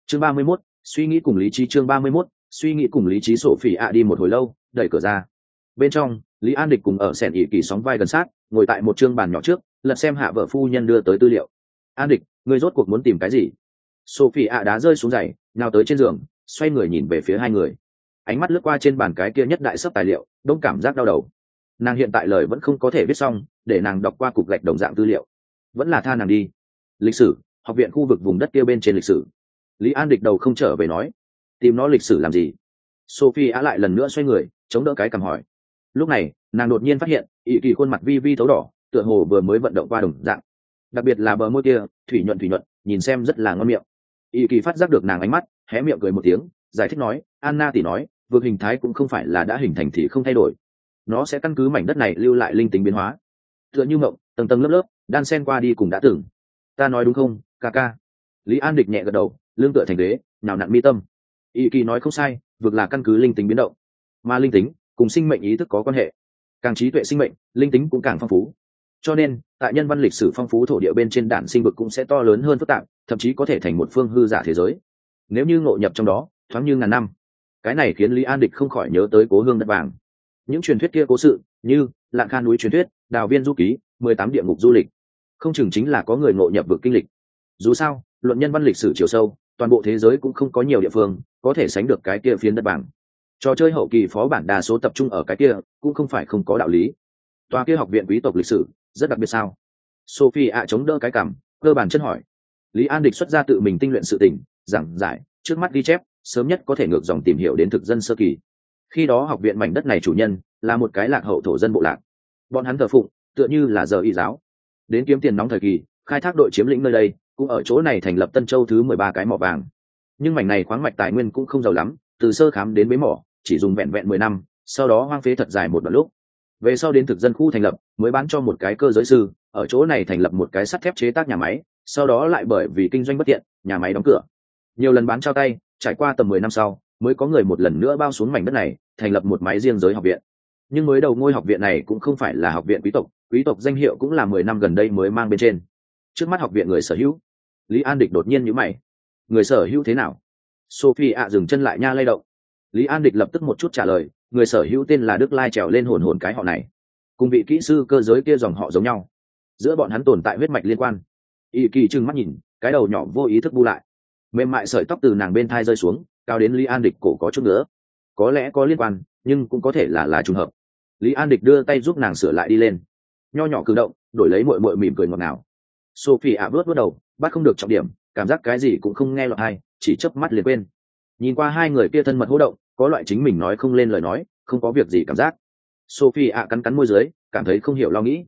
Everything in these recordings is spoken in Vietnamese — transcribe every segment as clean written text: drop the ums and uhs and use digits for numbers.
chương 31, suy nghĩ cùng lý trí. chương 31, suy nghĩ cùng lý trí. Sophie ạ đi một hồi lâu, đẩy cửa ra. Bên trong, Lý An Địch cùng ở sèn ỉ kỳ sóng vai gần sát, ngồi tại một chương bàn nhỏ trước, lật xem hạ vợ phu nhân đưa tới tư liệu. An Địch, ngươi rốt cuộc muốn tìm cái gì? Sophie ạ đá rơi xuống giày, nào tới trên giường, xoay người nhìn về phía hai người. Ánh mắt lướt qua trên bàn cái kia nhất đại sấp tài liệu, đông cảm giác đau đầu. Nàng hiện tại lời vẫn không có thể viết xong, để nàng đọc qua cục gạch đồng dạng tư liệu. Vẫn là tha nàng đi. Lịch sử, học viện khu vực vùng đất kia bên trên lịch sử. Lý An Địch đầu không trở về nói, tìm nó lịch sử làm gì? Sophie á lại lần nữa xoay người, chống đỡ cái cằm hỏi. Lúc này, nàng đột nhiên phát hiện, ỷ kỳ khuôn mặt vi vi thấu đỏ, tựa hồ vừa mới vận động qua đồng dạng. Đặc biệt là bờ môi kia, thủy nhuận, nhìn xem rất là ngon miệng. ỷ kỳ phát giác được nàng ánh mắt, hé miệng cười một tiếng, giải thích nói, Anna tỷ nói, vực hình thái cũng không phải là đã hình thành thì không thay đổi, nó sẽ căn cứ mảnh đất này lưu lại linh tính biến hóa, tựa như mộng, tầng tầng lớp lớp, đan xen qua đi cùng đã từng. Ta nói đúng không, ca ca? Lý An Địch nhẹ gật đầu, lưng tựa thành ghế, nào nặn mi tâm. ỷ kỳ nói không sai, vực là căn cứ linh tính biến động, mà linh tính cùng sinh mệnh ý thức có quan hệ, càng trí tuệ sinh mệnh, linh tính cũng càng phong phú. Cho nên tại nhân văn lịch sử phong phú thổ địa bên trên, đản sinh vực cũng sẽ to lớn hơn, phức tạp, thậm chí có thể thành một phương hư giả thế giới nếu như ngộ nhập trong đó, thoáng như ngàn năm. Cái này khiến Lý An Địch không khỏi nhớ tới Cố Hương Đất Vàng, những truyền thuyết kia cố sự, như Lạng Khan núi truyền thuyết, Đào Viên du ký, 18 địa ngục du lịch, không chừng chính là có người ngộ nhập vực kinh lịch. Dù sao, luận nhân văn lịch sử chiều sâu, toàn bộ thế giới cũng không có nhiều địa phương có thể sánh được cái kia phiến đất vàng. Trò chơi hậu kỳ phó bản đa số tập trung ở cái kia, cũng không phải không có đạo lý. Tòa kia học viện quý tộc lịch sử rất đặc biệt sao? Sophie ạ chống đỡ cái cằm, cơ bản chân hỏi. Lý An Địch xuất ra tự mình tinh luyện sự tình, giảng giải, trước mắt ghi chép, sớm nhất có thể ngược dòng tìm hiểu đến thực dân sơ kỳ. Khi đó học viện mảnh đất này chủ nhân là một cái lạc hậu thổ dân bộ lạc, bọn hắn thờ phụng tựa như là giờ y giáo. Đến kiếm tiền nóng thời kỳ, khai thác đội chiếm lĩnh nơi đây, cũng ở chỗ này thành lập Tân Châu thứ 13 cái mỏ vàng. Nhưng mảnh này khoáng mạch tài nguyên cũng không giàu lắm, từ sơ khám đến bế mỏ chỉ dùng vẹn vẹn 10 năm, sau đó hoang phế thật dài một đoạn lúc. Về sau đến thực dân khu thành lập, mới bán cho một cái cơ giới sư, ở chỗ này thành lập một cái sắt thép chế tác nhà máy, sau đó lại bởi vì kinh doanh bất tiện, nhà máy đóng cửa. Nhiều lần bán trao tay, trải qua tầm 10 năm sau, mới có người một lần nữa bao xuống mảnh đất này, thành lập một máy riêng giới học viện. Nhưng mới đầu ngôi học viện này cũng không phải là học viện quý tộc danh hiệu cũng là 10 năm gần đây mới mang bên trên. Trước mắt học viện người sở hữu. Lý An Địch đột nhiên nhíu mày. Người sở hữu thế nào? Sophie ạ dừng chân lại nha lay động. Lý An Địch lập tức một chút trả lời, người sở hữu tên là Đức Lai trèo lên hồn cái họ này, cùng vị kỹ sư cơ giới kia dòng họ giống nhau, giữa bọn hắn tồn tại huyết mạch liên quan. Y Kỳ trừng mắt nhìn, cái đầu nhỏ vô ý thức bu lại, mềm mại sợi tóc từ nàng bên thai rơi xuống, cao đến Lý An Địch cổ có chút nữa. Có lẽ có liên quan, nhưng cũng có thể là trùng hợp. Lý An Địch đưa tay giúp nàng sửa lại đi lên, nho nhỏ cử động, đổi lấy muội muội mỉm cười ngọt ngào. Sophie ạ vớt đầu, bắt không được trọng điểm, cảm giác cái gì cũng không nghe lọt tai, chỉ chớp mắt liền quên. Nhìn qua hai người kia thân mật hô động, có loại chính mình nói không lên lời nói, không có việc gì cảm giác. Sophie ạ cắn môi dưới, cảm thấy không hiểu lo nghĩ.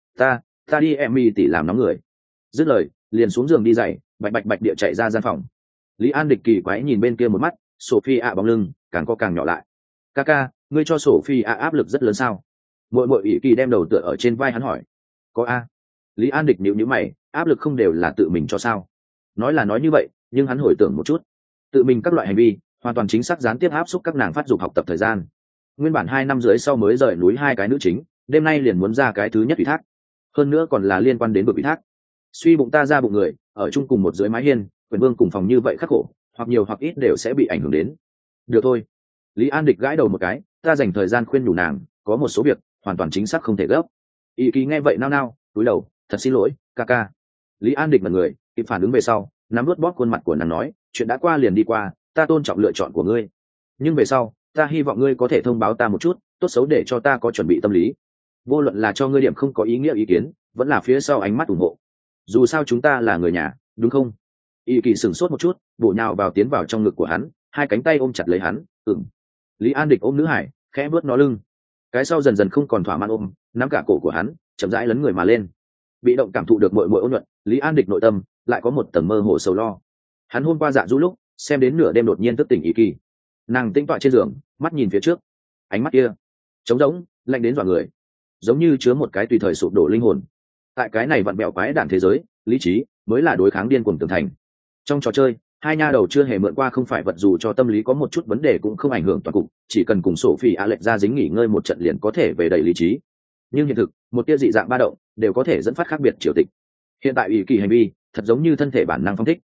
Ta đi Emmy tỷ làm nóng người. Dứt lời, liền xuống giường đi giày, bạch địa chạy ra gian phòng. Lý An Địch kỳ quái nhìn bên kia một mắt, Sophie ạ bóng lưng càng co càng nhỏ lại. Ca, ngươi cho Sophie ạ áp lực rất lớn sao? Muội ỷ kỳ đem đầu tựa ở trên vai hắn hỏi. Có a. Lý An Địch nhíu mày, áp lực không đều là tự mình cho sao? Nói là nói như vậy, nhưng hắn hồi tưởng một chút, tự mình các loại hành vi hoàn toàn chính xác gián tiếp áp xúc các nàng phát dục học tập thời gian. Nguyên bản 2 năm rưỡi sau mới rời núi 2 cái nữ chính, đêm nay liền muốn ra cái thứ nhất ủy thác, hơn nữa còn là liên quan đến bực ủy thác. Suy bụng ta ra bụng người, ở chung cùng một dưới mái hiên, quyền vương cùng phòng như vậy khắc khổ, hoặc nhiều hoặc ít đều sẽ bị ảnh hưởng đến. Được thôi. Lý An Địch gãi đầu một cái, ta dành thời gian khuyên nhủ nàng, có một số việc hoàn toàn chính xác không thể gấp. Y Kỳ nghe vậy nao cúi đầu, thật xin lỗi, ca. Lý An Địch mặt người kịp phản ứng về sau, nắm nuốt bóp khuôn mặt của nàng nói, chuyện đã qua liền đi qua, ta tôn trọng lựa chọn của ngươi, nhưng về sau ta hy vọng ngươi có thể thông báo ta một chút, tốt xấu để cho ta có chuẩn bị tâm lý, vô luận là cho ngươi điểm không có ý nghĩa ý kiến, vẫn là phía sau ánh mắt ủng hộ. Dù sao chúng ta là người nhà, đúng không? Y Kỳ sửng sốt một chút, bổ nhào tiến vào trong ngực của hắn, hai cánh tay ôm chặt lấy hắn. Lý An Địch ôm nữ hải, khẽ vuốt nó lưng, cái sau dần dần không còn thỏa mãn ôm, nắm cả cổ của hắn, chậm rãi lấn người mà lên. Bị động cảm thụ được muội ôn nhuận, Lý An Địch nội tâm lại có một tầng mơ hồ sầu lo. Hắn hôm qua dạ du lúc xem đến nửa đêm đột nhiên thức tỉnh Y Kỳ, nàng tĩnh tọa trên giường, mắt nhìn phía trước, ánh mắt kia trống rỗng, lạnh đến dọa người, giống như chứa một cái tùy thời sụp đổ linh hồn. Tại cái này vặn bẹo quái đản thế giới, lý trí mới là đối kháng điên cuồng tường thành. Trong trò chơi, hai nha đầu chưa hề mượn qua không phải vật, dù cho tâm lý có một chút vấn đề cũng không ảnh hưởng toàn cục, chỉ cần cùng Sophie ạ lệch ra dính nghỉ ngơi một trận liền có thể về đầy lý trí. Nhưng hiện thực, một tia dị dạng ba động đều có thể dẫn phát khác biệt triều tịch. Hiện tại Y Kỳ hành vi thật giống như thân thể bản năng phong thích.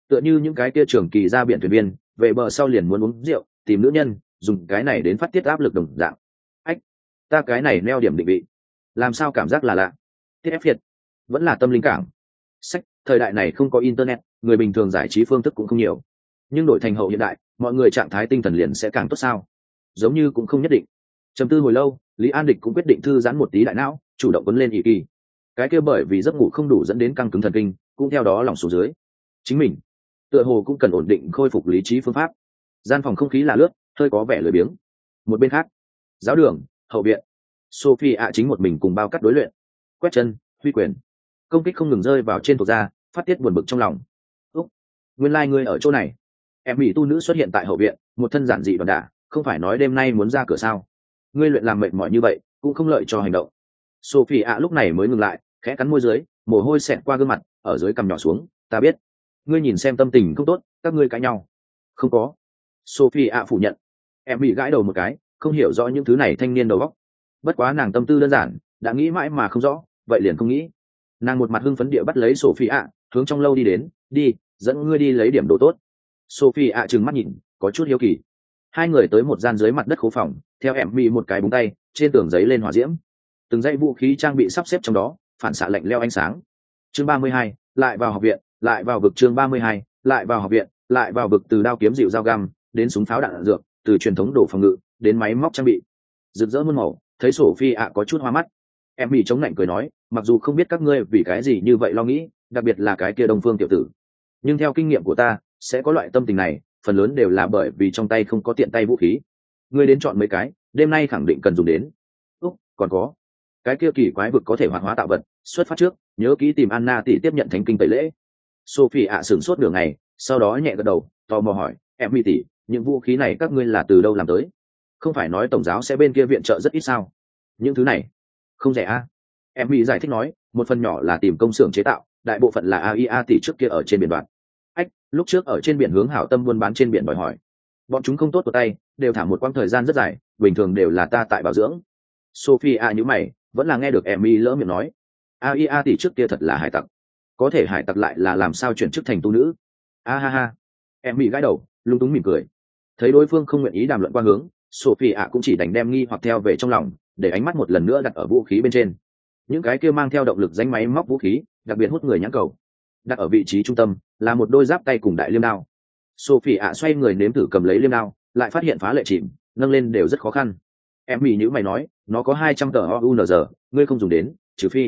tựa như những cái kia trường kỳ ra biển thuyền viên về bờ sau liền muốn uống rượu tìm nữ nhân dùng cái này đến phát tiết áp lực đồng dạng. Ách, ta cái này neo điểm định vị làm sao cảm giác là lạ. Tiết ép việt vẫn là tâm linh cảng. Sách, thời đại này không có internet, người bình thường giải trí phương thức cũng không nhiều, nhưng đổi thành hậu hiện đại mọi người trạng thái tinh thần liền sẽ càng tốt sao? Giống như cũng không nhất định. Trầm tư hồi lâu, Lý An Địch cũng quyết định thư giãn một tí đại não, chủ động quấn lên ỷ kỳ. Cái kia bởi vì giấc ngủ không đủ dẫn đến căng cứng thần kinh cũng theo đó lỏng xuống dưới. Chính mình tựa hồ cũng cần ổn định khôi phục lý trí phương pháp. Gian phòng không khí là lướt, hơi có vẻ lười biếng. Một bên khác, giáo đường, hậu viện, Sophie ạ chính một mình cùng bao cắt đối luyện, quét chân, huy quyền, công kích không ngừng rơi vào trên thuộc da, phát tiết buồn bực trong lòng. Úc, nguyên lai ngươi ở chỗ này. Em mỹ tu nữ xuất hiện tại hậu viện, một thân giản dị đòn đả, không phải nói đêm nay muốn ra cửa sao? Ngươi luyện làm mệt mỏi như vậy, cũng không lợi cho hành động. Sophie ạ lúc này mới ngừng lại, khẽ cắn môi dưới, mồ hôi xẹt qua gương mặt, ở dưới cằm nhỏ xuống. Ta biết, ngươi nhìn xem tâm tình không tốt, các ngươi cãi nhau. Không có. Sophie ạ phủ nhận. Em bị gãi đầu một cái, không hiểu rõ những thứ này thanh niên đầu óc. Bất quá nàng tâm tư đơn giản, đã nghĩ mãi mà không rõ, vậy liền không nghĩ. Nàng một mặt hưng phấn địa bắt lấy Sophie ạ, hướng trong lâu đi đến. Đi, dẫn ngươi đi lấy điểm đồ tốt. Sophie ạ trừng mắt nhìn, có chút hiếu kỳ. Hai người tới một gian dưới mặt đất khố phòng, theo em bị một cái búng tay, trên tường giấy lên hỏa diễm. Từng dãy vũ khí trang bị sắp xếp trong đó, phản xạ lạnh lẽo ánh sáng. Chương 32, lại vào học viện, lại vào vực. Chương 32, lại vào học viện, lại vào vực. Từ đao kiếm dịu dao găm đến súng pháo đạn dược, từ truyền thống đồ phòng ngự đến máy móc trang bị, rực rỡ muôn màu. Thấy Sophie ạ có chút hoa mắt, em bị chống lạnh cười nói, mặc dù không biết các ngươi vì cái gì như vậy lo nghĩ, đặc biệt là cái kia Đông Phương tiểu tử, nhưng theo kinh nghiệm của ta, sẽ có loại tâm tình này, phần lớn đều là bởi vì trong tay không có tiện tay vũ khí. Ngươi đến chọn mấy cái, đêm nay khẳng định cần dùng đến. Úc, còn có cái kia kỳ quái vực có thể hoạt hóa tạo vật, xuất phát trước nhớ kỹ tìm Anna tỷ tiếp nhận thánh kinh tẩy lễ. Sophie ạ sửng sốt nửa ngày, sau đó nhẹ gật đầu, tò mò hỏi, em mỹ tỷ, những vũ khí này các ngươi là từ đâu làm tới? Không phải nói tổng giáo sẽ bên kia viện trợ rất ít sao? Những thứ này không rẻ à? Em mỹ giải thích nói, một phần nhỏ là tìm công xưởng chế tạo, đại bộ phận là AIA tỷ trước kia ở trên biển đoạn. Ách, lúc trước ở trên biển hướng hảo tâm buôn bán trên biển đòi hỏi, bọn chúng không tốt của tay, đều thả một quãng thời gian rất dài, bình thường đều là ta tại bảo dưỡng. Sophie ạ nhíu mày, vẫn là nghe được Emmy lỡ miệng nói, AIA tỷ trước kia thật là hải tặc, có thể hải tặc lại là làm sao chuyển chức thành tu nữ? A ha ha. Emmy gãi đầu, lung túng mỉm cười. Thấy đối phương không nguyện ý đàm luận qua hướng, Sophie ạ cũng chỉ đành đem nghi hoặc theo về trong lòng, để ánh mắt một lần nữa đặt ở vũ khí bên trên. Những cái kia mang theo động lực danh máy móc vũ khí, đặc biệt hút người nhãn cầu. Đặt ở vị trí trung tâm là một đôi giáp tay cùng đại liêm đao. Sophie ạ xoay người nếm thử cầm lấy liêm đao, lại phát hiện phá lệ chìm, nâng lên đều rất khó khăn. Em mỉ nhữ mày nói, nó có 200 tờ OUNZ, ngươi không dùng đến,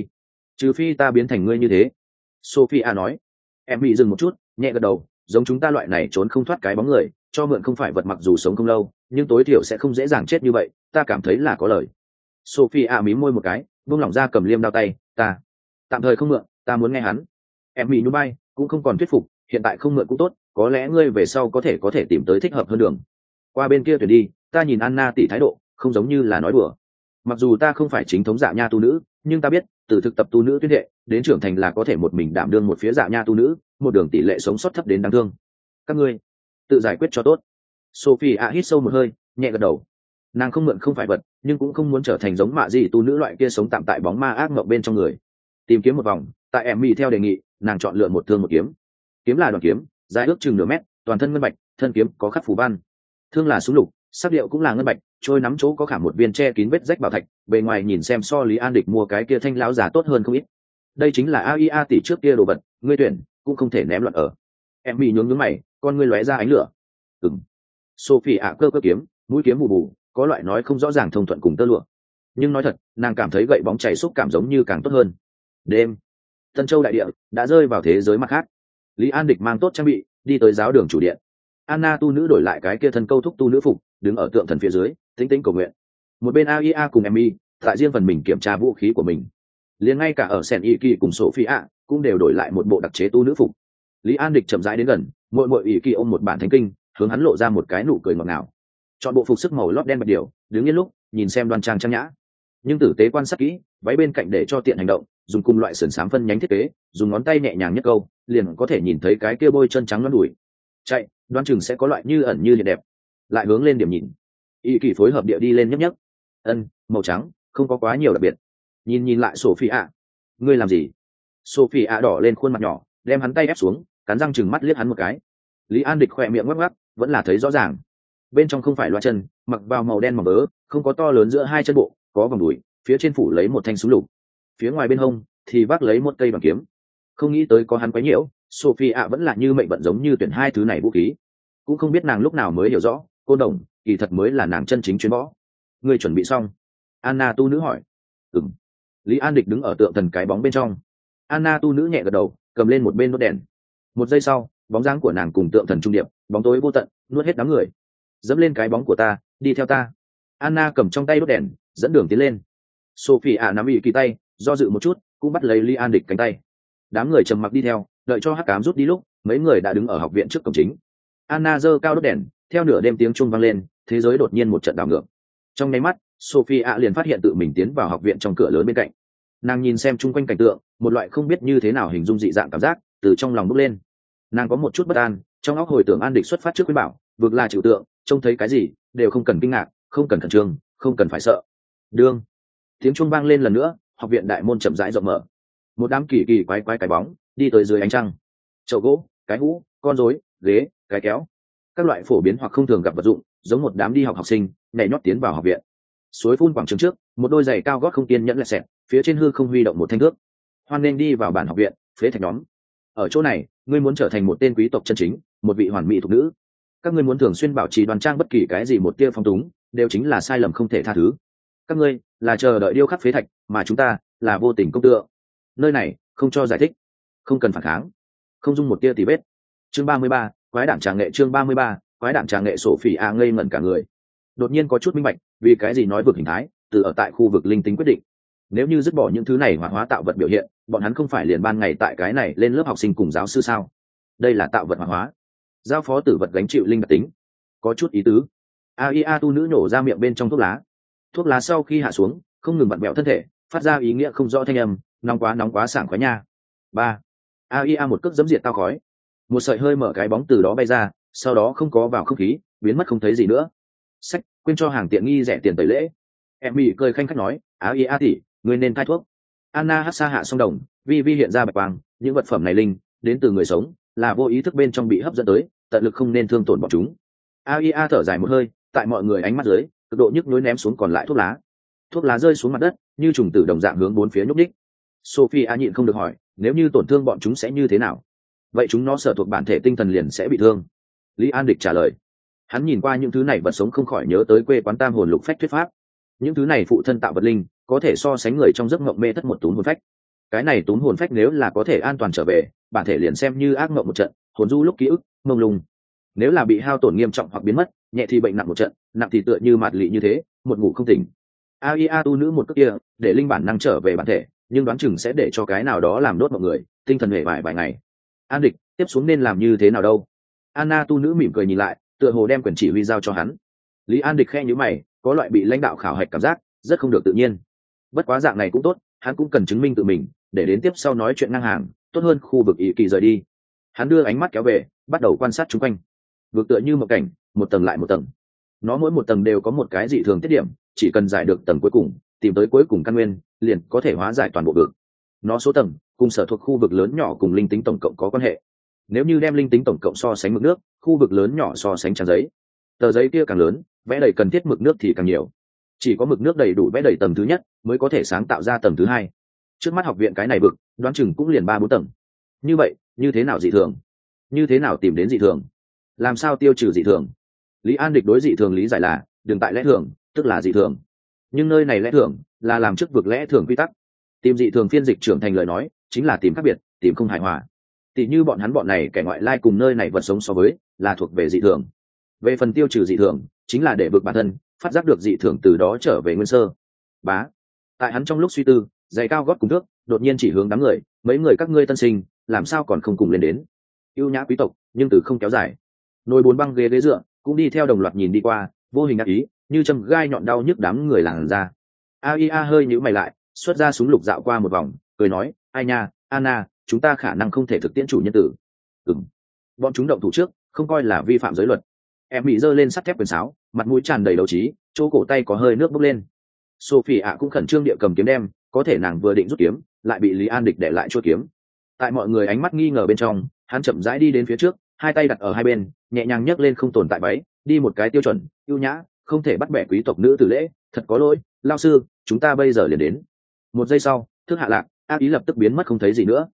trừ phi ta biến thành ngươi như thế. Sophie ạ nói. Em mỉ dừng một chút, nhẹ gật đầu, giống chúng ta loại này trốn không thoát cái bóng người, cho mượn không phải vật, mặc dù sống không lâu, nhưng tối thiểu sẽ không dễ dàng chết như vậy, ta cảm thấy là có lời. Sophie ạ mím môi một cái, buông lỏng ra cầm liêm đao tay, ta tạm thời không mượn, ta muốn nghe hắn. Em mỉ nhún vai, cũng không còn thuyết phục, hiện tại không mượn cũng tốt, có lẽ ngươi về sau có thể tìm tới thích hợp hơn đường. Qua bên kia tuyển đi, ta nhìn Anna tỷ thái độ, không giống như là nói đùa. Mặc dù ta không phải chính thống dạ nha tu nữ, nhưng ta biết, từ thực tập tu nữ tuyết hệ đến trưởng thành là có thể một mình đảm đương một phía dạ nha tu nữ, một đường tỷ lệ sống sót thấp đến đáng thương. Các ngươi tự giải quyết cho tốt. Sophie ạ hít sâu một hơi, nhẹ gật đầu. Nàng không mượn không phải vật, nhưng cũng không muốn trở thành giống mạ gì tu nữ loại kia sống tạm tại bóng ma ác mộng bên trong người. Tìm kiếm một vòng, tại em mỹ theo đề nghị, nàng chọn lựa một thương một kiếm. Kiếm là đoàn kiếm, dài ước chừng nửa mét, toàn thân ngân bạch, thân kiếm có khắc phù văn. Thương là súng lục, sắc điệu cũng là ngân bạch, trôi nắm chỗ có khả một viên che kín vết rách bảo thạch, bề ngoài nhìn xem so Lý An Địch mua cái kia thanh lão già tốt hơn không ít. Đây chính là AIA tỷ trước kia đồ vật, ngươi tuyển cũng không thể ném loạn ở. Em mỹ nhướng nhướng mày, con ngươi lóe ra ánh lửa. Sophie ạ cơ kiếm, mũi kiếm bù bù, có loại nói không rõ ràng thông thuận cùng tơ lụa. Nhưng nói thật, nàng cảm thấy gậy bóng chảy xúc cảm giống như càng tốt hơn. Đêm, Tân Châu đại địa đã rơi vào thế giới mặt khác. Lý An Địch mang tốt trang bị, đi tới giáo đường chủ điện. Anna tu nữ đổi lại cái kia thân câu thúc tu nữ phục, đứng ở tượng thần phía dưới, tĩnh tĩnh cầu nguyện. Một bên AIA cùng Emmy, tại riêng phần mình kiểm tra vũ khí của mình. Liền ngay cả ở Sen Iki cùng Sophie ạ cũng đều đổi lại một bộ đặc chế tu nữ phục. Lý An Địch chậm rãi đến gần, muội Iki ôm một bản thánh kinh, hướng hắn lộ ra một cái nụ cười ngọt ngào. Chọn bộ phục sức màu lót đen bạch điều, đứng yên lúc, nhìn xem đoan trang trang nhã. Nhưng tử tế quan sát kỹ, váy bên cạnh để cho tiện hành động, dùng cùng loại sườn xám phân nhánh thiết kế, dùng ngón tay nhẹ nhàng nhất câu, liền có thể nhìn thấy cái kia bôi chân trắng loáng đùi. Chạy, đoan chừng sẽ có loại như ẩn như hiện đẹp. Lại hướng lên điểm nhìn, y kỳ phối hợp địa đi lên nhấp nhấp. Màu trắng, không có quá nhiều đặc biệt. Nhìn lại Sophie ạ, ngươi làm gì? Sophie ạ đỏ lên khuôn mặt nhỏ, đem hắn tay ép xuống, cắn răng chừng mắt liếc hắn một cái. Lý An Địch khỏe miệng ngoắc ngoắc, vẫn là thấy rõ ràng. Bên trong không phải loa chân, mặc vào màu đen mỏng vớ, không có to lớn giữa hai chân bộ, có vòng đùi, phía trên phủ lấy một thanh súng lục. Phía ngoài bên hông thì vác lấy một cây bằng kiếm. Không nghĩ tới có hắn quấy nhiễu, Sophie ạ vẫn là như mệnh vận giống như tuyển hai thứ này vũ khí. Cũng không biết nàng lúc nào mới hiểu rõ, Côn Đồng kỳ thật mới là nàng chân chính chuyên võ. Ngươi chuẩn bị xong? Anna tu nữ hỏi. Ừm. Lý An Địch đứng ở tượng thần cái bóng bên trong. Anna tu nữ nhẹ gật đầu, cầm lên một bên đốt đèn. Một giây sau, bóng dáng của nàng cùng tượng thần trung điệp, bóng tối vô tận, nuốt hết đám người. Dẫm lên cái bóng của ta, đi theo ta. Anna cầm trong tay đốt đèn, dẫn đường tiến lên. Sophie ạ nắm ỉ kỳ tay, do dự một chút, cũng bắt lấy Lý An Địch cánh tay. Đám người trầm mặc đi theo, đợi cho hắc ám rút đi lúc, mấy người đã đứng ở học viện trước cổng chính. Anna giơ cao đốt đèn, theo nửa đêm tiếng chuông vang lên, thế giới đột nhiên một trận đảo ngược. Trong nháy mắt, Sophie ạ liền phát hiện tự mình tiến vào học viện trong cửa lớn bên cạnh. Nàng nhìn xem chung quanh cảnh tượng, một loại không biết như thế nào hình dung dị dạng cảm giác từ trong lòng bốc lên. Nàng có một chút bất an, trong óc hồi tưởng An Địch xuất phát trước khuyên bảo, vực là trừu tượng, trông thấy cái gì đều không cần kinh ngạc, không cần khẩn trương, không cần phải sợ. Đương tiếng chuông vang lên lần nữa, học viện đại môn chậm rãi rộng mở. Một đám kỳ kỳ quái quái cái bóng đi tới dưới ánh trăng. Chậu gỗ, cái hũ, con rối, ghế, cái kéo, các loại phổ biến hoặc không thường gặp vật dụng, giống một đám đi học học sinh nhảy nhót tiến vào học viện. Suối phun quảng trường trước, một đôi giày cao gót không kiên nhẫn lẹt xẹt, phía trên hư không huy động một thanh thước. Hoan nên đi vào bản học viện, phế thạch nhóm. Ở chỗ này, ngươi muốn trở thành một tên quý tộc chân chính, một vị hoàn mỹ thuộc nữ. Các ngươi muốn thường xuyên bảo trì đoan trang, bất kỳ cái gì một tia phong túng đều chính là sai lầm không thể tha thứ. Các ngươi là chờ đợi điêu khắc phế thạch, mà chúng ta là vô tình công tượng. Nơi này không cho giải thích, không cần phản kháng, không dung một tia tì vết. Chương 33, quái đản trà nghệ. Chương 33, quái đản trà nghệ. Sophie a ngây ngẩn cả người, đột nhiên có chút minh bạch vì cái gì nói vực hình thái từ ở tại khu vực linh tính quyết định. Nếu như dứt bỏ những thứ này hoạt hóa tạo vật biểu hiện, bọn hắn không phải liền ban ngày tại cái này lên lớp học sinh cùng giáo sư sao? Đây là tạo vật hoạt hóa, giao phó tử vật gánh chịu linh đặc tính, có chút ý tứ. Aia tu nữ nổ ra miệng bên trong thuốc lá sau khi hạ xuống không ngừng vặn vẹo thân thể, phát ra ý nghĩa không rõ thanh âm, nóng quá sảng khoái nha. Ba. Aia một cước giẫm diệt tao khói, một sợi hơi mở cái bóng từ đó bay ra, sau đó không có vào không khí, biến mất không thấy gì nữa. Sách, quên cho hàng tiện nghi rẻ tiền tẩy lễ. Em mỹ cười khanh khách nói, Aia tỷ, ngươi nên thay thuốc. Anna hắt xa hạ song đồng, vi hiện ra bạch quang, những vật phẩm này linh đến từ người sống, là vô ý thức bên trong bị hấp dẫn tới, tận lực không nên thương tổn bọn chúng. Aia thở dài một hơi, tại mọi người ánh mắt dưới, cực độ nhức nhối ném xuống còn lại thuốc lá rơi xuống mặt đất, như trùng tử đồng dạng hướng bốn phía nhúc nhích. Sophie nhịn không được hỏi, nếu như tổn thương bọn chúng sẽ như thế nào? Vậy chúng nó sở thuộc bản thể tinh thần liền sẽ bị thương. Lý An Địch trả lời. Hắn nhìn qua những thứ này vật sống không khỏi nhớ tới quê quán tam hồn lục phách thuyết pháp. Những thứ này phụ thân tạo vật linh, có thể so sánh người trong giấc mộng mê thất một túm hồn phách. Cái này túm hồn phách nếu là có thể an toàn trở về, bản thể liền xem như ác mộng một trận, hồn du lúc ký ức mông lung. Nếu là bị hao tổn nghiêm trọng hoặc biến mất, nhẹ thì bệnh nặng một trận, nặng thì tựa như mạt lị như thế, một ngủ không tỉnh. Aia tu nữ một cước kia, để linh bản năng trở về bản thể, nhưng đoán chừng sẽ để cho cái nào đó làm đốt mọi người, tinh thần hề vài ngày. An Địch, tiếp xuống nên làm như thế nào đâu? Anna tu nữ mỉm cười nhìn lại, tựa hồ đem quyền chỉ huy giao cho hắn. Lý An Địch khe nhíu mày, có loại bị lãnh đạo khảo hạch cảm giác, rất không được tự nhiên. Bất quá dạng này cũng tốt, hắn cũng cần chứng minh tự mình, để đến tiếp sau nói chuyện ngang hàng, tốt hơn khu vực ý kỳ rời đi. Hắn đưa ánh mắt kéo về, bắt đầu quan sát xung quanh. Vực tựa như một cảnh, một tầng lại một tầng. Nó mỗi một tầng đều có một cái dị thường tiết điểm, chỉ cần giải được tầng cuối cùng, tìm tới cuối cùng căn nguyên, liền có thể hóa giải toàn bộ vực. Nó số tầng cùng sở thuộc khu vực lớn nhỏ cùng linh tính tổng cộng có quan hệ. Nếu như đem linh tính tổng cộng so sánh mực nước, khu vực lớn nhỏ so sánh trang giấy, tờ giấy kia càng lớn, vẽ đầy cần thiết mực nước thì càng nhiều. Chỉ có mực nước đầy đủ vẽ đầy tầng thứ nhất, mới có thể sáng tạo ra tầng thứ hai. Trước mắt học viện cái này vực, đoán chừng cũng liền 3-4 tầng. Như vậy, như thế nào dị thường? Như thế nào tìm đến dị thường? Làm sao tiêu trừ dị thường? Lý An Địch đối dị thường lý giải là đường tại lẽ thường, tức là dị thường. Nhưng nơi này lẽ thường là làm trước vực lẽ thường quy tắc. Tìm dị thường phiên dịch trưởng thành lời nói, chính là tìm khác biệt, tìm không hài hòa. Tỷ như bọn này kẻ ngoại lai cùng nơi này vật sống so với, là thuộc về dị thường. Về phần tiêu trừ dị thường, chính là để vực bản thân phát giác được dị thường, từ đó trở về nguyên sơ. Bá. Tại hắn trong lúc suy tư, giày cao gót cùng thước, đột nhiên chỉ hướng đám người, mấy người các ngươi tân sinh, làm sao còn không cùng lên đến? Ưu nhã quý tộc, nhưng từ không kéo dài. Nồi 4 băng ghế dựa cũng đi theo đồng loạt nhìn đi qua, vô hình ác ý, như châm gai nhọn đau nhức đám người làn ra. Aia hơi nhíu mày lại, xuất ra súng lục dạo qua một vòng, cười nói, ai nha, Anna, chúng ta khả năng không thể thực tiễn chủ nhân tử. Bọn chúng động thủ trước, không coi là vi phạm giới luật. Em bị giơ lên sắt thép quyền sáo, mặt mũi tràn đầy đấu trí, chỗ cổ tay có hơi nước bốc lên. Sophie cũng khẩn trương địa cầm kiếm đem, có thể nàng vừa định rút kiếm, lại bị Lý An Địch để lại chuôi kiếm. Tại mọi người ánh mắt nghi ngờ bên trong, hắn chậm rãi đi đến phía trước, hai tay đặt ở hai bên, nhẹ nhàng nhấc lên không tồn tại váy, đi một cái tiêu chuẩn ưu nhã, không thể bắt bẻ quý tộc nữ tử lễ. Thật có lỗi, lao sư, chúng ta bây giờ liền đến. Một giây sau, thức hạ lạc, ác ý lập tức biến mất không thấy gì nữa.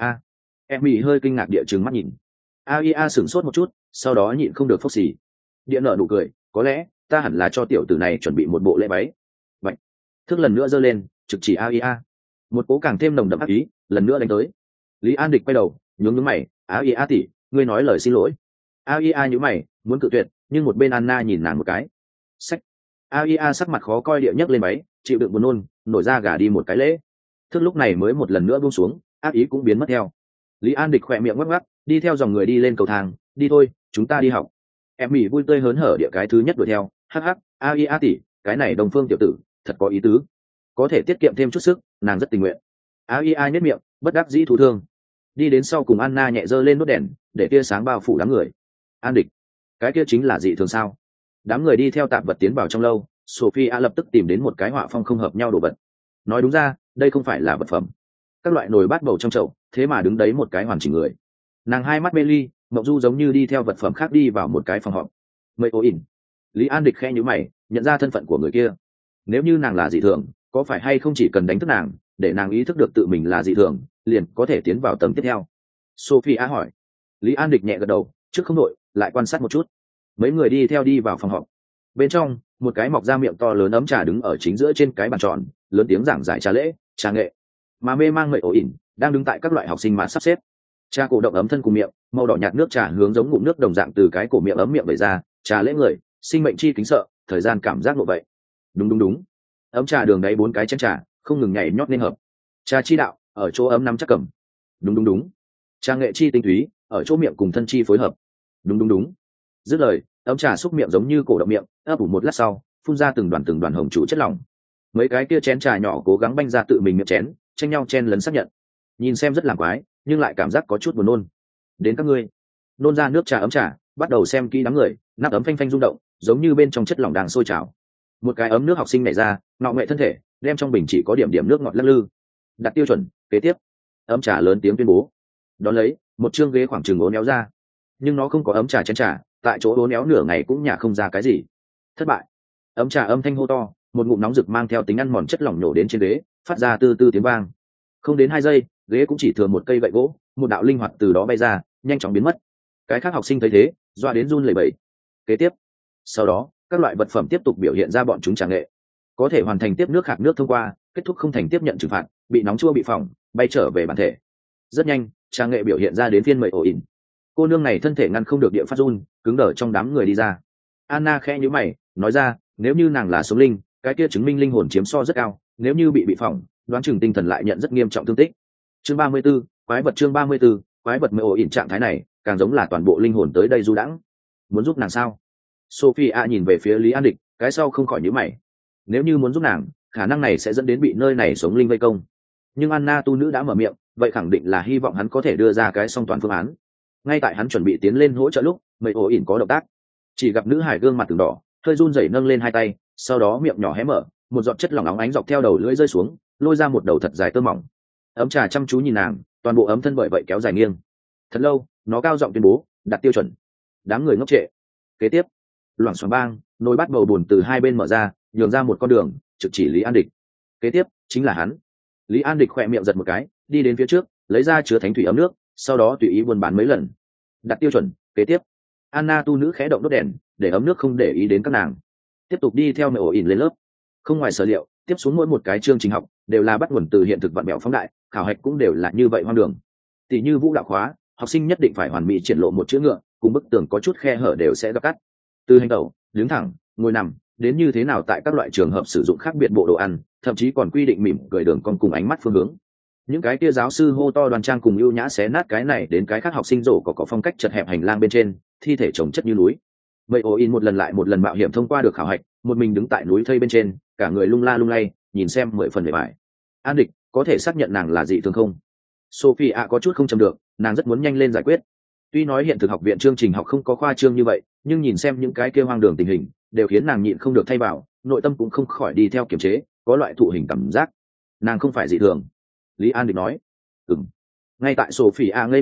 Em bị hơi kinh ngạc địa trừng mắt nhìn. AIA sửng sốt một chút, sau đó nhịn không được phốc xì. Địa nở nụ cười, có lẽ ta hẳn là cho tiểu tử này chuẩn bị một bộ lễ váy. Vậy, thức lần nữa giơ lên, trực chỉ AIA. Một cố càng thêm nồng đậm ác ý, lần nữa đánh tới. Lý An Địch quay đầu, nhướng mày, AIA tỷ, ngươi nói lời xin lỗi. AIA nhíu mày, muốn cự tuyệt, nhưng một bên Anna nhìn nàng một cái. Sách. AIA sắc mặt khó coi địa nhấc lên váy, chịu đựng buồn nôn, nổi ra gà đi một cái lễ. Thức lúc này mới một lần nữa buông xuống, ác ý cũng biến mất theo. Lý An Địch khỏe miệng ngoắc ngoắc, đi theo dòng người đi lên cầu thang. Đi thôi, chúng ta đi học. Em Mỹ vui tươi hớn hở địa cái thứ nhất đuổi theo. Hắc hắc, AIA tỷ, cái này Đồng Phương tiểu tử, thật có ý tứ. Có thể tiết kiệm thêm chút sức, nàng rất tình nguyện. AIA nhếch miệng, bất đắc dĩ thụ thương. Đi đến sau cùng Anna nhẹ giơ lên nốt đèn, để tia sáng bao phủ đám người. An Địch, cái kia chính là dị thường sao? Đám người đi theo tạp vật tiến vào trong lâu, Sophia lập tức tìm đến một cái họa phong không hợp nhau đồ vật. Nói đúng ra, đây không phải là vật phẩm. Các loại nồi bát bầu trong chậu, thế mà đứng đấy một cái hoàn chỉnh người. Nàng hai mắt mê ly, mộng du giống như đi theo vật phẩm khác đi vào một cái phòng họp. Mây ô ỉn. Lý An Địch khẽ nhíu mày, nhận ra thân phận của người kia. Nếu như nàng là dị thường, có phải hay không chỉ cần đánh thức nàng, để nàng ý thức được tự mình là dị thường, liền có thể tiến vào tầng tiếp theo? Sophia hỏi. Lý An Địch nhẹ gật đầu, trước không đội, lại quan sát một chút. Mấy người đi theo đi vào phòng họp. Bên trong, một cái mọc ra miệng to lớn ấm trà đứng ở chính giữa trên cái bàn tròn, lớn tiếng giảng giải trà lễ, trà nghệ. Mà mê mang Mây ổ ỉn đang đứng tại các loại học sinh mà sắp xếp. Trà cổ động ấm thân cùng miệng, màu đỏ nhạt nước trà hướng giống ngụm nước đồng dạng từ cái cổ miệng ấm miệng vẩy ra, trà lễ người, sinh mệnh chi kính sợ, thời gian cảm giác lộ vậy. Đúng. Ấm trà đường đáy 4 cái chén trà, không ngừng nhảy nhót nên hợp. Trà chi đạo, ở chỗ ấm nắm chắc cầm. Đúng. Trà nghệ chi tinh túy, ở chỗ miệng cùng thân chi phối hợp. Đúng. Dứt lời, ấm trà xúc miệng giống như cổ động miệng, ấp ủ một lát sau, phun ra từng đoàn hồng trụ chất lỏng. Mấy cái kia chén trà nhỏ cố gắng banh ra tự mình miệng chén, tranh nhau chen lấn xác nhận. Nhìn xem rất làm quái, nhưng lại cảm giác có chút buồn nôn. Đến các ngươi, nôn ra nước trà ấm trà, bắt đầu xem kỹ đám người, nắp ấm phanh phanh rung động, giống như bên trong chất lỏng đang sôi trào. Một cái ấm nước học sinh nảy ra, ngọ nghệ thân thể, đem trong bình chỉ có điểm nước ngọt lắc lư. Đặt tiêu chuẩn, kế tiếp. Ấm trà lớn tiếng tuyên bố. Đón lấy, một chương ghế khoảng chừng ố néo ra, nhưng nó không có ấm trà chén trà, tại chỗ ố néo nửa ngày cũng nhả không ra cái gì. Thất bại. Ấm trà âm thanh hô to, một ngụm nóng rực mang theo tính ăn mòn chất lỏng nhổ đến trên ghế, phát ra tư tiếng vang. Không đến 2 giây, ghế cũng chỉ thừa một cây gậy gỗ, một đạo linh hoạt từ đó bay ra, nhanh chóng biến mất. Cái khác học sinh thấy thế, doa đến run lẩy bẩy. Kế tiếp, sau đó, các loại vật phẩm tiếp tục biểu hiện ra bọn chúng trà nghệ. Có thể hoàn thành tiếp nước hạt nước thông qua, kết thúc không thành tiếp nhận trừng phạt, bị nóng chua bị phỏng, bay trở về bản thể. Rất nhanh, trà nghệ biểu hiện ra đến phiên Mây ổ ỉn. Cô nương này thân thể ngăn không được địa phát run, cứng đờ trong đám người đi ra. Anna khẽ nhíu mày, nói ra, nếu như nàng là sống linh, cái kia chứng minh linh hồn chiếm so rất cao, nếu như bị phỏng, đoán chừng tinh thần lại nhận rất nghiêm trọng thương tích. Chương 34, quái vật chương 34, quái vật Mây ổ ỉn trạng thái này, càng giống là toàn bộ linh hồn tới đây du đãng. Muốn giúp nàng sao? Sophia nhìn về phía Lý An Địch, cái sau không khỏi nhíu mày. Nếu như muốn giúp nàng, khả năng này sẽ dẫn đến bị nơi này sống linh vây công. Nhưng Anna tu nữ đã mở miệng, vậy khẳng định là hy vọng hắn có thể đưa ra cái song toàn phương án. Ngay tại hắn chuẩn bị tiến lên hỗ trợ lúc, Mây ổ ỉn có động tác. Chỉ gặp nữ hải gương mặt từng đỏ, hơi run rẩy nâng lên hai tay, sau đó miệng nhỏ hé mở, một giọt chất lỏng óng ánh dọc theo đầu lưỡi rơi xuống, lôi ra một đầu thật dài tơ mỏng. Ấm trà chăm chú nhìn nàng, toàn bộ ấm thân bởi vậy kéo dài nghiêng. Thật lâu, nó cao giọng tuyên bố, đạt tiêu chuẩn. Đám người ngốc trệ. Kế tiếp, loảng xoảng bang, nồi bát bầu bùn từ hai bên mở ra, nhường ra một con đường, trực chỉ Lý An Địch. Kế tiếp, chính là hắn. Lý An Địch khỏe miệng giật một cái, đi đến phía trước, lấy ra chứa thánh thủy ấm nước, sau đó tùy ý buôn bán mấy lần. Đặt tiêu chuẩn. Kế tiếp, Anna tu nữ khẽ động đốt đèn, để ấm nước không để ý đến các nàng. Tiếp tục đi theo Mây ổ ỉn lên lớp. Không ngoài sở liệu, tiếp xuống mỗi một cái chương trình học đều là bắt nguồn từ hiện thực vạn mẹo phóng đại, khảo hạch cũng đều là như vậy hoang đường. Tỷ như vũ đạo khóa, học sinh nhất định phải hoàn mỹ triển lộ một chữ ngựa, cùng bức tường có chút khe hở đều sẽ gặp cắt. Từ hành tẩu, đứng thẳng, ngồi nằm, đến như thế nào tại các loại trường hợp sử dụng khác biệt bộ đồ ăn, thậm chí còn quy định mỉm cười đường cong cùng ánh mắt phương hướng. Những cái kia giáo sư hô to đoan trang cùng ưu nhã xé nát cái này đến cái khác học sinh rổ có phong cách chật hẹp hành lang bên trên, thi thể chồng chất như núi. Mây ổ ỉn một lần lại một lần mạo hiểm thông qua được khảo hạch, một mình đứng tại núi thây bên trên, cả người lung la lung lay, nhìn xem 10 phần bề bài. An Địch, có thể xác nhận nàng là dị thường không? Sophia có chút không chầm được, nàng rất muốn nhanh lên giải quyết. Tuy nói hiện thực học viện chương trình học không có khoa trương như vậy, nhưng nhìn xem những cái kia hoang đường tình hình, đều khiến nàng nhịn không được thay vào, nội tâm cũng không khỏi đi theo kiềm chế, có loại thụ hình cảm giác. Nàng không phải dị thường. Lý An Địch nói. Ngay tại Sophia ngây người lúc,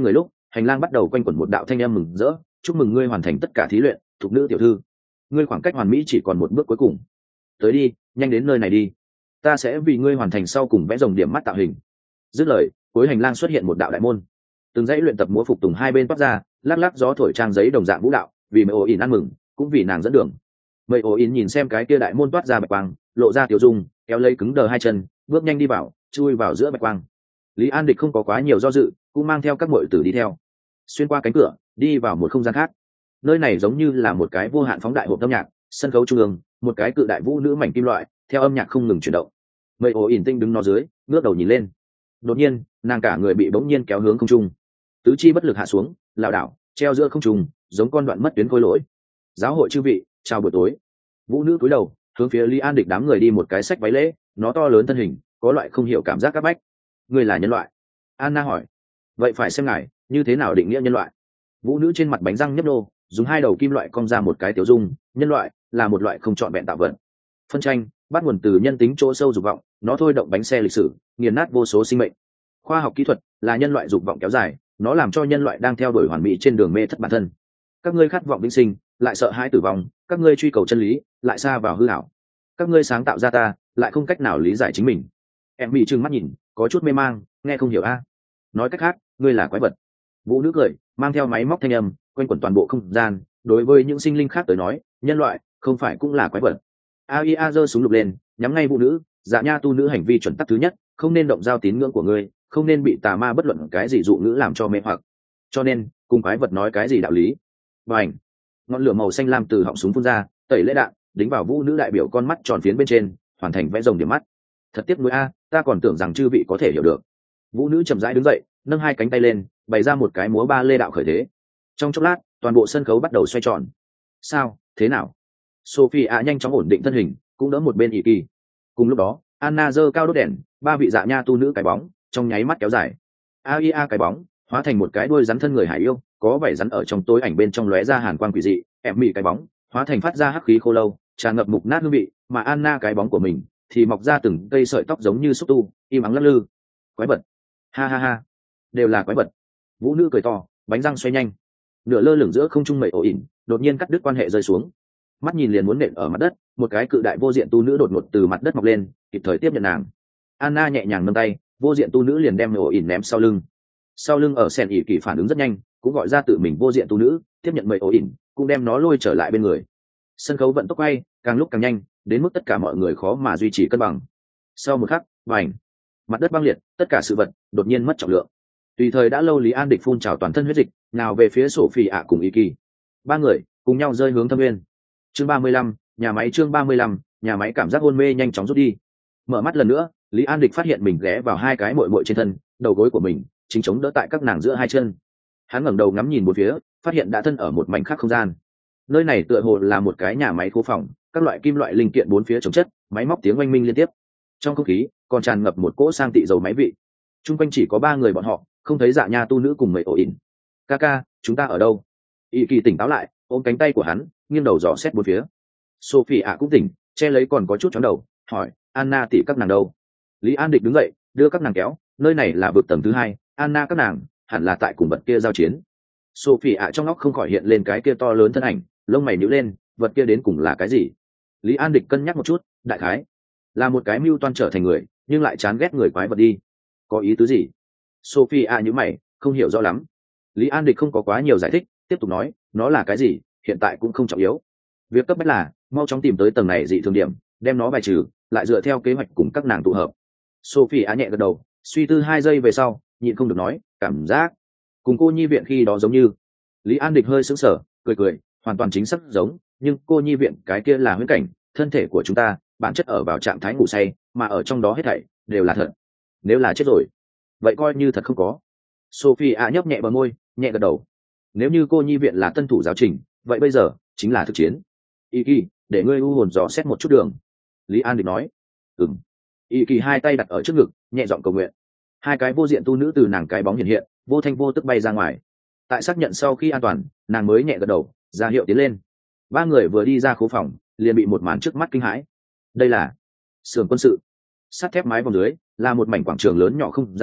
hành lang bắt đầu quanh quẩn một đạo thanh âm mừng rỡ, chúc mừng ngươi hoàn thành tất cả thí luyện, thục nữ tiểu thư, ngươi khoảng cách hoàn mỹ chỉ còn một bước cuối cùng. Tới đi, nhanh đến nơi này đi, ta sẽ vì ngươi hoàn thành sau cùng vẽ rồng điểm mắt tạo hình. Dứt lời, cuối hành lang xuất hiện một đạo đại môn, từng dãy luyện tập múa phục tùng hai bên toát ra, lắc lắc gió thổi trang giấy đồng dạng vũ đạo, vì mày ổ ỉn ăn mừng, cũng vì nàng dẫn đường. Mày ổ ỉn nhìn xem cái kia đại môn toát ra bạch quang, lộ ra tiểu dung, kéo lấy cứng đờ hai chân, bước nhanh đi vào, chui vào giữa bạch quang. Lý An Địch không có quá nhiều do dự, cũng mang theo các muội tử đi theo. Xuyên qua cánh cửa, đi vào một không gian khác. Nơi này giống như là một cái vô hạn phóng đại hộp âm nhạc, sân khấu trung ương, một cái cự đại vũ nữ mảnh kim loại, theo âm nhạc không ngừng chuyển động. Mây ổ ỉn tinh đứng nó dưới, ngước đầu nhìn lên. Đột nhiên, nàng cả người bị bỗng nhiên kéo hướng không trung, tứ chi bất lực hạ xuống, lảo đảo, treo giữa không trung, giống con đoạn mất tuyến khối lỗi. Giáo hội chư vị, chào buổi tối. Vũ nữ cúi đầu, hướng phía Lý An Địch đám người đi một cái xách váy lễ, nó to lớn thân hình, có loại không hiểu cảm giác các bách. Người là nhân loại? Anna hỏi. Vậy phải xem ngài như thế nào định nghĩa nhân loại. Vũ nữ trên mặt bánh răng nhấp nô, dùng hai đầu kim loại cong ra một cái tiểu dung. Nhân loại là một loại không trọn vẹn tạo vật. Phân tranh bắt nguồn từ nhân tính chỗ sâu dục vọng, nó thôi động bánh xe lịch sử, nghiền nát vô số sinh mệnh. Khoa học kỹ thuật là nhân loại dục vọng kéo dài, nó làm cho nhân loại đang theo đuổi hoàn mỹ trên đường mê thất bản thân. Các ngươi khát vọng vĩnh sinh, lại sợ hãi tử vong, các ngươi truy cầu chân lý, lại xa vào hư ảo. Các ngươi sáng tạo ra ta, lại không cách nào lý giải chính mình. Em bị trừng mắt nhìn, có chút mê mang, nghe không hiểu a. Nói cách khác, ngươi là quái vật. Vũ nữ cười, mang theo máy móc thanh âm, quanh quẩn toàn bộ không gian. Đối với những sinh linh khác tới nói, nhân loại không phải cũng là quái vật. AIA giơ súng lục lên, nhắm ngay vũ nữ. Dạ nha tu nữ hành vi chuẩn tắc thứ nhất, không nên động giao tín ngưỡng của ngươi, không nên bị tà ma bất luận cái gì dụ ngữ làm cho mê hoặc. Cho nên, cùng quái vật nói cái gì đạo lý. Bành! Ngọn lửa màu xanh lam từ họng súng phun ra, tẩy lễ đạn, đính vào vũ nữ đại biểu con mắt tròn phiến bên trên, hoàn thành vẽ rồng điểm mắt. Thật tiếc nuối a, ta còn tưởng rằng chư vị có thể hiểu được. Vũ nữ chậm rãi đứng dậy, nâng hai cánh tay lên, bày ra một cái múa ba lê đạo khởi thế. Trong chốc lát, toàn bộ sân khấu bắt đầu xoay tròn. Sao, thế nào? Sophia nhanh chóng ổn định thân hình, cũng đỡ một bên ỷ kỳ. Cùng lúc đó, Anna giơ cao đốt đèn, ba vị dạ nha tu nữ cái bóng, trong nháy mắt kéo dài. AIA cái bóng, hóa thành một cái đuôi rắn thân người hải yêu, có vảy rắn ở trong tối ảnh bên trong lóe ra hàn quang quỷ dị. Em mị cái bóng, hóa thành phát ra hắc khí khô lâu, tràn ngập mục nát hương vị, mà Anna cái bóng của mình thì mọc ra từng cây sợi tóc giống như xúc tu, im ắng lắc lư. Quái vật! Ha ha ha! Đều là quái vật! Vũ nữ cười to, bánh răng xoay nhanh, nửa lơ lửng giữa không trung mây ổ ỉn, đột nhiên cắt đứt quan hệ rơi xuống. Mắt nhìn liền muốn nện ở mặt đất, một cái cự đại vô diện tu nữ đột ngột từ mặt đất mọc lên, kịp thời tiếp nhận nàng. Anna nhẹ nhàng nâng tay, vô diện tu nữ liền đem mây ổ ỉn ném sau lưng. Sau lưng ở sen ỉ kỳ phản ứng rất nhanh, cũng gọi ra tự mình vô diện tu nữ, tiếp nhận mây ổ ỉn, cũng đem nó lôi trở lại bên người. Sân khấu vận tốc quay, càng lúc càng nhanh, đến mức tất cả mọi người khó mà duy trì cân bằng. Sau một khắc, bành, mặt đất băng liệt, tất cả sự vật đột nhiên mất trọng lượng. Tùy thời đã lâu Lý An Địch phun trào toàn thân huyết dịch, nào về phía Sophie ạ cùng Ý Kỳ. Ba người cùng nhau rơi hướng thâm nguyên. Chương 35, nhà máy chương 35, nhà máy cảm giác hôn mê nhanh chóng rút đi. Mở mắt lần nữa, Lý An Địch phát hiện mình ghé vào hai cái muội muội trên thân, đầu gối của mình chính chống đỡ tại các nàng giữa hai chân. Hắn ngẩng đầu ngắm nhìn một phía, phát hiện đã thân ở một mảnh khác không gian. Nơi này tựa hồ là một cái nhà máy khố phòng, các loại kim loại linh kiện bốn phía chồng chất, máy móc tiếng oanh minh liên tiếp. Trong không khí còn tràn ngập một cỗ sang tị dầu máy vị. Trung quanh chỉ có ba người bọn họ, không thấy dạ nha tu nữ cùng mấy ổ ỉn. Kaka, chúng ta ở đâu? Ý Kỳ tỉnh táo lại, ôm cánh tay của hắn, nghiêng đầu dò xét bốn phía. Sophie ạ cũng tỉnh, che lấy còn có chút chóng đầu, hỏi, Anna tỷ các nàng đâu? Lý An Địch đứng dậy, đưa các nàng kéo, nơi này là vực tầng thứ hai, Anna các nàng hẳn là tại cùng vật kia giao chiến. Sophie ạ trong óc không khỏi hiện lên cái kia to lớn thân ảnh, lông mày nhíu lên, vật kia đến cùng là cái gì? Lý An Địch cân nhắc một chút, đại khái là một cái mưu toan trở thành người, nhưng lại chán ghét người quái vật đi. Có ý tứ gì? Sophie ạ nhíu mày, không hiểu rõ lắm. Lý An Địch không có quá nhiều giải thích, tiếp tục nói, nó là cái gì, hiện tại cũng không trọng yếu. Việc cấp bách là mau chóng tìm tới tầng này dị thường điểm, đem nó bài trừ, lại dựa theo kế hoạch cùng các nàng tụ hợp. Sophie ạ nhẹ gật đầu, suy tư 2 giây về sau, nhịn không được nói, cảm giác cùng cô nhi viện khi đó giống như. Lý An Địch hơi sững sờ, cười cười, hoàn toàn chính xác giống, nhưng cô nhi viện cái kia là huyễn cảnh, thân thể của chúng ta bản chất ở vào trạng thái ngủ say, mà ở trong đó hết thảy đều là thật. Nếu là chết rồi, vậy coi như thật không có. Sophie ạ nhấp nhẹ bờ môi, nhẹ gật đầu. Nếu như cô nhi viện là tân thủ giáo trình, vậy bây giờ chính là thực chiến. Ý Kỳ, để ngươi u hồn dò xét một chút đường. Lý An Địch nói. Ừm. Ý Kỳ hai tay đặt ở trước ngực, nhẹ giọng cầu nguyện. Hai cái vô diện tu nữ từ nàng cái bóng hiện hiện, vô thanh vô tức bay ra ngoài. Tại xác nhận sau khi an toàn, nàng mới nhẹ gật đầu, ra hiệu tiến lên. Ba người vừa đi ra khố phòng, liền bị một màn trước mắt kinh hãi. Đây là xưởng quân sự. Sắt thép mái vòng dưới là một mảnh quảng trường lớn nhỏ không gian,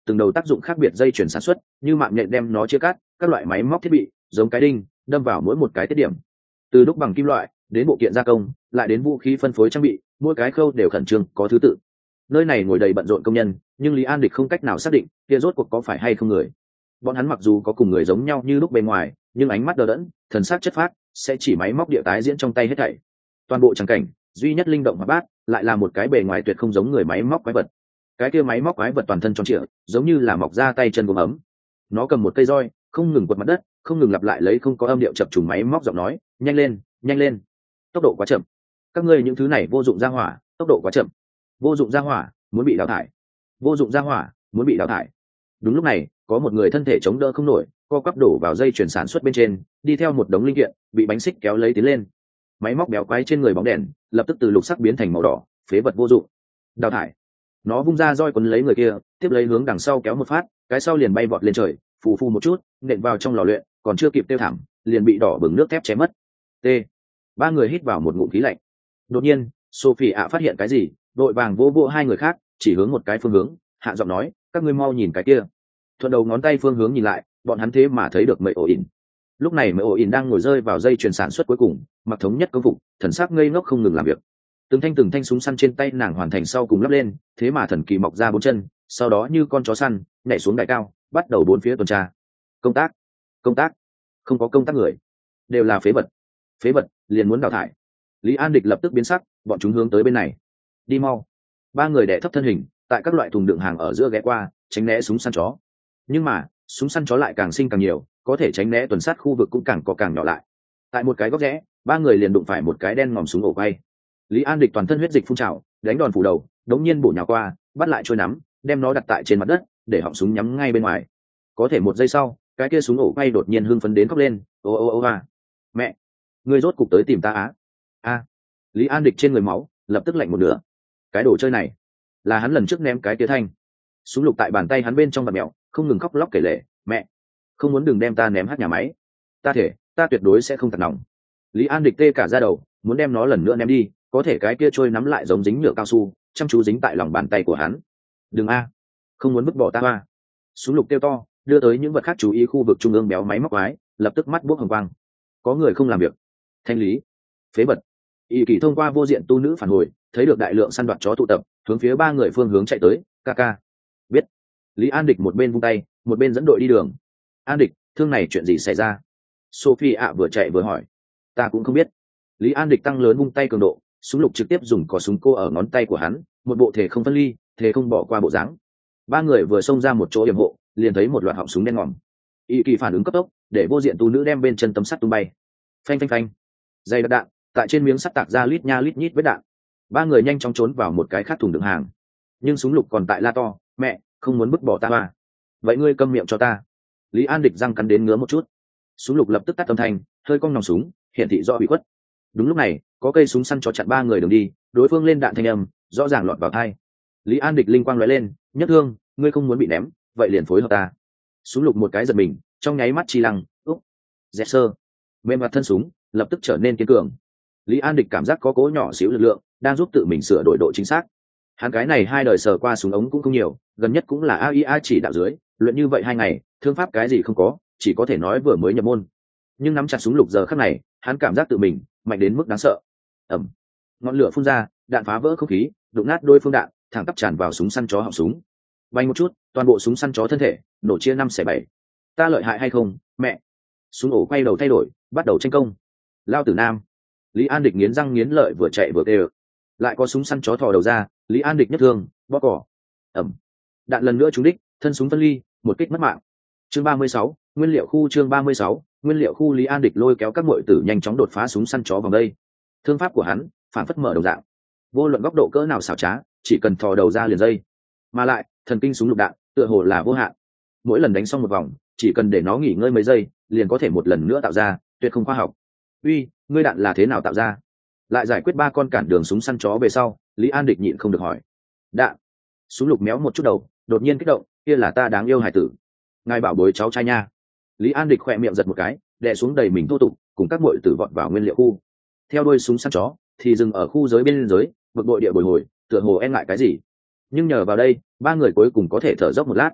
từng đầu tác dụng khác biệt dây chuyển sản xuất như mạng nhện đem nó chia cắt, các loại máy móc thiết bị giống cái đinh đâm vào mỗi một cái tiết điểm, từ đúc bằng kim loại đến bộ kiện gia công lại đến vũ khí phân phối trang bị, mỗi cái khâu đều khẩn trương có thứ tự. Nơi này ngồi đầy bận rộn công nhân, nhưng Lý An Địch không cách nào xác định kia rốt cuộc có phải hay không người. Bọn hắn mặc dù có cùng người giống nhau như lúc bên ngoài, nhưng ánh mắt đờ đẫn, thần sắc chất phác, sẽ chỉ máy móc địa tái diễn trong tay hết thảy. Toàn bộ tràng cảnh duy nhất linh động hoạt bát lại là một cái bề ngoài tuyệt không giống người máy móc quái vật. Cái kia máy móc quái vật toàn thân tròn trịa, giống như là mọc ra tay chân gốm ấm. Nó cầm một cây roi, không ngừng quật mặt đất, không ngừng lặp lại lấy không có âm điệu chập trùng máy móc giọng nói, nhanh lên, nhanh lên, tốc độ quá chậm, các ngươi những thứ này vô dụng ra hỏa, tốc độ quá chậm, vô dụng ra hỏa muốn bị đào thải, vô dụng ra hỏa muốn bị đào thải. Đúng lúc này có một người thân thể chống đỡ không nổi, co quắp đổ vào dây chuyển sản xuất bên trên, đi theo một đống linh kiện bị bánh xích kéo lấy tiến lên. Máy móc béo quái trên người bóng đèn lập tức từ lục sắc biến thành màu đỏ, phế vật vô dụng, đào thải. Nó vung ra roi quấn lấy người kia, tiếp lấy hướng đằng sau kéo một phát, cái sau liền bay vọt lên trời, phù phù một chút nện vào trong lò luyện, còn chưa kịp tiêu thảm liền bị đỏ bừng nước thép chém mất. T. Ba người hít vào một ngụm khí lạnh. Đột nhiên Sophie ạ phát hiện cái gì, đội vàng vỗ vỗ hai người khác, chỉ hướng một cái phương hướng, hạ giọng nói, các ngươi mau nhìn cái kia. Thuận đầu ngón tay phương hướng nhìn lại, bọn hắn thế mà thấy được Mây Ổ ỉn. Lúc này Mây Ổ ỉn đang ngồi rơi vào dây chuyền sản xuất cuối cùng, mặc thống nhất công phục, thần sắc ngây ngốc không ngừng làm việc. Từng thanh súng săn trên tay nàng hoàn thành sau cùng lắp lên, thế mà thần kỳ mọc ra bốn chân, sau đó như con chó săn nhảy xuống đài cao, bắt đầu bốn phía tuần tra. Công tác, công tác, không có công tác người, đều là phế vật liền muốn đào thải. Lý An Địch lập tức biến sắc, bọn chúng hướng tới bên này, đi mau. Ba người đè thấp thân hình, tại các loại thùng đựng hàng ở giữa ghé qua, tránh né súng săn chó. Nhưng mà súng săn chó lại càng sinh càng nhiều, có thể tránh né tuần sát khu vực cũng càng có càng nhỏ lại. Tại một cái góc rẽ, ba người liền đụng phải một cái đen ngòm súng ổ quay. Lý An Địch toàn thân huyết dịch phun trào, đánh đòn phủ đầu, đống nhiên bổ nhào qua, bắt lại trôi nắm, đem nó đặt tại trên mặt đất, để họng súng nhắm ngay bên ngoài. Có thể một giây sau, cái kia súng ổ quay đột nhiên hưng phấn đến khóc lên, ô ô ô à. Mẹ, ngươi rốt cục tới tìm ta á? A. Lý An Địch trên người máu lập tức lạnh một nửa. Cái đồ chơi này là hắn lần trước ném cái tía thanh. Súng lục tại bàn tay hắn bên trong vật mèo, không ngừng khóc lóc kể lể, mẹ, không muốn đừng đem ta ném hát nhà máy. Ta thể, ta tuyệt đối sẽ không thật nòng. Lý An Địch tê cả da đầu, muốn đem nó lần nữa ném đi, có thể cái kia trôi nắm lại giống dính nhựa cao su, chăm chú dính tại lòng bàn tay của hắn. Đừng a, không muốn vứt bỏ ta a. Súng lục kêu to, đưa tới những vật khác chú ý khu vực trung ương béo máy móc quái, lập tức mắt buốc hồng quang. Có người không làm việc. Thanh lý, phế vật. Y Kỳ thông qua vô diện tu nữ phản hồi, thấy được đại lượng săn đoạt chó tụ tập, hướng phía ba người phương hướng chạy tới. Ca. Biết. Lý An Địch một bên vung tay, một bên dẫn đội đi đường. An Địch, thương này chuyện gì xảy ra? Sophie ạ vừa chạy vừa hỏi. Ta cũng không biết. Lý An Địch tăng lớn vung tay cường độ, súng lục trực tiếp dùng cò súng cô ở ngón tay của hắn, một bộ thể không phân ly, thể không bỏ qua bộ dáng. Ba người vừa xông ra một chỗ yểm hộ, liền thấy một loạt họng súng đen ngòm. Y Kỳ phản ứng cấp tốc, để vô diện tu nữ đem bên chân tấm sắt tung bay. Phanh phanh phanh. Dây đặc đạn tại trên miếng sắt tạc ra lít nha lít nhít vết đạn. Ba người nhanh chóng trốn vào một cái khác thùng đựng hàng, nhưng súng lục còn tại la to, mẹ, không muốn vứt bỏ ta mà. Vậy ngươi câm miệng cho ta. Lý An Địch răng cắn đến ngứa một chút. Súng lục lập tức tắt âm thanh, hơi cong nòng súng, hiển thị rõ bị khuất. Đúng lúc này có cây súng săn chó chặn ba người đường đi, đối phương lên đạn thanh âm rõ ràng lọt vào tai. Lý An Địch linh quang lóe lên, nhất thương, ngươi không muốn bị ném, vậy liền phối hợp ta. Súng lục một cái giật mình, trong nháy mắt chi lăng, úp, dẹt sơ, mềm mặt thân súng lập tức trở nên kiên cường. Lý An Địch cảm giác có cố nhỏ xíu lực lượng đang giúp tự mình sửa đổi độ chính xác. Hắn cái này hai đời sờ qua súng ống cũng không nhiều, gần nhất cũng là AIA chỉ đạo dưới luyện như vậy 2 ngày, thương pháp cái gì không có, chỉ có thể nói vừa mới nhập môn. Nhưng nắm chặt súng lục giờ khắc này, hắn cảm giác tự mình mạnh đến mức đáng sợ. Ầm, ngọn lửa phun ra, đạn phá vỡ không khí, đụng nát đôi phương đạn, thẳng tắp tràn vào súng săn chó họng súng. Bay một chút, toàn bộ súng săn chó thân thể nổ chia 5/7. Ta lợi hại hay không, mẹ? Súng ổ quay đầu thay đổi, bắt đầu tranh công. Lao tử nam. Lý An Địch nghiến răng nghiến lợi vừa chạy vừa kêu. Lại có súng săn chó thò đầu ra, Lý An Địch nhất thương, bóp cỏ. Ầm, đạn lần nữa trúng đích, thân súng phân ly, một kích mất mạng. Chương 36, nguyên liệu khu. Chương 36, nguyên liệu khu. Lý An Địch lôi kéo các muội tử nhanh chóng đột phá súng săn chó vòng đây. Thương pháp của hắn phản phất mở đầu dạng, vô luận góc độ cỡ nào xảo trá, chỉ cần thò đầu ra liền dây. Mà lại thần kinh súng lục đạn tựa hồ là vô hạn, mỗi lần đánh xong một vòng, chỉ cần để nó nghỉ ngơi mấy giây, liền có thể một lần nữa tạo ra, tuyệt không khoa học. Uy, ngươi đạn là thế nào tạo ra? Lại giải quyết 3 con cản đường súng săn chó về sau, Lý An Địch nhịn không được hỏi. Đạn. Súng lục méo một chút đầu, đột nhiên kích động, kia là ta đáng yêu hải tử, ngài bảo bối cháu trai nha. Lý An Địch khỏe miệng giật một cái, đè xuống đầy mình thô tục, cùng các muội tử vọt vào nguyên liệu khu. Theo đuôi súng săn chó thì dừng ở khu giới bên giới, vực bội địa bồi hồi, tựa hồ e ngại cái gì. Nhưng nhờ vào đây, 3 người cuối cùng có thể thở dốc một lát.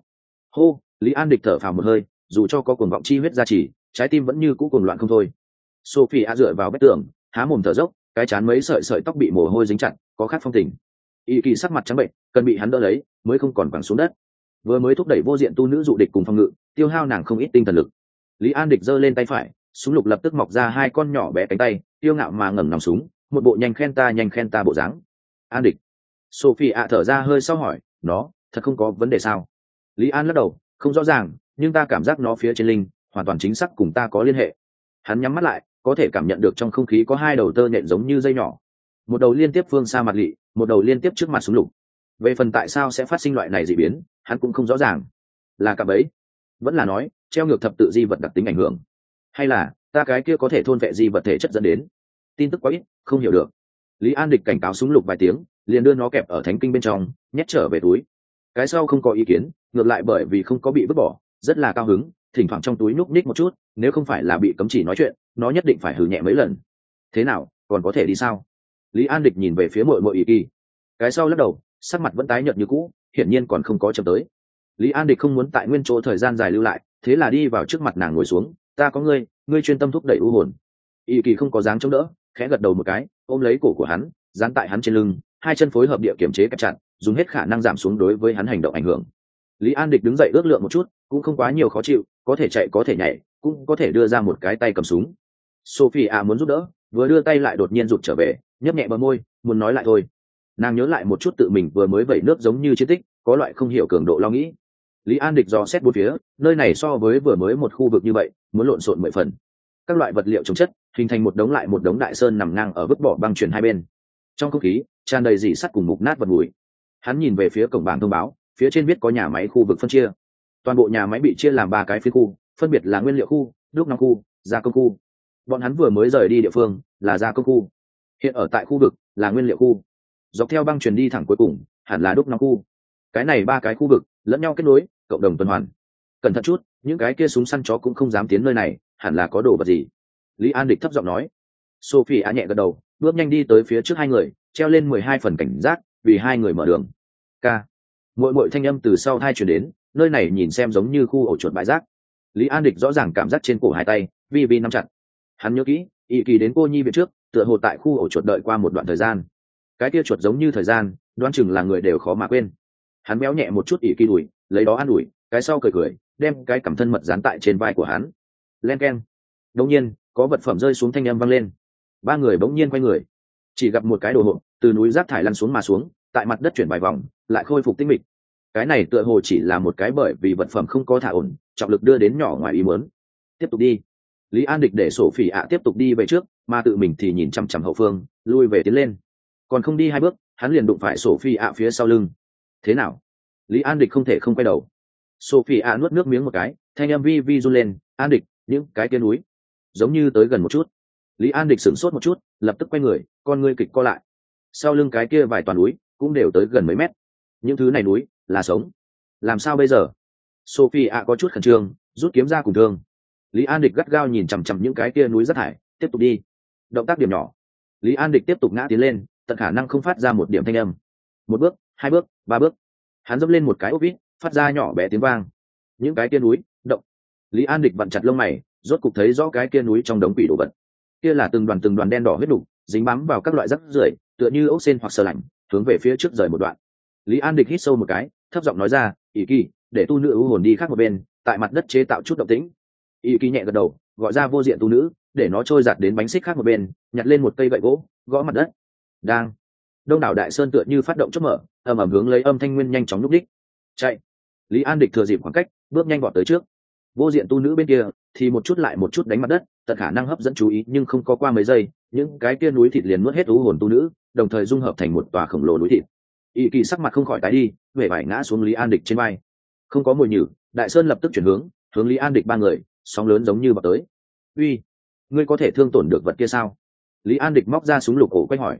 Hô, Lý An Địch thở phào một hơi, dù cho có cuồng vọng chi huyết gia trì, trái tim vẫn như cũ cuồng loạn không thôi. Sophie dựa vào vách tường, há mồm thở dốc, cái chán mấy sợi sợi tóc bị mồ hôi dính chặt, có khác phong tình. Y Kỳ sắc mặt trắng bệnh, cần bị hắn đỡ lấy, mới không còn quẳng xuống đất. Vừa mới thúc đẩy vô diện tu nữ dụ địch cùng phòng ngự, tiêu hao nàng không ít tinh thần lực. Lý An Địch giơ lên tay phải, súng lục lập tức mọc ra hai con nhỏ bé cánh tay, tiêu ngạo mà ngẩng nòng súng, một bộ nhanh khen ta bộ dáng. An Địch. Sophie thở ra hơi sau hỏi, nó thật không có vấn đề sao? Lý An lắc đầu, không rõ ràng, nhưng ta cảm giác nó phía trên linh, hoàn toàn chính xác cùng ta có liên hệ. Hắn nhắm mắt lại, có thể cảm nhận được trong không khí có hai đầu tơ nhện giống như dây nhỏ, một đầu liên tiếp phương xa mặt lị, một đầu liên tiếp trước mặt súng lục. Về phần tại sao sẽ phát sinh loại này dị biến, hắn cũng không rõ ràng. Là cả bấy, vẫn là nói treo ngược thập tự di vật đặc tính ảnh hưởng, hay là ta cái kia có thể thôn vệ di vật thể chất dẫn đến? Tin tức quá ít, không hiểu được. Lý An Địch cảnh cáo súng lục vài tiếng, liền đưa nó kẹp ở thánh kinh bên trong, nhét trở về túi. Cái sau không có ý kiến, ngược lại bởi vì không có bị vứt bỏ, rất là cao hứng, thỉnh thoảng trong túi nhúc nhích một chút, nếu không phải là bị cấm chỉ nói chuyện, nó nhất định phải hừ nhẹ mấy lần. Thế nào, còn có thể đi sao? Lý An Địch nhìn về phía muội muội Y Kỳ. Cái sau lắc đầu, sắc mặt vẫn tái nhợt như cũ, hiển nhiên còn không có chậm tới. Lý An Địch không muốn tại nguyên chỗ thời gian dài lưu lại, thế là đi vào trước mặt nàng ngồi xuống. Ta có ngươi chuyên tâm thúc đẩy u hồn. Y Kỳ không có dáng chống đỡ, khẽ gật đầu một cái, ôm lấy cổ của hắn, dán tại hắn trên lưng, hai chân phối hợp địa kiểm chế cắt chặt, dùng hết khả năng giảm xuống đối với hắn hành động ảnh hưởng. Lý An Địch đứng dậy ước lượng một chút, cũng không quá nhiều khó chịu, có thể chạy có thể nhảy, cũng có thể đưa ra một cái tay cầm súng. Sophie muốn giúp đỡ, vừa đưa tay lại đột nhiên rụt trở về, nhấp nhẹ bờ môi, muốn nói lại thôi. Nàng nhớ lại một chút tự mình vừa mới vẩy nước giống như chiến tích, có loại không hiểu cường độ lo nghĩ. Lý An Địch dò xét bốn phía, nơi này so với vừa mới một khu vực như vậy, muốn lộn xộn 10 phần. Các loại vật liệu chống chất, hình thành một đống lại một đống đại sơn nằm ngang ở vứt bỏ băng chuyển hai bên. Trong không khí tràn đầy rỉ sắt cùng mục nát vật bụi. Hắn nhìn về phía cổng bảng thông báo, phía trên viết có nhà máy khu vực phân chia. Toàn bộ nhà máy bị chia làm 3 cái phiên khu, phân biệt là nguyên liệu khu, đúc nóng khu, gia công khu. Bọn hắn vừa mới rời đi địa phương là gia công khu, hiện ở tại khu vực là nguyên liệu khu. Dọc theo băng truyền đi thẳng cuối cùng hẳn là đúc nóng khu. Cái này 3 cái khu vực lẫn nhau kết nối, cộng đồng tuần hoàn. Cẩn thận chút, những cái kia súng săn chó cũng không dám tiến nơi này, hẳn là có đồ vật gì. Lý An Địch thấp giọng nói. Sophie nhẹ gật đầu, bước nhanh đi tới phía trước hai người, treo lên 12 phần cảnh giác, vì hai người mở đường. Ca. Muội thanh âm từ sau thai truyền đến, nơi này nhìn xem giống như khu ổ chuột bãi rác. Lý An Địch rõ ràng cảm giác trên cổ hai tay vi nắm chặt. Hắn nhớ kỹ, Y Kỳ đến cô nhi viện trước, tựa hồ tại khu ổ chuột đợi qua một đoạn thời gian. Cái kia chuột giống như thời gian, đoán chừng là người đều khó mà quên. Hắn béo nhẹ một chút Y Kỳ đùi, lấy đó an ủi, cái sau cười, đem cái cằm thân mật dán tại trên vai của hắn. Len keng. Đột nhiên, có vật phẩm rơi xuống thanh âm vang lên. Ba người bỗng nhiên quay người, chỉ gặp một cái đồ hộp từ núi rác thải lăn xuống mà xuống, tại mặt đất chuyển vài vòng, lại khôi phục tinh mịch. Cái này tựa hồ chỉ là một cái bởi vì vật phẩm không có thả ổn, trọng lực đưa đến nhỏ ngoài ý muốn. Tiếp tục đi. Lý An Địch để Sophie tiếp tục đi về trước, mà tự mình thì nhìn chằm chằm hậu phương, lui về tiến lên. Còn không đi 2 bước, hắn liền đụng phải Sophie phía sau lưng. Thế nào? Lý An Địch không thể không quay đầu. Sophie nuốt nước miếng một cái, thanh âm vi run lên. An Địch, những cái kia núi giống như tới gần một chút. Lý An Địch sửng sốt một chút, lập tức quay người, con ngươi kịch co lại. Sau lưng cái kia vài toàn núi cũng đều tới gần mấy mét. Những thứ này núi là sống, làm sao bây giờ? Sophie có chút khẩn trương, rút kiếm ra cùng thương. Lý An Địch gắt gao nhìn chằm chằm những cái kia núi rác thải, tiếp tục đi. Động tác điểm nhỏ. Lý An Địch tiếp tục ngã tiến lên, tận khả năng không phát ra một điểm thanh âm. 1 bước, 2 bước, 3 bước. Hắn dẫm lên một cái ốp vít, phát ra nhỏ bé tiếng vang. Những cái kia núi động. Lý An Địch vặn chặt lông mày, rốt cục thấy rõ cái kia núi trong đống quỷ đồ vật. Kia là từng đoàn đen đỏ huyết đục, dính bám vào các loại rác rưởi, tựa như ốc sên hoặc sờ lạnh, hướng về phía trước rời một đoạn. Lý An Địch hít sâu một cái, thấp giọng nói ra, "Y Kỳ, để tu nữ ưu hồn đi khác một bên, tại mặt đất chế tạo chút động tĩnh." Y Kỳ nhẹ gật đầu, gọi ra vô diện tu nữ, để nó trôi giạt đến bánh xích khác một bên, nhặt lên một cây gậy gỗ, gõ mặt đất. Đang. Đông đảo đại sơn tựa như phát động chốt mở, ầm ầm hướng lấy âm thanh nguyên nhanh chóng lúc đích. Chạy. Lý An Địch thừa dịp khoảng cách, bước nhanh vọt tới trước. Vô diện tu nữ bên kia thì một chút lại một chút đánh mặt đất, tận khả năng hấp dẫn chú ý, nhưng không có qua mấy giây, những cái kia núi thịt liền nuốt hết ưu hồn tu nữ, đồng thời dung hợp thành một tòa khổng lồ núi thịt. Y Kỳ sắc mặt không khỏi tái đi, vẻ vải ngã xuống Lý An Địch trên vai. Không có mùi nhử, đại sơn lập tức chuyển hướng Lý An Địch ba người, sóng lớn giống như bật tới. "Uy, ngươi có thể thương tổn được vật kia sao?" Lý An Địch móc ra súng lục ổ quay hỏi.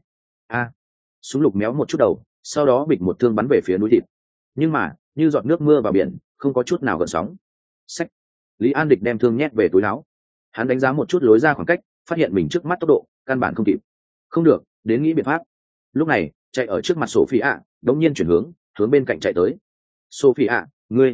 Súng lục méo một chút đầu, sau đó bịch một thương bắn về phía núi thịt. Nhưng mà, như giọt nước mưa vào biển, không có chút nào gợn sóng. Xách. Lý An Địch đem thương nhét về túi áo. Hắn đánh giá một chút lối ra khoảng cách, phát hiện mình trước mắt tốc độ căn bản không kịp. Không được, đến nghĩ biện pháp. Lúc này, chạy ở trước mặt Sophie đống nhiên chuyển hướng bên cạnh chạy tới. "Sophie, ngươi..."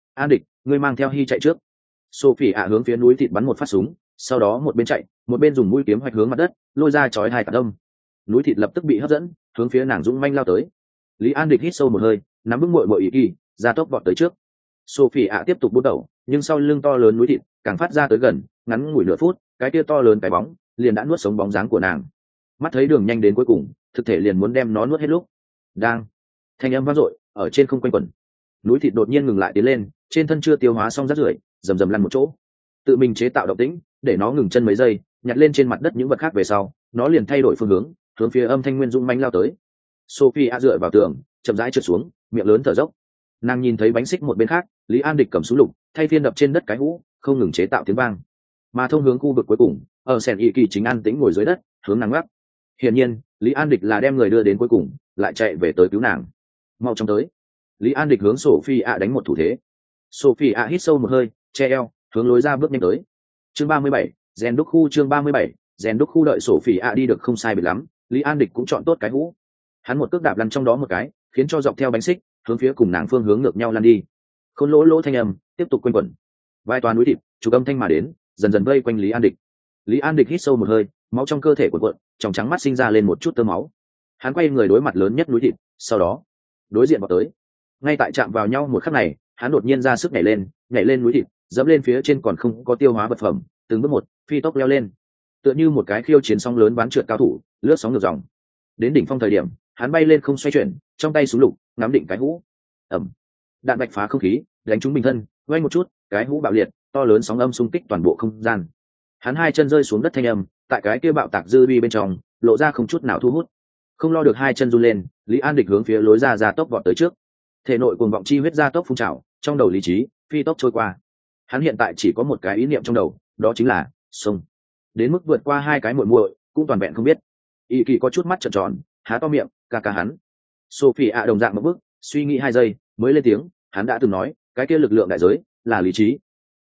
An địch, ngươi mang theo Hy chạy trước. Sophie ạ hướng phía núi thịt bắn một phát súng, sau đó một bên chạy một bên dùng mũi kiếm hoạch hướng mặt đất, lôi ra chói hai cả đông. Núi thịt lập tức bị hấp dẫn, hướng phía nàng dũng manh lao tới. Lý An địch hít sâu một hơi, nắm vững muội ý kỳ, ra tốc vọt tới trước. Sophie ạ tiếp tục bút đầu, nhưng sau lưng to lớn núi thịt càng phát ra tới gần, ngắn ngủi nửa phút, cái kia to lớn cái bóng liền đã nuốt sống bóng dáng của nàng. Mắt thấy đường nhanh đến cuối cùng, thực thể liền muốn đem nó nuốt hết lúc. Đang, thanh âm vang dội ở trên không quanh quẩn. Núi thịt đột nhiên ngừng lại tiến lên, trên thân chưa tiêu hóa xong rác rưởi, rầm rầm lăn một chỗ. Tự mình chế tạo động tĩnh, để nó ngừng chân mấy giây, nhặt lên trên mặt đất những vật khác về sau, nó liền thay đổi phương hướng, hướng phía âm thanh nguyên dung manh lao tới. Sophie dựa vào tường, chậm rãi trượt xuống, miệng lớn thở dốc. Nàng nhìn thấy bánh xích một bên khác, Lý An địch cầm súng lục, thay phiên đập trên đất cái hũ, không ngừng chế tạo tiếng vang. Mà thông hướng khu vực cuối cùng, ở sèn y kỳ chính an tĩnh ngồi dưới đất, hướng nàng ngắc. Hiển nhiên, Lý An địch là đem người đưa đến cuối cùng, lại chạy về tới cứu nàng. Mau chóng tới. Lý An địch hướng Sophie đánh một thủ thế. Sophie hít sâu một hơi, che eo, hướng lối ra bước nhanh tới. Chương 37, rèn đúc khu. Chương 37, rèn đúc khu. Đợi Sophie đi được không sai biệt lắm, Lý An địch cũng chọn tốt cái hũ. Hắn một cước đạp lăn trong đó một cái, khiến cho dọc theo bánh xích, hướng phía cùng nàng phương hướng ngược nhau lăn đi. Khôn lỗ lỗ thanh âm tiếp tục quanh quẩn. Vai toàn núi thịt, chủ âm thanh mà đến, dần dần vây quanh Lý An địch. Lý An địch hít sâu một hơi, máu trong cơ thể cuộn cuộn, trong trắng mắt sinh ra lên một chút tơ máu. Hắn quay người đối mặt lớn nhất núi thịt, sau đó đối diện vào tới. Ngay tại chạm vào nhau một khắc này, hắn đột nhiên ra sức nhảy lên núi thịt, dẫm lên phía trên còn không có tiêu hóa vật phẩm, từng bước một phi tốc leo lên, tựa như một cái khiêu chiến sóng lớn ván trượt cao thủ, lướt sóng ngược dòng. Đến đỉnh phong thời điểm, hắn bay lên không xoay chuyển, trong tay súng lục ngắm định cái hũ. Ầm, đạn bạch phá không khí, đánh trúng bình thân, quay một chút, cái hũ bạo liệt, to lớn sóng âm xung kích toàn bộ không gian. Hắn hai chân rơi xuống đất thanh âm, tại cái kia bạo tạc dư uy bên trong, lộ ra không chút nào thu hút. Không lo được hai chân run lên, Lý An địch hướng phía lối ra tốc vọt tới trước. Thể nội cuồng vọng chi huyết ra tốc phun trào, trong đầu lý trí phi tốc trôi qua. Hắn hiện tại chỉ có một cái ý niệm trong đầu, đó chính là xông. Đến mức vượt qua hai cái muội muội, cũng toàn vẹn không biết. Y Kỳ có chút mắt trợn tròn, há to miệng, ca hắn. Sophie đồng dạng một bước, suy nghĩ 2 giây, mới lên tiếng, hắn đã từng nói, cái kia lực lượng đại giới là lý trí.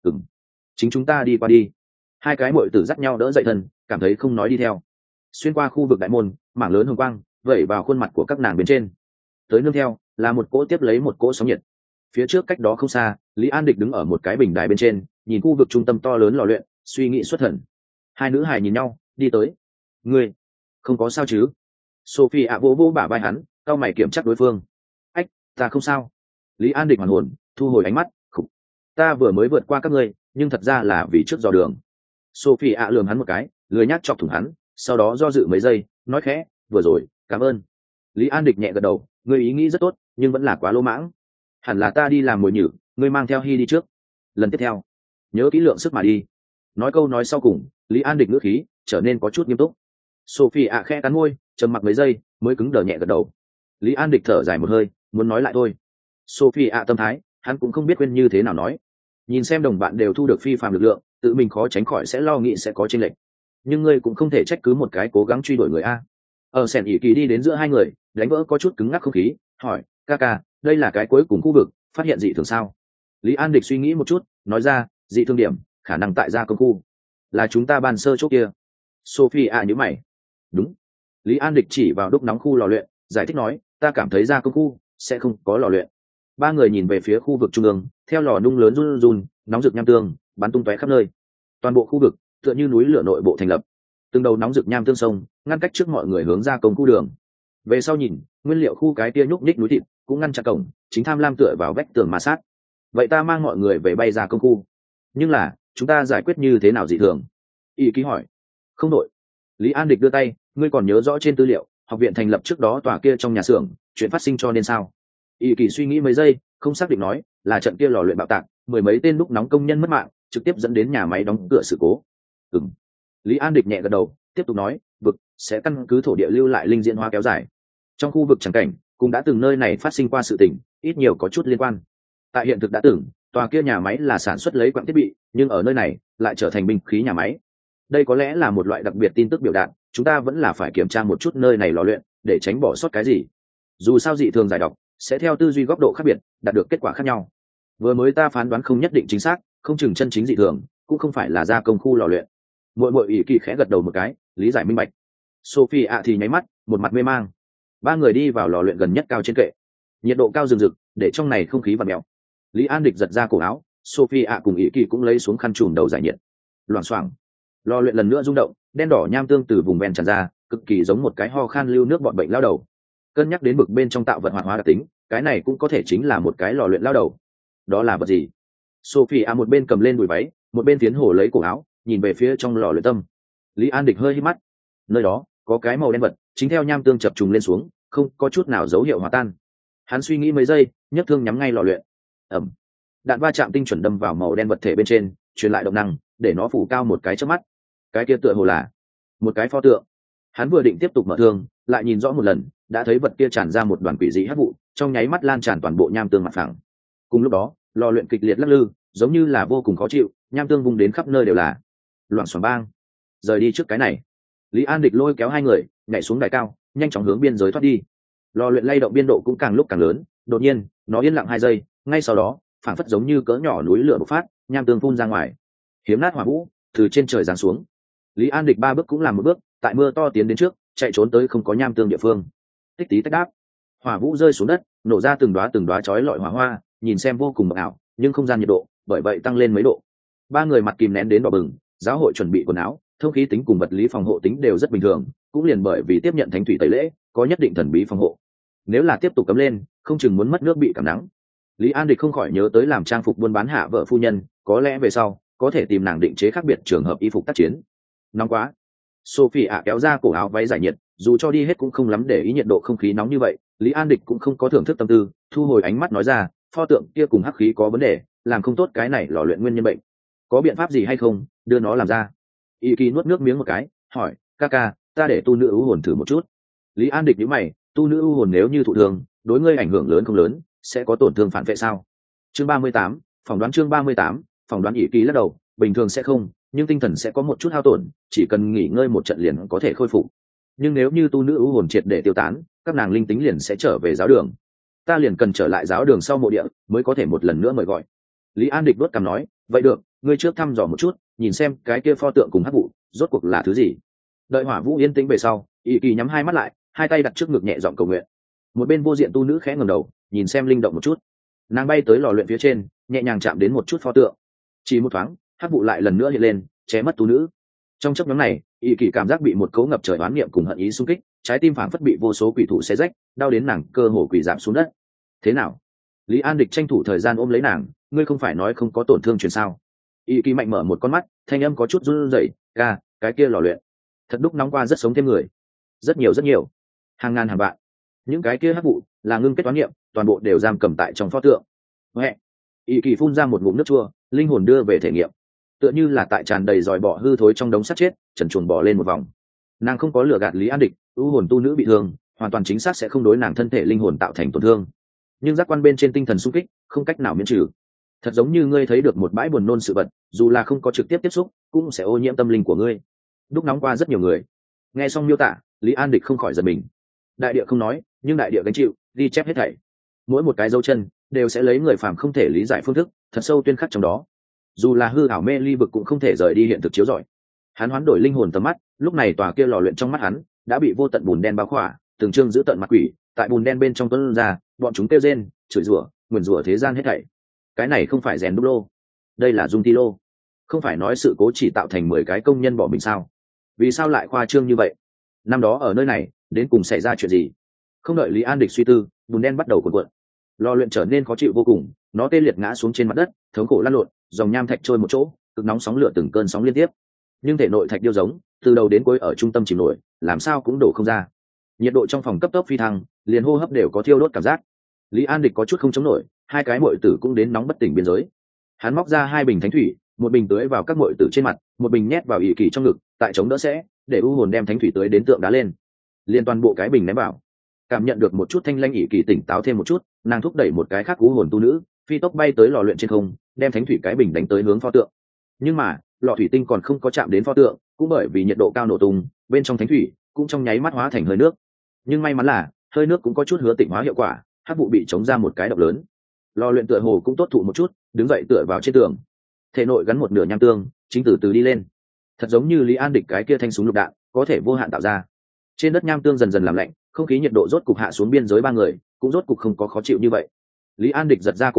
Chính chúng ta đi qua đi. Hai cái muội tử dắt nhau đỡ dậy thân, cảm thấy không nói đi theo. Xuyên qua khu vực đại môn, mảng lớn hồng quang vẩy vào khuôn mặt của các nàng bên trên. Tới nương theo là một cỗ tiếp lấy một cỗ sóng nhiệt. Phía trước cách đó không xa, Lý An địch đứng ở một cái bình đài bên trên, nhìn khu vực trung tâm to lớn lò luyện, suy nghĩ xuất thần. Hai nữ hài nhìn nhau, đi tới. Ngươi không có sao chứ? Sophie vỗ vỗ bả vai hắn, cau mày kiểm chắc đối phương. Ách, ta không sao. Lý An địch hoàn hồn, thu hồi ánh mắt. Khủ. Ta vừa mới vượt qua các ngươi, nhưng thật ra là vì trước dò đường. Sophie lườm hắn một cái, lười nhác chọc thủng hắn, sau đó do dự mấy giây, nói khẽ, vừa rồi, cảm ơn. Lý An địch nhẹ gật đầu, ngươi ý nghĩ rất tốt, nhưng vẫn là quá lỗ mãng. Hẳn là ta đi làm mồi nhử, ngươi mang theo Hy đi trước. Lần tiếp theo, nhớ kỹ lượng sức mà đi. Nói câu nói sau cùng, Lý An địch ngữ khí trở nên có chút nghiêm túc. Sophie khẽ cắn môi, trầm mặc mấy giây, mới cứng đờ nhẹ gật đầu. Lý An địch thở dài một hơi, muốn nói lại thôi. Sophie tâm thái, hắn cũng không biết quên như thế nào nói. Nhìn xem đồng bạn đều thu được phi phàm lực lượng, tự mình khó tránh khỏi sẽ lo nghĩ sẽ có chênh lệch. Nhưng ngươi cũng không thể trách cứ một cái cố gắng truy đuổi người a. Ở sèn ỉ kỳ đi đến giữa hai người, đánh vỡ có chút cứng ngắc không khí, hỏi, ca, đây là cái cuối cùng khu vực, phát hiện dị thường sao? Lý An địch suy nghĩ một chút, nói ra, dị thường điểm khả năng tại gia công khu, là chúng ta ban sơ chỗ kia. Sophie nhíu mày. Đúng. Lý An địch chỉ vào đúc nóng khu lò luyện, giải thích nói, ta cảm thấy gia công khu sẽ không có lò luyện. Ba người nhìn về phía khu vực trung ương, theo lò nung lớn run run, nóng rực nham tương bắn tung tóe khắp nơi. Toàn bộ khu vực tựa như núi lửa nội bộ thành lập, từng đầu nóng rực nham tương sông ngăn cách trước mọi người hướng ra công khu đường. Về sau nhìn, nguyên liệu khu cái tia nhúc nhích núi thịt cũng ngăn chặn cổng, chính tham lam tựa vào vách tường ma sát. Vậy ta mang mọi người về bay ra công khu, nhưng là chúng ta giải quyết như thế nào dị thường? Y ký hỏi. Không đội. Lý An địch đưa tay, ngươi còn nhớ rõ trên tư liệu học viện thành lập trước đó tòa kia trong nhà xưởng chuyện phát sinh cho nên sao? Y kỳ suy nghĩ mấy giây, không xác định nói, là trận kia lò luyện bạo tạc, 10 mấy tên đúc nóng công nhân mất mạng, trực tiếp dẫn đến nhà máy đóng cửa sự cố. Lý An địch nhẹ gật đầu, tiếp tục nói, vực sẽ căn cứ thổ địa lưu lại linh diễn hóa kéo dài. Trong khu vực chẳng cảnh cũng đã từng nơi này phát sinh qua sự tình, ít nhiều có chút liên quan. Tại hiện thực đã từng, tòa kia nhà máy là sản xuất lấy quặng thiết bị, nhưng ở nơi này lại trở thành binh khí nhà máy. Đây có lẽ là một loại đặc biệt tin tức biểu đạt, chúng ta vẫn là phải kiểm tra một chút nơi này lò luyện, để tránh bỏ sót cái gì. Dù sao dị thường giải độc sẽ theo tư duy góc độ khác biệt đạt được kết quả khác nhau. Vừa mới ta phán đoán không nhất định chính xác, không chừng chân chính dị thường cũng không phải là gia công khu lò luyện. Muội ỷ kỳ khẽ gật đầu một cái, lý giải minh bạch. Sophie thì nháy mắt, một mặt mê mang. Ba người đi vào lò luyện gần nhất cao trên kệ, nhiệt độ cao rừng rực để trong này không khí vặn mèo. Lý An Địch giật ra cổ áo, Sophie ạ cùng ý kỳ cũng lấy xuống khăn trùm đầu giải nhiệt. Loảng xoảng, lò luyện lần nữa rung động, đen đỏ nham tương từ vùng ven tràn ra, cực kỳ giống một cái ho khan lưu nước bọt bệnh lao đầu. Cân nhắc đến bực bên trong tạo vật hoạt hóa đặc tính, cái này cũng có thể chính là một cái lò luyện lao đầu. Đó là vật gì? Sophie ạ một bên cầm lên đùi váy, một bên tiến hồ lấy cổ áo, nhìn về phía trong lò luyện tâm. Lý An Địch hơi hít mắt, nơi đó có cái màu đen vật chính theo nham tương chập trùng lên xuống, không có chút nào dấu hiệu hòa tan. Hắn suy nghĩ mấy giây, nhấc thương nhắm ngay lò luyện. Ẩm, đạn va chạm tinh chuẩn đâm vào màu đen vật thể bên trên, truyền lại động năng để nó phủ cao một cái trước mắt. Cái kia tựa hồ là một cái pho tượng. Hắn vừa định tiếp tục mở thương, lại nhìn rõ một lần, đã thấy vật kia tràn ra một đoàn quỷ dị hắc vụ, trong nháy mắt lan tràn toàn bộ nham tương mặt phẳng. Cùng lúc đó, lò luyện kịch liệt lắc lư, giống như là vô cùng khó chịu, nham tương vung đến khắp nơi đều là. Loạn xoảng bang, rời đi trước cái này. Lý An Địch lôi kéo hai người nhảy xuống đài cao, nhanh chóng hướng biên giới thoát đi. Lò luyện lay động biên độ cũng càng lúc càng lớn, đột nhiên nó yên lặng 2 giây, ngay sau đó phảng phất giống như cỡ nhỏ núi lửa bộc phát, nham tương phun ra ngoài, hiếm nát hỏa vũ từ trên trời giáng xuống. Lý An Địch 3 bước cũng làm một bước, tại mưa to tiến đến trước, chạy trốn tới không có nham tương địa phương. Tích tí tách đáp, hỏa vũ rơi xuống đất, nổ ra từng đóa chói lọi hỏa hoa, nhìn xem vô cùng mộng ảo, nhưng không gian nhiệt độ bởi vậy tăng lên mấy độ. Ba người mặt kìm nén đến đỏ bừng, giáo hội chuẩn bị quần áo, thông khí tính cùng vật lý phòng hộ tính đều rất bình thường, cũng liền bởi vì tiếp nhận thánh thủy tẩy lễ, có nhất định thần bí phòng hộ. Nếu là tiếp tục cấm lên, không chừng muốn mất nước bị cảm nắng. Lý An Địch không khỏi nhớ tới làm trang phục buôn bán hạ vợ phu nhân, có lẽ về sau có thể tìm nàng định chế khác biệt trường hợp y phục tác chiến. Nóng quá. Sophie ạ kéo ra cổ áo váy giải nhiệt, dù cho đi hết cũng không lắm để ý nhiệt độ không khí nóng như vậy. Lý An Địch cũng không có thưởng thức tâm tư, thu hồi ánh mắt nói ra, pho tượng kia cùng hắc khí có vấn đề, làm không tốt cái này lò luyện nguyên nhân bệnh. Có biện pháp gì hay không, đưa nó làm ra. Y Kỳ nuốt nước miếng một cái, hỏi, ca, ta để tu nữ ưu hồn thử một chút. Lý An Địch nhíu mày, tu nữ ưu hồn nếu như thụ thương, đối ngươi ảnh hưởng lớn không lớn, sẽ có tổn thương phản vệ sao? Chương 38, phỏng đoán chương 38, phỏng đoán. Y Kỳ lắc đầu, bình thường sẽ không, nhưng tinh thần sẽ có một chút hao tổn, chỉ cần nghỉ ngơi một trận liền có thể khôi phục. Nhưng nếu như tu nữ ưu hồn triệt để tiêu tán, các nàng linh tính liền sẽ trở về giáo đường. Ta liền cần trở lại giáo đường sau mộ địa, mới có thể một lần nữa mời gọi. Lý An Địch đốt cằm nói, vậy được, ngươi trước thăm dò một chút, nhìn xem cái kia pho tượng cùng hắc vụ rốt cuộc là thứ gì. Đợi hỏa vũ yên tĩnh về sau, Y Kỳ nhắm hai mắt lại, hai tay đặt trước ngực nhẹ giọng cầu nguyện. Một bên vô diện tu nữ khẽ ngẩng đầu, nhìn xem linh động một chút. Nàng bay tới lò luyện phía trên, nhẹ nhàng chạm đến một chút pho tượng. Chỉ một thoáng, hắc vụ lại lần nữa hiện lên, che mất tu nữ. Trong chốc ngắn này, Y Kỳ cảm giác bị một cấu ngập trời oán niệm cùng hận ý xung kích, trái tim phảng phất bị vô số quỷ thủ xé rách, đau đến nàng cơ hồ quỳ giảm xuống đất. Thế nào? Lý An Địch tranh thủ thời gian ôm lấy nàng, ngươi không phải nói không có tổn thương truyền sao? Y Kỳ mạnh mở một con mắt, thanh âm có chút run rẩy, ca, cái kia lò luyện thật đúc nóng qua rất sống thêm người, rất nhiều, hàng ngàn hàng vạn. Những cái kia hắc vụ là ngưng kết toán niệm, toàn bộ đều giam cầm tại trong pho tượng. Huệ. Y Kỳ phun ra một ngụm nước chua, linh hồn đưa về thể nghiệm, tựa như là tại tràn đầy dòi bọ hư thối trong đống sắt chết, trần truồng bò lên một vòng. Nàng không có lừa gạt Lý An Địch, u hồn tu nữ bị thương, hoàn toàn chính xác sẽ không đối nàng thân thể linh hồn tạo thành tổn thương, nhưng giác quan bên trên tinh thần xung kích không cách nào miễn trừ. Thật giống như ngươi thấy được một bãi buồn nôn sự vật, dù là không có trực tiếp tiếp xúc cũng sẽ ô nhiễm tâm linh của ngươi. Đúc nóng qua rất nhiều người. Nghe xong miêu tả, Lý An Địch không khỏi giật mình. Đại địa không nói, nhưng đại địa gánh chịu, ghi chép hết thảy. Mỗi một cái dấu chân đều sẽ lấy người phàm không thể lý giải phương thức thật sâu tuyên khắc trong đó. Dù là hư ảo mê ly vực cũng không thể rời đi hiện thực chiếu rọi. Hắn hoán đổi linh hồn tầm mắt, lúc này tòa kia lò luyện trong mắt hắn đã bị vô tận bùn đen bao khỏa, từng trương giữ tận mặt quỷ tại bùn đen bên trong tuôn ra, bọn chúng kêu rên, chửi rủa, nguyền rủa thế gian hết thảy. Cái này không phải rèn đúc lô, đây là dung ti lô. Không phải nói sự cố chỉ tạo thành 10 cái công nhân bỏ mình sao? Vì sao lại khoa trương như vậy? Năm đó ở nơi này đến cùng xảy ra chuyện gì? Không đợi Lý An Địch suy tư, bùn đen bắt đầu cuộn cuộn. Lò luyện trở nên khó chịu vô cùng, nó tê liệt ngã xuống trên mặt đất, thống khổ lăn lộn, dòng nham thạch trôi một chỗ, cực nóng sóng lửa từng cơn sóng liên tiếp. Nhưng thể nội thạch điêu giống từ đầu đến cuối ở trung tâm chìm nổi, làm sao cũng đổ không ra. Nhiệt độ trong phòng cấp tốc phi thăng, liền hô hấp đều có thiêu đốt cảm giác. Lý An Địch có chút không chống nổi, hai cái muội tử cũng đến nóng bất tỉnh biên giới. Hắn móc ra 2 bình thánh thủy, một bình tưới vào các muội tử trên mặt, một bình nhét vào Y Kỳ trong ngực, tại chống đỡ sẽ để u hồn đem thánh thủy tưới đến tượng đá lên, liền toàn bộ cái bình ném vào. Cảm nhận được một chút thanh lanh, Y Kỳ tỉnh táo thêm một chút, nàng thúc đẩy một cái khác u hồn tu nữ, phi tốc bay tới lò luyện trên không, đem thánh thủy cái bình đánh tới hướng pho tượng. Nhưng mà lọ thủy tinh còn không có chạm đến pho tượng, cũng bởi vì nhiệt độ cao nổ tung, bên trong thánh thủy cũng trong nháy mắt hóa thành hơi nước. Nhưng may mắn là hơi nước cũng có chút hứa tịnh hóa hiệu quả, hắc vụ bị chống ra một cái động lớn. Lò luyện tựa hồ cũng tốt thụ một chút, đứng dậy tựa vào trên tường, thể nội gắn một nửa nham tương, chính từ từ đi lên. Thật giống như Lý An Địch cái kia thanh súng lục đạn có thể vô hạn tạo ra. Trên đất nham tương dần dần làm lạnh, không khí nhiệt độ rốt cục hạ xuống biên giới, ba người cũng rốt cục không có khó chịu như vậy. Lý An Địch giật ra cổ áo,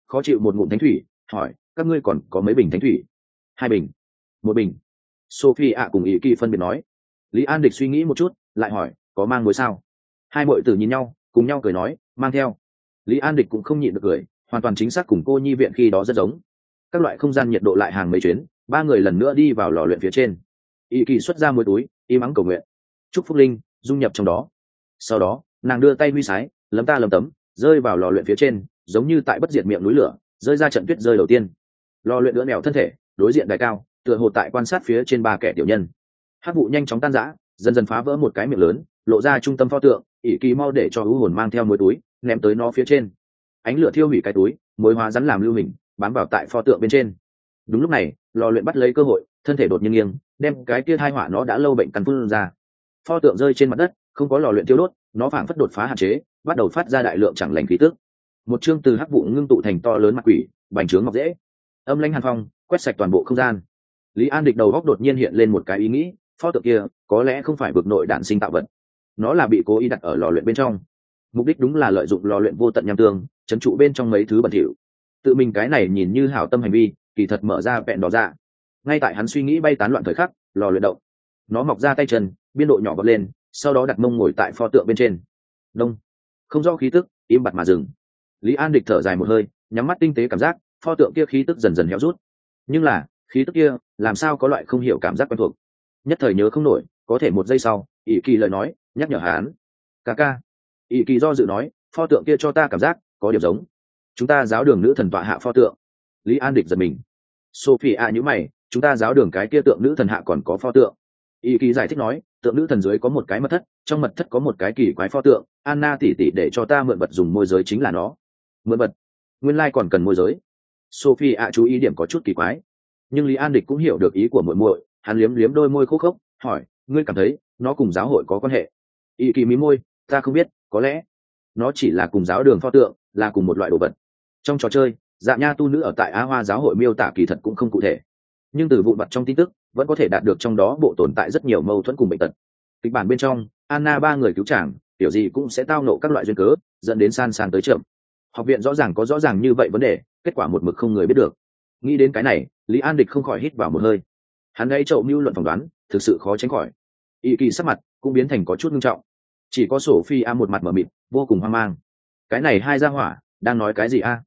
khó chịu một ngụm thánh thủy, hỏi các ngươi còn có mấy bình thánh thủy? 2 bình. 1 bình. Sophie ạ cùng ý kỳ phân biệt nói. Lý An Địch suy nghĩ một chút, lại hỏi có mang muối sao? Hai muội tử nhìn nhau, cùng nhau cười nói mang theo. Lý An Địch cũng không nhịn được cười, hoàn toàn chính xác cùng cô nhi viện khi đó rất giống. Các loại không gian nhiệt độ lại hàng mấy chuyến, ba người lần nữa đi vào lò luyện phía trên. Ý kỳ xuất ra muối túi, im ắng cầu nguyện, chúc phúc linh dung nhập trong đó. Sau đó nàng đưa tay huy sái, lấm ta lấm tấm rơi vào lò luyện phía trên, giống như tại bất diệt miệng núi lửa rơi ra trận tuyết rơi đầu tiên. Lò luyện lửa nẻo thân thể đối diện đài cao, tựa hồ tại quan sát phía trên ba kẻ tiểu nhân. Hắc vụ nhanh chóng tan rã, dần dần phá vỡ một cái miệng lớn, lộ ra trung tâm pho tượng. Ỷ Kỳ mau để cho hữu hồn mang theo muối túi ném tới nó phía trên. Ánh lửa thiêu hủy cái túi, muối hóa rắn làm lưu hình bám vào tại pho tượng bên trên. Đúng lúc này lò luyện bắt lấy cơ hội, thân thể đột nhiên nghiêng, đem cái kia thai họa nó đã lâu bệnh căn phun ra. Pho tượng rơi trên mặt đất, không có lò luyện tiêu đốt, nó phảng phất đột phá hạn chế, bắt đầu phát ra đại lượng chẳng lành khí tức. Một chương từ hắc vụ ngưng tụ thành to lớn mặt quỷ, bành trướng mọc dễ, âm lãnh hàn phong quét sạch toàn bộ không gian. Lý An Địch đầu góc đột nhiên hiện lên một cái ý nghĩ, pho tượng kia có lẽ không phải vực nội đạn sinh tạo vật, nó là bị cố ý đặt ở lò luyện bên trong, mục đích đúng là lợi dụng lò luyện vô tận nham tương trấn trụ bên trong mấy thứ bẩn thỉu. Tự mình cái này nhìn như hảo tâm hành vi, kỳ thật mở ra vẹn đỏ ra. Ngay tại hắn suy nghĩ bay tán loạn thời khắc, lò luyện động, nó mọc ra tay chân, biên độ nhỏ vọt lên, sau đó đặt mông ngồi tại pho tượng bên trên. Đông, không rõ khí tức im bặt mà dừng. Lý An Địch thở dài một hơi, nhắm mắt tinh tế cảm giác pho tượng kia khí tức dần dần héo rút. Nhưng là khí tức kia làm sao có loại không hiểu cảm giác quen thuộc, nhất thời nhớ không nổi. Có thể một giây sau Ỷ Kỳ lời nói nhắc nhở hắn. Ca ca. Ỷ Kỳ do dự nói, pho tượng kia cho ta cảm giác có điểm giống chúng ta giáo đường nữ thần tọa hạ pho tượng. Lý An Địch giật mình. Sophie ạ nhíu mày, chúng ta giáo đường cái kia tượng nữ thần hạ còn có pho tượng? Ỷ Kỳ giải thích nói, tượng nữ thần dưới có một cái mật thất, trong mật thất có một cái kỳ quái pho tượng, Anna tỷ tỷ để cho ta mượn vật dùng môi giới chính là nó. Mượn vật? Nguyên lai còn cần môi giới. Sophie ạ chú ý điểm có chút kỳ quái, nhưng Lý An Địch cũng hiểu được ý của muội muội, hắn liếm liếm đôi môi khô khốc, hỏi, ngươi cảm thấy nó cùng giáo hội có quan hệ? Ỷ Kỳ mí môi, ta không biết, có lẽ nó chỉ là cùng giáo đường pho tượng, là cùng một loại đồ vật. Trong trò chơi dạ nha tu nữ ở tại Á Hoa giáo hội miêu tả kỳ thật cũng không cụ thể, nhưng từ vụn vặt trong tin tức vẫn có thể đạt được trong đó bộ tồn tại rất nhiều mâu thuẫn cùng bệnh tật. Kịch bản bên trong Anna ba người cứu chàng, kiểu gì cũng sẽ tao nộ các loại duyên cớ, dẫn đến san san tới chậm. Học viện rõ ràng có rõ ràng như vậy vấn đề, kết quả một mực không người biết được. Nghĩ đến cái này, Lý An Địch không khỏi hít vào một hơi. Hắn gãy chậu mưu luận phỏng đoán, thực sự khó tránh khỏi. Ỷ Kỳ sắc mặt cũng biến thành có chút nghiêm trọng, chỉ có Sophie một mặt mở mịt, vô cùng hoang mang. Cái này hai gia hỏa đang nói cái gì a?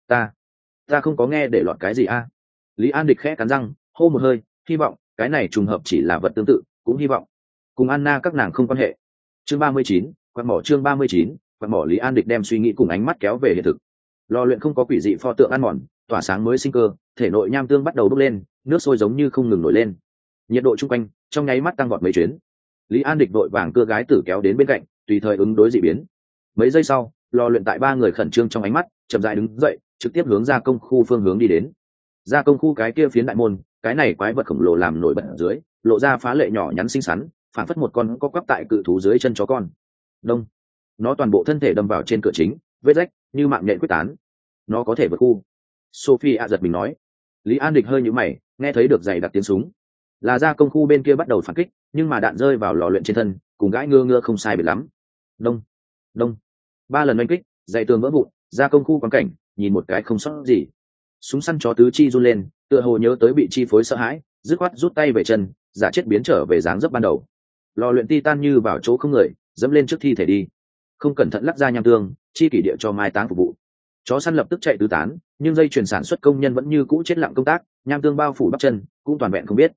Ta không có nghe để lọt cái gì a? Lý An Địch khẽ cắn răng, hô một hơi, hy vọng cái này trùng hợp chỉ là vật tương tự, cũng hy vọng cùng Anna các nàng không quan hệ. Chương 39, quạt mỏ. Chương 39, quạt mỏ. Lý An Địch đem suy nghĩ cùng ánh mắt kéo về hiện thực. Lò luyện không có quỷ dị pho tượng ăn mòn, tỏa sáng mới sinh cơ, thể nội nham tương bắt đầu bốc lên, nước sôi giống như không ngừng nổi lên, nhiệt độ chung quanh trong nháy mắt tăng vọt mấy chuyến. Lý An Địch vội vàng cưa gái tử kéo đến bên cạnh, tùy thời ứng đối dị biến. Mấy giây sau, lò luyện tại ba người khẩn trương trong ánh mắt chậm rãi đứng dậy, trực tiếp hướng ra công khu phương hướng đi đến. Ra công khu cái kia phiến đại môn, cái này quái vật khổng lồ làm nổi bật ở dưới, lộ ra phá lệ nhỏ nhắn xinh xắn, phản phất một con có quắp tại cự thú dưới chân chó con. Đông, nó toàn bộ thân thể đâm vào trên cửa chính, vết rách như mạng nhện quyết tán. Nó có thể vượt khu. Sophie giật mình nói. Lý An Địch hơi nhíu mày, nghe thấy được giày đặt tiếng súng, là ra công khu bên kia bắt đầu phản kích, nhưng mà đạn rơi vào lò luyện trên thân, cùng gãi ngưa không sai biệt lắm. Đông, đông, ba lần oanh kích, dày tường vỡ vụn, ra công khu quán cảnh nhìn một cái không sót gì. Súng săn chó tứ chi run lên, tựa hồ nhớ tới bị chi phối sợ hãi, dứt khoát rút tay về chân, giả chết biến trở về dáng dấp ban đầu. Lò luyện titan như vào chỗ không người, dẫm lên trước thi thể đi, không cẩn thận lắc ra nham tương, chi kỷ địa cho mai táng phục vụ. Chó săn lập tức chạy tứ tán, nhưng dây chuyền sản xuất công nhân vẫn như cũ chết lặng công tác, nham tương bao phủ bắp chân cũng toàn vẹn không biết.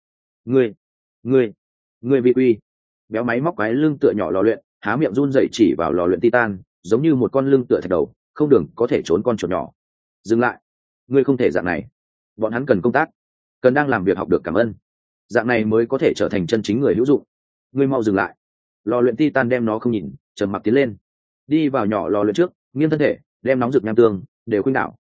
Người vi quy. Béo máy móc cái lưng tựa nhỏ lò luyện, há miệng run rẩy chỉ vào lò luyện titan, giống như một con lưng tựa thạch đầu, không đường có thể trốn con chuột nhỏ. Dừng lại, ngươi không thể dạng này, bọn hắn cần công tác, cần đang làm việc học được cảm ơn, dạng này mới có thể trở thành chân chính người hữu dụng. Ngươi mau dừng lại. Lò luyện titan đem nó không nhìn, trầm mặc tiến lên, đi vào nhỏ lò luyện trước, nghiêng thân thể, đem nóng rực nham tương đều khuynh đảo.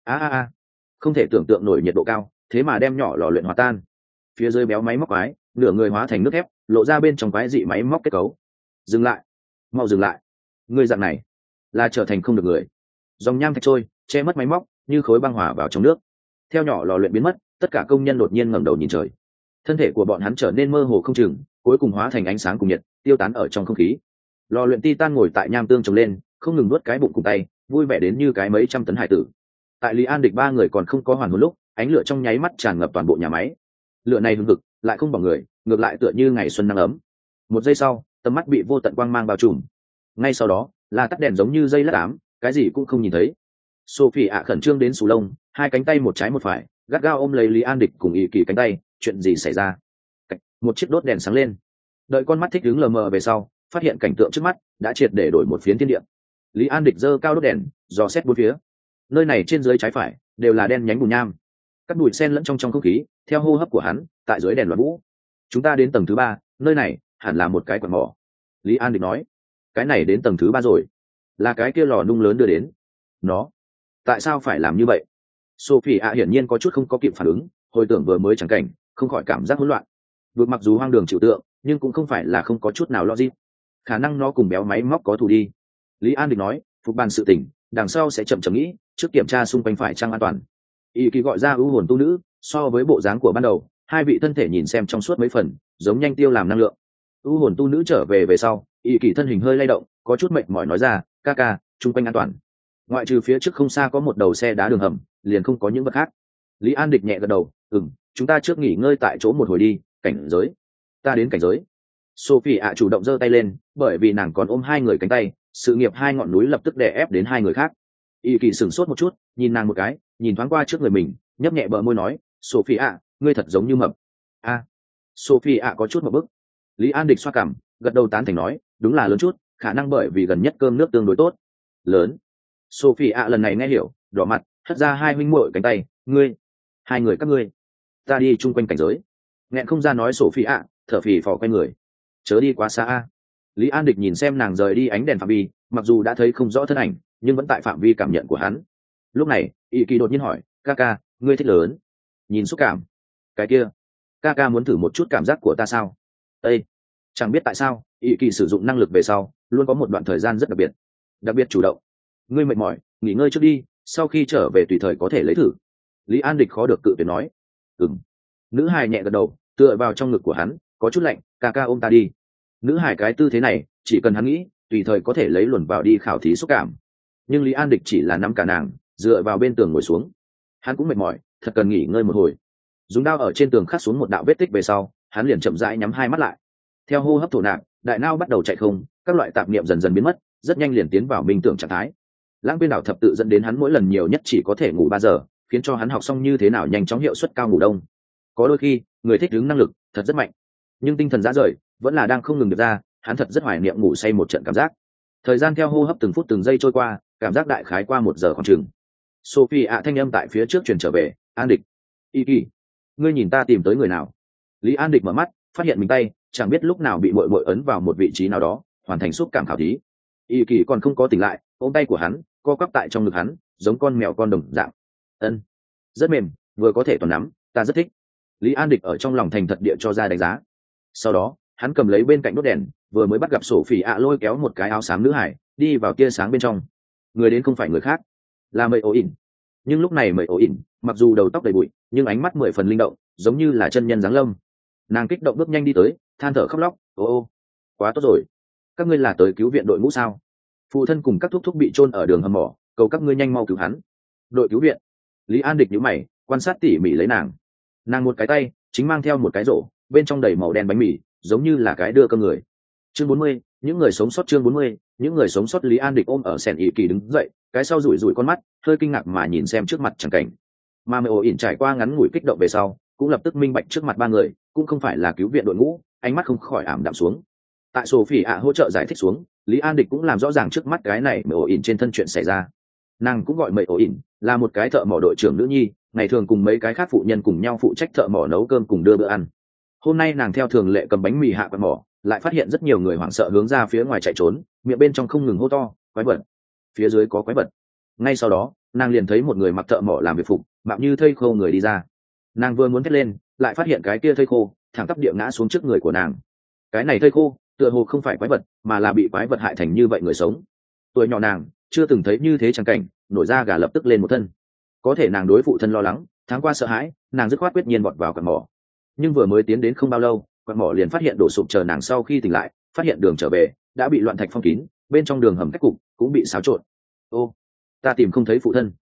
Không thể tưởng tượng nổi nhiệt độ cao, thế mà đem nhỏ lò luyện hòa tan. Phía dưới béo máy móc quái, nửa người hóa thành nước thép, lộ ra bên trong quái dị máy móc kết cấu. Dừng lại, mau dừng lại. Ngươi dạng này là trở thành không được người. Dòng nham thạch trôi, che mất máy móc, như khối băng hòa vào trong nước. Theo nhỏ lò luyện biến mất, tất cả công nhân đột nhiên ngẩng đầu nhìn trời. Thân thể của bọn hắn trở nên mơ hồ không chừng, cuối cùng hóa thành ánh sáng cùng nhiệt, tiêu tán ở trong không khí. Lò luyện titan ngồi tại nham tương trồng lên, không ngừng nuốt cái bụng cùng tay, vui vẻ đến như cái mấy trăm tấn hải tử. Tại Lý An Địch ba người còn không có hoàn hồn lúc, ánh lửa trong nháy mắt tràn ngập toàn bộ nhà máy. Lửa này hừng hực, lại không bỏng người, ngược lại tựa như ngày xuân nắng ấm. Một giây sau, tầm mắt bị vô tận quang mang bao trùm. Ngay sau đó, là tắt đèn giống như dây lát ám, cái gì cũng không nhìn thấy. Sophie ạ khẩn trương đến sù lông, hai cánh tay một trái một phải, gắt gao ôm lấy Lý An Địch cùng ý kỳ cánh tay. Chuyện gì xảy ra? Một chiếc đốt đèn sáng lên. Đợi con mắt thích ứng lờ mờ về sau, phát hiện cảnh tượng trước mắt đã triệt để đổi một phiến thiên địa. Lý An Địch giơ cao đốt đèn, dò xét bốn phía. Nơi này trên dưới trái phải đều là đen nhánh bùn nham, các bụi sen lẫn trong không khí theo hô hấp của hắn tại dưới đèn loạn vũ. Chúng ta đến tầng thứ 3, nơi này hẳn là một cái quặng mỏ. Lý An Địch nói. Cái này đến tầng thứ 3 rồi, là cái kia lò nung lớn đưa đến. Nó tại sao phải làm như vậy? Sophie ạ hiển nhiên có chút không có kịp phản ứng, hồi tưởng vừa mới chẳng cảnh, không khỏi cảm giác hỗn loạn. Vượt mặc dù hoang đường chịu tượng, nhưng cũng không phải là không có chút nào logic. Khả năng nó cùng béo máy móc có thù đi. Lý An Địch nói, phục bàn sự tỉnh, đằng sau sẽ chậm chậm nghĩ, trước kiểm tra xung quanh phải chăng an toàn. Y kỳ gọi ra ưu hồn tu nữ, so với bộ dáng của ban đầu, hai vị thân thể nhìn xem trong suốt mấy phần, giống nhanh tiêu làm năng lượng. Ưu hồn tu nữ trở về sau, Y kỳ thân hình hơi lay động, có chút mệt mỏi nói ra, ca ca, xung quanh an toàn. Ngoại trừ phía trước không xa có một đầu xe đá đường hầm, liền không có những vật khác. Lý An Địch nhẹ gật đầu, chúng ta trước nghỉ ngơi tại chỗ một hồi đi. Cảnh giới, ta đến cảnh giới. Sophie ạ chủ động giơ tay lên, bởi vì nàng còn ôm hai người cánh tay, sự nghiệp hai ngọn núi lập tức đè ép đến hai người khác. Y kỳ sửng sốt một chút, nhìn nàng một cái, nhìn thoáng qua trước người mình, nhấp nhẹ bờ môi nói, Sophie ạ, ngươi thật giống như mập. Sophie ạ có chút một bức. Lý An Địch xoa cằm, gật đầu tán thành nói, đúng là lớn chút, khả năng bởi vì gần nhất cơm nước tương đối tốt. Lớn. Sophie ạ lần này nghe hiểu, đỏ mặt, hất ra hai huynh muội cánh tay, ngươi, hai người các ngươi, ta đi chung quanh cảnh giới. Nghẹn không ra nói Sophie ạ, thở phì phò quay người, chớ đi quá xa a. Lý An Địch nhìn xem nàng rời đi ánh đèn phạm vi, mặc dù đã thấy không rõ thân ảnh, nhưng vẫn tại phạm vi cảm nhận của hắn. Lúc này, Y kỳ đột nhiên hỏi, ca ca, ngươi thích lớn? Nhìn xúc cảm. Cái kia, ca ca muốn thử một chút cảm giác của ta sao? Ê, chẳng biết tại sao, Y kỳ sử dụng năng lực về sau, luôn có một đoạn thời gian rất đặc biệt chủ động. Ngươi mệt mỏi, nghỉ ngơi trước đi, sau khi trở về tùy thời có thể lấy thử. Lý An Địch khó được cự tuyệt nói. Nữ hài nhẹ gật đầu, tựa vào trong ngực của hắn, có chút lạnh, ca ca ôm ta đi. Nữ hài cái tư thế này, chỉ cần hắn nghĩ, tùy thời có thể lấy luồn vào đi khảo thí xúc cảm. Nhưng Lý An Địch chỉ là nắm cả nàng, dựa vào bên tường ngồi xuống. Hắn cũng mệt mỏi, thật cần nghỉ ngơi một hồi. Dùng đao ở trên tường khắc xuống một đạo vết tích về sau, hắn liền chậm rãi nhắm hai mắt lại. Theo hô hấp thổ nạp, đại não bắt đầu chạy không, các loại tạp niệm dần dần biến mất, rất nhanh liền tiến vào minh tưởng trạng thái. Lãng quên đảo thập tự dẫn đến hắn mỗi lần nhiều nhất chỉ có thể ngủ 3 giờ, khiến cho hắn học xong như thế nào nhanh chóng hiệu suất cao ngủ đông. Có đôi khi, người thích ứng năng lực thật rất mạnh, nhưng tinh thần rã rời vẫn là đang không ngừng được ra. Hắn thật rất hoài niệm ngủ say một trận cảm giác. Thời gian theo hô hấp từng phút từng giây trôi qua, cảm giác đại khái qua 1 giờ khoảng chừng. Sophie ạ thanh âm tại phía trước truyền trở về, An Địch, Y kỳ, ngươi nhìn ta tìm tới người nào? Lý An Địch mở mắt, phát hiện mình tay chẳng biết lúc nào bị muội muội ấn vào một vị trí nào đó, hoàn thành xúc cảm khảo thí. Y kỳ còn không có tỉnh lại, ôm tay của hắn, co quắp tại trong ngực hắn, giống con mèo con đồng dạng. Rất mềm, vừa có thể toàn nắm, ta rất thích. Lý An Địch ở trong lòng thành thật địa cho ra đánh giá. Sau đó, hắn cầm lấy bên cạnh đốt đèn, vừa mới bắt gặp Sophie ạ lôi kéo một cái áo xám nữ hải, đi vào tia sáng bên trong. Người đến không phải người khác, là Mây Ổ ỉn. Nhưng lúc này Mây Ổ ỉn, mặc dù đầu tóc đầy bụi, nhưng ánh mắt 10 phần linh động, giống như là chân nhân giáng lâm. Nàng kích động bước nhanh đi tới, than thở khóc lóc, ô, quá tốt rồi, các ngươi là tới cứu viện đội ngũ sao? Phụ thân cùng các thúc thúc bị chôn ở đường hầm mỏ, cầu các ngươi nhanh mau cứu hắn. Đội cứu viện? Lý An Địch nhíu mày, quan sát tỉ mỉ lấy nàng. Nàng một cái tay chính mang theo một cái rổ, bên trong đầy màu đen bánh mì, giống như là cái đưa cơm người. Chương 40, những người sống sót. Chương 40, những người sống sót. Lý An Địch ôm ở sèn ỉ kỳ đứng dậy, cái sau rủi rủi con mắt, hơi kinh ngạc mà nhìn xem trước mặt chẳng cảnh. Mà Mê Ổ ỉn trải qua ngắn ngủi kích động về sau, cũng lập tức minh bạch trước mặt ba người cũng không phải là cứu viện đội ngũ, ánh mắt không khỏi ảm đạm xuống. Tại Sophie ạ hỗ trợ giải thích xuống, Lý An Địch cũng làm rõ ràng trước mắt cái này Mê Ổ ỉn trên thân chuyện xảy ra. Nàng cũng gọi Mê Ổ ỉn là một cái thợ mỏ đội trưởng nữ nhi, ngày thường cùng mấy cái khác phụ nhân cùng nhau phụ trách thợ mỏ nấu cơm cùng đưa bữa ăn. Hôm nay nàng theo thường lệ cầm bánh mì hạ quạt mỏ, lại phát hiện rất nhiều người hoảng sợ hướng ra phía ngoài chạy trốn, miệng bên trong không ngừng hô to, quái vật, phía dưới có quái vật. Ngay sau đó, nàng liền thấy một người mặc thợ mỏ làm việc phục, mạo như thây khô người đi ra. Nàng vừa muốn thét lên, lại phát hiện cái kia thây khô thẳng tắp địa ngã xuống trước người của nàng. Cái này thây khô tựa hồ không phải quái vật, mà là bị quái vật hại thành như vậy người sống. Tuổi nhỏ nàng chưa từng thấy như thế chẳng cảnh, nổi da gà lập tức lên một thân. Có thể nàng đối phụ thân lo lắng, tháng qua sợ hãi, nàng dứt khoát quyết nhiên vọt vào quạt mỏ. Nhưng vừa mới tiến đến không bao lâu, quạt mỏ liền phát hiện đổ sụp. Chờ nàng sau khi tỉnh lại, phát hiện đường trở về đã bị loạn thạch phong kín, bên trong đường hầm cách cục cũng bị xáo trộn. Ô, ta tìm không thấy phụ thân.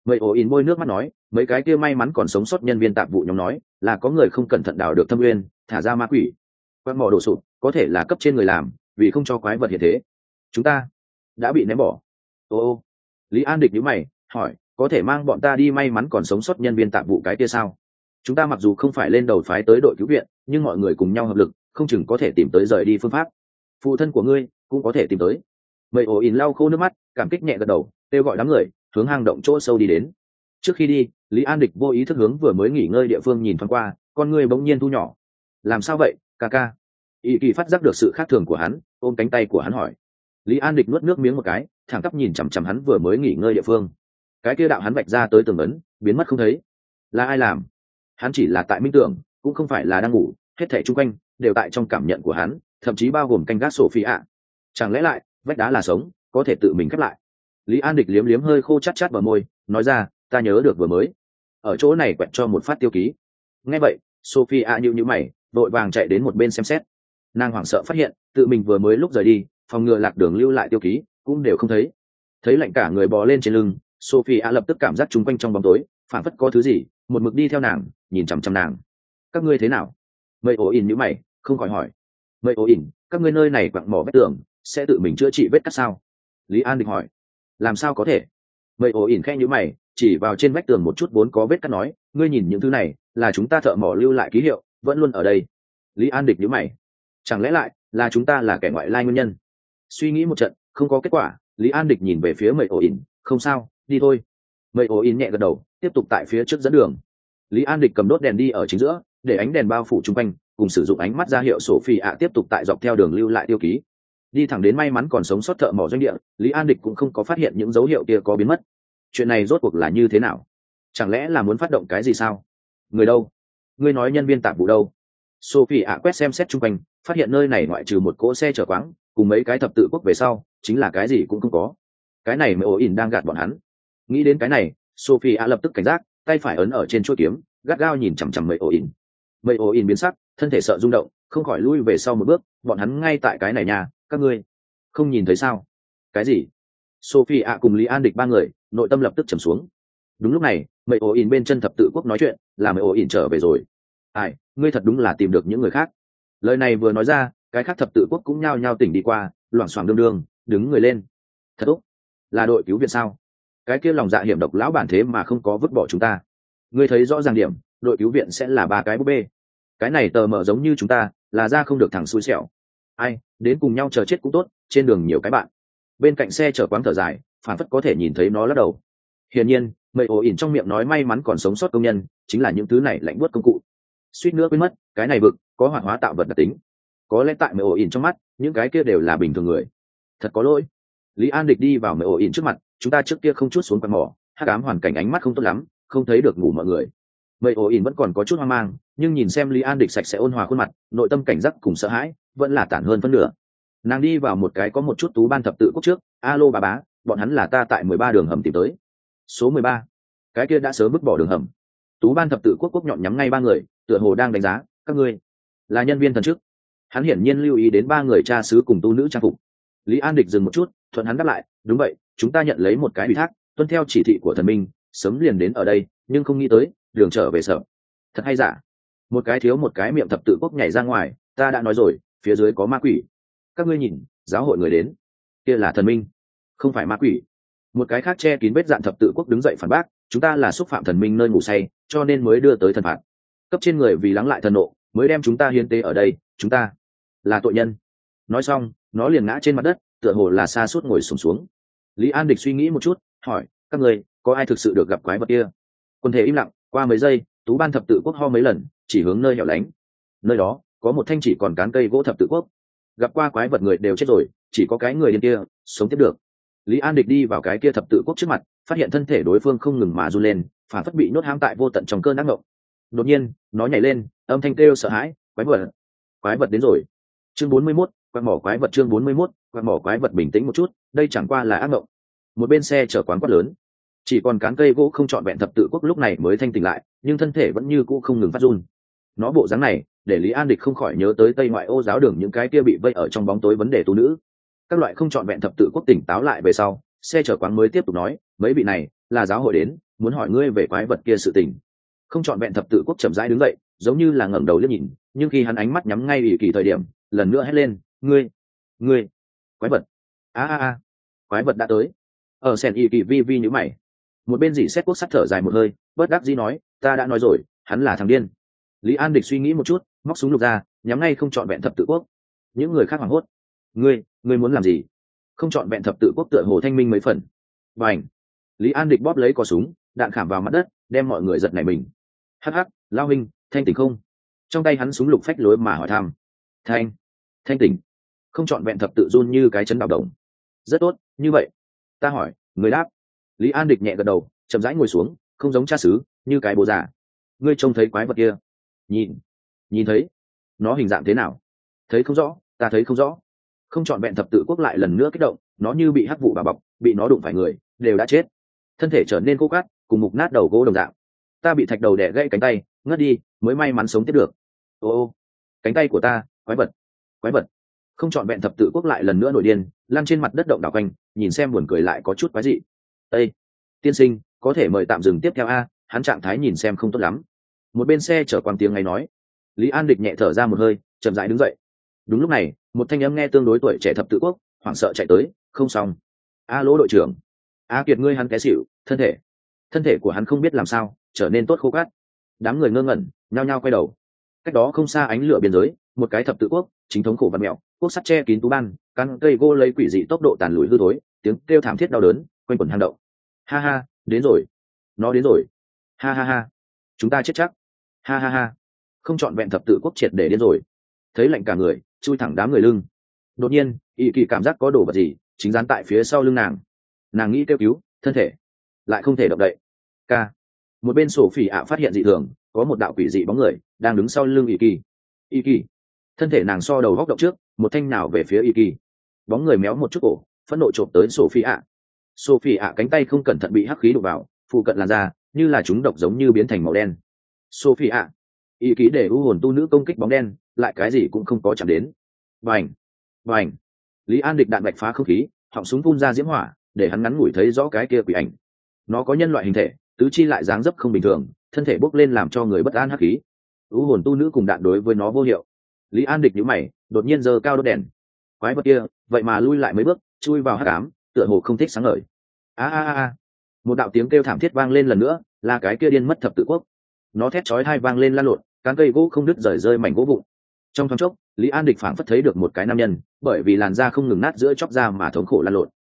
Mây ổ in môi nước mắt nói, mấy cái kia may mắn còn sống sót nhân viên tạp vụ nhóm nói là có người không cẩn thận đào được thâm uyên, thả ra ma quỷ. Quang mỏ đổ sụp có thể là cấp trên người làm, vì không cho quái vật hiện thế chúng ta đã bị ném bỏ. Ô, Lý An Địch nhíu mày hỏi, có thể mang bọn ta đi may mắn còn sống sót nhân viên tạp vụ cái kia sao? Chúng ta mặc dù không phải lên đầu phái tới đội cứu viện, nhưng mọi người cùng nhau hợp lực, không chừng có thể tìm tới rời đi phương pháp. Phụ thân của ngươi cũng có thể tìm tới. Mây ổ in lau khô nước mắt, cảm kích nhẹ gật đầu, kêu gọi đám người hướng hang động chỗ sâu đi đến. Trước khi đi, Lý An Địch vô ý thức hướng vừa mới nghỉ ngơi địa phương nhìn thoáng qua, con ngươi bỗng nhiên thu nhỏ. Làm sao vậy, ca ca? Y Kỳ phát giác được sự khác thường của hắn, ôm cánh tay của hắn hỏi. Lý An Địch nuốt nước miếng một cái, thẳng tắp nhìn chằm chằm hắn vừa mới nghỉ ngơi địa phương. Cái kia đạo hắn vạch ra tới tường ấn biến mất không thấy. Là ai làm? Hắn chỉ là tại minh tưởng, cũng không phải là đang ngủ, hết thảy chung quanh đều tại trong cảm nhận của hắn, thậm chí bao gồm canh gác Sophia. Chẳng lẽ lại vách đá là sống, có thể tự mình khép lại? Lý An Địch liếm liếm hơi khô chát chát bờ môi, nói ra, ta nhớ được vừa mới ở chỗ này quẹt cho một phát tiêu ký. Nghe vậy, Sophia nhíu mày, vội vàng chạy đến một bên xem xét. Nàng hoảng sợ phát hiện tự mình vừa mới lúc rời đi, phòng ngừa lạc đường lưu lại tiêu ký cũng đều không thấy. Thấy lạnh cả người bò lên trên lưng, Sophia lập tức cảm giác chung quanh trong bóng tối phản phất có thứ gì một mực đi theo nàng, nhìn chằm chằm nàng. Các ngươi thế nào? Mây ổ in nhíu mày, không khỏi hỏi. Mây ổ in, các ngươi nơi này quặng mỏ vết tường sẽ tự mình chữa trị vết cắt sao? Lý An Định hỏi. Làm sao có thể? Mây ổ in khẽ nhíu mày, chỉ vào trên vách tường một chút vốn có vết cắt nói, ngươi nhìn những thứ này là chúng ta thợ mỏ lưu lại ký hiệu, vẫn luôn ở đây. Lý An Địch nhíu mày, chẳng lẽ lại là chúng ta là kẻ ngoại lai nguyên nhân? Suy nghĩ một trận không có kết quả, Lý An Địch nhìn về phía Mây ổ in, không sao, đi thôi. Mây ổ in nhẹ gật đầu, tiếp tục tại phía trước dẫn đường. Lý An Địch cầm đốt đèn đi ở chính giữa, để ánh đèn bao phủ chung quanh, cùng sử dụng ánh mắt ra hiệu Sophie ạ tiếp tục tại dọc theo đường lưu lại tiêu ký. Đi thẳng đến may mắn còn sống sót thợ mỏ doanh địa, Lý An Địch cũng không có phát hiện những dấu hiệu kia có biến mất. Chuyện này rốt cuộc là như thế nào? Chẳng lẽ là muốn phát động cái gì sao? Người đâu? Ngươi nói nhân viên tạp vụ đâu? Sophie ạ quét xem xét chung quanh, phát hiện nơi này ngoại trừ một cỗ xe chở quáng cùng mấy cái thập tự quốc về sau, chính là cái gì cũng không có. Cái này mới ổ ỉn đang gạt bọn hắn. Nghĩ đến cái này, Sophie ạ lập tức cảnh giác, tay phải ấn ở trên chuôi kiếm, gắt gao nhìn chằm chằm Mây ổ ỉn. Mây ổ ỉn biến sắc, thân thể sợ rung động, không khỏi lui về sau một bước. Bọn hắn ngay tại cái này nhà, các ngươi không nhìn thấy sao? Cái gì? Sophie ạ cùng Lý An Địch ba người nội tâm lập tức trầm xuống. Đúng lúc này, Mây ổ ỉn bên chân thập tự quốc nói chuyện, là Mây ổ ỉn trở về rồi. Ai, ngươi thật đúng là tìm được những người khác. Lời này vừa nói ra, cái khác thập tự quốc cũng nhao nhao tỉnh đi qua, loảng xoảng đương đương đứng người lên. Thật úc, là đội cứu viện sao? Cái kia lòng dạ hiểm độc lão bản thế mà không có vứt bỏ chúng ta. Ngươi thấy rõ ràng điểm, đội cứu viện sẽ là ba cái búp bê. Cái này tờ mờ giống như chúng ta, là ra không được thẳng xui xẻo. Ai, đến cùng nhau chờ chết cũng tốt, trên đường nhiều cái bạn. Bên cạnh xe chở quáng thở dài, phản phất có thể nhìn thấy nó lắc đầu. Hiển nhiên, Mây ổ ỉn trong miệng nói may mắn còn sống sót công nhân, chính là những thứ này lạnh buốt công cụ. Suýt nữa quên mất, cái này vực có hoạt hóa tạo vật đặc tính. Có lẽ tại Mây ổ ỉn trong mắt, những cái kia đều là bình thường người. Thật có lỗi. Lý An Địch đi vào Mây ổ ỉn trước mặt, chúng ta trước kia không chút xuống quạt mỏ, hắc ám hoàn cảnh ánh mắt không tốt lắm, không thấy được ngủ mọi người. Mây ổ ỉn vẫn còn có chút hoang mang, nhưng nhìn xem Lý An Địch sạch sẽ ôn hòa khuôn mặt, nội tâm cảnh giác cùng sợ hãi vẫn là tản hơn phân nửa. Nàng đi vào một cái có một chút tú ban thập tự quốc trước, alo bà bá, bọn hắn là ta tại 13 đường hầm tìm tới. Số 13. Cái kia đã sớm vứt bỏ đường hầm. Tú ban thập tự quốc quốc nhọn nhắm ngay ba người, tựa hồ đang đánh giá, các ngươi là nhân viên thần chức. Hắn hiển nhiên lưu ý đến ba người cha xứ cùng tu nữ trang phục. Lý An Địch dừng một chút, thuận hắn đáp lại, đúng vậy, chúng ta nhận lấy một cái ủy thác, tuân theo chỉ thị của thần minh, sớm liền đến ở đây, nhưng không nghĩ tới đường trở về sở. Thật hay giả? Một cái thiếu một cái miệng thập tự quốc nhảy ra ngoài, ta đã nói rồi, phía dưới có ma quỷ. Các ngươi nhìn, giáo hội người đến, kia là thần minh, không phải ma quỷ. Một cái khác che kín vết dạn thập tự quốc đứng dậy phản bác, chúng ta là xúc phạm thần minh nơi ngủ say, cho nên mới đưa tới thần phạt. Cấp trên người vì lắng lại thần nộ, mới đem chúng ta hiến tế ở đây, chúng ta là tội nhân. Nói xong, nó liền ngã trên mặt đất, tựa hồ là sa sút ngồi xổm xuống. Lý An Địch suy nghĩ một chút, hỏi, các người có ai thực sự được gặp quái vật kia? Quân thể im lặng, qua mấy giây, tú ban thập tự quốc ho mấy lần, chỉ hướng nơi hẻo lánh. Nơi đó có một thanh chỉ còn cán cây gỗ thập tự quốc. Gặp qua quái vật người đều chết rồi, chỉ có cái người điên kia sống tiếp được. Lý An Địch đi vào cái kia thập tự quốc trước mặt, phát hiện thân thể đối phương không ngừng mà run lên, phản phất bị nhốt hãm tại vô tận trong cơn ác mộng. Đột nhiên, nó nhảy lên, âm thanh kêu sợ hãi, quái vật đến rồi. Chương 41, quạt mỏ quái vật. Chương 41, quạt mỏ quái vật. Bình tĩnh một chút, đây chẳng qua là ác mộng. Một bên xe chở quán quát lớn, chỉ còn cán cây gỗ không trọn vẹn thập tự quốc lúc này mới thanh tỉnh lại, nhưng thân thể vẫn như cũ không ngừng phát run. Nó bộ dáng này, để Lý An Địch không khỏi nhớ tới Tây Ngoại ô giáo đường những cái kia bị vây ở trong bóng tối vấn đề tu nữ. Các loại không trọn vẹn thập tự quốc tỉnh táo lại về sau, xe chở quán mới tiếp tục nói, mấy vị này là giáo hội đến, muốn hỏi ngươi về quái vật kia sự tình. Không trọn vẹn thập tự quốc chậm rãi đứng dậy, giống như là ngẩng đầu liếc nhìn, nhưng khi hắn ánh mắt nhắm ngay ỷ kỳ thời điểm, lần nữa hét lên, ngươi quái vật. A, quái vật đã tới. Ở sen ỷ kỳ vi vi nhíu mày. Một bên dì xét quốc sắt thở dài một hơi, bất đắc dĩ nói, ta đã nói rồi, hắn là thằng điên. Lý An Địch suy nghĩ một chút, móc súng lục ra, nhắm ngay không trọn vẹn thập tự quốc. Những người khác hoảng hốt. Ngươi muốn làm gì? Không trọn vẹn thập tự quốc tựa hồ thanh minh mấy phần. Bành. Lý An Địch bóp lấy cò súng, đạn khảm vào mặt đất, đem mọi người giật nảy mình. Hắc hắc, lao huynh, thanh tỉnh không? Trong tay hắn súng lục phách lối mà hỏi thăm. Thanh tỉnh. Không trọn vẹn thập tự run như cái chấn bạo động. Rất tốt, như vậy. Ta hỏi, người đáp. Lý An Địch nhẹ gật đầu, chậm rãi ngồi xuống, không giống cha xứ, như cái bố già. Ngươi trông thấy quái vật kia? Nhìn thấy. Nó hình dạng thế nào? Thấy không rõ, ta thấy không rõ. Không trọn vẹn thập tự quốc lại lần nữa kích động, nó như bị hắc vụ bà bọc, bị nó đụng phải người, đều đã chết. Thân thể trở nên khô cát, cùng mục nát đầu gỗ đồng dạng. Ta bị thạch đầu đè gãy cánh tay, ngất đi, mới may mắn sống tiếp được. Ô, cánh tay của ta, quái vật. Không trọn vẹn thập tự quốc lại lần nữa nổi điên, lăn trên mặt đất động đảo quanh, nhìn xem buồn cười lại có chút quái dị. Ê, tiên sinh, có thể mời tạm dừng tiếp theo a, hắn trạng thái nhìn xem không tốt lắm. Một bên xe chở quang tiếng ngay nói. Lý An Địch nhẹ thở ra một hơi, chậm rãi đứng dậy. Đúng lúc này, một thanh âm nghe tương đối tuổi trẻ thập tự quốc, hoảng sợ chạy tới, không xong. Lỗ đội trưởng. Kiệt ngươi, hắn té xỉu, thân thể của hắn không biết làm sao, trở nên tốt khô cát. Đám người ngơ ngẩn, nhao nhao quay đầu. Cách đó không xa ánh lửa biên giới, một cái thập tự quốc, chính thống khổ vặn mẹo, quốc sắt che kín tú ban, căn cây gỗ lấy quỷ dị tốc độ tàn lùi hư thối, tiếng kêu thảm thiết đau đớn, quanh quẩn hang động. Ha ha, đến rồi. Nó đến rồi. Ha ha ha. Chúng ta chết chắc. Ha ha ha. Không trọn vẹn thập tự quốc triệt để đến rồi. Thấy lạnh cả người, chui thẳng đám người lưng. Đột nhiên, ỷ kỳ cảm giác có đồ vật gì chính dán tại phía sau lưng nàng nghĩ kêu cứu, thân thể lại không thể động đậy. Một bên sổ phỉ ạ phát hiện dị thường, có một đạo quỷ dị bóng người đang đứng sau lưng ỷ kỳ. Thân thể nàng so đầu góc động trước, một thanh nào về phía ỷ kỳ. Bóng người méo một chút cổ, phẫn nộ trộm tới sổ phỉ ạ cánh tay không cẩn thận bị hắc khí đụng vào, phụ cận làn da như là chúng độc giống như biến thành màu đen. Sổ phỉ ạ, ỷ kỳ để u hồn tu nữ công kích bóng đen, lại cái gì cũng không có chạm đến. Bành. Lý An Địch đạn bạch phá không khí, họng súng phun ra diễm hỏa, để hắn ngắn ngủi thấy rõ cái kia quỷ ảnh. Nó có nhân loại hình thể, tứ chi lại dáng dấp không bình thường, thân thể bốc lên làm cho người bất an hắc khí. U hồn tu nữ cùng đạn đối với nó vô hiệu. Lý An Địch nhíu mày, đột nhiên giơ cao đốt đèn. Quái vật kia, vậy mà lui lại mấy bước, chui vào hắc ám, tựa hồ không thích sáng ngời. Một đạo tiếng kêu thảm thiết vang lên lần nữa, là cái kia điên mất thập tự quốc. Nó thét chói tai vang lên lan lộn, cán cây gỗ không đứt rơi mảnh gỗ vụn. Trong thoáng chốc, Lý An Địch phảng phất thấy được một cái nam nhân, bởi vì làn da không ngừng nát giữa chóc da mà thống khổ lan lộn.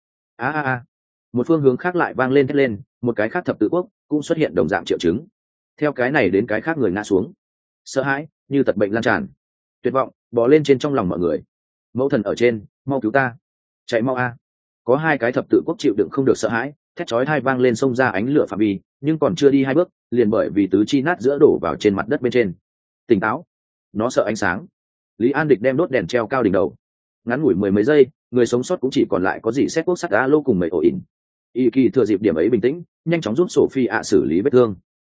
Một phương hướng khác lại vang lên thét lên, một cái khác thập tự quốc cũng xuất hiện đồng dạng triệu chứng. Theo cái này đến cái khác người ngã xuống. Sợ hãi, như tật bệnh lan tràn. Tuyệt vọng bò lên trên trong lòng mọi người. Mẫu thần ở trên, mau cứu ta. Chạy mau a. Có hai cái thập tự quốc chịu đựng không được sợ hãi, thét chói tai vang lên xông ra ánh lửa phạm vi, nhưng còn chưa đi hai bước, liền bởi vì tứ chi nát giữa đổ vào trên mặt đất bên trên. Tỉnh táo. Nó sợ ánh sáng. Lý An Địch đem đốt đèn treo cao đỉnh đầu. Ngắn ngủi mười mấy giây, người sống sót cũng chỉ còn lại có gì xét quốc sắt đá lô cùng mấy ổ ỉn. Y Kỳ thừa dịp điểm ấy bình tĩnh, nhanh chóng giúp Sophie ạ xử lý vết thương.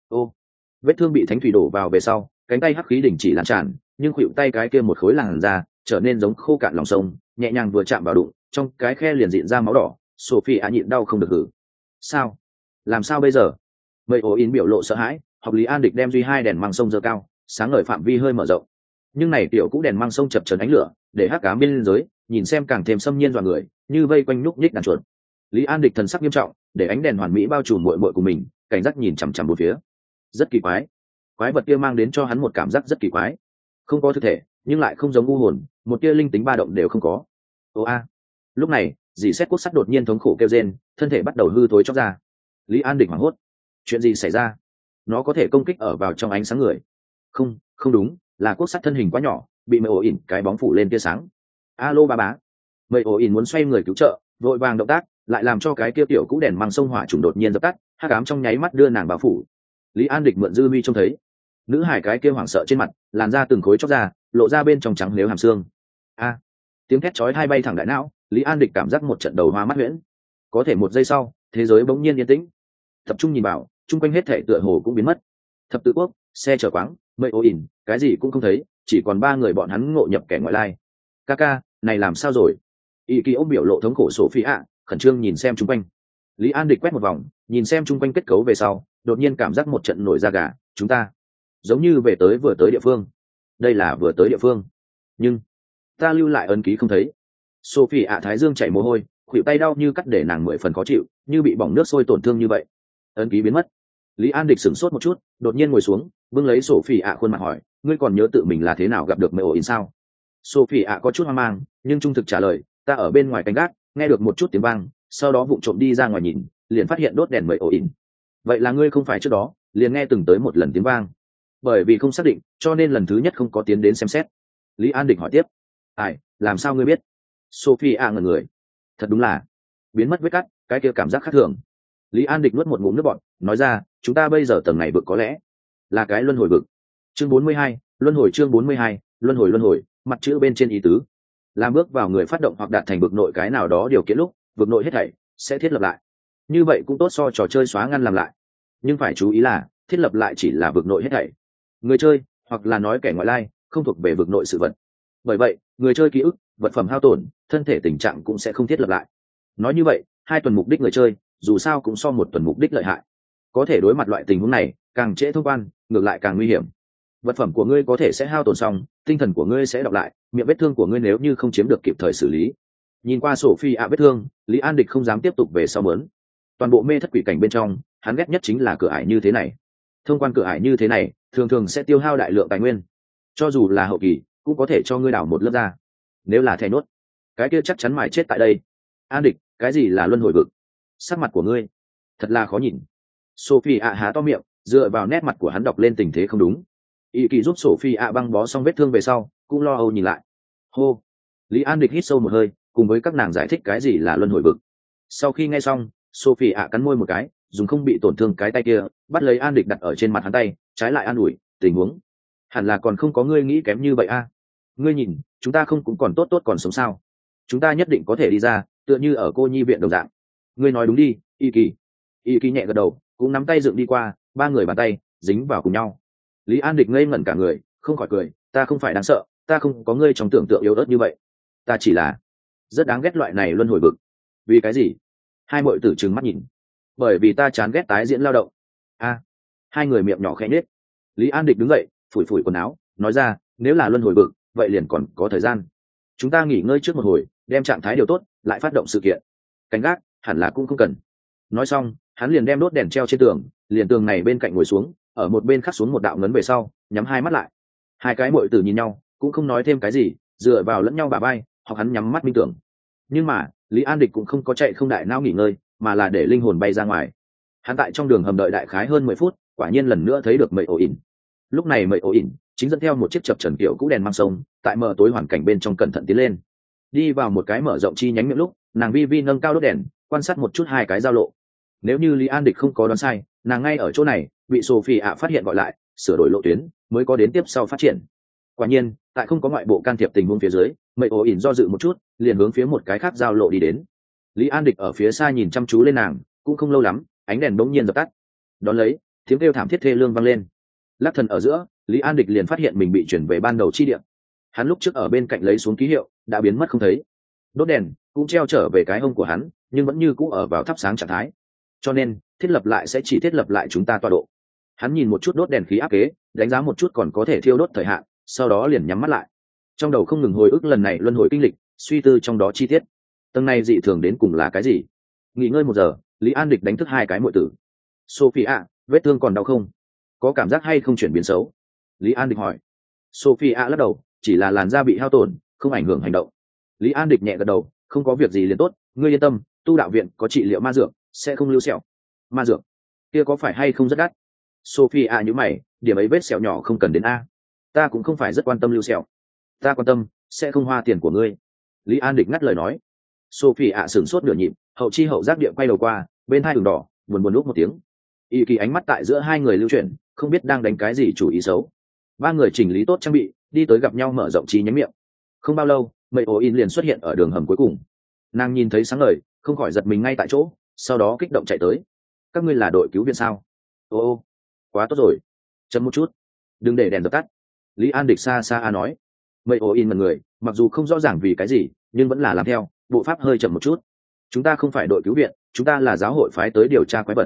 Vết thương bị thánh thủy đổ vào về sau, cánh tay hắc khí đình chỉ lan tràn, nhưng khuỷu tay cái kia một khối làn da trở nên giống khô cạn lòng sông, nhẹ nhàng vừa chạm vào đụng, trong cái khe liền dịn ra máu đỏ. Sophie ạ nhịn đau không được hử. Sao? Làm sao bây giờ? Mấy ổ ỉn biểu lộ sợ hãi, học Lý An Địch đem duy hai đèn măng sông giơ cao, sáng ngời phạm vi hơi mở rộng. Nhưng này tiểu cũ đèn măng sông chập chờn ánh lửa, để hắc ám bên dưới nhìn xem càng thêm xâm nhiên dọa người, như vây quanh nhúc nhích đàn chuột. Lý An Địch thần sắc nghiêm trọng, để ánh đèn hoàn mỹ bao trùm muội muội của mình, cảnh giác nhìn chằm chằm bốn phía. Rất kỳ quái, quái vật kia mang đến cho hắn một cảm giác rất kỳ quái, không có thực thể, nhưng lại không giống u hồn, một tia linh tính ba động đều không có. Lúc này, dì xét quốc sắt đột nhiên thống khổ kêu rên, thân thể bắt đầu hư thối chóc ra. Lý An Địch hoảng hốt, chuyện gì xảy ra? Nó có thể công kích ở vào trong ánh sáng người? Không đúng, là quốc sắt thân hình quá nhỏ, bị mây ổ ỉn cái bóng phủ lên tia sáng. Alo ba bá. Mây ổ ỉn muốn xoay người cứu trợ, vội vàng động tác, lại làm cho cái kia tiểu cũ đèn măng sông hỏa trùng đột nhiên dập tắt, hắc ám trong nháy mắt đưa nàng bao phủ. Lý An Địch mượn dư mi trông thấy, nữ hải cái kia hoảng sợ trên mặt, làn da từng khối chóc ra, lộ ra bên trong trắng nếu hàm xương. Tiếng thét chói tai bay thẳng đại não, Lý An Địch cảm giác một trận đầu hoa mắt huyễn. Có thể một giây sau, thế giới bỗng nhiên yên tĩnh. Tập trung nhìn vào, chung quanh hết thảy tựa hồ cũng biến mất. Thập tự quốc, xe chở quáng, mây ô ỉn, cái gì cũng không thấy, chỉ còn ba người bọn hắn ngộ nhập kẻ ngoại lai. Ca, này làm sao rồi? Y Kỳ ôm biểu lộ thống khổ Sophie ạ, khẩn trương nhìn xem chung quanh. Lý An Địch quét một vòng, nhìn xem chung quanh kết cấu về sau đột nhiên cảm giác một trận nổi da gà. Chúng ta giống như vừa tới địa phương. Đây là vừa tới địa phương, nhưng ta lưu lại ấn ký không thấy. Sophie ạ thái dương chảy mồ hôi, khuỷu tay đau như cắt để nàng 10 phần khó chịu, như bị bỏng nước sôi tổn thương như vậy. Ấn ký biến mất. Lý An Địch sửng sốt một chút, đột nhiên ngồi xuống, bưng lấy Sophie ạ khuôn mặt hỏi, ngươi còn nhớ tự mình là thế nào gặp được Meo In sao? Sophie ạ có chút hoang mang, nhưng trung thực trả lời, ta ở bên ngoài canh gác, nghe được một chút tiếng vang, sau đó vụng trộm đi ra ngoài nhìn, liền phát hiện đốt đèn Meo In. Vậy là ngươi không phải trước đó liền nghe từng tới một lần tiếng vang? Bởi vì không xác định, cho nên lần thứ nhất không có tiến đến xem xét. Lý An Địch hỏi tiếp, ai, làm sao ngươi biết? Sophie ạ ngẩn người, thật đúng là biến mất vết cắt, cái kia cảm giác khác thường. Lý An Địch nuốt một ngụm nước bọt, nói ra, chúng ta bây giờ tầng này vực có lẽ là cái luân hồi vực. Chương 42, luân hồi. Chương 42, luân hồi, mặt chữ bên trên ý tứ làm bước vào người phát động hoặc đạt thành vực nội cái nào đó điều kiện lúc vực nội hết thảy sẽ thiết lập lại. Như vậy cũng tốt so trò chơi xóa ngăn làm lại, nhưng phải chú ý là thiết lập lại chỉ là vực nội hết thảy. Người chơi hoặc là nói kẻ ngoại lai không thuộc về vực nội sự vật. Bởi vậy người chơi ký ức, vật phẩm hao tổn, thân thể tình trạng cũng sẽ không thiết lập lại. Nói như vậy 2 tuần mục đích người chơi dù sao cũng so 1 tuần mục đích lợi hại. Có thể đối mặt loại tình huống này càng trễ thông quan ngược lại càng nguy hiểm. Vật phẩm của ngươi có thể sẽ hao tổn xong, tinh thần của ngươi sẽ đọc lại, miệng vết thương của ngươi nếu như không chiếm được kịp thời xử lý. Nhìn qua Sophie ạ vết thương, Lý An Địch không dám tiếp tục về sau mớn. Toàn bộ mê thất quỷ cảnh bên trong hắn ghét nhất chính là cửa ải như thế này. Thông quan cửa ải như thế này thường thường sẽ tiêu hao đại lượng tài nguyên, cho dù là hậu kỳ cũng có thể cho ngươi đảo một lớp ra. Nếu là thẻ nốt, cái kia chắc chắn mãi chết tại đây. An Địch, cái gì là luân hồi vực? Sắc mặt của ngươi thật là khó nhìn. Sophie ạ há to miệng, dựa vào nét mặt của hắn đọc lên tình thế không đúng. Y kỳ giúp Sophie ạ băng bó xong vết thương về sau cũng lo âu nhìn lại. Hô. Lý An Địch hít sâu một hơi, cùng với các nàng giải thích cái gì là luân hồi vực. Sau khi nghe xong, Sophie ạ cắn môi một cái, dùng không bị tổn thương cái tay kia bắt lấy An Địch đặt ở trên mặt hắn tay, trái lại an ủi, tình huống hẳn là còn không có ngươi nghĩ kém như vậy a. Ngươi nhìn, chúng ta không cũng còn tốt còn sống sao? Chúng ta nhất định có thể đi ra, tựa như ở cô nhi viện đồng dạng. Ngươi nói đúng đi, Y kỳ. Y kỳ nhẹ gật đầu, cũng nắm tay dựng đi qua, 3 người bàn tay dính vào cùng nhau. Lý An Địch ngây ngẩn cả người, không khỏi cười, ta không phải đáng sợ, ta không có ngươi trong tưởng tượng yếu ớt như vậy, ta chỉ là rất đáng ghét loại này luân hồi vực. Vì cái gì? Hai muội tử trừng mắt nhìn. Bởi vì ta chán ghét tái diễn lao động. A. Hai người miệng nhỏ khẽ nhếch. Lý An Địch đứng dậy, phủi phủi quần áo, nói ra, nếu là luân hồi vực, vậy liền còn có thời gian. Chúng ta nghỉ ngơi trước một hồi, đem trạng thái điều tốt, lại phát động sự kiện. Canh gác hẳn là cũng không cần. Nói xong, hắn liền đem đốt đèn treo trên tường, liền tường này bên cạnh ngồi xuống, ở một bên khắc xuống một đạo ngấn về sau, nhắm hai mắt lại. Hai cái muội tử nhìn nhau, cũng không nói thêm cái gì, dựa vào lẫn nhau bả vai, hoặc hắn nhắm mắt minh tưởng. Nhưng mà Lý An Địch cũng không có chạy không đại não nghỉ ngơi, mà là để linh hồn bay ra ngoài. Hắn tại trong đường hầm đợi đại khái hơn 10 phút, quả nhiên lần nữa thấy được Mây Ổ ỉn. Lúc này Mây Ổ ỉn chính dẫn theo một chiếc chập trần kiểu cũ đèn mang sông, tại mờ tối hoàn cảnh bên trong cẩn thận tiến lên. Đi vào một cái mở rộng chi nhánh miệng lúc, nàng vi vi nâng cao đốt đèn, quan sát một chút hai cái giao lộ. Nếu như Lý An Địch không có đoán sai, nàng ngay ở chỗ này bị Sophie ạ phát hiện gọi lại, sửa đổi lộ tuyến, mới có đến tiếp sau phát triển. Quả nhiên, tại không có ngoại bộ can thiệp tình huống phía dưới, Mây Ổ ỉn do dự một chút, liền hướng phía một cái khác giao lộ đi đến. Lý An Địch ở phía xa nhìn chăm chú lên nàng, cũng không lâu lắm, ánh đèn bỗng nhiên dập tắt. Đón lấy, tiếng kêu thảm thiết thê lương vang lên. Lắc thần ở giữa, Lý An Địch liền phát hiện mình bị chuyển về ban đầu chi địa. Hắn lúc trước ở bên cạnh lấy xuống ký hiệu, đã biến mất không thấy. Đốt đèn cũng treo trở về cái hông của hắn, nhưng vẫn như cũ ở vào thắp sáng trạng thái. Cho nên, thiết lập lại sẽ chỉ thiết lập lại chúng ta tọa độ. Hắn nhìn một chút đốt đèn khí áp kế, đánh giá một chút còn có thể thiêu đốt thời hạn, sau đó liền nhắm mắt lại. Trong đầu không ngừng hồi ức lần này luân hồi kinh lịch, suy tư trong đó chi tiết. Tầng này dị thường đến cùng là cái gì? Nghỉ ngơi 1 giờ, Lý An Địch đánh thức hai cái muội tử. Sophie, vết thương còn đau không? Có cảm giác hay không chuyển biến xấu? Lý An Địch hỏi. Sophie lắc đầu, chỉ là làn da bị hao tổn, không ảnh hưởng hành động. Lý An Địch nhẹ gật đầu, không có việc gì liền tốt, ngươi yên tâm, tu đạo viện có trị liệu ma dược, sẽ không lưu sẹo. Ma dược? Kia có phải hay không rất đắt? Sophie nhíu mày, điểm ấy vết sẹo nhỏ không cần đến a. Ta cũng không phải rất quan tâm lưu sẹo. Ta quan tâm, sẽ không hoa tiền của ngươi. Lý An Địch ngắt lời nói. Sophie sửng sốt nửa nhịp, hậu chi hậu giác địa quay đầu qua, bên hai đường đỏ, buồn buồn lúc một tiếng. Y kỳ ánh mắt tại giữa hai người lưu chuyển, không biết đang đánh cái gì chủ ý xấu. 3 người chỉnh lý tốt trang bị, đi tới gặp nhau mở rộng chi nhánh miệng. Không bao lâu, Mây Ổ ỉn liền xuất hiện ở đường hầm cuối cùng. Nàng nhìn thấy sáng ngời, không khỏi giật mình ngay tại chỗ, sau đó kích động chạy tới. Các ngươi là đội cứu viện sao? Ô, quá tốt rồi. Chấm một chút, đừng để đèn dập tắt. Lý An Địch xa xa nói. Mây Ổ ỉn mật người, mặc dù không rõ ràng vì cái gì, nhưng vẫn là làm theo, bộ pháp hơi chậm một chút. Chúng ta không phải đội cứu viện, chúng ta là giáo hội phái tới điều tra quái vật.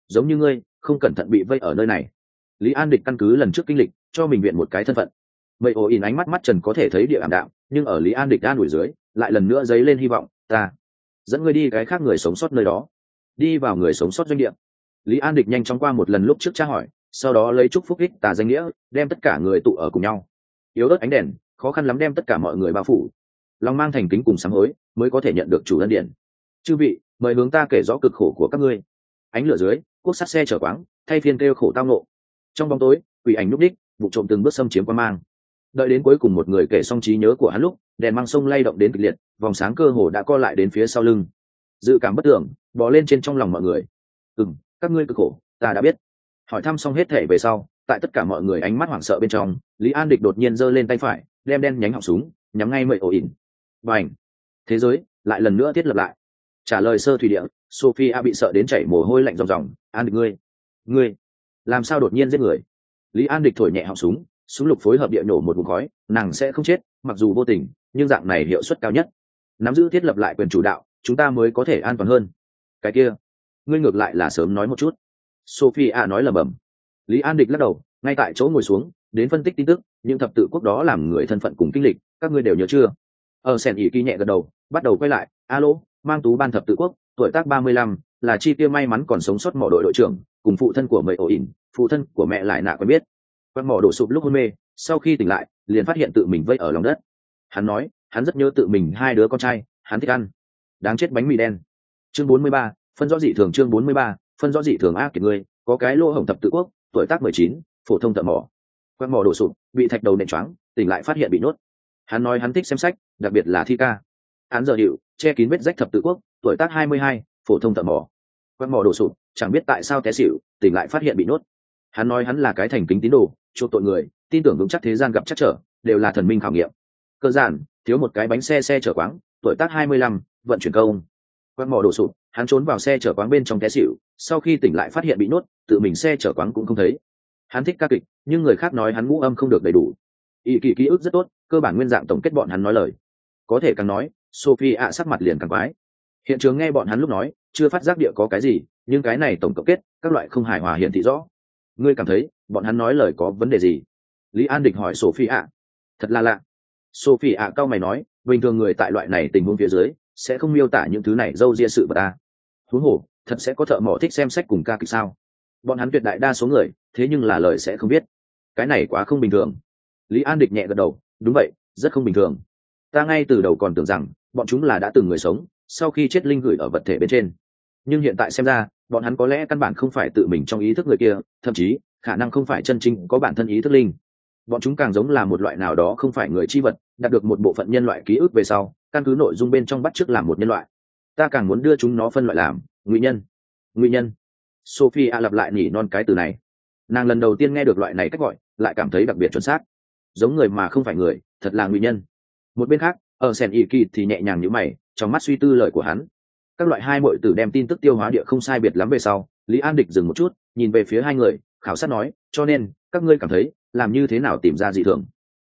giống như ngươi không cẩn thận bị vây ở nơi này. Lý An Địch căn cứ lần trước kinh lịch cho mình viện một cái thân phận. Mây ổ ỉn ánh mắt mắt trần có thể thấy địa ảm đạm, nhưng ở Lý An Địch an ủi dưới lại lần nữa dấy lên hy vọng. Ta dẫn ngươi đi cái khác người sống sót nơi đó, đi vào người sống sót doanh địa. Lý An Địch nhanh chóng qua một lần lúc trước tra hỏi, sau đó lấy chúc phúc ích tà danh nghĩa đem tất cả người tụ ở cùng nhau. Yếu ớt ánh đèn khó khăn lắm đem tất cả mọi người bao phủ, lòng mang thành kính cùng sám hối mới có thể nhận được chủ ân điện. Chư vị, mời hướng ta kể rõ cực khổ của các ngươi. Ánh lửa dưới, quốc sắt xe chở quáng thay phiên kêu khổ tao nộ. Trong bóng tối, quỷ ảnh núp đích vụ trộm từng bước xâm chiếm quan mang. Đợi đến cuối cùng một người kể xong trí nhớ của hắn lúc, đèn mang sông lay động đến kịch liệt, vòng sáng cơ hồ đã co lại đến phía sau lưng. Dự cảm bất tưởng bò lên trên trong lòng mọi người. Các ngươi cực khổ ta đã biết. Hỏi thăm xong hết thể về sau, tại tất cả mọi người ánh mắt hoảng sợ bên trong, Lý An Địch đột nhiên giơ lên tay phải, đem đen nhánh họng súng nhắm ngay Mây ổ ỉn. Bành! Thế giới lại lần nữa thiết lập lại. Trả lời sơ thủy địa, Sophia bị sợ đến chảy mồ hôi lạnh ròng ròng. An Địch ngươi làm sao đột nhiên giết người? Lý An Địch thổi nhẹ họng súng, súng lục phối hợp địa nổ một vùng khói. Nàng sẽ không chết, mặc dù vô tình, nhưng dạng này hiệu suất cao nhất. Nắm giữ thiết lập lại quyền chủ đạo, chúng ta mới có thể an toàn hơn. Cái kia, ngươi ngược lại là sớm nói một chút. Sophia nói lẩm bẩm. Lý An Địch lắc đầu, ngay tại chỗ ngồi xuống, đến phân tích tin tức, những thập tự quốc đó làm người thân phận cùng kinh lịch, các ngươi đều nhớ chưa? Sen ỉ kỳ nhẹ gật đầu, bắt đầu quay lại. Alo, mang tú ban thập tự quốc, tuổi tác 35, là chi tiêu may mắn còn sống sót mỏ đội trưởng, cùng phụ thân của Mây ổ ỉn, phụ thân của mẹ lại nạ quen biết. Quan mỏ đổ sụp lúc hôn mê, sau khi tỉnh lại, liền phát hiện tự mình vây ở lòng đất. Hắn nói, hắn rất nhớ tự mình hai đứa con trai, hắn thích ăn. Đáng chết bánh mì đen. Chương 43, phân rõ dị thường. Chương 43, phân rõ dị thường. Kiệt ngươi, có cái lỗ hổng thập tự quốc, tuổi tác 19, phổ thông thợ mỏ. Quan mỏ đổ sụp, bị thạch đầu nện choáng, tỉnh lại phát hiện bị nhốt. Hắn nói hắn thích xem sách, đặc biệt là thi ca. Hắn giờ điệu, che kín vết rách thập tự quốc, tuổi tác 22, phổ thông thợ mỏ. Quan mỏ đổ sụp, chẳng biết tại sao té xỉu, tỉnh lại phát hiện bị nhốt. Hắn nói hắn là cái thành kính tín đồ, chuộc tội người, tin tưởng vững chắc thế gian gặp chắc trở, đều là thần minh khảo nghiệm. Cơ giản, thiếu một cái bánh xe chở quáng, tuổi tác 25, vận chuyển công. Quan mỏ đổ sụp, hắn trốn vào xe chở quáng bên trong té xỉu, sau khi tỉnh lại phát hiện bị nhốt, tự mình xe chở quáng cũng không thấy. Hắn thích ca kịch, nhưng người khác nói hắn ngũ âm không được đầy đủ. Ý kỳ ký ức rất tốt, cơ bản nguyên dạng tổng kết bọn hắn nói lời. Có thể càng nói, Sophie sắc mặt liền càng quái. Hiện trường nghe bọn hắn lúc nói, chưa phát giác địa có cái gì, nhưng cái này tổng cộng kết, các loại không hài hòa hiện thị rõ. Ngươi cảm thấy, bọn hắn nói lời có vấn đề gì? Lý An Địch hỏi Sophie. Thật là lạ. Sophie cau mày nói, bình thường người tại loại này tình huống phía dưới, sẽ không miêu tả những thứ này dâu ria sự vật ta. Huống hồ, thật sẽ có thợ mỏ thích xem sách cùng ca kịch sao? Bọn hắn tuyệt đại đa số người, thế nhưng là lời sẽ không biết. Cái này quá không bình thường. Lý An Địch nhẹ gật đầu, đúng vậy, rất không bình thường. Ta ngay từ đầu còn tưởng rằng bọn chúng là đã từng người sống, sau khi chết linh gửi ở vật thể bên trên. Nhưng hiện tại xem ra, bọn hắn có lẽ căn bản không phải tự mình trong ý thức người kia, thậm chí khả năng không phải chân chính có bản thân ý thức linh. Bọn chúng càng giống là một loại nào đó không phải người chi vật, đạt được một bộ phận nhân loại ký ức về sau, căn cứ nội dung bên trong bắt chước làm một nhân loại. Ta càng muốn đưa chúng nó phân loại làm ngụy nhân. Ngụy nhân. Sophie lặp lại nhỉ non cái từ này. Nàng lần đầu tiên nghe được loại này cách gọi, lại cảm thấy đặc biệt chuẩn xác. Giống người mà không phải người, thật là ngụy nhân. Một bên khác, Sen ỉ kỳ thì nhẹ nhàng như mày, trong mắt suy tư lời của hắn. Các loại hai muội tử đem tin tức tiêu hóa địa không sai biệt lắm về sau, Lý An Địch dừng một chút, nhìn về phía hai người, khảo sát nói, cho nên các ngươi cảm thấy làm như thế nào tìm ra dị thường?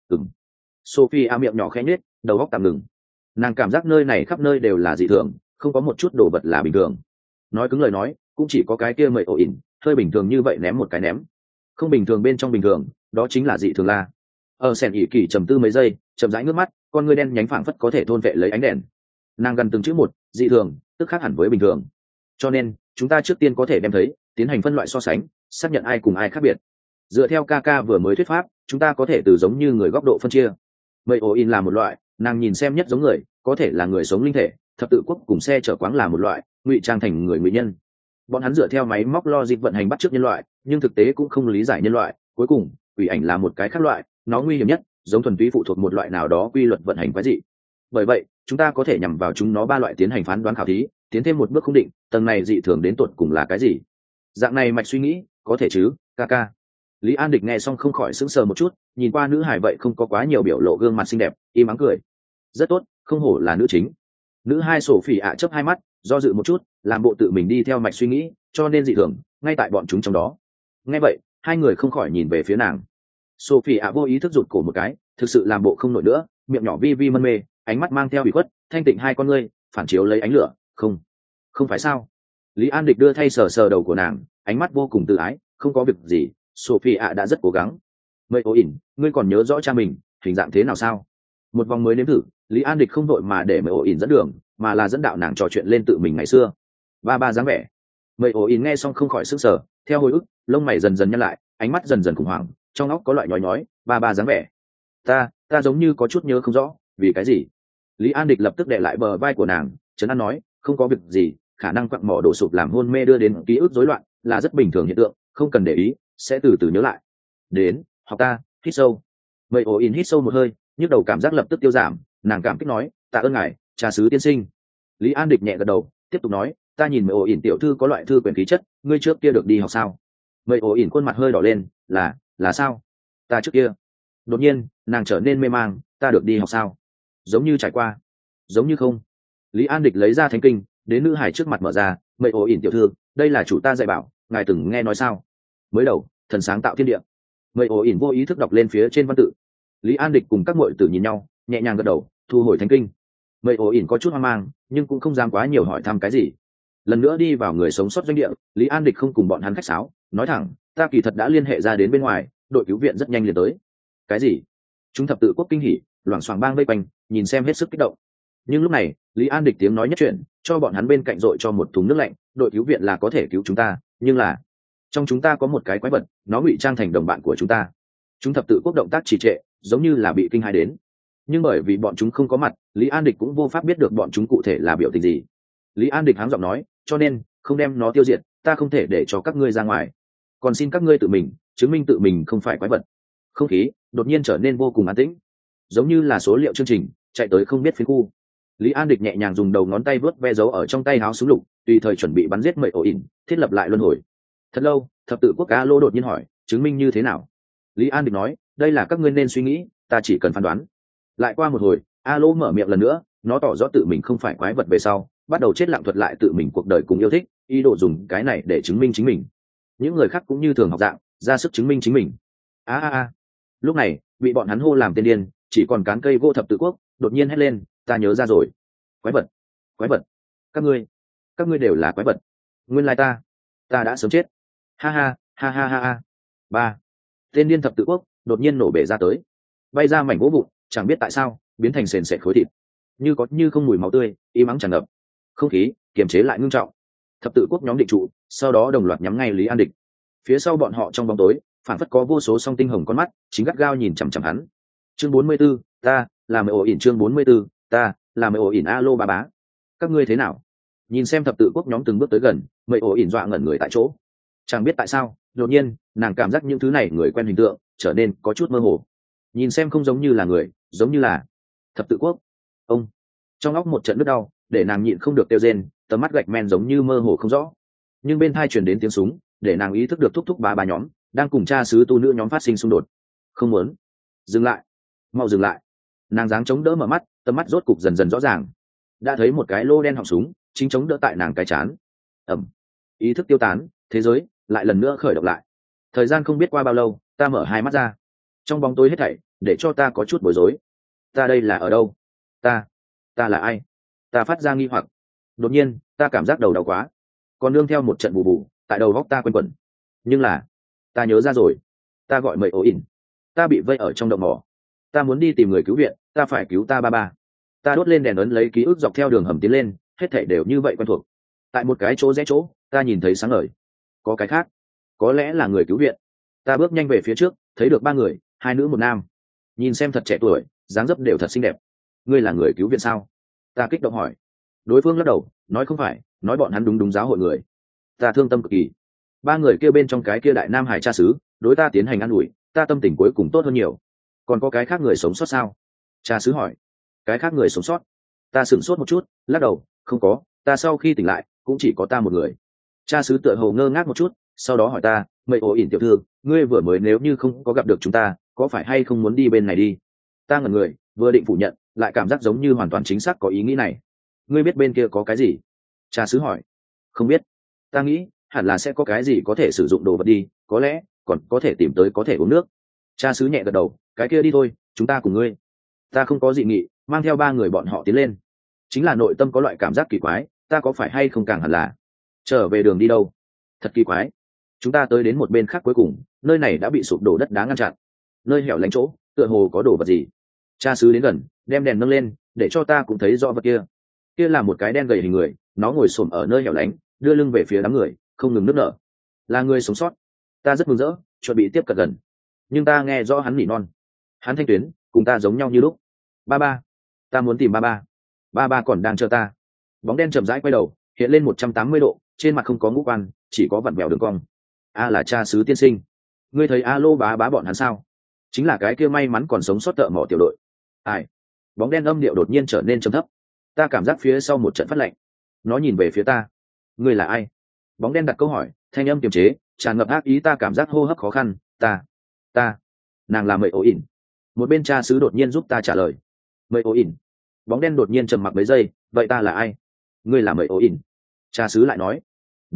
Sophie miệng nhỏ khẽ nhếch, đầu óc tạm ngừng. Nàng cảm giác nơi này khắp nơi đều là dị thường, không có một chút đồ vật là bình thường. Nói cứng lời nói, cũng chỉ có cái kia Mây ổ ỉn, hơi bình thường như vậy ném một cái ném. Không bình thường bên trong bình thường, đó chính là dị thường la. Sen ỉ kỳ trầm tư mấy giây, chậm rãi ngước mắt, con ngươi đen nhánh phảng phất có thể thôn vệ lấy ánh đèn. Nàng gần từng chữ một, dị thường, tức khác hẳn với bình thường. Cho nên, chúng ta trước tiên có thể đem thấy, tiến hành phân loại so sánh, xác nhận ai cùng ai khác biệt. Dựa theo Kaka vừa mới thuyết pháp, chúng ta có thể từ giống như người góc độ phân chia. Mây ổ ỉn là một loại, nàng nhìn xem nhất giống người, có thể là người sống linh thể, thập tự quốc cùng xe chở quáng là một loại, ngụy trang thành người ngụy nhân. Bọn hắn dựa theo máy móc logic vận hành bắt chước nhân loại, nhưng thực tế cũng không lý giải nhân loại. Cuối cùng, quỷ ảnh là một cái khác loại, nó nguy hiểm nhất, giống thuần túy phụ thuộc một loại nào đó quy luật vận hành quái dị. Bởi vậy, chúng ta có thể nhằm vào chúng nó ba loại tiến hành phán đoán khảo thí, tiến thêm một bước không định, tầng này dị thường đến tột cùng là cái gì. Dạng này mạch suy nghĩ, có thể chứ, Kaka. Lý An Địch nghe xong không khỏi sững sờ một chút, nhìn qua nữ hải vậy không có quá nhiều biểu lộ gương mặt xinh đẹp, im ắng cười. Rất tốt, không hổ là nữ chính. Nữ hai Sophie chớp hai mắt, do dự một chút, làm bộ tự mình đi theo mạch suy nghĩ, cho nên dị thường ngay tại bọn chúng trong đó. Nghe vậy, hai người không khỏi nhìn về phía nàng. Sophie vô ý thức rụt cổ một cái, thực sự làm bộ không nổi nữa, miệng nhỏ vi vi mân mê, ánh mắt mang theo bị khuất, thanh tịnh hai con ngươi phản chiếu lấy ánh lửa. Không phải sao? Lý An Địch đưa thay sờ sờ đầu của nàng, ánh mắt vô cùng tự ái. Không có việc gì, Sophie ạ đã rất cố gắng. Mây ố ỉn, ngươi còn nhớ rõ cha mình hình dạng thế nào sao? Một vòng mới nếm thử, Lý An Địch không đội mà để Mây ố ỉn dẫn đường, mà là dẫn đạo nàng trò chuyện lên tự mình ngày xưa. Ba ba dáng vẻ. Mây ố ỉn nghe xong không khỏi sức sở, theo hồi ức, lông mày dần dần nhăn lại, ánh mắt dần dần khủng hoảng, trong óc có loại nhói nhói. Ba ba dáng vẻ. Ta giống như có chút nhớ không rõ, vì cái gì? Lý An Địch lập tức đè lại bờ vai của nàng, trấn an nói, không có việc gì, khả năng quặng mỏ đổ sụp làm hôn mê đưa đến ký ức rối loạn, là rất bình thường hiện tượng, không cần để ý, sẽ từ từ nhớ lại. Đến, học ta, hít sâu. Mây ố in hít sâu một hơi, nhức đầu cảm giác lập tức tiêu giảm, nàng cảm kích nói, tạ ơn ngài, trà sứ tiên sinh. Lý An Địch nhẹ gật đầu, tiếp tục nói, ta nhìn Mây ố in tiểu thư có loại thư quyền khí chất, ngươi trước kia được đi học sao? Mây ố in khuôn mặt hơi đỏ lên, là sao? Ta trước kia. Đột nhiên, nàng trở nên mê mang, ta được đi học sao? Giống như trải qua, giống như không. Lý An Địch lấy ra thánh kinh, đến nữ hải trước mặt mở ra, Mây ố in tiểu thư, đây là chủ ta dạy bảo, ngài từng nghe nói sao? Mới đầu, thần sáng tạo thiên địa. Mây ố ỉn vô ý thức đọc lên phía trên văn tự. Lý An Địch cùng các muội tử nhìn nhau, nhẹ nhàng gật đầu, thu hồi thánh kinh. Mây ố ỉn có chút hoang mang, nhưng cũng không dám quá nhiều hỏi thăm cái gì. Lần nữa đi vào người sống sót doanh địa, Lý An Địch không cùng bọn hắn khách sáo, nói thẳng, ta kỳ thật đã liên hệ ra đến bên ngoài, đội cứu viện rất nhanh liền tới. Cái gì? Chúng thập tự quốc kinh hỉ, loảng xoảng bang vây quanh, nhìn xem hết sức kích động. Nhưng lúc này, Lý An Địch tiếng nói nhất chuyện, cho bọn hắn bên cạnh dội cho một thùng nước lạnh, đội cứu viện là có thể cứu chúng ta, nhưng là trong chúng ta có một cái quái vật, nó ngụy trang thành đồng bạn của chúng ta. Chúng thập tự quốc động tác trì trệ, giống như là bị kinh hãi đến. Nhưng bởi vì bọn chúng không có mặt, Lý An Địch cũng vô pháp biết được bọn chúng cụ thể là biểu tình gì. Lý An Địch háng giọng nói, cho nên không đem nó tiêu diệt, ta không thể để cho các ngươi ra ngoài, còn xin các ngươi tự mình chứng minh tự mình không phải quái vật. Không khí đột nhiên trở nên vô cùng an tĩnh, giống như là số liệu chương trình chạy tới không biết phiến khu. Lý An Địch nhẹ nhàng dùng đầu ngón tay vớt ve dấu ở trong tay háo súng lục, tùy thời chuẩn bị bắn giết Mây ố ỉn, thiết lập lại luân hồi. Thật lâu, thập tự quốc cá lô đột nhiên hỏi, chứng minh như thế nào? Lý An Địch nói, đây là các ngươi nên suy nghĩ, ta chỉ cần phán đoán. Lại qua một hồi, a lô mở miệng lần nữa, nó tỏ rõ tự mình không phải quái vật về sau, bắt đầu chết lặng thuật lại tự mình cuộc đời cùng yêu thích, ý đồ dùng cái này để chứng minh chính mình. Những người khác cũng như thường học dạng, ra sức chứng minh chính mình. Lúc này, bị bọn hắn hô làm tên điên, chỉ còn cán cây gỗ thập tự quốc đột nhiên hét lên, ta nhớ ra rồi. Quái vật, quái vật, các ngươi đều là quái vật. Nguyên lai ta đã sớm chết. Ha ha ha ha ha ha. Ba, tên điên thập tự quốc đột nhiên nổ bể ra tới, bay ra mảnh gỗ vụn, chẳng biết tại sao biến thành sền sệt khối thịt, như có như không mùi máu tươi im ắng tràn ngập. Không khí kiềm chế lại ngưng trọng. Thập tự quốc nhóm định trụ, sau đó đồng loạt nhắm ngay Lý An Địch. Phía sau bọn họ trong bóng tối, phản phất có vô số song tinh hồng con mắt chính gắt gao nhìn chằm chằm hắn. Chương 44, ta là Mây ố ỉn. Chương 44, ta là Mây ố ỉn. Alo bà bá, các ngươi thế nào? Nhìn xem thập tự quốc nhóm từng bước tới gần, Mây ố ỉn dọa ngẩn người tại chỗ. Chẳng biết tại sao, đột nhiên nàng cảm giác những thứ này người quen hình tượng trở nên có chút mơ hồ. Nhìn xem không giống như là người, giống như là thập tự quốc. Ông trong óc một trận nứt đau, để nàng nhịn không được kêu rên, tầm mắt gạch men giống như mơ hồ không rõ. Nhưng bên tai truyền đến tiếng súng, để nàng ý thức được thúc thúc bà nhóm đang cùng cha xứ tu nữ nhóm phát sinh xung đột. Không muốn dừng lại, mau dừng lại. Nàng dáng chống đỡ mở mắt, tầm mắt rốt cục dần dần rõ ràng, đã thấy một cái lô đen họng súng chính chống đỡ tại nàng cái chán. Ẩm, ý thức tiêu tán, thế giới lại lần nữa khởi động lại. Thời gian không biết qua bao lâu, ta mở hai mắt ra, trong bóng tối hết thảy để cho ta có chút bối rối. Ta đây là ở đâu? Ta là ai? Ta phát ra nghi hoặc. Đột nhiên ta cảm giác đầu đau quá, còn nương theo một trận bù bù tại đầu góc ta quanh quẩn. Nhưng là ta nhớ ra rồi, ta gọi Mây ố ỉn, ta bị vây ở trong động mỏ, ta muốn đi tìm người cứu viện, ta phải cứu ta ba. Ta đốt lên đèn ấn lấy ký ức dọc theo đường hầm tiến lên, hết thảy đều như vậy quen thuộc. Tại một cái chỗ rẽ chỗ, ta nhìn thấy sáng ngời. Có cái khác, có lẽ là người cứu viện. Ta bước nhanh về phía trước, thấy được ba người, hai nữ một nam. Nhìn xem thật trẻ tuổi, dáng dấp đều thật xinh đẹp. Ngươi là người cứu viện sao? Ta kích động hỏi. Đối phương lắc đầu, nói không phải, nói bọn hắn đúng giáo hội người. Ta thương tâm cực kỳ. Ba người kia bên trong cái kia đại nam hải cha xứ đối ta tiến hành ăn ủi, ta tâm tình cuối cùng tốt hơn nhiều. Còn có cái khác người sống sót sao? Cha xứ hỏi. Cái khác người sống sót? Ta sửng sốt một chút, lắc đầu, không có, ta sau khi tỉnh lại cũng chỉ có ta một người. Cha xứ tựa hồ ngơ ngác một chút, sau đó hỏi ta, Mây ố ỉn tiểu thư, ngươi vừa mới nếu như không có gặp được chúng ta, có phải hay không muốn đi bên này đi? Ta ngẩn người, vừa định phủ nhận, lại cảm giác giống như hoàn toàn chính xác có ý nghĩ này. Ngươi biết bên kia có cái gì? Cha xứ hỏi. Không biết. Ta nghĩ hẳn là sẽ có cái gì có thể sử dụng đồ vật đi, có lẽ còn có thể tìm tới có thể uống nước. Cha xứ nhẹ gật đầu, cái kia đi thôi, chúng ta cùng ngươi. Ta không có dị nghị, mang theo ba người bọn họ tiến lên. Chính là nội tâm có loại cảm giác kỳ quái, ta có phải hay không càng hẳn là trở về đường đi đâu? Thật kỳ quái. chúng ta tới đến một bên khác cuối cùng, nơi này đã bị sụp đổ đất đá ngăn chặn, nơi hẻo lánh chỗ tựa hồ có đồ vật gì. Cha xứ đến gần, đem đèn nâng lên để cho ta cũng thấy rõ vật kia. Kia là một cái đen gầy hình người, nó ngồi xổm ở nơi hẻo lánh, đưa lưng về phía đám người, không ngừng nức nở. Là người sống sót. Ta rất mừng rỡ, chuẩn bị tiếp cận gần, nhưng ta nghe rõ hắn nỉ non. Hắn thanh tuyến cùng ta giống nhau như lúc. Ba ba, ta muốn tìm ba ba. Ba ba còn đang chờ ta. Bóng đen chậm rãi quay đầu, hiện lên 180 độ, trên mặt không có ngũ quan, chỉ có vặn vẹo đường cong. A là cha xứ tiên sinh. Ngươi thấy alo bá bá bọn hắn sao? Chính là cái kia may mắn còn sống sót thợ mỏ tiểu đội. Ai? Bóng đen âm điệu đột nhiên trở nên trầm thấp. Ta cảm giác phía sau một trận phát lạnh. Nó nhìn về phía ta. Ngươi là ai? Bóng đen đặt câu hỏi, thanh âm kiềm chế, tràn ngập ác ý. Ta cảm giác hô hấp khó khăn. Ta nàng là Mậy Ổ ỉn. Một bên cha xứ đột nhiên giúp ta trả lời. Mậy Ổ ỉn. Bóng đen đột nhiên trầm mặc mấy giây. Vậy ta là ai? Ngươi là Mậy Ổ ỉn. Cha xứ lại nói.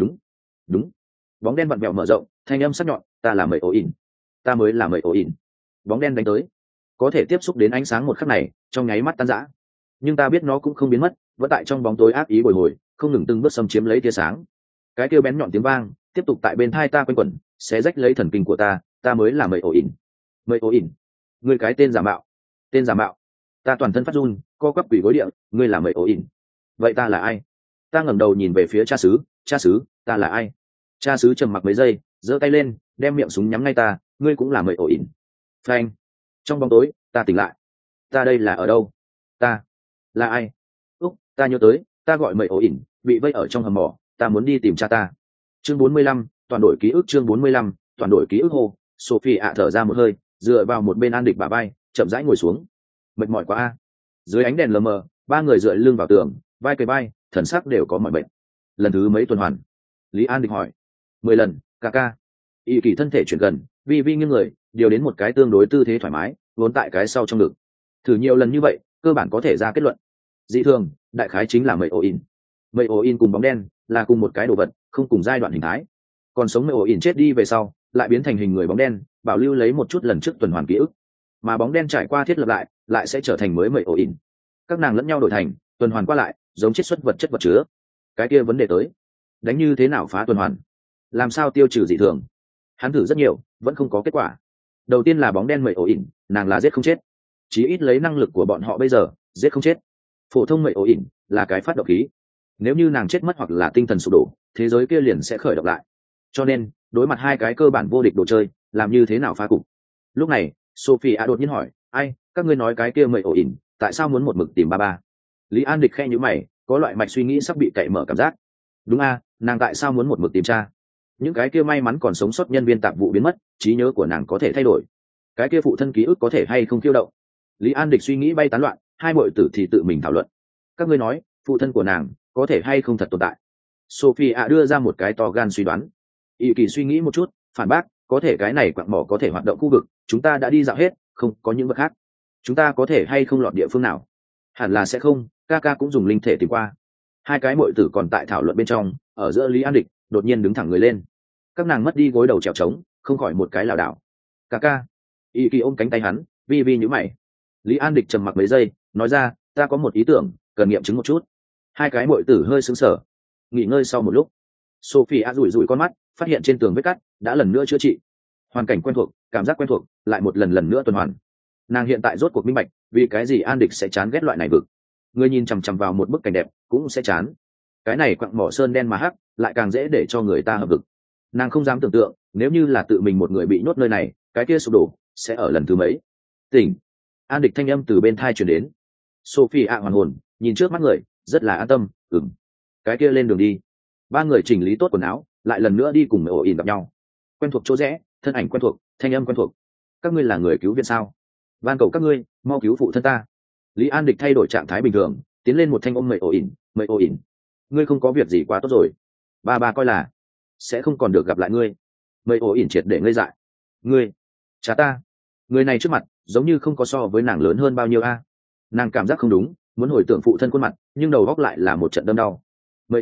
Đúng. Bóng đen vặn vẹo mở rộng, thanh âm sắc nhọn. Ta là Mậy Ổ ỉn. Ta mới là Mậy Ổ ỉn. Bóng đen đánh tới, có thể tiếp xúc đến ánh sáng một khắc này, trong nháy mắt tan rã. Nhưng ta biết nó cũng không biến mất, vẫn tại trong bóng tối ác ý bồi hồi, không ngừng từng bước xâm chiếm lấy tia sáng. Cái kêu bén nhọn tiếng vang tiếp tục tại bên tai ta quanh quẩn, xé rách lấy thần kinh của ta. Ta mới là Mậy Ổ ỉn. Mậy Ổ ỉn. Ngươi cái tên giả mạo. Tên giả mạo. Ta toàn thân phát run, co quắp quỳ gối địa. Ngươi là Mậy Ổ ỉn. Vậy ta là ai? Ta ngẩng đầu nhìn về phía cha xứ. Cha xứ, ta là ai? Cha xứ trầm mặc mấy giây, giơ tay lên, đem miệng súng nhắm ngay ta. Ngươi cũng là Mậy Ổ ỉn. Phanh. Trong bóng tối ta tỉnh lại. Ta đây là ở đâu? Ta là ai? Úc, ta nhớ tới, ta gọi Mậy Ổ ỉn, bị vây ở trong hầm mỏ. Ta muốn đi tìm cha ta. Chương 45, toàn đổi ký ức. Chương 45, toàn đổi ký ức. Hô. Sophie ạ thở ra một hơi, dựa vào một bên An Địch bả vai, chậm rãi ngồi xuống. Mệt mỏi quá a. Dưới ánh đèn lờ mờ, ba người dựa lưng vào tường, vai kề vai, thần sắc đều có mỏi bệnh. Lần thứ mấy tuần hoàn? Lý An Địch hỏi. 10 lần, ca ca. Y Kỳ thân thể chuyển gần, vi vi nghiêng người, điều đến một cái tương đối tư thế thoải mái, vốn tại cái sau trong ngực. Thử nhiều lần như vậy, cơ bản có thể ra kết luận. Dị thường, đại khái chính là Mậy Ổ ỉn. Mậy Ổ ỉn cùng bóng đen là cùng một cái đồ vật, không cùng giai đoạn hình thái. Còn sống Mậy Ổ ỉn chết đi về sau, lại biến thành hình người bóng đen, bảo lưu lấy một chút lần trước tuần hoàn ký ức. Mà bóng đen trải qua thiết lập lại sẽ trở thành mới Mậy Ổ ỉn. Các nàng lẫn nhau đổi thành, tuần hoàn qua lại, giống chiết xuất vật chất vật chứa. Cái kia vấn đề tới, đánh như thế nào phá tuần hoàn? Làm sao tiêu trừ dị thường? Hắn thử rất nhiều, vẫn không có kết quả. Đầu tiên là bóng đen Mậy Ổ ỉn, nàng là giết không chết. Chí ít lấy năng lực của bọn họ bây giờ, giết không chết. Phổ thông Mậy Ổ ỉn là cái phát động khí. Nếu như nàng chết mất hoặc là tinh thần sụp đổ, thế giới kia liền sẽ khởi động lại. Cho nên, đối mặt hai cái cơ bản vô địch đồ chơi, làm như thế nào phá cục? Lúc này, Sophie đột nhiên hỏi, ai, các ngươi nói cái kia Mậy Ổ ỉn, tại sao muốn một mực tìm ba ba? Lý An Địch khe nhíu mày, có loại mạch suy nghĩ sắp bị cậy mở cảm giác. Đúng a, nàng tại sao muốn một mực tìm cha? Những cái kia may mắn còn sống sót nhân viên tạp vụ biến mất, trí nhớ của nàng có thể thay đổi. Cái kia phụ thân ký ức có thể hay không khiêu động? Lý An Địch suy nghĩ bay tán loạn, hai muội tử thì tự mình thảo luận. Các ngươi nói, phụ thân của nàng có thể hay không thật tồn tại? Sophie đưa ra một cái to gan suy đoán. Y Kỳ suy nghĩ một chút, phản bác, có thể cái này quặng mỏ có thể hoạt động khu vực, chúng ta đã đi dạo hết, không có những vật khác. Chúng ta có thể hay không lọt địa phương nào? Hẳn là sẽ không, ca ca cũng dùng linh thể tìm qua. Hai cái muội tử còn tại thảo luận bên trong, ở giữa Lý An Địch đột nhiên đứng thẳng người lên. Các nàng mất đi gối đầu trèo trống, không khỏi một cái lảo đảo. Ca ca. Y Kỳ ôm cánh tay hắn, vi vi nhíu mày. Lý An Địch trầm mặc mấy giây, nói ra, ta có một ý tưởng, cần nghiệm chứng một chút. Hai cái muội tử hơi sững sờ. Nghỉ ngơi sau một lúc, Sophie rủi rủi con mắt, phát hiện trên tường vết cắt đã lần nữa chữa trị. Hoàn cảnh quen thuộc, cảm giác quen thuộc, lại một lần nữa tuần hoàn. Nàng hiện tại rốt cuộc minh bạch, vì cái gì An Địch sẽ chán ghét loại này vực. Người nhìn chằm chằm vào một bức cảnh đẹp, cũng sẽ chán. Cái này quặng mỏ sơn đen mà hắc, lại càng dễ để cho người ta hợp vực. Nàng không dám tưởng tượng, nếu như là tự mình một người bị nhốt nơi này, cái kia sụp đổ sẽ ở lần thứ mấy. Tỉnh. An Địch thanh âm từ bên thai truyền đến. Sophie hoàn hồn, nhìn trước mắt người, rất là an tâm. Cái kia lên đường đi. Ba người chỉnh lý tốt quần áo, lại lần nữa đi cùng Mậy Ổ ỉn gặp nhau. Quen thuộc chỗ rẽ, thân ảnh quen thuộc, thanh âm quen thuộc. Các ngươi là người cứu viện sao? Van cầu các ngươi, mau cứu phụ thân ta. Lý An Địch thay đổi trạng thái bình thường, tiến lên một thanh ôm Mậy Ổ ỉn. Mậy Ổ ỉn, ngươi không có việc gì quá tốt rồi. Ba coi là sẽ không còn được gặp lại ngươi. Mậy Ổ ỉn triệt để ngây dại. Ngươi, cha ta. Người này trước mặt, giống như không có so với nàng lớn hơn bao nhiêu a. Nàng cảm giác không đúng, muốn hồi tưởng phụ thân khuôn mặt, nhưng đầu góc lại là một trận đâm đau. Mậy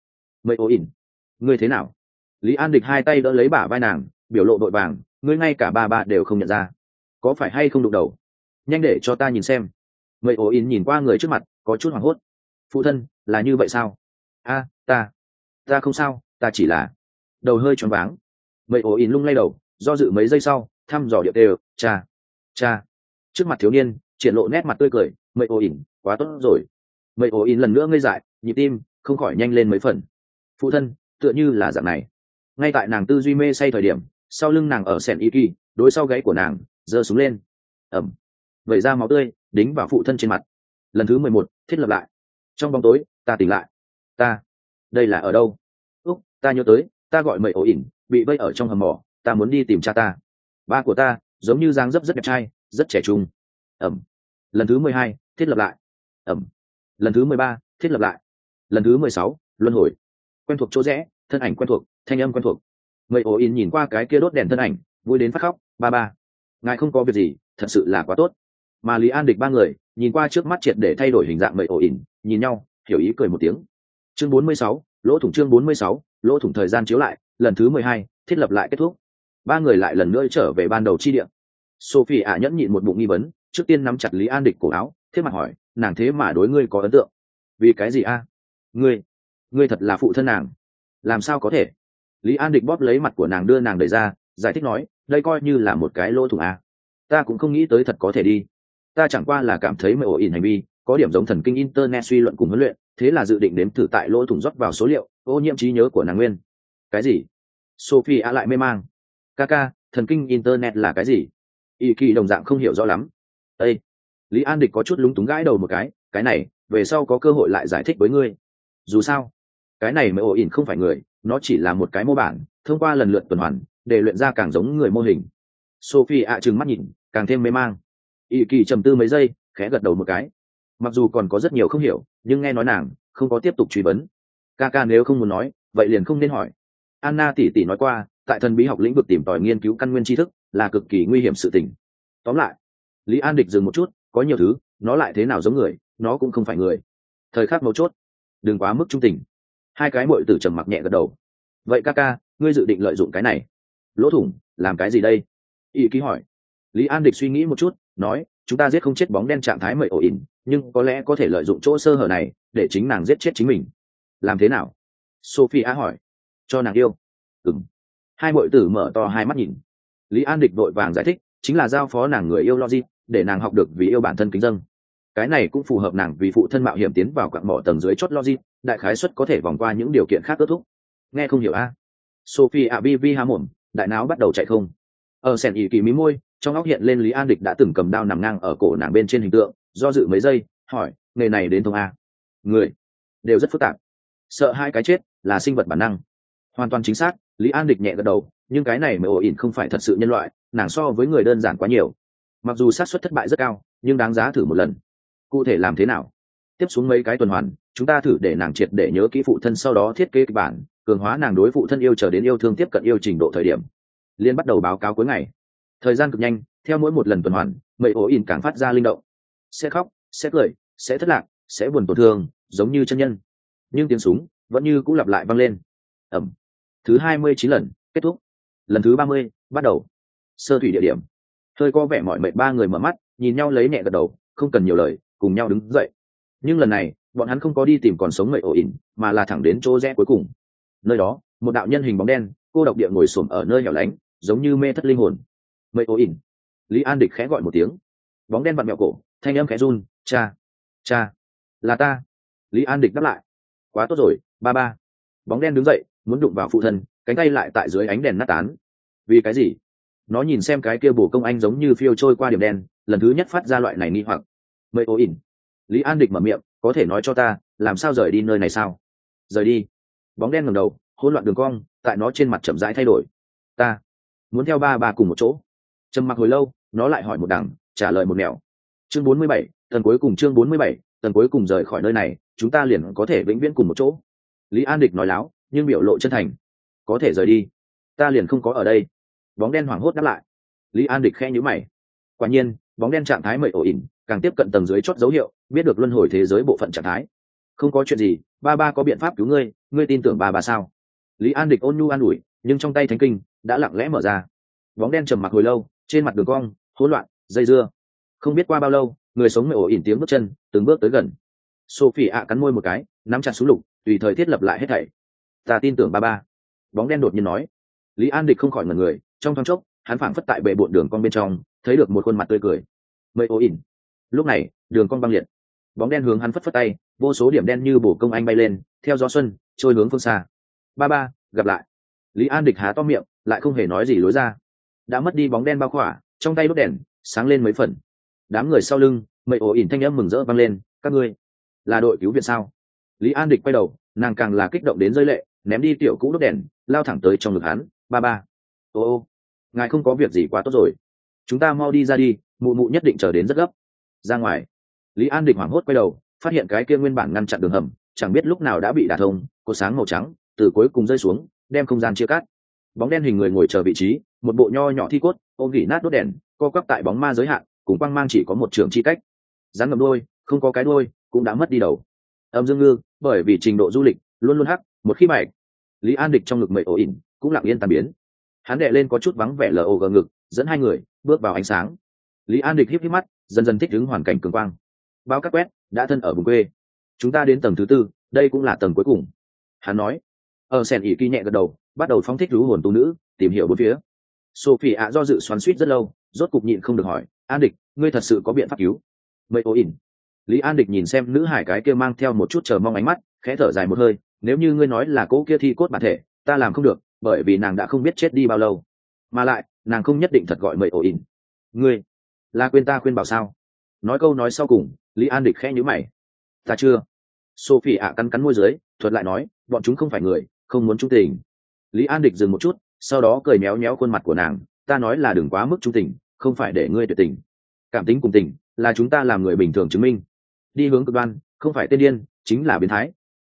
Ổ ỉn, ngươi thế nào? Lý An Địch hai tay đỡ lấy bả vai nàng, biểu lộ đội vàng, ngươi ngay cả ba đều không nhận ra, có phải hay không đụng đầu? Nhanh để cho ta nhìn xem. Mậy Ổ ỉn nhìn qua người trước mặt, có chút hoảng hốt. Phụ thân, là như vậy sao? Ta không sao, ta chỉ là đầu hơi choáng váng. Mây ổ ỉn lung lay đầu, do dự mấy giây sau thăm dò điệu đều, cha cha. Trước mặt thiếu niên triển lộ nét mặt tươi cười. Mây ổ ỉn, quá tốt rồi. Mây ổ ỉn lần nữa ngây dại, nhịp tim không khỏi nhanh lên mấy phần. Phụ thân tựa như là dạng này. Ngay tại nàng tư duy mê say thời điểm, sau lưng nàng ở sẹn y kỳ, đối sau gáy của nàng giơ súng lên. Ẩm. Vẩy ra máu tươi đính vào phụ thân trên mặt. Lần thứ 11, thiết lập lại. Trong bóng tối ta tỉnh lại. Ta đây là ở đâu? Úc, ta nhớ tới, ta gọi Mây ổ ỉn, bị vây ở trong hầm mỏ, ta muốn đi tìm cha ta. Ba của ta giống như dáng dấp rất đẹp trai, rất trẻ trung. Ẩm. Lần thứ 12, thiết lập lại. Ẩm. Lần thứ 13, thiết lập lại. Lần thứ 16, luân hồi. Quen thuộc chỗ rẽ, thân ảnh quen thuộc, thanh âm quen thuộc. Mây ổ ỉn nhìn qua cái kia đốt đèn thân ảnh, vui đến phát khóc. Ba ba, ngài không có việc gì, thật sự là quá tốt. Mà Lý An Địch ba người nhìn qua trước mắt triệt để thay đổi hình dạng Mây ổ ỉn, nhìn nhau hiểu ý cười một tiếng. Chương 46, lỗ thủng. Chương 46, lỗ thủng. Thời gian chiếu lại, lần thứ 12, thiết lập lại kết thúc. Ba người lại lần nữa trở về ban đầu chi địa. Sophie ạ nhẫn nhịn một bụng nghi vấn, trước tiên nắm chặt Lý An Địch cổ áo, thế mặt hỏi, nàng thế mà đối ngươi có ấn tượng? Vì cái gì a? Ngươi thật là phụ thân nàng? Làm sao có thể? Lý An Địch bóp lấy mặt của nàng đưa nàng đẩy ra, giải thích nói, đây coi như là một cái lỗ thủng a. Ta cũng không nghĩ tới thật có thể đi. Ta chẳng qua là cảm thấy Mây ổ ỉn hành vi có điểm giống thần kinh internet suy luận cùng huấn luyện, thế là dự định nếm thử tại lỗ thủng rót vào số liệu, ô nhiễm trí nhớ của nàng nguyên. Cái gì? Sophie ạ lại mê mang. Kaka, thần kinh internet là cái gì? Y kỳ đồng dạng không hiểu rõ lắm. Ê! Lý An Địch có chút lúng túng gãi đầu một cái này về sau có cơ hội lại giải thích với ngươi. Dù sao cái này Mây ổ ỉn không phải người, nó chỉ là một cái mô bản, thông qua lần lượt tuần hoàn để luyện ra càng giống người mô hình. Sophie ạ trừng mắt nhìn, càng thêm mê mang. Y kỳ trầm tư mấy giây, khẽ gật đầu một cái. Mặc dù còn có rất nhiều không hiểu, nhưng nghe nói nàng không có tiếp tục truy vấn. Kaka nếu không muốn nói, vậy liền không nên hỏi. Anna tỷ tỷ nói qua, tại thần bí học lĩnh vực tìm tòi nghiên cứu căn nguyên tri thức là cực kỳ nguy hiểm sự tình. Tóm lại, Lý An Địch dừng một chút, có nhiều thứ nó lại thế nào giống người, nó cũng không phải người. Thời khắc mấu chốt, đừng quá mức trung tình. Hai cái muội tử trầm mặc nhẹ gật đầu. Vậy Kaka, ngươi dự định lợi dụng cái này lỗ thủng làm cái gì đây? Y ký hỏi. Lý An Địch suy nghĩ một chút, nói, chúng ta giết không chết bóng đen trạng thái Mây ổ ỉn, nhưng có lẽ có thể lợi dụng chỗ sơ hở này để chính nàng giết chết chính mình. Làm thế nào? Sophie hỏi. Cho nàng yêu. Ừm. Hai muội tử mở to hai mắt nhìn. Lý An Địch vội vàng giải thích, chính là giao phó nàng người yêu logic, để nàng học được vì yêu bản thân kính dâng. Cái này cũng phù hợp nàng vì phụ thân mạo hiểm tiến vào quặng mỏ tầng dưới chót logic, đại khái suất có thể vòng qua những điều kiện khác kết thúc. Nghe không hiểu a? Sophie vi há mồm, đại não bắt đầu chạy không. Ở sèn ỉ kỳ mí môi, trong óc hiện lên Lý An Địch đã từng cầm đao nằm ngang ở cổ nàng bên trên hình tượng, do dự mấy giây, hỏi, nghề này đến thông a? Người đều rất phức tạp. Sợ hai cái chết là sinh vật bản năng. Hoàn toàn chính xác, Lý An Địch nhẹ gật đầu, nhưng cái này Mây ổ ỉn không phải thật sự nhân loại, nàng so với người đơn giản quá nhiều. Mặc dù xác suất thất bại rất cao, nhưng đáng giá thử một lần. Cụ thể làm thế nào? Tiếp xuống mấy cái tuần hoàn, chúng ta thử để nàng triệt để nhớ kỹ phụ thân, sau đó thiết kế kịch bản, cường hóa nàng đối phụ thân yêu, chờ đến yêu thương tiếp cận yêu trình độ thời điểm, liên bắt đầu báo cáo cuối ngày. Thời gian cực nhanh, theo mỗi một lần tuần hoàn, Mây ổ ỉn càng phát ra linh động, sẽ khóc, sẽ cười, sẽ thất lạc, sẽ buồn tổn thương, giống như chân nhân. Nhưng tiếng súng vẫn như cũng lặp lại vang lên. Ẩm. Thứ 29 lần kết thúc. Lần thứ 30 bắt đầu. Sơ thủy địa điểm. Hơi có vẻ mỏi mệt, ba người mở mắt nhìn nhau lấy nhẹ gật đầu, không cần nhiều lời, cùng nhau đứng dậy. Nhưng lần này bọn hắn không có đi tìm còn sống Mây ổ ỉn, mà là thẳng đến chỗ rẽ cuối cùng. Nơi đó, một đạo nhân hình bóng đen cô độc địa ngồi xổm ở nơi hẻo lánh, giống như mê thất linh hồn. Mây ổ ỉn. Lý An Địch khẽ gọi một tiếng. Bóng đen vặn mẹo cổ, thanh âm khẽ run, cha là ta. Lý An Địch đáp lại. Quá tốt rồi, ba ba. Bóng đen đứng dậy, muốn đụng vào phụ thân, cánh tay lại tại dưới ánh đèn nát tán. Vì cái gì? Nó nhìn xem cái kia bổ công anh giống như phiêu trôi qua điểm đen, lần thứ nhất phát ra loại này nghi hoặc. Mây ổ ỉn. Lý An Địch mở miệng, có thể nói cho ta làm sao rời đi nơi này sao? Rời đi. Bóng đen ngẩng đầu, hỗn loạn đường cong tại nó trên mặt chậm rãi thay đổi. Ta muốn theo ba ba cùng một chỗ. Trầm mặc hồi lâu, nó lại hỏi một đằng, trả lời một nẻo. Chương 47, tầng cuối cùng. Chương 47, tầng cuối cùng. Rời khỏi nơi này, chúng ta liền có thể vĩnh viễn cùng một chỗ. Lý An Địch nói láo, nhưng biểu lộ chân thành. Có thể rời đi, ta liền không có ở đây. Bóng đen hoảng hốt đáp lại. Lý An Địch khẽ nhíu mày. Quả nhiên, bóng đen trạng thái Mây ổ ỉn càng tiếp cận tầng dưới chót dấu hiệu, biết được luân hồi thế giới bộ phận trạng thái. Không có chuyện gì, ba ba có biện pháp cứu ngươi, ngươi tin tưởng ba ba sao? Lý An Địch ôn nhu an ủi, nhưng trong tay thánh kinh đã lặng lẽ mở ra. Bóng đen trầm mặc hồi lâu, trên mặt đường cong hỗn loạn, dây dưa. Không biết qua bao lâu, người sống Mây ổ ỉn tiếng bước chân từng bước tới gần. Sophie ạ cắn môi một cái, nắm chặt súng lục, tùy thời thiết lập lại hết thảy. Ta tin tưởng ba ba. Bóng đen đột nhiên nói. Lý An Địch không khỏi ngẩn người, trong thoáng chốc hắn phảng phất tại bệ bộn đường cong bên trong thấy được một khuôn mặt tươi cười. Mây ô ỉn. Lúc này đường cong băng liệt, bóng đen hướng hắn phất phất tay, vô số điểm đen như bổ công anh bay lên theo gió xuân trôi hướng phương xa. Ba ba, gặp lại. Lý An Địch há to miệng lại không hề nói gì lối ra. Đã mất đi bóng đen bao khỏa, trong tay đốt đèn sáng lên mấy phần. Đám người sau lưng mây ổ ỉn thanh âm mừng rỡ vang lên, các ngươi là đội cứu viện sao? Lý An Địch quay đầu, nàng càng là kích động đến rơi lệ, ném đi tiểu cũ đốt đèn lao thẳng tới trong ngực hắn. Ba ba. Ô, ngài không có việc gì quá tốt rồi, chúng ta mau đi ra đi, mụ mụ nhất định chờ đến rất gấp. Ra ngoài. Lý An Địch hoảng hốt quay đầu, phát hiện cái kia nguyên bản ngăn chặn đường hầm chẳng biết lúc nào đã bị đả thông, cột sáng màu trắng từ cuối cùng rơi xuống, đem không gian chia cắt. Bóng đen hình người ngồi chờ vị trí, một bộ nho nhỏ thi cốt ôm gỉ nát đốt đèn, co quắp tại bóng ma giới hạn, cùng quang mang chỉ có một trường chi cách. Rắn ngầm đôi không có cái đuôi cũng đã mất đi đầu. Âm dương ngư bởi vì trình độ du lịch luôn luôn hắc, một khi mạch. Lý An Địch trong ngực mậy ổ ỉn cũng lặng yên tan biến. Hắn đệ lên có chút vắng vẻ lờ gờ ngực, dẫn hai người bước vào ánh sáng. Lý An Địch híp híp mắt, dần dần thích ứng hoàn cảnh cường quang. Bao cát quét đã thân ở vùng quê, chúng ta đến tầng thứ tư, đây cũng là tầng cuối cùng. Hắn nói. Ở sèn ỉ kỳ nhẹ gật đầu, bắt đầu phóng thích rú hồn tu nữ, tìm hiểu bốn phía. Sophie ạ do dự xoắn xuýt rất lâu, rốt cục nhịn không được hỏi, An Địch, ngươi thật sự có biện pháp cứu? Mây ô ỉn. Lý An Địch nhìn xem nữ hải cái kia mang theo một chút chờ mong ánh mắt, khẽ thở dài một hơi, nếu như ngươi nói là cỗ kia thi cốt bản thể, ta làm không được, bởi vì nàng đã không biết chết đi bao lâu, mà lại nàng không nhất định thật gọi mây ô ỉn. Ngươi là quên ta khuyên bảo sao? Nói câu nói sau cùng, Lý An Địch khẽ nhíu mày. Ta chưa. Sophie ạ cắn cắn môi dưới, thuật lại nói, bọn chúng không phải người, không muốn trung tình. Lý An Địch dừng một chút, sau đó cười méo méo khuôn mặt của nàng, ta nói là đừng quá mức trung tình, không phải để ngươi tuyệt tình. Cảm tính cùng tình là chúng ta làm người bình thường chứng minh. Đi hướng cực đoan không phải tên điên, chính là biến thái.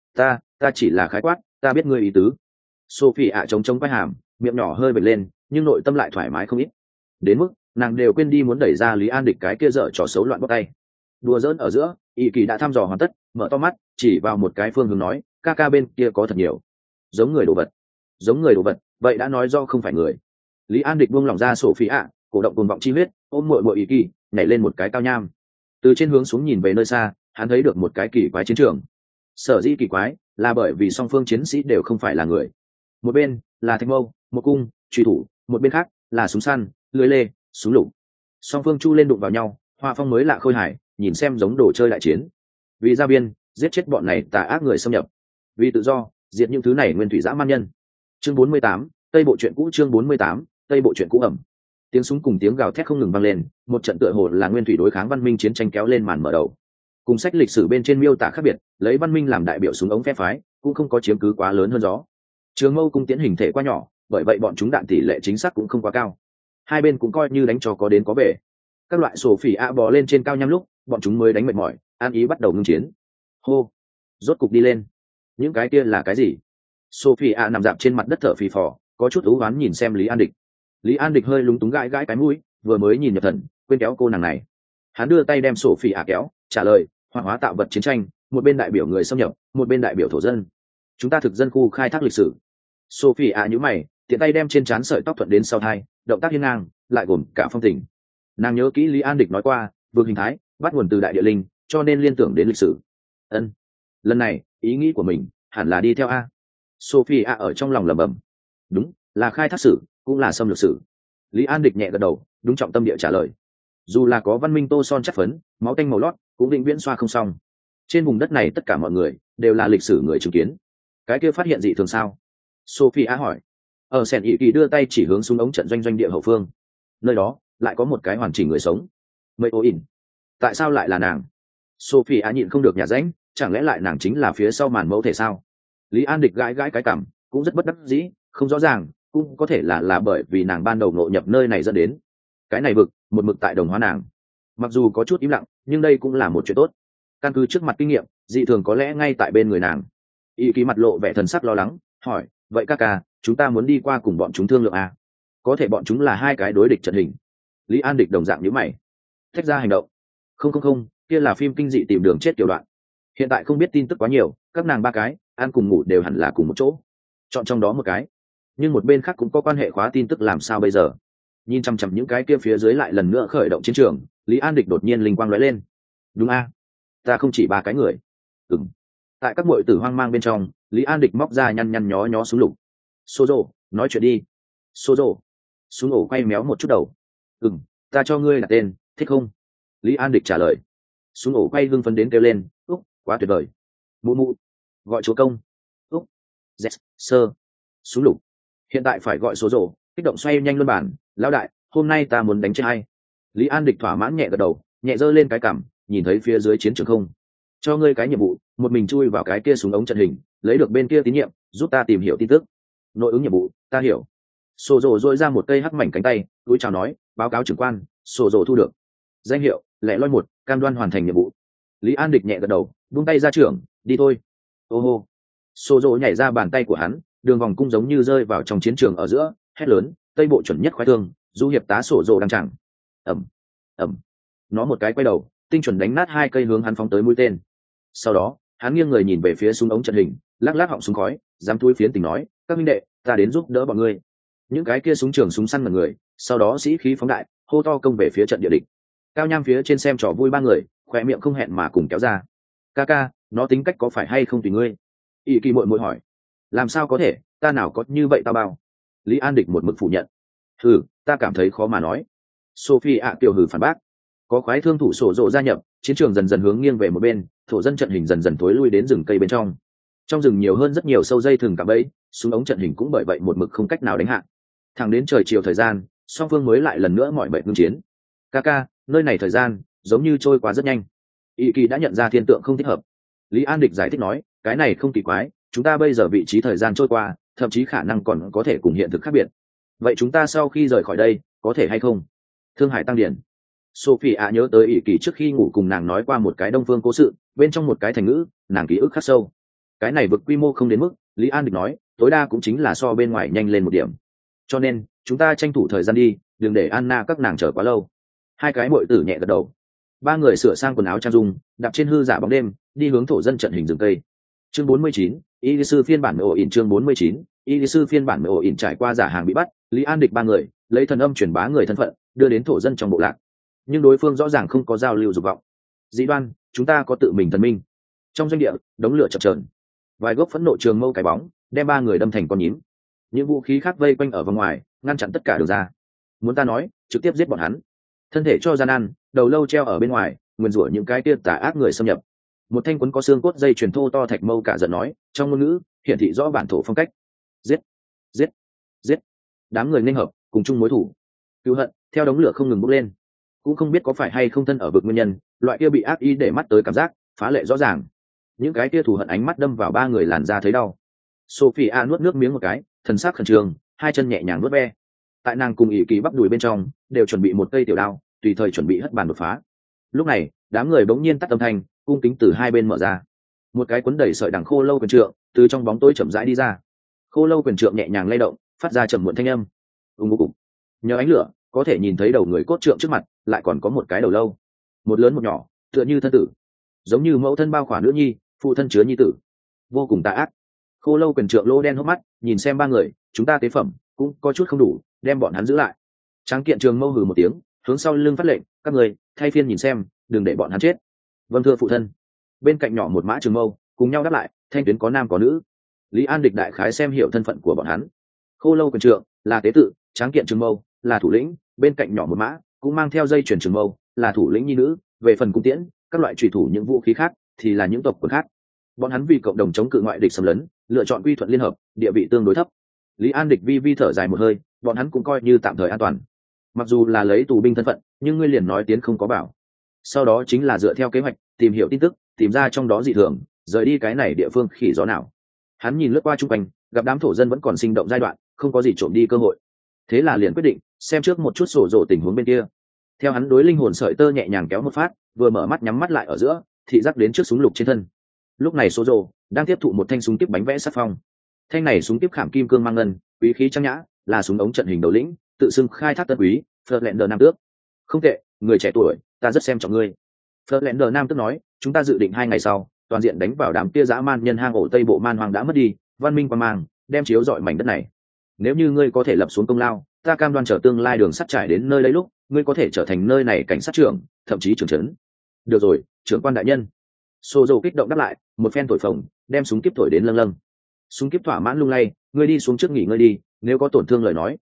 Ta chỉ là khái quát, ta biết ngươi ý tứ. Sophie ạ chống chống quay hàm, miệng nhỏ hơi bật lên, nhưng nội tâm lại thoải mái không ít. Đến mức nàng đều quên đi muốn đẩy ra Lý An Địch cái kia dở trò xấu loạn bóc tay. Đùa giỡn ở giữa, Y Kỳ đã thăm dò hoàn tất, mở to mắt, chỉ vào một cái phương hướng nói, ca ca bên kia có thật nhiều giống người đồ vật. Giống người đồ vật, vậy đã nói do không phải người. Lý An Địch buông lỏng ra Sophie ạ, cổ động cuồng vọng chi huyết, ôm muội muội Y Kỳ, nhảy lên một cái cao nham. Từ trên hướng xuống nhìn về nơi xa, hắn thấy được một cái kỳ quái chiến trường. Sở dĩ kỳ quái là bởi vì song phương chiến sĩ đều không phải là người. Một bên là thạch mâu, một cung, truy thủ, một bên khác là súng săn, lưới lê, súng lục. Song phương chu lên đụng vào nhau, hoa phong mới lạ khôi hài, nhìn xem giống đồ chơi đại chiến. Vì ra biên giết chết bọn này tà ác người xâm nhập, vì tự do diệt những thứ này nguyên thủy dã man nhân. Chương 48, Tây bộ truyện cũ. Chương 48, Tây bộ truyện cũ ẩm. Tiếng súng cùng tiếng gào thét không ngừng vang lên, một trận tựa hồ là nguyên thủy đối kháng văn minh chiến tranh kéo lên màn mở đầu. Cùng sách lịch sử bên trên miêu tả khác biệt, lấy văn minh làm đại biểu súng ống phe phái cũng không có chiếm cứ quá lớn hơn gió. Trường mâu cung tiến hình thể quá nhỏ, bởi vậy bọn chúng đạn tỷ lệ chính xác cũng không quá cao. Hai bên cũng coi như đánh cho có đến có về. Các loại sổ phỉ ạ bò lên trên cao nhăm lúc, bọn chúng mới đánh mệt mỏi, an ý bắt đầu ngưng chiến. Hô, rốt cục đi lên. Những cái kia là cái gì? Sophie ạ nằm dạp trên mặt đất thở phì phò, có chút ú oán nhìn xem Lý An Địch. Lý An Địch hơi lúng túng gãi gãi cái mũi, vừa mới nhìn nhập thần, quên kéo cô nàng này. Hắn đưa tay đem Sophie ạ kéo, trả lời, hoạt hóa tạo vật chiến tranh, một bên đại biểu người xâm nhập, một bên đại biểu thổ dân. Chúng ta thực dân khu khai thác lịch sử. Sophie ạ nhíu mày, tiện tay đem trên trán sợi tóc thuận đến sau thai, động tác hiên ngang, lại gồm cả phong tình. Nàng nhớ kỹ Lý An Địch nói qua, vương hình thái bắt nguồn từ đại địa linh, cho nên liên tưởng đến lịch sử. Ân, lần này ý nghĩ của mình hẳn là đi theo a. Sophie a ở trong lòng lẩm bẩm, đúng là khai thác sử, cũng là xâm lược sử. Lý An Địch nhẹ gật đầu, đúng trọng tâm địa trả lời. Dù là có văn minh tô son chất phấn, máu tanh màu lót, cũng định viễn xoa không xong. Trên vùng đất này tất cả mọi người đều là lịch sử người chứng kiến. Cái kia phát hiện dị thường sao? Sophie a hỏi. Ở sèn ỉ kỳ đưa tay chỉ hướng xuống ống trận doanh doanh địa hậu phương. Nơi đó lại có một cái hoàn chỉnh người sống. Mây ô ỉn. Tại sao lại là nàng? Sophie a nhịn không được nhả rãnh, chẳng lẽ lại nàng chính là phía sau màn mẫu thể sao? Lý An Địch gãi gãi cái cằm, cũng rất bất đắc dĩ, không rõ ràng, cũng có thể là bởi vì nàng ban đầu ngộ nhập nơi này dẫn đến. Cái này vực, một mực tại đồng hóa nàng. Mặc dù có chút im lặng, nhưng đây cũng là một chuyện tốt. Căn cứ trước mặt kinh nghiệm, dị thường có lẽ ngay tại bên người nàng. Y Ký mặt lộ vẻ thần sắc lo lắng, hỏi, vậy ca ca, chúng ta muốn đi qua cùng bọn chúng thương lượng à? Có thể bọn chúng là hai cái đối địch trận hình. Lý An Địch đồng dạng nhíu mày, thách ra hành động. Không, kia là phim kinh dị tìm đường chết tiểu đoạn. Hiện tại không biết tin tức quá nhiều, các nàng ba cái ăn cùng ngủ đều hẳn là cùng một chỗ, chọn trong đó một cái. Nhưng một bên khác cũng có quan hệ khóa tin tức, làm sao bây giờ? Nhìn chằm chằm những cái kia phía dưới lại lần nữa khởi động chiến trường, Lý An Địch đột nhiên linh quang lóe lên. Đúng a, ta không chỉ ba cái người. Tại các muội tử hoang mang bên trong, Lý An Địch móc ra nhăn nhó súng lục. Sozo, nói chuyện đi. Xô rộ. Súng ổ quay méo một chút đầu. Ta cho ngươi đặt tên, thích không? Lý An Địch trả lời. Súng ổ quay hưng phấn đến kêu lên, úc, quá tuyệt vời. Mụ mụ, gọi chúa công. Úc, yes, sơ. Súng lục. Hiện tại phải gọi số rổ, kích động xoay nhanh luân bản. Lão đại, hôm nay ta muốn đánh chết hay. Lý An Địch thỏa mãn nhẹ gật đầu, nhẹ giơ lên cái cằm, nhìn thấy phía dưới chiến trường không. Cho ngươi cái nhiệm vụ, một mình chui vào cái kia súng ống trận hình, lấy được bên kia tín nhiệm, giúp ta tìm hiểu tin tức. Nội ứng nhiệm vụ, ta hiểu. Sổ rổ dội ra một cây hắc mảnh cánh tay, túi chào nói, báo cáo trưởng quan, sổ rổ thu được. Danh hiệu, lẻ loi một, cam đoan hoàn thành nhiệm vụ. Lý An Địch nhẹ gật đầu, buông tay ra trưởng, đi thôi. Ô hô. Sổ rổ nhảy ra bàn tay của hắn, đường vòng cung giống như rơi vào trong chiến trường ở giữa, hét lớn, tây bộ chuẩn nhất khoái thương, du hiệp tá sổ rổ đang chẳng. Ẩm. Nó một cái quay đầu, tinh chuẩn đánh nát hai cây hướng hắn phóng tới mũi tên. Sau đó, hắn nghiêng người nhìn về phía súng ống trận hình, lắc lắc họng súng khói, dám thui phiến tình nói, các minh đệ, ta đến giúp đỡ bọn ngươi. Những cái kia súng trường súng săn mật người, sau đó sĩ khí phóng đại, hô to công về phía trận địa địch. Cao Nham phía trên xem trò vui ba người, khỏe miệng không hẹn mà cùng kéo ra. Ca, nó tính cách có phải hay không tùy ngươi? Ý Kỳ muội hỏi. Làm sao có thể, ta nào có như vậy tao bao? Lý An Địch một mực phủ nhận. Ta cảm thấy khó mà nói. Sophie ạ tiểu hừ phản bác. Có khoái thương thủ sổ rộ gia nhập, chiến trường dần dần hướng nghiêng về một bên, thổ dân trận hình dần dần tối lui đến rừng cây bên trong. Trong rừng nhiều hơn rất nhiều sâu dây thừng cạm bẫy, súng ống trận hình cũng bởi vậy một mực không cách nào đánh hạ. Thẳng đến trời chiều thời gian, song phương mới lại lần nữa mỏi mệt ngưng chiến. Ca, nơi này thời gian giống như trôi qua rất nhanh. Ý Kỳ đã nhận ra thiên tượng không thích hợp. Lý An Địch giải thích nói, cái này không kỳ quái, chúng ta bây giờ vị trí thời gian trôi qua, thậm chí khả năng còn có thể cùng hiện thực khác biệt. Vậy chúng ta sau khi rời khỏi đây, có thể hay không? Thương Hải tăng điển. Sophie ạ nhớ tới Ý Kỳ trước khi ngủ cùng nàng nói qua một cái đông phương cố sự, bên trong một cái thành ngữ, nàng ký ức khắc sâu. Cái này vực quy mô không đến mức, Lý An Địch nói, tối đa cũng chính là so bên ngoài nhanh lên một điểm. Cho nên, chúng ta tranh thủ thời gian đi, đừng để Anna các nàng chờ quá lâu. Hai cái muội tử nhẹ gật đầu. Ba người sửa sang quần áo trang dung, đạp trên hư giả bóng đêm, đi hướng thổ dân trận hình rừng cây. Chương 49, Y sư phiên bản ổ ỉn chương 49, Y sư phiên bản ổ ỉn trải qua giả hàng bị bắt, Lý An Địch ba người, lấy thần âm truyền bá người thân phận, đưa đến thổ dân trong bộ lạc. Nhưng đối phương rõ ràng không có giao lưu dục vọng. Dĩ đoan, chúng ta có tự mình thần minh. Trong doanh địa, đống lửa chập chờn. Vài gốc phẫn nộ trường mâu cái bóng, đem ba người đâm thành con nhím. Những vũ khí khác vây quanh ở vòng ngoài, ngăn chặn tất cả đường ra. Muốn ta nói, trực tiếp giết bọn hắn. Thân thể cho gian ăn, đầu lâu treo ở bên ngoài, nguyên rủa những cái kia tà ác người xâm nhập. Một thanh quấn có xương cốt dây truyền thô to thạch mâu cả giận nói, trong ngôn ngữ hiển thị rõ bản thổ phong cách. Giết. Đám người nên hợp, cùng chung mối thủ. Cứu hận theo đống lửa không ngừng bốc lên. Cũng không biết có phải hay không thân ở vực nguyên nhân, loại kia bị ác ý để mắt tới cảm giác phá lệ rõ ràng. Những cái kia thù hận ánh mắt đâm vào ba người làn da thấy đau. Sophia nuốt nước miếng một cái, thần sắc khẩn trương, hai chân nhẹ nhàng nuốt ve. Tại nàng cùng Ý Kỳ bắp đùi bên trong đều chuẩn bị một cây tiểu đao, tùy thời chuẩn bị hất bàn đột phá. Lúc này, đám người bỗng nhiên tắt âm thanh, cung kính từ hai bên mở ra. Một cái cuốn đầy sợi đằng khô lâu quyền trượng từ trong bóng tối chậm rãi đi ra. Khô lâu quyền trượng nhẹ nhàng lay động, phát ra trầm muộn thanh âm. Ngô cục. Nhờ ánh lửa, có thể nhìn thấy đầu người cốt trượng trước mặt, lại còn có một cái đầu lâu, một lớn một nhỏ, tựa như thân tử, giống như mẫu thân bao khỏa nữ nhi, phụ thân chứa nhi tử, vô cùng tà ác. Khô lâu quyền trượng lỗ đen hốc mắt, nhìn xem ba người, chúng ta tế phẩm cũng có chút không đủ, đem bọn hắn giữ lại. Tráng kiện trường mâu hừ một tiếng, hướng sau lưng phát lệnh, các người thay phiên nhìn xem, đừng để bọn hắn chết. Vâng thưa phụ thân. Bên cạnh nhỏ một mã trường mâu, cùng nhau đáp lại, thanh tuyến có nam có nữ. Lý An Địch đại khái xem hiểu thân phận của bọn hắn. Khô lâu quyền trượng là tế tự, tráng kiện trường mâu là thủ lĩnh, bên cạnh nhỏ một mã cũng mang theo dây chuyển trường mâu là thủ lĩnh nhi nữ. Về phần cung tiễn, các loại trùy thủ những vũ khí khác thì là những tộc quần khác. Bọn hắn vì cộng đồng chống cự ngoại địch xâm lấn, lựa chọn quy thuận liên hợp, địa vị tương đối thấp. Lý An Địch vi thở dài một hơi, bọn hắn cũng coi như tạm thời an toàn. Mặc dù là lấy tù binh thân phận, nhưng ngươi liền nói tiến không có bảo. Sau đó chính là dựa theo kế hoạch, tìm hiểu tin tức, tìm ra trong đó dị thường, rời đi cái này địa phương khỉ gió nào. Hắn nhìn lướt qua chung quanh, gặp đám thổ dân vẫn còn sinh động giai đoạn, không có gì trộm đi cơ hội. Thế là liền quyết định xem trước một chút sổ rộ tình huống bên kia. Theo hắn đối linh hồn sợi tơ nhẹ nhàng kéo một phát, vừa mở mắt nhắm mắt lại ở giữa, thị giác đến trước súng lục trên thân. Lúc này sổ rộ đang tiếp thụ một thanh súng tiếp bánh vẽ sắc phong. Thanh này súng tiếp khảm kim cương mang ngân, quý khí trang nhã, là súng ống trận hình đầu lĩnh, tự xưng khai thác tân quý, Flerlander nam tước. Không tệ, người trẻ tuổi, ta rất xem trọng ngươi. Flerlander nam tước nói, chúng ta dự định 2 ngày sau, toàn diện đánh vào đám kia dã man nhân hang ổ Tây Bộ man hoang đã mất đi, văn minh qua mang, đem chiếu rọi mảnh đất này. Nếu như ngươi có thể lập xuống công lao, ta cam đoan trở tương lai đường sắt trải đến nơi lấy lúc, ngươi có thể trở thành nơi này cảnh sát trưởng, thậm chí trưởng trấn. Được rồi, trưởng quan đại nhân. Sô dầu kích động đáp lại, một phen thổi phồng, đem súng kíp thổi đến lâng lâng. Súng kíp thỏa mãn lung lay, ngươi đi xuống trước nghỉ ngơi đi, nếu có tổn thương lời nói,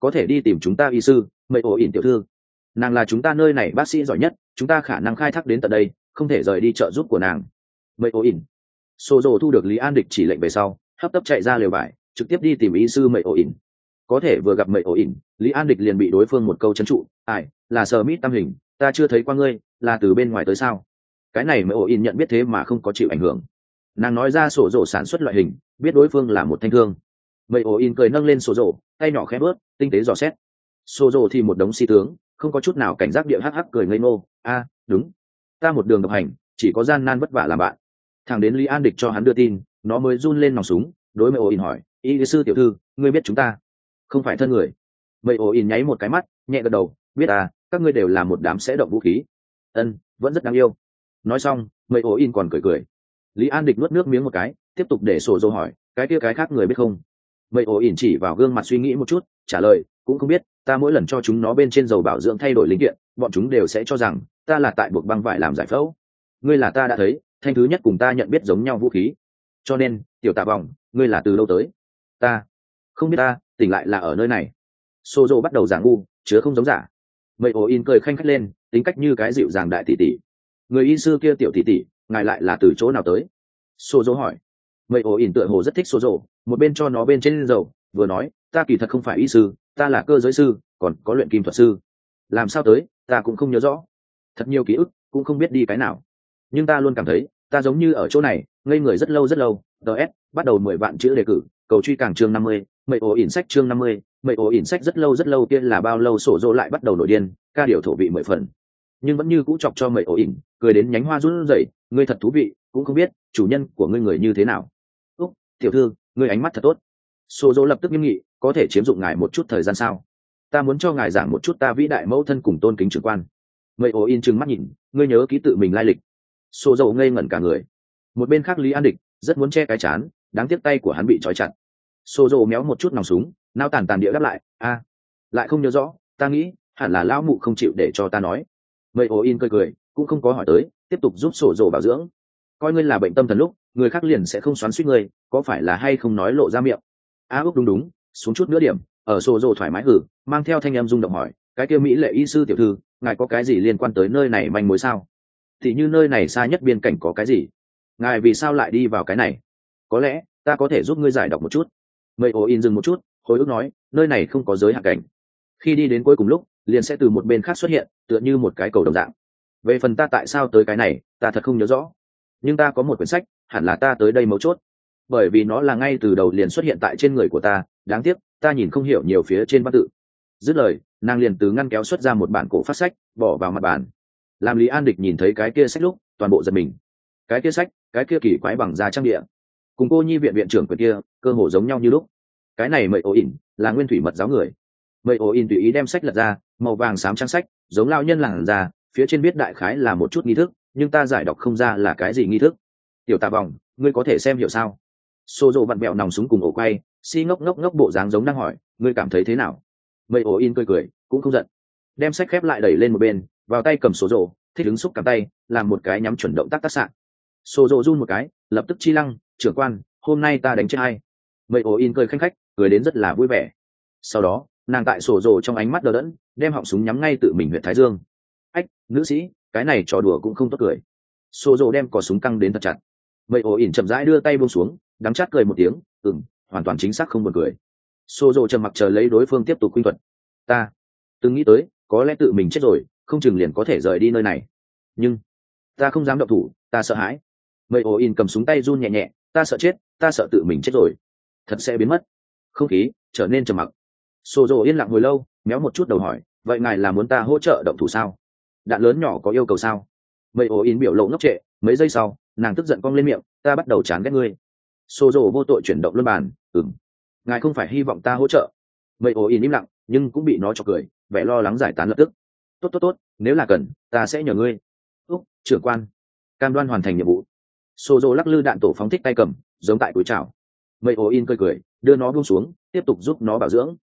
có thể đi tìm chúng ta y sư mây ổ ỉn tiểu thư. Nàng là chúng ta nơi này bác sĩ giỏi nhất, chúng ta khả năng khai thác đến tận đây, không thể rời đi trợ giúp của nàng. Mây ổ ỉn. Sô dô thu được Lý An Địch chỉ lệnh về sau, hấp tấp chạy ra lều vải, trực tiếp đi tìm y sư mây ổ ỉn. Có thể vừa gặp mây ổ ỉn, Lý An Địch liền bị đối phương một câu trấn trụ. Ai, là Sờ Mít Tam Hình, ta chưa thấy qua ngươi, là từ bên ngoài tới sao? Cái này mây ổ ỉn nhận biết thế mà không có chịu ảnh hưởng. Nàng nói ra sổ rổ sản xuất loại hình, biết đối phương là một thanh thương. Mây ổ ỉn cười nâng lên sổ rổ, tay nhỏ khẽ bớt, tinh tế dò xét. Sổ rổ thì một đống si tướng, không có chút nào cảnh giác địa hắc hắc cười ngây ngô. A, đúng, ta một đường độc hành, chỉ có gian nan vất vả làm bạn. Thằng đến Lý An Địch cho hắn đưa tin, nó mới run lên nòng súng, đối mây ổ ỉn hỏi, y sư tiểu thư, ngươi biết chúng ta không phải thân người? Mây ổ ỉn nháy một cái mắt, nhẹ gật đầu, biết à, các ngươi đều là một đám sẽ động vũ khí. Ân, vẫn rất đáng yêu. Nói xong, mây ổ ỉn còn cười cười. Lý An Địch nuốt nước miếng một cái, tiếp tục để sổ dô hỏi, cái kia cái khác người biết không? Mây ổ ỉn chỉ vào gương mặt suy nghĩ một chút, trả lời, cũng không biết, ta mỗi lần cho chúng nó bên trên dầu bảo dưỡng thay đổi linh kiện, bọn chúng đều sẽ cho rằng ta là tại buộc băng vải làm giải phẫu. Ngươi là ta đã thấy thanh thứ nhất cùng ta nhận biết giống nhau vũ khí, cho nên tiểu tạ vòng, ngươi là từ lâu tới? Ta không biết, ta tỉnh lại là ở nơi này. Sô dô bắt đầu giả ngu, chứa không giống giả. Mây ổ ỉn cười khanh khách lên, tính cách như cái dịu dàng đại tỷ tỷ. Người y sư kia tiểu tỷ tỷ, ngài lại là từ chỗ nào tới? Sô dô hỏi. Mây ổ ỉn tựa hồ rất thích Sô dô, một bên cho nó bên trên dầu, vừa nói, ta kỳ thật không phải y sư, ta là cơ giới sư, còn có luyện kim thuật sư. Làm sao tới, ta cũng không nhớ rõ, thật nhiều ký ức, cũng không biết đi cái nào. Nhưng ta luôn cảm thấy, ta giống như ở chỗ này, ngây người rất lâu rất lâu. DS, bắt đầu 10 vạn chữ đề cử, cầu truy càng chương 50, mây ổ ỉn sách chương 50, mây ổ ỉn sách rất lâu kia là bao lâu? Sổ dô lại bắt đầu nổi điên, ca điều thổ vị 10 phần, nhưng vẫn như cũ chọc cho mây ổ ỉn cười đến nhánh hoa run rẩy. Ngươi thật thú vị, cũng không biết chủ nhân của ngươi người như thế nào. Úc, tiểu thư, ngươi ánh mắt thật tốt. Sô dô lập tức nghiêm nghị, có thể chiếm dụng ngài một chút thời gian sao? Ta muốn cho ngài giảng một chút ta vĩ đại mẫu thân cùng tôn kính trưởng quan. Mây ổ ỉn trừng mắt nhìn, ngươi nhớ ký tự mình lai lịch. Sô dô ngây ngẩn cả người. Một bên khác Lý An Địch rất muốn che cái chán, đáng tiếc tay của hắn bị trói chặt. Sô dô méo một chút nòng súng, nao tàn tàn địa đáp lại, a, lại không nhớ rõ, ta nghĩ hẳn là lão mụ không chịu để cho ta nói. Mây ổ ỉn cười cười, cũng không có hỏi tới, tiếp tục giúp sổ dồ bảo dưỡng. Coi ngươi là bệnh tâm thần lúc, người khác liền sẽ không xoắn suýt ngươi, có phải là hay không nói lộ ra miệng? Úc đúng đúng, xuống chút nữa điểm. Ở sổ dồ thoải mái hử, mang theo thanh em rung động hỏi, cái kia mỹ lệ y sư tiểu thư, ngài có cái gì liên quan tới nơi này manh mối sao? Thì như nơi này xa nhất biên cảnh có cái gì? Ngài vì sao lại đi vào cái này? Có lẽ ta có thể giúp ngươi giải đọc một chút. Mây ổ ỉn dừng một chút, hồi ức nói, nơi này không có giới hạn cảnh. Khi đi đến cuối cùng lúc, liền sẽ từ một bên khác xuất hiện, tựa như một cái cầu đồng dạng. Về phần ta tại sao tới cái này, ta thật không nhớ rõ. Nhưng ta có một quyển sách, hẳn là ta tới đây mấu chốt. Bởi vì nó là ngay từ đầu liền xuất hiện tại trên người của ta, đáng tiếc, ta nhìn không hiểu nhiều phía trên văn tự. Dứt lời, nàng liền từ ngăn kéo xuất ra một bản cổ phát sách, bỏ vào mặt bàn. Làm Lý An Địch nhìn thấy cái kia sách lúc, toàn bộ giật mình. Cái kia sách, cái kia kỳ quái bằng da trang địa, cùng cô nhi viện viện trưởng quyển kia, cơ hồ giống nhau như lúc. Cái này Mây ổ ỉn là nguyên thủy mật giáo người. Mây ổ ỉn tùy ý đem sách lật ra, màu vàng xám trang sách, giống lao nhân làng già, phía trên viết đại khái là một chút nghi thức, nhưng ta giải đọc không ra là cái gì nghi thức. Tiểu Tạ Vòng, ngươi có thể xem hiểu sao? Sô dô vặn bẹo nòng súng cùng ổ quay, si ngốc ngốc ngốc bộ dáng giống đang hỏi, ngươi cảm thấy thế nào? Mây ổ ỉn cười cười, cũng không giận, đem sách khép lại đẩy lên một bên, vào tay cầm sổ dô, thích ứng xúc cầm tay, làm một cái nhắm chuẩn động tác tác sạn. Sô dô run một cái, lập tức chi lăng, trưởng quan, hôm nay ta đánh chết ai? Mây ổ ỉn cười khanh khách, cười đến rất là vui vẻ. Sau đó, nàng tại sổ dồ trong ánh mắt đờ đẫn, đem họng súng nhắm ngay tự mình huyện thái dương. Ách, nữ sĩ, cái này trò đùa cũng không tốt cười. Sổ dồ đem cò súng căng đến thật chặt. Mây ổ ỉn chậm rãi đưa tay buông xuống, đắng chát cười một tiếng, hoàn toàn chính xác không buồn cười. Sổ dồ trầm mặc chờ lấy đối phương tiếp tục khuynh thuật. Ta từng nghĩ tới, có lẽ tự mình chết rồi, không chừng liền có thể rời đi nơi này. Nhưng ta không dám động thủ, ta sợ hãi. Mây ổ ỉn cầm súng tay run nhẹ nhẹ, ta sợ chết, ta sợ tự mình chết rồi, thật sẽ biến mất. Không khí trở nên trầm mặc. Sô dô yên lặng hồi lâu, méo một chút đầu hỏi, vậy ngài là muốn ta hỗ trợ động thủ sao? Đạn lớn nhỏ có yêu cầu sao? Mây ổ ỉn biểu lộ ngốc trệ, mấy giây sau, nàng tức giận cong lên miệng, ta bắt đầu chán ghét ngươi. Sô dô vô tội chuyển động luân bàn, ngài không phải hy vọng ta hỗ trợ. Mây ổ ỉn im lặng, nhưng cũng bị nó chọc cười, vẻ lo lắng giải tán lập tức. Tốt, nếu là cần, ta sẽ nhờ ngươi. Trưởng quan, cam đoan hoàn thành nhiệm vụ. Sô dô lắc lư đạn tổ phóng thích tay cầm, giống tại túi chảo. Mây ổ ỉn cười, đưa nó buông xuống, tiếp tục giúp nó bảo dưỡng.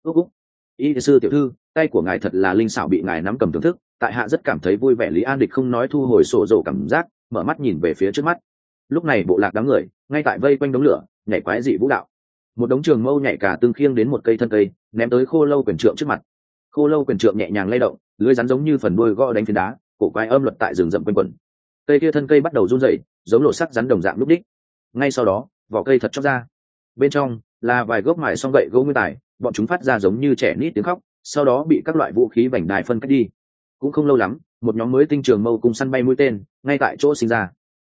Y sư tiểu thư, tay của ngài thật là linh xảo, bị ngài nắm cầm thưởng thức, tại hạ rất cảm thấy vui vẻ. Lý An Địch không nói, thu hồi sổ dồ cảm giác, mở mắt nhìn về phía trước mắt. Lúc này bộ lạc đám người ngay tại vây quanh đống lửa, nhảy quái dị vũ đạo. Một đống trường mâu nhảy cả tương khiêng đến một cây thân cây, ném tới khô lâu quyền trượng trước mặt. Khô lâu quyền trượng nhẹ nhàng lay động, lưới rắn giống như phần đuôi gõ đánh phiến đá, cổ quái âm luật tại rừng rậm quanh quẩn. Cây kia thân cây bắt đầu run rẩy, giống lột sắc rắn đồng dạng lúc đích. Ngay sau đó, vỏ cây thật chóc ra. Bên trong là vài gốc mài xong gậy gỗ nguyên tài, bọn chúng phát ra giống như trẻ nít tiếng khóc, sau đó bị các loại vũ khí vành đài phân cách đi. Cũng không lâu lắm, một nhóm mới tinh trường mâu cùng săn bay mũi tên, ngay tại chỗ sinh ra.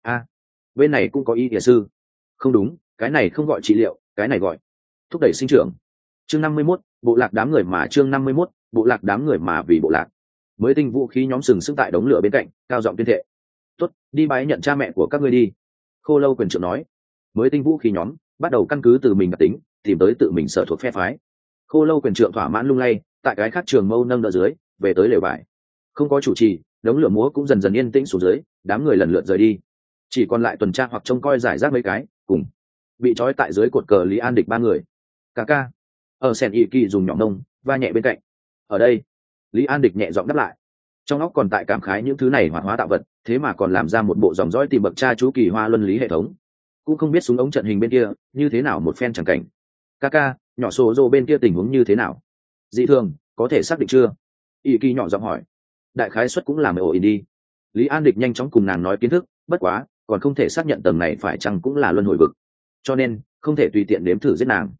Bên này cũng có y địa sư. Không đúng, cái này không gọi trị liệu, cái này gọi thúc đẩy sinh trưởng. Chương 51, bộ lạc đám người mà chương 51, bộ lạc đám người mà vì bộ lạc. Mới tinh vũ khí nhóm sừng sững tại đống lửa bên cạnh, cao giọng tuyên thệ. Tốt, đi bái nhận cha mẹ của các ngươi đi. Khô lâu quyền trưởng nói. Mới tinh vũ khí nhóm bắt đầu căn cứ từ mình đặc tính, tìm tới tự mình sở thuộc phe phái. Khô lâu quyền trưởng thỏa mãn lung lay, tại cái khác trường mâu nâng đỡ dưới, về tới lều vải. Không có chủ trì, đống lửa múa cũng dần dần yên tĩnh xuống dưới, đám người lần lượt rời đi. Chỉ còn lại tuần tra hoặc trông coi giải rác mấy cái, cùng bị trói tại dưới cột cờ Lý An Địch ba người. Ca ở sen y kỳ dùng nhọn nông va nhẹ bên cạnh. Ở đây, Lý An Địch nhẹ giọng đáp lại. Trong óc còn tại cảm khái những thứ này hoạt hóa tạo vật, thế mà còn làm ra một bộ dòng dõi tìm bậc cha chú kỳ hoa luân lý hệ thống. Cũng không biết súng ống trận hình bên kia như thế nào một phen chẳng cảnh. Ca nhỏ số rô bên kia tình huống như thế nào? Dị thường, có thể xác định chưa? Y kỳ nhỏ giọng hỏi. Đại khái suất cũng làm ổ in đi. Lý An Địch nhanh chóng cùng nàng nói kiến thức, bất quá còn không thể xác nhận tầng này phải chăng cũng là luân hồi vực, cho nên không thể tùy tiện nếm thử giết nàng.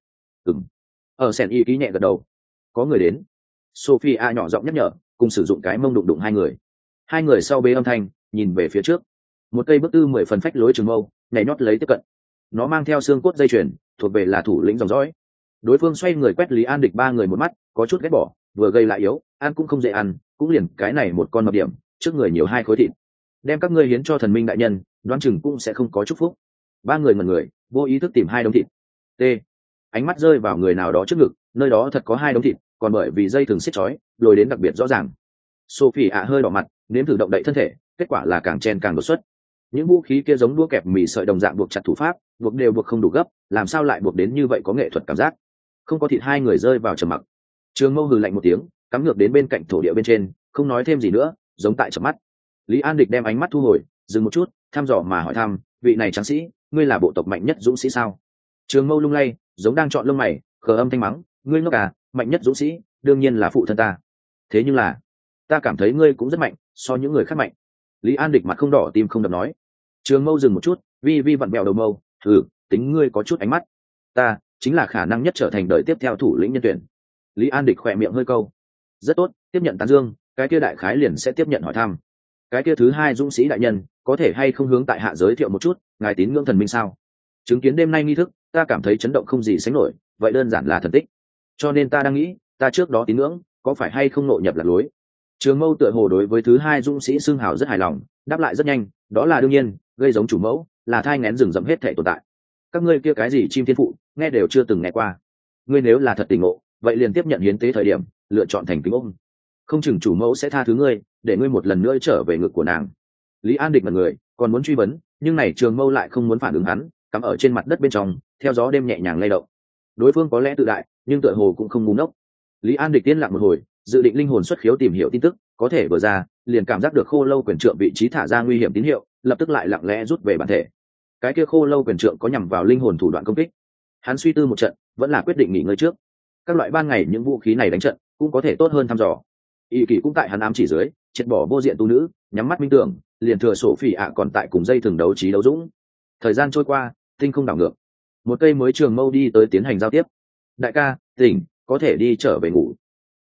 Ở sen y ký nhẹ gật đầu. Có người đến. Sophia nhỏ giọng nhắc nhở, cùng sử dụng cái mông đụng hai người sau bế âm thanh, nhìn về phía trước. Một cây bức tư 10 phần phách lối trường mâu nhảy nhót lấy tiếp cận. Nó mang theo xương cốt dây chuyền, thuộc về là thủ lĩnh dòng dõi. Đối phương xoay người quét Lý An Địch ba người một mắt, có chút ghét bỏ, vừa gây lại yếu, ăn cũng không dễ ăn, cũng liền cái này một con mập điểm, trước người nhiều 2 khối thịt. Đem các ngươi hiến cho thần minh đại nhân, đoán chừng cũng sẽ không có chúc phúc. Ba người ngẩn người, vô ý thức tìm 2 đống thịt. T. Ánh mắt rơi vào người nào đó trước ngực, nơi đó thật có 2 đống thịt, còn bởi vì dây thường siết chói, lồi đến đặc biệt rõ ràng. Sophie hơi đỏ mặt, nếm thử động đậy thân thể, kết quả là càng chen càng đột xuất. Những vũ khí kia giống đũa kẹp mì sợi đồng dạng buộc chặt thủ pháp, buộc đều buộc không đủ gấp, làm sao lại buộc đến như vậy có nghệ thuật cảm giác. Không có thịt, 2 người rơi vào trầm mặc. Trường Mâu hừ lạnh một tiếng, cắm ngược đến bên cạnh thổ địa bên trên, không nói thêm gì nữa, giống tại chợp mắt. Lý An Địch đem ánh mắt thu hồi, dừng một chút, thăm dò mà hỏi thăm, vị này tráng sĩ, ngươi là bộ tộc mạnh nhất dũng sĩ sao? Trường Mâu lung lay, giống đang chọn lông mày, khờ âm thanh mắng, ngươi ngốc à, mạnh nhất dũng sĩ đương nhiên là phụ thân ta. Thế nhưng là ta cảm thấy ngươi cũng rất mạnh, so những người khác mạnh. Lý An Địch mặt không đỏ tim không đập nói. Trường Mâu dừng một chút, vi vặn bèo đầu mâu, tính ngươi có chút ánh mắt. Ta chính là khả năng nhất trở thành đời tiếp theo thủ lĩnh nhân tuyển. Lý An Địch khỏe miệng hơi câu. Rất tốt, tiếp nhận tán dương, cái kia đại khái liền sẽ tiếp nhận hỏi thăm. Cái kia thứ 2 dũng sĩ đại nhân, có thể hay không hướng tại hạ giới thiệu một chút, ngài tín ngưỡng thần minh sao? Chứng kiến đêm nay nghi thức, ta cảm thấy chấn động không gì sánh nổi, vậy đơn giản là thần tích. Cho nên ta đang nghĩ, ta trước đó tín ngưỡng, có phải hay không nội nhập lạc lối? Trường Mâu tựa hồ đối với thứ 2 dũng sĩ xương hào rất hài lòng, đáp lại rất nhanh, đó là đương nhiên, gây giống chủ mẫu, là thai nghén rừng rậm hết thể tồn tại. Các ngươi kia cái gì chim thiên phụ, nghe đều chưa từng nghe qua. Ngươi nếu là thật tình ngộ, vậy liền tiếp nhận hiến tế thời điểm, lựa chọn thành kính ôm. Không chừng chủ mẫu sẽ tha thứ ngươi, để ngươi một lần nữa trở về ngực của nàng. Lý An Địch mặt người, còn muốn truy vấn, nhưng này Trường Mâu lại không muốn phản ứng hắn, cắm ở trên mặt đất bên trong, theo gió đêm nhẹ nhàng lay động. Đối phương có lẽ tự đại, nhưng tựa hồ cũng không ngu ngốc. Lý An Địch tiên lặng một hồi, dự định linh hồn xuất khiếu tìm hiểu tin tức, có thể vừa ra, liền cảm giác được khô lâu quyền trượng vị trí thả ra nguy hiểm tín hiệu, lập tức lại lặng lẽ rút về bản thể. Cái kia khô lâu quyền trượng có nhằm vào linh hồn thủ đoạn công kích. Hắn suy tư một trận, vẫn là quyết định nghỉ ngơi trước. Các loại ban ngày những vũ khí này đánh trận, cũng có thể tốt hơn thăm dò. Y kỳ cũng tại hắn ám chỉ dưới, triệt bỏ vô diện tu nữ, nhắm mắt minh tưởng, liền thừa sổ phỉ ạ còn tại cùng dây thường đấu trí đấu dũng. Thời gian trôi qua, tinh không đảo ngược. Một cây mới Trường Mâu đi tới tiến hành giao tiếp. Đại ca, tỉnh, có thể đi trở về ngủ.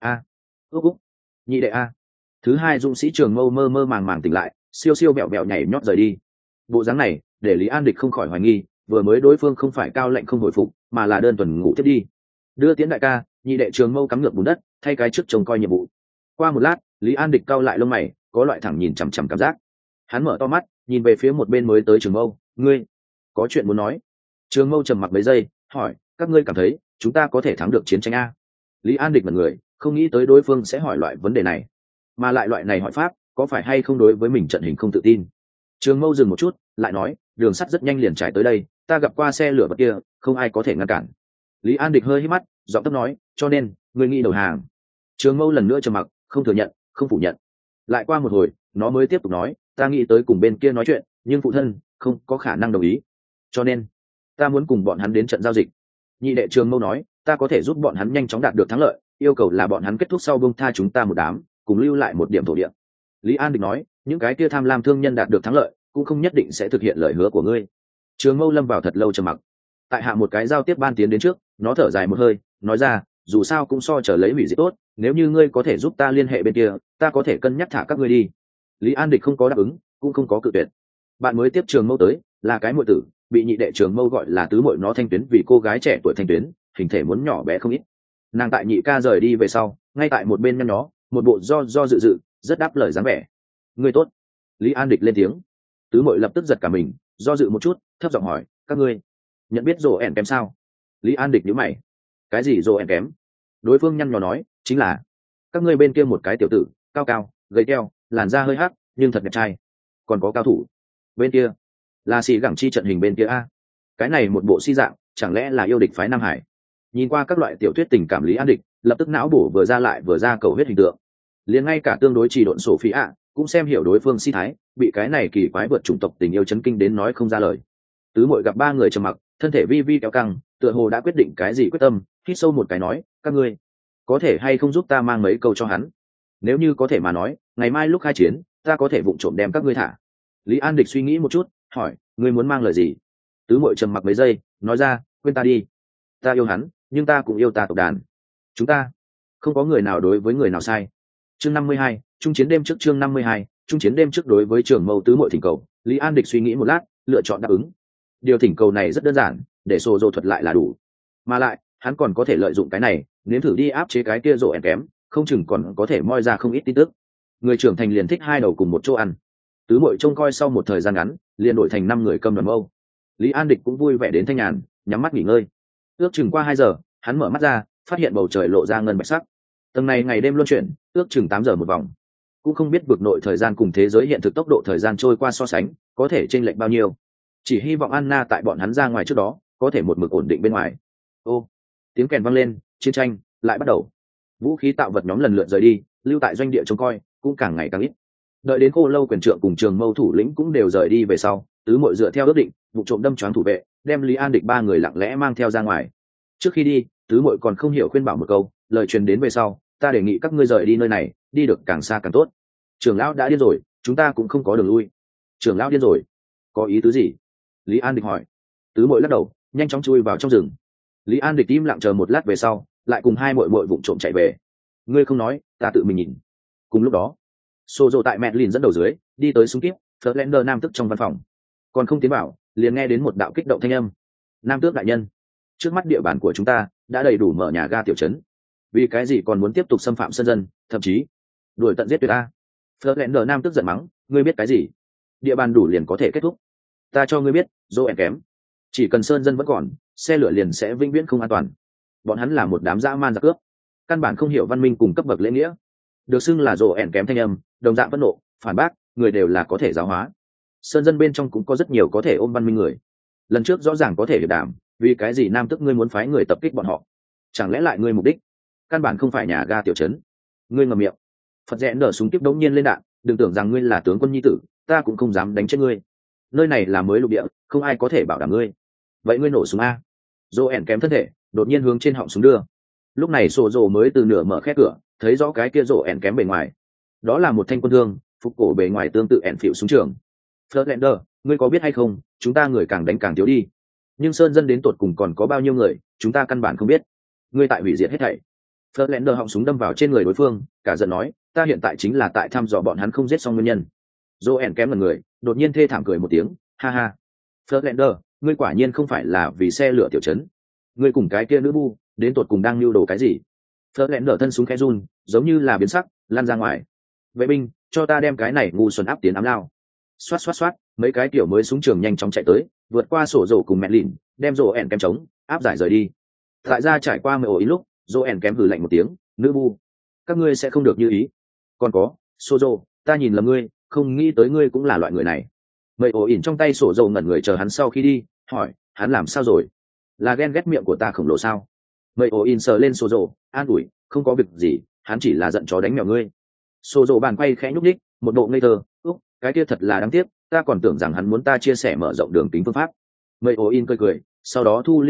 Úc, nhị đệ a. Thứ 2 dũng sĩ Trường Mâu mơ mơ màng màng tỉnh lại, siêu siêu bẹo bẹo nhảy nhót rời đi. Bộ dáng này, để Lý An Địch không khỏi hoài nghi, vừa mới đối phương không phải cao lệnh không hồi phục, mà là đơn thuần ngủ tiếp đi. Đưa tiến đại ca, nhị đệ Trường Mâu cắm ngược bùn đất, thay cái trước trông coi nhiệm vụ. Qua một lát, Lý An Địch cau lại lông mày, có loại thẳng nhìn chằm chằm cảm giác. Hắn mở to mắt, nhìn về phía một bên mới tới Trường Mâu, ngươi có chuyện muốn nói? Trường Mâu trầm mặc mấy giây, hỏi, các ngươi cảm thấy chúng ta có thể thắng được chiến tranh a? Lý An Địch mật người, không nghĩ tới đối phương sẽ hỏi loại vấn đề này, mà lại loại này hỏi pháp, có phải hay không đối với mình trận hình không tự tin. Trường Mâu dừng một chút, lại nói, đường sắt rất nhanh liền trải tới đây, ta gặp qua xe lửa vật kia, không ai có thể ngăn cản. Lý An Địch hơi hít mắt, giọng thấp nói, cho nên ngươi nghĩ đầu hàng. Trường Mâu lần nữa trầm mặc, không thừa nhận, không phủ nhận. Lại qua một hồi, nó mới tiếp tục nói, ta nghĩ tới cùng bên kia nói chuyện, nhưng phụ thân không có khả năng đồng ý, cho nên ta muốn cùng bọn hắn đến trận giao dịch. Nhị đệ Trường Mâu nói, ta có thể giúp bọn hắn nhanh chóng đạt được thắng lợi, yêu cầu là bọn hắn kết thúc sau buông tha chúng ta một đám, cùng lưu lại một điểm thổ địa. Lý An Địch nói, những cái kia tham lam thương nhân đạt được thắng lợi cũng không nhất định sẽ thực hiện lời hứa của ngươi. Trường Mâu lâm vào thật lâu trầm mặc. Tại hạ một cái giao tiếp ban tiến đến trước, nó thở dài một hơi, nói ra, dù sao cũng so chờ lấy hủy diệt tốt, nếu như ngươi có thể giúp ta liên hệ bên kia, ta có thể cân nhắc thả các ngươi đi. Lý An Địch không có đáp ứng, cũng không có cự tuyệt. Bạn mới tiếp Trường Mâu tới, là cái muội tử, bị nhị đệ Trường Mâu gọi là tứ muội nó Thanh Tuyến, vì cô gái trẻ tuổi Thanh Tuyến, hình thể muốn nhỏ bé không ít. Nàng tại nhị ca rời đi về sau, ngay tại một bên nhăn nhó, một bộ do dự, rất đáp lời dáng vẻ. Ngươi tốt. Lý An Địch lên tiếng. Tứ muội lập tức giật cả mình, do dự một chút, thấp giọng hỏi, các ngươi nhận biết rồ ẻn kém sao? Lý An Địch nhíu mày. Cái gì rồ ẻn kém? Đối phương nhăn nhó nói, chính là các ngươi bên kia một cái tiểu tử, cao cao, gầy teo, làn da hơi hắc, nhưng thật đẹp trai. Còn có cao thủ. Bên kia là xì gẳng chi trận hình bên kia a. Cái này một bộ si dạng, chẳng lẽ là yêu địch phái Nam Hải? Nhìn qua các loại tiểu thuyết tình cảm Lý An Địch, lập tức não bổ vừa ra lại vừa ra cầu huyết hình tượng. Liền ngay cả tương đối trì độn sổ phi ạ cũng xem hiểu đối phương si thái, bị cái này kỳ quái vượt chủng tộc tình yêu chấn kinh đến nói không ra lời. Tứ muội gặp ba người trầm mặc, thân thể vi vi kéo căng, tựa hồ đã quyết định cái gì quyết tâm, hít sâu một cái nói, các ngươi có thể hay không giúp ta mang mấy câu cho hắn? Nếu như có thể mà nói, ngày mai lúc khai chiến, ta có thể vụng trộm đem các ngươi thả. Lý An Địch suy nghĩ một chút, hỏi, ngươi muốn mang lời gì? Tứ muội trầm mặc mấy giây, nói ra, quên ta đi. Ta yêu hắn, nhưng ta cũng yêu ta tộc đàn. Chúng ta không có người nào đối với người nào sai. Chương 52, trung chiến đêm trước. Chương 52, trung chiến đêm trước. Đối với Trường Mâu tứ muội thỉnh cầu, Lý An Địch suy nghĩ một lát, lựa chọn đáp ứng. Điều thỉnh cầu này rất đơn giản, để sổ dồ thuật lại là đủ. Mà lại, hắn còn có thể lợi dụng cái này, nếm thử đi áp chế cái kia rồ ẻn kém, không chừng còn có thể moi ra không ít tin tức. Người trưởng thành liền thích hai đầu cùng một chỗ ăn. Tứ muội trông coi sau một thời gian ngắn, liền đổi thành 5 người cầm đoàn mâu. Lý An Địch cũng vui vẻ đến thanh nhàn, nhắm mắt nghỉ ngơi. Ước chừng qua 2 giờ, hắn mở mắt ra, phát hiện bầu trời lộ ra ngân bạch sắc. Tầng này ngày đêm luân chuyển, ước chừng 8 giờ một vòng. Cũng không biết vực nội thời gian cùng thế giới hiện thực tốc độ thời gian trôi qua so sánh, có thể chênh lệch bao nhiêu. Chỉ hy vọng Anna tại bọn hắn ra ngoài trước đó, có thể một mực ổn định bên ngoài. Ô, tiếng kèn vang lên, chiến tranh lại bắt đầu. Vũ khí tạo vật nhóm lần lượt rời đi, lưu tại doanh địa trông coi cũng càng ngày càng ít. Đợi đến Khô Lâu quyền trượng cùng Trường Mâu thủ lĩnh cũng đều rời đi về sau, tứ muội dựa theo ước định, vụ trộm đâm choáng thủ vệ, đem Lý An Địch 3 người lặng lẽ mang theo ra ngoài. Trước khi đi, tứ muội còn không hiểu khuyên bảo một câu, lời truyền đến về sau, ta đề nghị các ngươi rời đi nơi này, đi được càng xa càng tốt. Trưởng lão đã điên rồi, chúng ta cũng không có đường lui. Trưởng lão điên rồi? Có ý tứ gì? Lý An Địch hỏi. Tứ muội lắc đầu, nhanh chóng chui vào trong rừng. Lý An Địch im lặng chờ một lát về sau, lại cùng hai muội muội vụng trộm chạy về. Ngươi không nói, ta tự mình nhìn. Cùng lúc đó, Sô Dô tại mẹ lìn dẫn đầu dưới, đi tới súng kíp, Fletcher nam tức trong văn phòng. Còn không tiến vào, liền nghe đến một đạo kích động thanh âm. Nam tước đại nhân, trước mắt địa bàn của chúng ta đã đầy đủ mở nhà ga tiểu trấn, vì cái gì còn muốn tiếp tục xâm phạm sân dân, thậm chí đuổi tận giết tuyệt ta? Fletcher nam tức giận mắng, ngươi biết cái gì? Địa bàn đủ liền có thể kết thúc. Ta cho ngươi biết, dô ẻn kém. Chỉ cần sơn dân vẫn còn, xe lửa liền sẽ vĩnh viễn không an toàn. Bọn hắn là một đám dã man giặc cướp, căn bản không hiểu văn minh cùng cấp bậc lễ nghĩa. Được xưng là dô ẻn kém thanh âm, đồng dạng phẫn nộ, phản bác, người đều là có thể giáo hóa. Sơn dân bên trong cũng có rất nhiều có thể ôm văn minh người. Lần trước rõ ràng có thể hiệp đàm, vì cái gì nam tức ngươi muốn phái người tập kích bọn họ? Chẳng lẽ lại ngươi mục đích căn bản không phải nhà ga tiểu trấn? Ngươi ngậm miệng. Phật rẽ nở súng tiếp đống nhiên lên đạn, đừng tưởng rằng ngươi là tướng quân nhi tử, ta cũng không dám đánh chết ngươi. Nơi này là mới lục địa, không ai có thể bảo đảm ngươi. Vậy ngươi nổ súng a? Dô ẻn kém thân thể, đột nhiên hướng trên họng súng đưa. Lúc này Sô Dô mới từ nửa mở khép cửa, thấy rõ cái kia Dô ẻn kém bề ngoài. Đó là một thanh quân thương, phục cổ bề ngoài tương tự ẻn phịu súng trường. Fletcher, ngươi có biết hay không, chúng ta người càng đánh càng thiếu đi. Nhưng sơn dân đến tột cùng còn có bao nhiêu người, chúng ta căn bản không biết. Ngươi tại hủy diệt hết thảy. Fletcher họng súng đâm vào trên người đối phương, cả giận nói, ta hiện tại chính là tại thăm dò bọn hắn không giết xong nguyên nhân. Dô ẻn kém lần người, đột nhiên thê thảm cười một tiếng, ha ha. Fletcher, ngươi quả nhiên không phải là vì xe lửa tiểu trấn. Ngươi cùng cái kia nữ bu, đến tột cùng đang lưu đồ cái gì? Fletcher thân súng khẽ run, giống như là biến sắc, lan ra ngoài. Vệ binh, cho ta đem cái này ngu xuẩn áp tiến ám lao. Xoát xoát xoát, mấy cái tiểu mới súng trường nhanh chóng chạy tới, vượt qua sổ rổ cùng mẹ lìn, đem rổ ẻn kém trống, áp giải rời đi. Tại ra trải qua mười ổ ý lúc, rổ ẻn kém hừ lạnh một tiếng, nữ bu, các ngươi sẽ không được như ý. Còn có, sổ rổ, ta nhìn lầm ngươi, không nghĩ tới ngươi cũng là loại người này. Mười ổ ỉn trong tay sổ rổ ngẩn người chờ hắn sau khi đi, hỏi, hắn làm sao rồi? Là ghen ghét miệng của ta khổng lồ sao? Mười ổ ỉn sờ lên sổ rổ, an ủi, không có việc gì, hắn chỉ là giận chó đánh mèo ngươi. Sổ rổ bàn quay khẽ nhúc nhích, một bộ ngây thơ, cái kia thật là đáng tiếc, ta còn tưởng rằng hắn muốn ta chia sẻ mở rộng đường tính phương pháp. Mây ố in cười cười, sau đó thu liễm biểu lộ,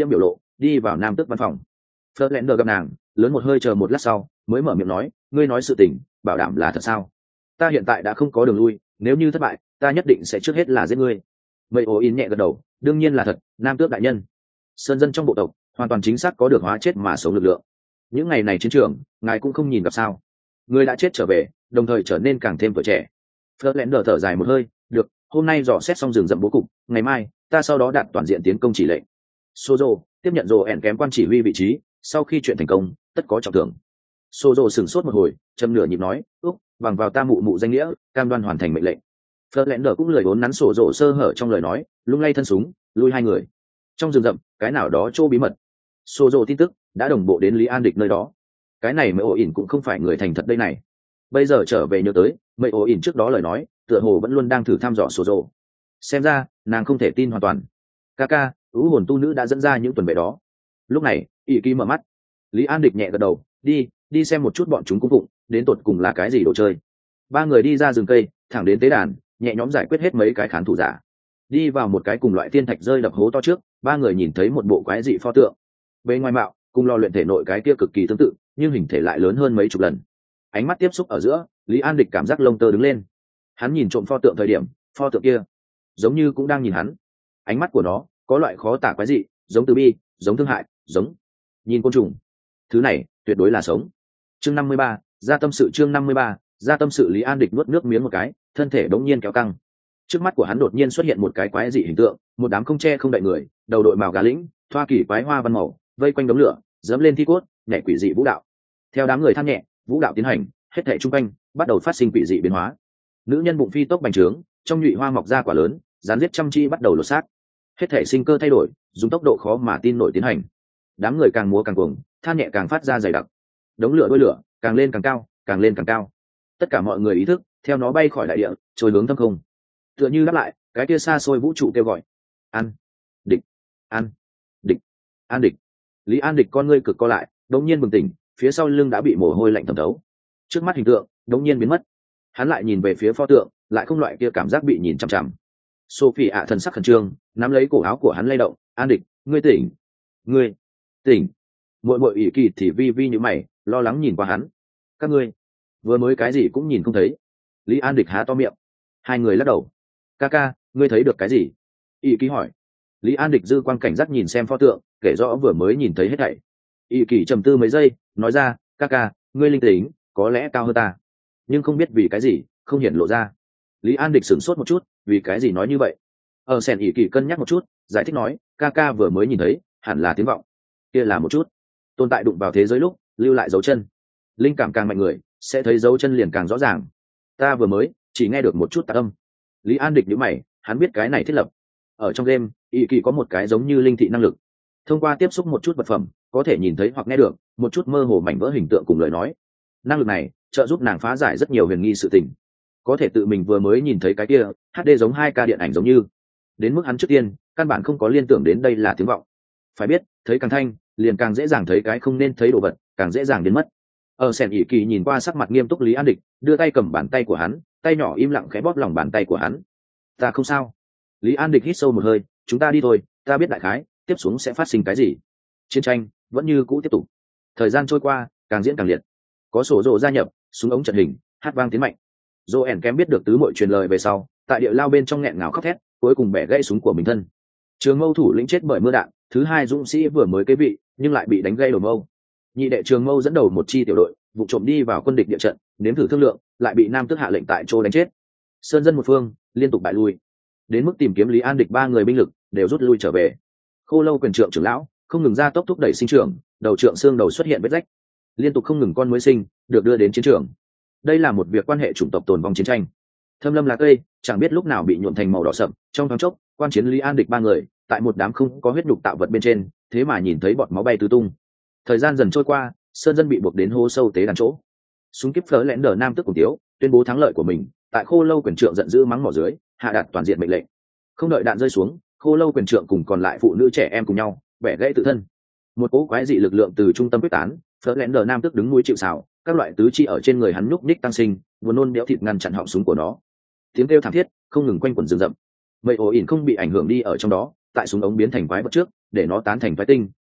đi vào nam tước văn phòng. Flerlander gặp nàng, lớn một hơi chờ một lát sau mới mở miệng nói, ngươi nói sự tình bảo đảm là thật sao? Ta hiện tại đã không có đường lui, nếu như thất bại ta nhất định sẽ trước hết là giết ngươi. Mây ố in nhẹ gật đầu, đương nhiên là thật, nam tước đại nhân. Sơn dân trong bộ tộc hoàn toàn chính xác có được hóa chết mà sống lực lượng. Những ngày này chiến trường ngài cũng không nhìn gặp sao? Người đã chết trở về, đồng thời trở nên càng thêm tuổi trẻ. Flerlander thở dài một hơi, được, hôm nay dò xét xong rừng rậm bố cục, ngày mai ta sau đó đạt toàn diện tiến công chỉ lệnh. Sozo tiếp nhận rồ ẻn kém quan chỉ huy vị trí, sau khi chuyện thành công tất có trọng thưởng. Sozo sửng sốt một hồi, châm nửa nhịp nói, úc, bằng vào ta mụ mụ danh nghĩa cam đoan hoàn thành mệnh lệnh. Flerlander cũng lười vốn nắn Sozo sơ hở trong lời nói, lung lay thân súng lui hai người. Trong rừng rậm cái nào đó chỗ bí mật, Sozo tin tức đã đồng bộ đến Lý An Địch nơi đó. Cái này Mây Ổ ỉn cũng không phải người thành thật đây này. Bây giờ trở về nhớ tới Mây Ổ ỉn trước đó lời nói, tựa hồ vẫn luôn đang thử thăm dò Sozo. Xem ra nàng không thể tin hoàn toàn. Kaka, ưu hồn tu nữ đã dẫn ra những tuần vệ đó. Lúc này ỷ kỳ mở mắt. Lý An Địch nhẹ gật đầu, đi xem một chút bọn chúng cung phụng đến tột cùng là cái gì đồ chơi. Ba người đi ra rừng cây thẳng đến tế đàn, nhẹ nhõm giải quyết hết mấy cái khán thủ giả, đi vào một cái cùng loại thiên thạch rơi đập hố to trước. Ba người nhìn thấy một bộ quái dị pho tượng, bề ngoài mạo cùng lò luyện thể nội cái kia cực kỳ tương tự, nhưng hình thể lại lớn hơn mấy chục lần. Ánh mắt tiếp xúc ở giữa, Lý An Địch cảm giác lông tơ đứng lên. Hắn nhìn trộm pho tượng thời điểm, pho tượng kia giống như cũng đang nhìn hắn. Ánh mắt của nó có loại khó tả quái dị, giống từ bi, giống thương hại, giống nhìn côn trùng. Thứ này tuyệt đối là sống. Chương 53, ra tâm sự. Chương 53, ra tâm sự. Lý An Địch nuốt nước miếng một cái, thân thể đống nhiên kéo căng. Trước mắt của hắn đột nhiên xuất hiện một cái quái dị hình tượng, một đám không che không đậy người, đầu đội màu gà lĩnh, thoa kỳ quái hoa văn màu, vây quanh đống lửa, dẫm lên thi cốt, nhảy quỷ dị vũ đạo. Theo đám người than nhẹ, vũ đạo tiến hành, hết thảy trung quanh bắt đầu phát sinh quỷ dị biến hóa. Nữ nhân bụng phi tốc bành trướng, trong nhụy hoa mọc ra quả lớn, rán giết chăm chi bắt đầu lột xác. Hết thảy sinh cơ thay đổi, dùng tốc độ khó mà tin nổi tiến hành. Đám người càng múa càng cuồng, than nhẹ càng phát ra dày đặc. Đống lửa đuôi lửa càng lên càng cao, càng lên càng cao. Tất cả mọi người ý thức theo nó bay khỏi đại địa, trôi hướng thâm không. Tựa như đáp lại cái kia xa xôi vũ trụ kêu gọi, ăn địch, ăn địch, an địch. Lý An Địch con ngươi cực co lại, đống nhiên bừng tỉnh, phía sau lưng đã bị mồ hôi lạnh thẩm thấu. Trước mắt hình tượng đống nhiên biến mất. Hắn lại nhìn về phía pho tượng, lại không loại kia cảm giác bị nhìn chằm chằm. Sophie ạ thần sắc khẩn trương, nắm lấy cổ áo của hắn lay động, An Địch, ngươi tỉnh, ngươi tỉnh. Muội muội ỷ kỳ thì vi vi như mày, lo lắng nhìn qua hắn. Các ngươi vừa mới cái gì cũng nhìn không thấy. Lý An Địch há to miệng. Hai người lắc đầu. Kaka, ngươi thấy được cái gì? ỷ kỳ hỏi. Lý An Địch dư quan cảnh giác nhìn xem pho tượng, kể rõ vừa mới nhìn thấy hết thảy. ỷ kỳ trầm tư mấy giây, nói ra, Kaka, ngươi linh tính có lẽ cao hơn ta, nhưng không biết vì cái gì không hiện lộ ra. Lý An Địch sửng sốt một chút, vì cái gì nói như vậy? Sen ỷ kỳ cân nhắc một chút, giải thích nói, Kaka vừa mới nhìn thấy hẳn là tiếng vọng. Kia là một chút tồn tại đụng vào thế giới lúc lưu lại dấu chân. Linh cảm càng mạnh người sẽ thấy dấu chân liền càng rõ ràng. Ta vừa mới chỉ nghe được một chút tạc âm. Lý An Địch nhíu mày, hắn biết cái này thiết lập ở trong game ỷ kỳ có một cái giống như linh thị năng lực, thông qua tiếp xúc một chút vật phẩm có thể nhìn thấy hoặc nghe được một chút mơ hồ mảnh vỡ hình tượng cùng lời nói. Năng lực này trợ giúp nàng phá giải rất nhiều huyền nghi sự tình, có thể tự mình vừa mới nhìn thấy cái kia HD giống 2K điện ảnh giống như, đến mức hắn trước tiên căn bản không có liên tưởng đến đây là tiếng vọng. Phải biết thấy càng thanh liền càng dễ dàng thấy cái không nên thấy đồ vật, càng dễ dàng biến mất. Sen ỷ kỳ nhìn qua sắc mặt nghiêm túc Lý An Địch, đưa tay cầm bàn tay của hắn, tay nhỏ im lặng khẽ bóp lòng bàn tay của hắn. Ta không sao. Lý An Địch hít sâu một hơi, chúng ta đi thôi, ta biết đại khái tiếp xuống sẽ phát sinh cái gì. Chiến tranh vẫn như cũ tiếp tục. Thời gian trôi qua càng diễn càng liệt. Có sổ rộ gia nhập, súng ống trận hình hát vang tiến mạnh. Joen kém biết được tứ muội truyền lời về sau, tại địa lao bên trong nghẹn ngào khóc thét, cuối cùng bẻ gãy súng của mình thân. Trường Mâu thủ lĩnh chết bởi mưa đạn, thứ hai dũng sĩ vừa mới kế vị nhưng lại bị đánh gây đầu mâu. Nhị đệ Trường Mâu dẫn đầu một chi tiểu đội vụ trộm đi vào quân địch địa trận, nếm thử thương lượng, lại bị nam tước hạ lệnh tại chỗ đánh chết. Sơn dân một phương liên tục bại lui, đến mức tìm kiếm Lý An Địch ba người binh lực đều rút lui trở về. Khô Lâu quyền trượng trưởng lão không ngừng ra tốc thúc đẩy sinh trưởng, đầu trượng xương đầu xuất hiện vết rách, liên tục không ngừng con mới sinh được đưa đến chiến trường. Đây là một việc quan hệ chủng tộc tồn vong chiến tranh. Thâm lâm lá cây chẳng biết lúc nào bị nhuộm thành màu đỏ sậm, trong thoáng chốc quan chiến Lý An Địch ba người tại một đám không có huyết nhục tạo vật bên trên, thế mà nhìn thấy bọt máu bay tứ tung. Thời gian dần trôi qua, sơn dân bị buộc đến hố sâu tế đàn chỗ. Súng kíp phở lẽn đờ nam tức cùng tiếu tuyên bố thắng lợi của mình, tại Khô Lâu quyền trượng giận dữ mắng mỏ dưới hạ đạt toàn diện mệnh lệnh. Không đợi đạn rơi xuống, Khô Lâu quyền trượng cùng còn lại phụ nữ trẻ em cùng nhau bẻ gãy tự thân. Một cỗ quái dị lực lượng từ trung tâm quyết tán, phở lẽn đờ nam tức đứng núi chịu sào, các loại tứ chi ở trên người hắn nhúc ních tăng sinh, buồn nôn béo thịt ngăn chặn họng súng của nó. Tiếng kêu thảm thiết không ngừng quanh quẩn rừng rậm. Mây ổ ỉn không bị ảnh hưởng đi ở trong đó, tại súng ống biến thành quái vật trước để nó tán thành phái tinh,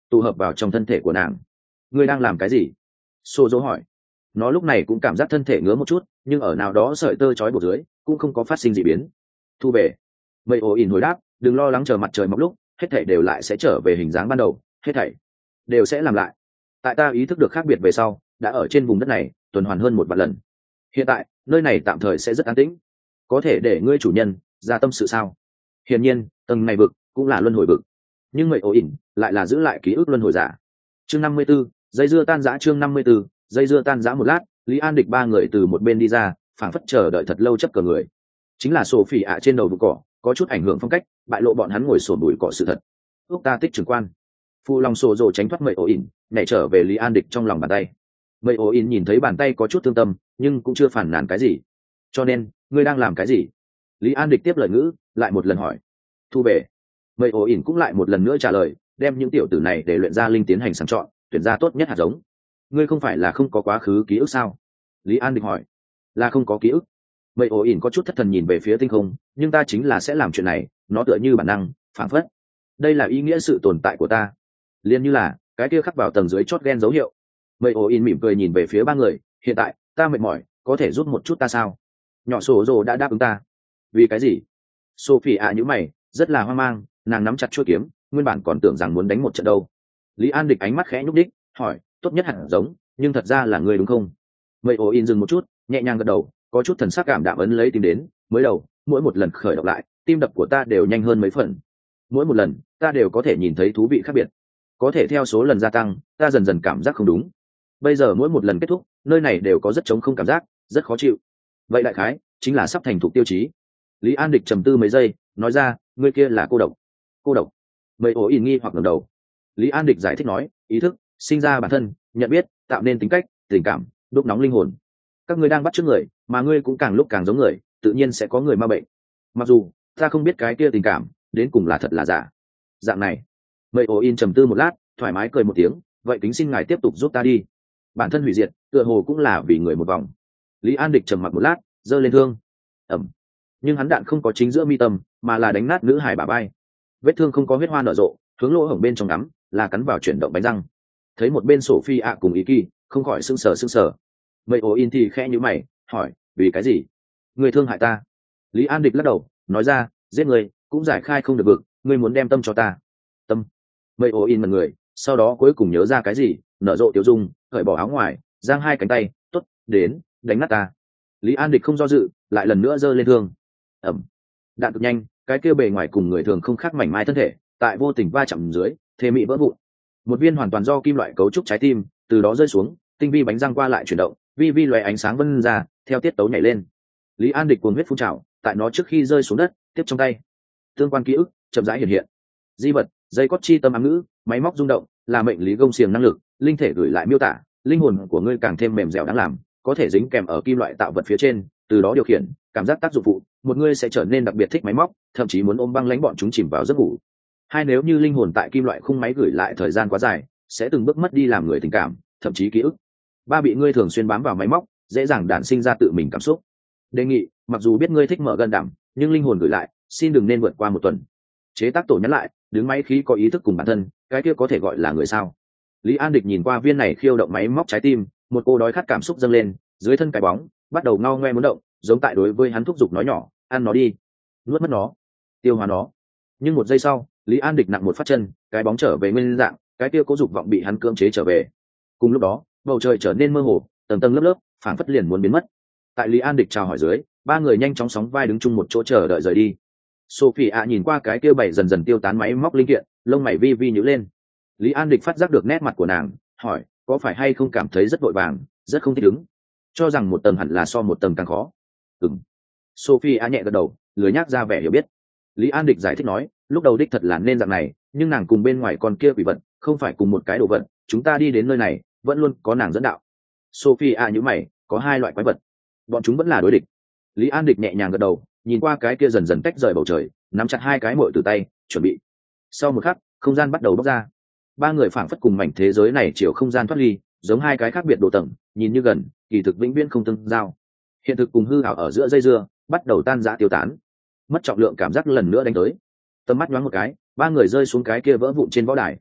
tụ hợp vào trong thân thể của nàng. Ngươi đang làm cái gì? Sô dỗ hỏi. Nó lúc này cũng cảm giác thân thể ngứa một chút, nhưng ở nào đó sợi tơ trói buộc dưới cũng không có phát sinh dị biến. Thu về. Mây ổ ỉn hồi đáp, đừng lo lắng, chờ mặt trời mọc lúc hết thảy đều lại sẽ trở về hình dáng ban đầu, hết thảy đều sẽ làm lại. Tại ta ý thức được khác biệt về sau, đã ở trên vùng đất này tuần hoàn hơn 1 vạn lần. Hiện tại nơi này tạm thời sẽ rất an tĩnh, có thể để ngươi chủ nhân ra tâm sự sao? Hiển nhiên tầng này vực cũng là luân hồi vực, nhưng Mây ổ ỉn lại là giữ lại ký ức luân hồi giả. Chương 54, dây dưa tan rã. Chương 54, dây dưa tan rã. Một lát, Lý An Địch ba người từ một bên đi ra, phảng phất chờ đợi thật lâu chấp cờ người. Chính là Sophie ạ trên đầu vụ cỏ, có chút ảnh hưởng phong cách, bại lộ bọn hắn ngồi sồn bụi cỏ sự thật. Úc ta tích trưởng quan. Phu Long Sô Dồ tránh thoát Mây ổ ỉn, nhảy trở về Lý An Địch trong lòng bàn tay. Mây ổ ỉn nhìn thấy bàn tay có chút thương tâm, nhưng cũng chưa phản nàn cái gì. Cho nên, ngươi đang làm cái gì? Lý An Địch tiếp lời ngữ, lại một lần hỏi. Thu về. Mây ổ ỉn cũng lại một lần nữa trả lời, đem những tiểu tử này để luyện ra linh tiến hành sàng chọn, tuyển ra tốt nhất hạt giống. Ngươi không phải là không có quá khứ ký ức sao? Lý An Địch hỏi. Là không có ký ức. Mây ổ ỉn có chút thất thần nhìn về phía tinh không, nhưng ta chính là sẽ làm chuyện này, nó tựa như bản năng, phảng phất. Đây là ý nghĩa sự tồn tại của ta, liền như là cái kia khắc vào tầng dưới chót gen dấu hiệu. Mây ổ ỉn mỉm cười nhìn về phía ba người, hiện tại ta mệt mỏi, có thể giúp một chút ta sao? Nhỏ sổ rồ đã đáp ứng ta. Vì cái gì? Sophie ạ nhíu mày, rất là hoang mang, nàng nắm chặt chuôi kiếm, nguyên bản còn tưởng rằng muốn đánh một trận đâu. Lý An Địch ánh mắt khẽ nhúc đích, hỏi, tốt nhất hẳn giống, nhưng thật ra là ngươi đúng không? Mây ổ ỉn dừng một chút, nhẹ nhàng gật đầu, có chút thần sắc cảm đạm ấn lấy tim đến, mới đầu mỗi một lần khởi động lại, tim đập của ta đều nhanh hơn mấy phần. Mỗi một lần ta đều có thể nhìn thấy thú vị khác biệt, có thể theo số lần gia tăng, ta dần dần cảm giác không đúng. Bây giờ mỗi một lần kết thúc, nơi này đều có rất trống không cảm giác, rất khó chịu. Vậy đại khái chính là sắp thành thục tiêu chí. Lý An Địch trầm tư mấy giây, nói ra, ngươi kia là cô độc. Cô độc? Mây ổ ỉn nghi hoặc ngẩng đầu. Lý An Địch giải thích nói, ý thức sinh ra bản thân, nhận biết, tạo nên tính cách, tình cảm, đúc nóng linh hồn. Các ngươi đang bắt chước người, mà ngươi cũng càng lúc càng giống người, tự nhiên sẽ có người ma bệnh. Mặc dù ta không biết cái kia tình cảm đến cùng là thật là giả. Dạng này. Mây ổ ỉn trầm tư một lát, thoải mái cười một tiếng, vậy kính xin ngài tiếp tục giúp ta đi. Bản thân hủy diệt, tựa hồ cũng là vì người một vòng. Lý An Địch trầm mặc một lát, giơ lên thương. Ẩm. Nhưng hắn đạn không có chính giữa mi tâm, mà là đánh nát nữ hải bả vai. Vết thương không có huyết hoa nở rộ, hướng lỗ hổng bên trong ngắm là cắn vào chuyển động bánh răng. Thấy một bên Sophie ạ cùng Iki, không khỏi sưng sờ. Mây ổ ỉn thì khẽ nhíu mày, hỏi, vì cái gì? Người thương hại ta? Lý An Địch lắc đầu, nói ra, giết người cũng giải khai không được vực, ngươi muốn đem tâm cho ta. Tâm? Mây ổ ỉn mật người, sau đó cuối cùng nhớ ra cái gì, nở rộ tiểu dung, cởi bỏ áo ngoài, giang hai cánh tay, tốt, đến, đánh nát ta. Lý An Địch không do dự, lại lần nữa giơ lên thương. Ẩm. Đạn cực nhanh, cái kia bề ngoài cùng người thường không khác mảnh mai thân thể, tại vô tình va chạm dưới, thê mị vỡ vụn. Một viên hoàn toàn do kim loại cấu trúc trái tim từ đó rơi xuống, tinh vi bánh răng qua lại chuyển động, vi vi loé ánh sáng vân ra, theo tiết tấu nhảy lên. Lý An Địch cuồng huyết phun trào, tại nó trước khi rơi xuống đất, tiếp trong tay. Tương quan ký ức chậm rãi hiện hiện. Di vật, dây cót chi tâm ám ngữ, máy móc rung động, là mệnh lý gông xiềng năng lực, linh thể gửi lại miêu tả, linh hồn của ngươi càng thêm mềm dẻo đáng làm, có thể dính kèm ở kim loại tạo vật phía trên, từ đó điều khiển, cảm giác tác dụng phụ, một ngươi sẽ trở nên đặc biệt thích máy móc, thậm chí muốn ôm băng lãnh bọn chúng chìm vào giấc ngủ. Hai, nếu như linh hồn tại kim loại khung máy gửi lại thời gian quá dài, sẽ từng bước mất đi làm người tình cảm, thậm chí ký ức. Ba, bị ngươi thường xuyên bám vào máy móc, dễ dàng đản sinh ra tự mình cảm xúc. Đề nghị, mặc dù biết ngươi thích mở gần đảm, nhưng linh hồn gửi lại, xin đừng nên vượt qua 1 tuần. Chế tác tổ nhắn lại, đứng máy khí có ý thức cùng bản thân, cái kia có thể gọi là người sao? Lý An Địch nhìn qua viên này khiêu động máy móc trái tim, một cô đói khát cảm xúc dâng lên, dưới thân cái bóng bắt đầu ngao ngoe muốn động, giống tại đối với hắn thúc giục nói nhỏ, ăn nó đi, nuốt mất nó, tiêu hóa nó. Nhưng một giây sau, Lý An Địch nặng một phát chân, cái bóng trở về nguyên dạng, cái kia cố dục vọng bị hắn cưỡng chế trở về. Cùng lúc đó, bầu trời trở nên mơ hồ, tầng tầng lớp lớp, phảng phất liền muốn biến mất. Tại Lý An Địch chào hỏi dưới, ba người nhanh chóng sóng vai đứng chung một chỗ chờ đợi rời đi. Sophie ạ nhìn qua cái kia bảy dần dần tiêu tán máy móc linh kiện, lông mày vi vi nhíu lên. Lý An Địch phát giác được nét mặt của nàng, hỏi, có phải hay không cảm thấy rất vội vàng, rất không thích ứng, cho rằng một tầng hẳn là so một tầng càng khó? Ừm. Sophie ạ nhẹ gật đầu, lười nhác ra vẻ hiểu biết. Lý An Địch giải thích nói, lúc đầu đích thật là nên dạng này, nhưng nàng cùng bên ngoài con kia quỷ vật không phải cùng một cái đồ vật, chúng ta đi đến nơi này vẫn luôn có nàng dẫn đạo. Sophie ạ nhíu mày, có 2 loại quái vật, bọn chúng vẫn là đối địch. Lý An Địch nhẹ nhàng gật đầu, nhìn qua cái kia dần dần tách rời bầu trời, nắm chặt 2 cái muội từ tay, chuẩn bị. Sau một khắc, không gian bắt đầu bóc ra. Ba người phảng phất cùng mảnh thế giới này chiều không gian thoát ly, giống 2 cái khác biệt độ tầng, nhìn như gần, kỳ thực vĩnh viễn không tương giao. Hiện thực cùng hư ảo ở giữa dây dưa, bắt đầu tan rã tiêu tán. Mất trọng lượng cảm giác lần nữa đánh tới. Tầm mắt nhoáng một cái, ba người rơi xuống cái kia vỡ vụn trên võ đài.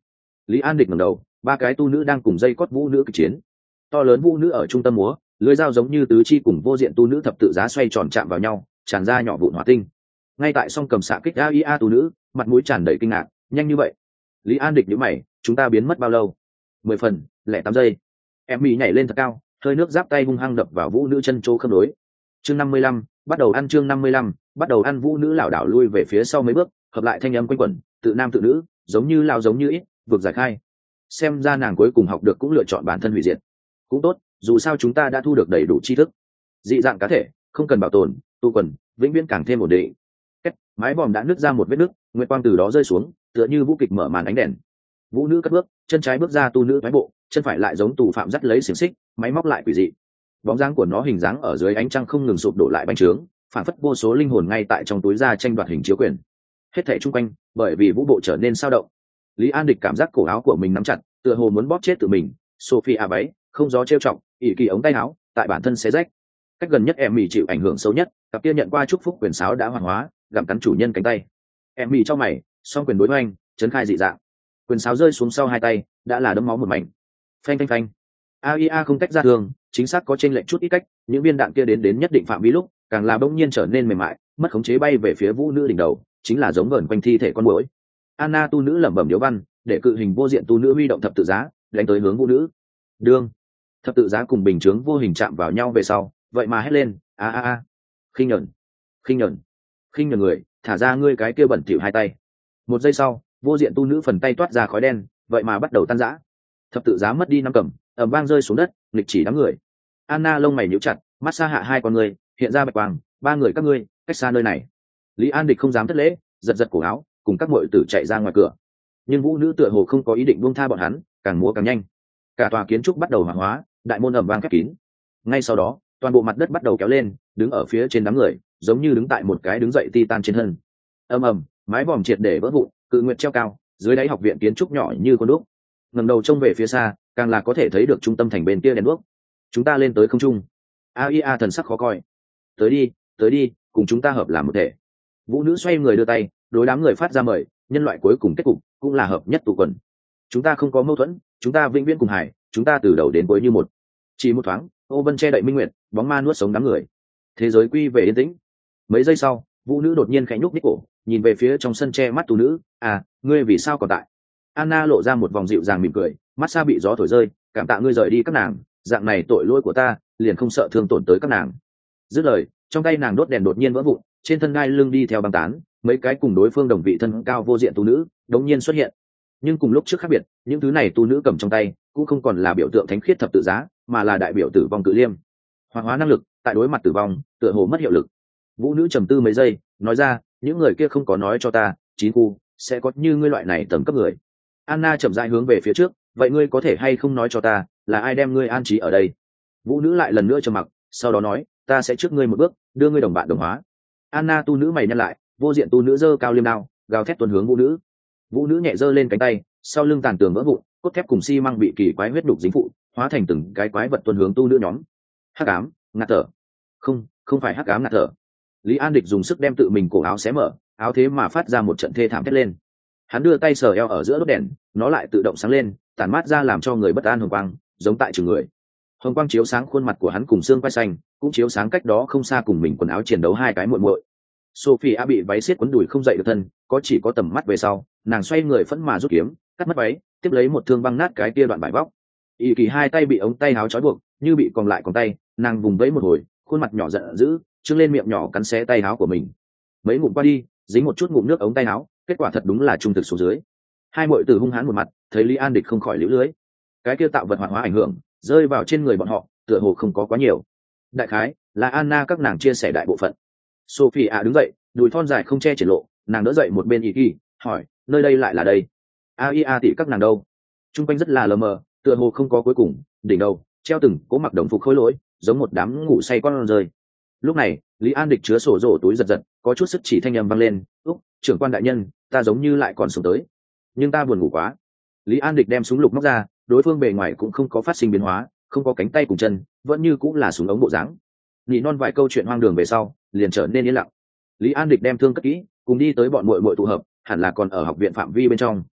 Lý An Địch ngẩng đầu, ba cái tu nữ đang cùng dây cót vũ nữ kịch chiến. To lớn vũ nữ ở trung tâm múa, lưỡi dao giống như tứ chi cùng vô diện tu nữ thập tự giá xoay tròn chạm vào nhau, tràn ra nhỏ vụn hỏa tinh. Ngay tại song cầm xạ kích AIA tu nữ, mặt mũi tràn đầy kinh ngạc, nhanh như vậy. Lý An Địch nhíu mày, chúng ta biến mất bao lâu? 10 phần, 08 giây. Em mì nhảy lên thật cao, hơi nước giáp tay hung hăng đập vào vũ nữ chân chỗ khớp nối. Chương 55, bắt đầu ăn. Chương 55, bắt đầu ăn. Vũ nữ lảo đảo lui về phía sau mấy bước, hợp lại thanh âm quanh quẩn, tự nam tự nữ, giống như lao giống như ít, vực giải khai. Xem ra nàng cuối cùng học được cũng lựa chọn bản thân hủy diệt. Cũng tốt, dù sao chúng ta đã thu được đầy đủ tri thức. Dị dạng cá thể, không cần bảo tồn, tu quần, vĩnh viễn càng thêm ổn định. Mái vòm đã nứt ra một vết nứt, nguyệt quang từ đó rơi xuống, tựa như vũ kịch mở màn ánh đèn. Vũ nữ cất bước, chân trái bước ra tu nữ thoái bộ, chân phải lại giống tù phạm dắt lấy xiềng xích, máy móc lại quỷ dị. Bóng dáng của nó hình dáng ở dưới ánh trăng không ngừng sụp đổ lại bánh trướng, phản phất vô số linh hồn ngay tại trong túi da tranh đoạt hình chiếu quyền. Hết thảy chung quanh, bởi vì vũ bộ trở nên sao động. Lý An Địch cảm giác cổ áo của mình nắm chặt, tựa hồ muốn bóp chết tự mình. Sophia váy, không gió trêu chọc, ỷ kỳ ống tay áo, tại bản thân xé rách. Cách gần nhất em mỉ chịu ảnh hưởng sâu nhất, cặp kia nhận qua chúc phúc quyền sáo đã hoàn hóa, gặm cắn chủ nhân cánh tay. Em mỉ cho mày, song quyền đối hoành, chấn khai dị dạng. Quyền sáo rơi xuống sau hai tay, đã là đấm máu một mảnh. Phanh phanh phanh. AIA không tách ra thường, chính xác có chênh lệch chút ít cách, những viên đạn kia đến nhất định phạm vi lúc, càng là bỗng nhiên trở nên mềm mại, mất khống chế bay về phía vũ nữ đỉnh đầu, chính là giống vờn quanh thi thể con muỗi. Anna tu nữ lẩm bẩm điếu văn, để cự hình vô diện tu nữ huy động thập tự giá, đánh tới hướng vũ nữ. Đương, thập tự giá cùng bình chướng vô hình chạm vào nhau về sau, vậy mà hét lên, a a a, khinh nhẫn, khinh nhẫn, khinh nhẫn người, thả ra ngươi cái kia bẩn thỉu hai tay. Một giây sau, vô diện tu nữ phần tay toát ra khói đen, vậy mà bắt đầu tan rã. Thập tự giá mất đi năm cầm, ầm vang rơi xuống đất, nghịch chỉ đám người. Anna lông mày nhíu chặt, mắt xa hạ hai con người, hiện ra bạch quang, ba người các ngươi, cách xa nơi này. Lý An Địch không dám thất lễ, giật giật cổ áo, cùng các muội tử chạy ra ngoài cửa. Nhưng vũ nữ tựa hồ không có ý định buông tha bọn hắn, càng múa càng nhanh. Cả tòa kiến trúc bắt đầu hỏa hóa, đại môn ầm vang khép kín. Ngay sau đó, toàn bộ mặt đất bắt đầu kéo lên, đứng ở phía trên đám người, giống như đứng tại một cái đứng dậy titan trên thân. Ầm ầm, mái vòm triệt để vỡ vụn, cự nguyệt treo cao, dưới đáy học viện kiến trúc nhỏ như con đuốc. Ngẩng đầu trông về phía xa, càng là có thể thấy được trung tâm thành bên kia đèn đuốc. Chúng ta lên tới không trung. AIA thần sắc khó coi. Tới đi, cùng chúng ta hợp làm một thể. Vũ nữ xoay người đưa tay, đối đám người phát ra mời, nhân loại cuối cùng kết cục cũng là hợp nhất tụ quần. Chúng ta không có mâu thuẫn, chúng ta vĩnh viễn cùng hải, chúng ta từ đầu đến cuối như một. Chỉ một thoáng, ô vân che đậy minh nguyệt, bóng ma nuốt sống đám người. Thế giới quy về yên tĩnh. Mấy giây sau, vũ nữ đột nhiên khẽ nhúc nhích cổ, nhìn về phía trong sân che mắt tu nữ. À, ngươi vì sao còn tại? Anna lộ ra một vòng dịu dàng mỉm cười, mắt xa bị gió thổi rơi, cảm tạ ngươi rời đi các nàng, dạng này tội lỗi của ta, liền không sợ thương tổn tới các nàng. Dứt lời, trong tay nàng đốt đèn đột nhiên vỡ vụn, trên thân gai lưng đi theo băng tán, mấy cái cùng đối phương đồng vị thân cao vô diện tu nữ đột nhiên xuất hiện. Nhưng cùng lúc trước khác biệt, những thứ này tu nữ cầm trong tay cũng không còn là biểu tượng thánh khiết thập tự giá, mà là đại biểu tử vong cự liêm. Hoạt hóa năng lực, tại đối mặt tử vong, tựa hồ mất hiệu lực. Vũ nữ trầm tư mấy giây, nói ra, những người kia không có nói cho ta, chín khu sẽ có như ngươi loại này tầm cấp người. Anna chậm rãi hướng về phía trước, vậy ngươi có thể hay không nói cho ta, là ai đem ngươi an trí ở đây? Vũ nữ lại lần nữa trầm mặc, sau đó nói, ta sẽ trước ngươi một bước, đưa ngươi đồng bạn đồng hóa. Anna tu nữ mày nhăn lại, vô diện tu nữ giơ cao liêm đao, gào thét tuần hướng vũ nữ. Vũ nữ nhẹ giơ lên cánh tay, sau lưng tàn tường vỡ vụn, cốt thép cùng xi măng bị kỳ quái huyết đục dính phụ, hóa thành từng cái quái vật tuần hướng tu nữ nhóm. Hắc ám, ngạt thở. Không phải hắc ám ngạt thở. Lý An Địch dùng sức đem tự mình cổ áo xé mở, áo thế mà phát ra một trận thê thảm thét lên. Hắn đưa tay sờ eo ở giữa đốt đèn, nó lại tự động sáng lên, tản mát ra làm cho người bất an hồng quang, giống tại trường người. Hồng quang chiếu sáng khuôn mặt của hắn cùng xương quai xanh, cũng chiếu sáng cách đó không xa cùng mình quần áo chiến đấu hai cái muội muội. Sophia bị váy xiết quấn đùi không dậy được thân, chỉ có tầm mắt về sau, nàng xoay người phẫn mà rút kiếm, cắt mất váy, tiếp lấy một thương băng nát cái kia đoạn vải vóc. Y Kỳ hai tay bị ống tay áo trói buộc, như bị còng lại còng tay, nàng vùng vẫy một hồi, khuôn mặt nhỏ giận dữ, trương lên miệng nhỏ cắn xé tay áo của mình. Mấy ngụm qua đi, dính một chút ngụm nước ống tay áo, kết quả thật đúng là trung thực xuống dưới. Hai muội tử hung hãn một mặt, thấy Lý An Địch không khỏi liễu lưới. Cái kia tạo vật hoạt hóa ảnh hưởng, rơi vào trên người bọn họ, tựa hồ không có quá nhiều. Đại khái là Anna các nàng chia sẻ đại bộ phận. Sophia đứng dậy, đùi thon dài không che triển lộ, nàng đỡ dậy một bên Y Kỳ, hỏi, nơi đây lại là đây? AIA tỷ các nàng đâu? Trung quanh rất là lờ mờ, tựa hồ không có cuối cùng, đỉnh đầu treo từng cố mặc đồng phục khôi lỗi, giống một đám ngủ say con rơi. Lúc này, Lý An Địch chứa sổ rổ túi giật giật, có chút sức chỉ thanh âm vang lên, "Úc, trưởng quan đại nhân, ta giống như lại còn sống tới, nhưng ta buồn ngủ quá." Lý An Địch đem súng lục móc ra, đối phương bề ngoài cũng không có phát sinh biến hóa, không có cánh tay cùng chân, vẫn như cũng là súng ống bộ dáng. Nỉ non vài câu chuyện hoang đường về sau, liền trở nên yên lặng. Lý An Địch đem thương cất kỹ, cùng đi tới bọn muội muội tụ hợp, hẳn là còn ở học viện phạm vi bên trong.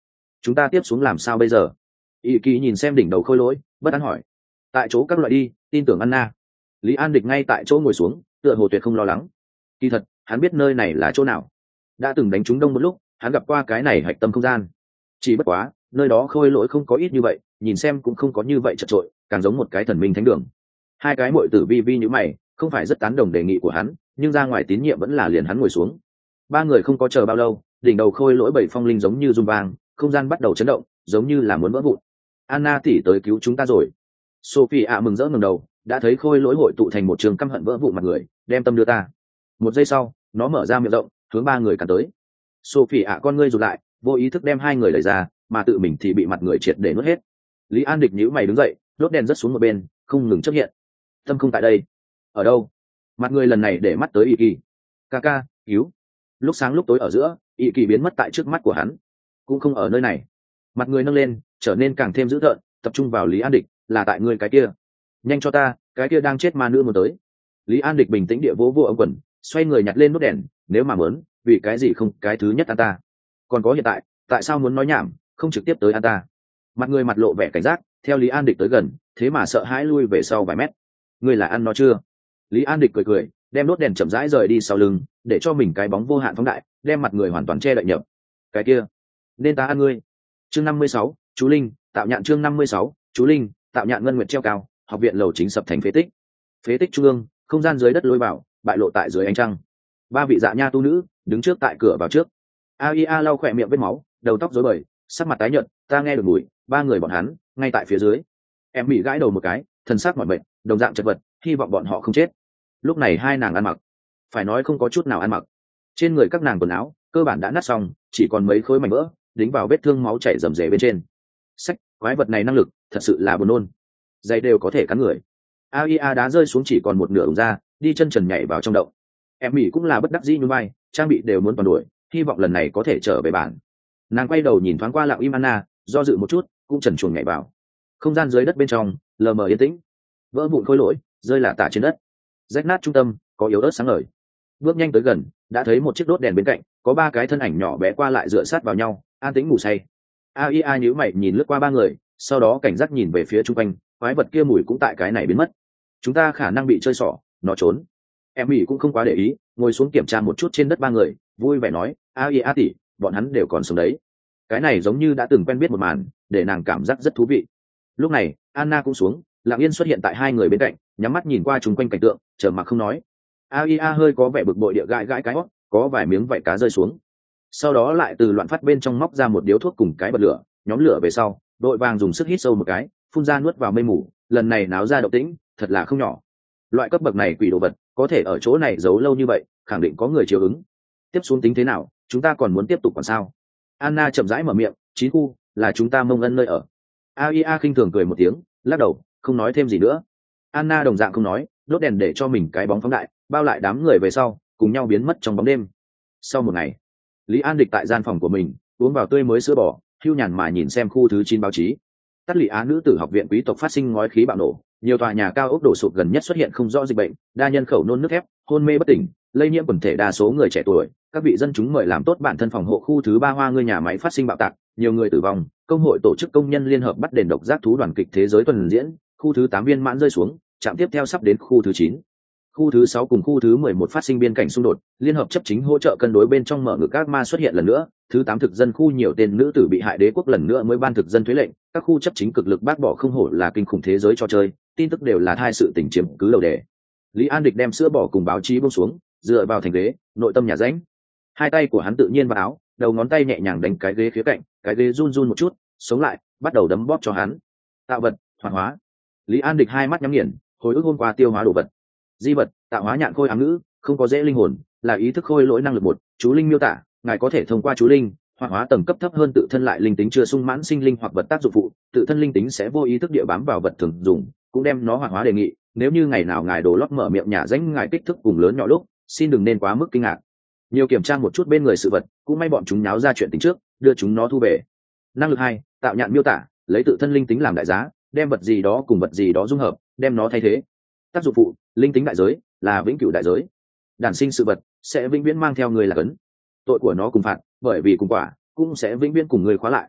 chúng ta tiếp xuống làm sao bây giờ? Ý kỳ nhìn xem đỉnh đầu khôi lỗi, bất an hỏi. Tại chỗ các loại đi, tin tưởng Anna. Lý An Địch ngay tại chỗ ngồi xuống, tựa hồ tuyệt không lo lắng. Kỳ thật hắn biết nơi này là chỗ nào, đã từng đánh trúng đông một lúc, hắn gặp qua cái này hạch tâm không gian. Chỉ bất quá nơi đó khôi lỗi không có ít như vậy, nhìn xem cũng không có như vậy chật trội, càng giống một cái thần minh thánh đường. Hai cái muội tử vi vi như mày, không phải rất tán đồng đề nghị của hắn, nhưng ra ngoài tín nhiệm vẫn là liền hắn ngồi xuống. Ba người không có chờ bao lâu, đỉnh đầu khôi lỗi bảy phong linh giống như rung vang, không gian bắt đầu chấn động, giống như là muốn vỡ vụn. Anna tỷ tới cứu chúng ta rồi. Sophie ạ mừng rỡ ngẩng đầu, đã thấy khôi lỗi hội tụ thành một trường căm hận vỡ vụn mặt người, đem tâm đưa ta. Một giây sau, nó mở ra miệng rộng, hướng ba người cắn tới. Sophie ạ con ngươi rụt lại, vô ý thức đem hai người đẩy ra, mà tự mình thì bị mặt người triệt để nuốt hết. Lý An Địch nhíu mày đứng dậy, đốt đèn rất xuống một bên, không ngừng chớp hiện. Tâm không tại đây. Ở đâu? Mặt người lần này để mắt tới Y Kỳ. Ca, cứu. Lúc sáng lúc tối ở giữa, Y Kỳ biến mất tại trước mắt của hắn, cũng không ở nơi này. Mặt người nâng lên, trở nên càng thêm dữ tợn, tập trung vào Lý An Địch, là tại người cái kia. Nhanh cho ta, cái kia đang chết ma nữ muốn tới. Lý An Địch bình tĩnh địa vỗ ống quần, xoay người nhặt lên nút đèn, nếu mà muốn, vì cái gì không cái thứ nhất ăn ta? Còn có hiện tại sao muốn nói nhảm, không trực tiếp tới ăn ta? Mặt người mặt lộ vẻ cảnh giác, theo Lý An Địch tới gần, thế mà sợ hãi lui về sau vài mét. Ngươi là ăn nó chưa? Lý An Địch cười, đem nút đèn chậm rãi rời đi sau lưng, để cho mình cái bóng vô hạn phóng đại, đem mặt người hoàn toàn che đậy nhập. Cái kia, nên ta ăn ngươi. Chương 56, chú Linh, tạo nhạn chương 56, chú Linh, tạo nhạn ngân nguyệt treo cao, học viện lầu chính sập thành phế tích. Phế tích trung ương, không gian dưới đất lôi vào, bại lộ tại dưới ánh trăng. Ba vị dạ nha tu nữ đứng trước tại cửa vào trước. Aia lau khỏe miệng vết máu, đầu tóc rối bời, sắc mặt tái nhợt, ta nghe được mùi, ba người bọn hắn ngay tại phía dưới. Em bị gãi đầu một cái, thần sắc mỏi mệt, đồng dạng chật vật, hy vọng bọn họ không chết. Lúc này hai nàng ăn mặc, phải nói không có chút nào ăn mặc. Trên người các nàng quần áo cơ bản đã nát xong, chỉ còn mấy khối mảnh vỡ đính vào vết thương, máu chảy rầm rề bên trên. Sách, quái vật này năng lực thật sự là buồn nôn, giày đều có thể cắn người. Aia đá rơi xuống chỉ còn một nửa ống ra, đi chân trần nhảy vào trong động. Em mỹ cũng là bất đắc dĩ như vai, trang bị đều muốn toàn đuổi, hy vọng lần này có thể trở về bản. Nàng quay đầu nhìn thoáng qua Lặng Im Anna, do dự một chút, cũng trần truồng nhảy vào. Không gian dưới đất bên trong lờ mờ yên tĩnh, vỡ vụn khối lỗi rơi lả tả trên đất, rách nát trung tâm có yếu ớt sáng ngời. Bước nhanh tới gần, đã thấy một chiếc đốt đèn bên cạnh, có ba cái thân ảnh nhỏ bé qua lại dựa sát vào nhau, an tĩnh ngủ say. Aia nhíu mày nhìn lướt qua ba người, sau đó cảnh giác nhìn về phía chung quanh, quái vật kia mùi cũng tại cái này biến mất. Chúng ta khả năng bị chơi xỏ, nó trốn. Em mỹ cũng không quá để ý, ngồi xuống kiểm tra một chút trên đất ba người, vui vẻ nói, Aia tỷ, bọn hắn đều còn sống đấy. Cái này giống như đã từng quen biết một màn, để nàng cảm giác rất thú vị. Lúc này Anna cũng xuống, Lặng Yên xuất hiện tại hai người bên cạnh, nhắm mắt nhìn qua chung quanh cảnh tượng, chờ mặc không nói. Aia hơi có vẻ bực bội địa gãi cái hót, có vài miếng vảy cá rơi xuống. Sau đó lại từ loạn phát bên trong móc ra một điếu thuốc cùng cái bật lửa, nhóm lửa về sau, đội vàng dùng sức hít sâu một cái, phun ra nuốt vào mây mù, lần này náo ra động tĩnh thật là không nhỏ. Loại cấp bậc này quỷ đồ vật có thể ở chỗ này giấu lâu như vậy, khẳng định có người chiều ứng. Tiếp xuống tính thế nào, chúng ta còn muốn tiếp tục còn sao? Anna chậm rãi mở miệng, chín khu là chúng ta mông ân nơi ở. Aia khinh thường cười một tiếng, lắc đầu, không nói thêm gì nữa. Anna đồng dạng không nói, đốt đèn để cho mình cái bóng phóng đại, bao lại đám người về sau, cùng nhau biến mất trong bóng đêm. Sau một ngày, Lý An Địch tại gian phòng của mình uống vào tươi mới sữa bò, hưu nhàn mà nhìn xem khu thứ 9 báo chí. Tắt Lị Á nữ tử học viện quý tộc phát sinh ngói khí bạo nổ, nhiều tòa nhà cao ốc đổ sụp gần nhất xuất hiện không rõ dịch bệnh, đa nhân khẩu nôn nước thép, hôn mê bất tỉnh, lây nhiễm quần thể đa số người trẻ tuổi. Các vị dân chúng mời làm tốt bản thân phòng hộ khu thứ 3 hoa ngươi nhà máy phát sinh bạo tạc, nhiều người tử vong. Công hội tổ chức công nhân liên hợp bắt đền độc giác thú đoàn kịch thế giới tuần diễn, khu thứ 8 viên mãn rơi xuống, trạm tiếp theo sắp đến khu thứ 9. Khu thứ 6 cùng khu thứ 11 phát sinh biên cảnh xung đột, liên hợp chấp chính hỗ trợ cân đối bên trong mở ngược các ma xuất hiện lần nữa. Thứ 8 thực dân khu nhiều tên nữ tử bị hại đế quốc lần nữa mới ban thực dân thuế lệnh, các khu chấp chính cực lực bác bỏ không hổ là kinh khủng thế giới cho chơi, tin tức đều là hai sự tình chiếm cứ đầu đề. Lý An Địch đem sữa bỏ cùng báo chí buông xuống, dựa vào thành ghế, nội tâm nhà rãnh. Hai tay của hắn tự nhiên vào áo, đầu ngón tay nhẹ nhàng đánh cái ghế khía cạnh, cái ghế run run một chút, sống lại, bắt đầu đấm bóp cho hắn. Tạo vật, hoạt hóa. Lý An Địch hai mắt nhắm nghiền, hồi ức hôm qua tiêu hóa đồ vật. Di vật, tạo hóa nhạn khôi ám ngữ, không có dễ linh hồn, là ý thức khôi lỗi năng lực một. Chú linh miêu tả, ngài có thể thông qua chú linh hoạt hóa tầng cấp thấp hơn tự thân lại linh tính chưa sung mãn sinh linh hoặc vật tác dụng phụ, tự thân linh tính sẽ vô ý thức địa bám vào vật thường dùng, cũng đem nó hoạt hóa. Đề nghị, nếu như ngày nào ngài đổ lót mở miệng nhả danh ngài kích thước cùng lớn nhỏ lúc, xin đừng nên quá mức kinh ngạc. Nhiều kiểm tra một chút bên người sự vật, cũng may bọn chúng nháo ra chuyện tính trước, đưa chúng nó thu về. Năng lực 2, tạo nhạn miêu tả, lấy tự thân linh tính làm đại giá, đem vật gì đó cùng vật gì đó dung hợp, đem nó thay thế. Tác dụng phụ, linh tính đại giới là vĩnh cửu đại giới, đản sinh sự vật sẽ vĩnh viễn mang theo người là cấn, tội của nó cùng phạt, bởi vì cùng quả cũng sẽ vĩnh viễn cùng người khóa lại.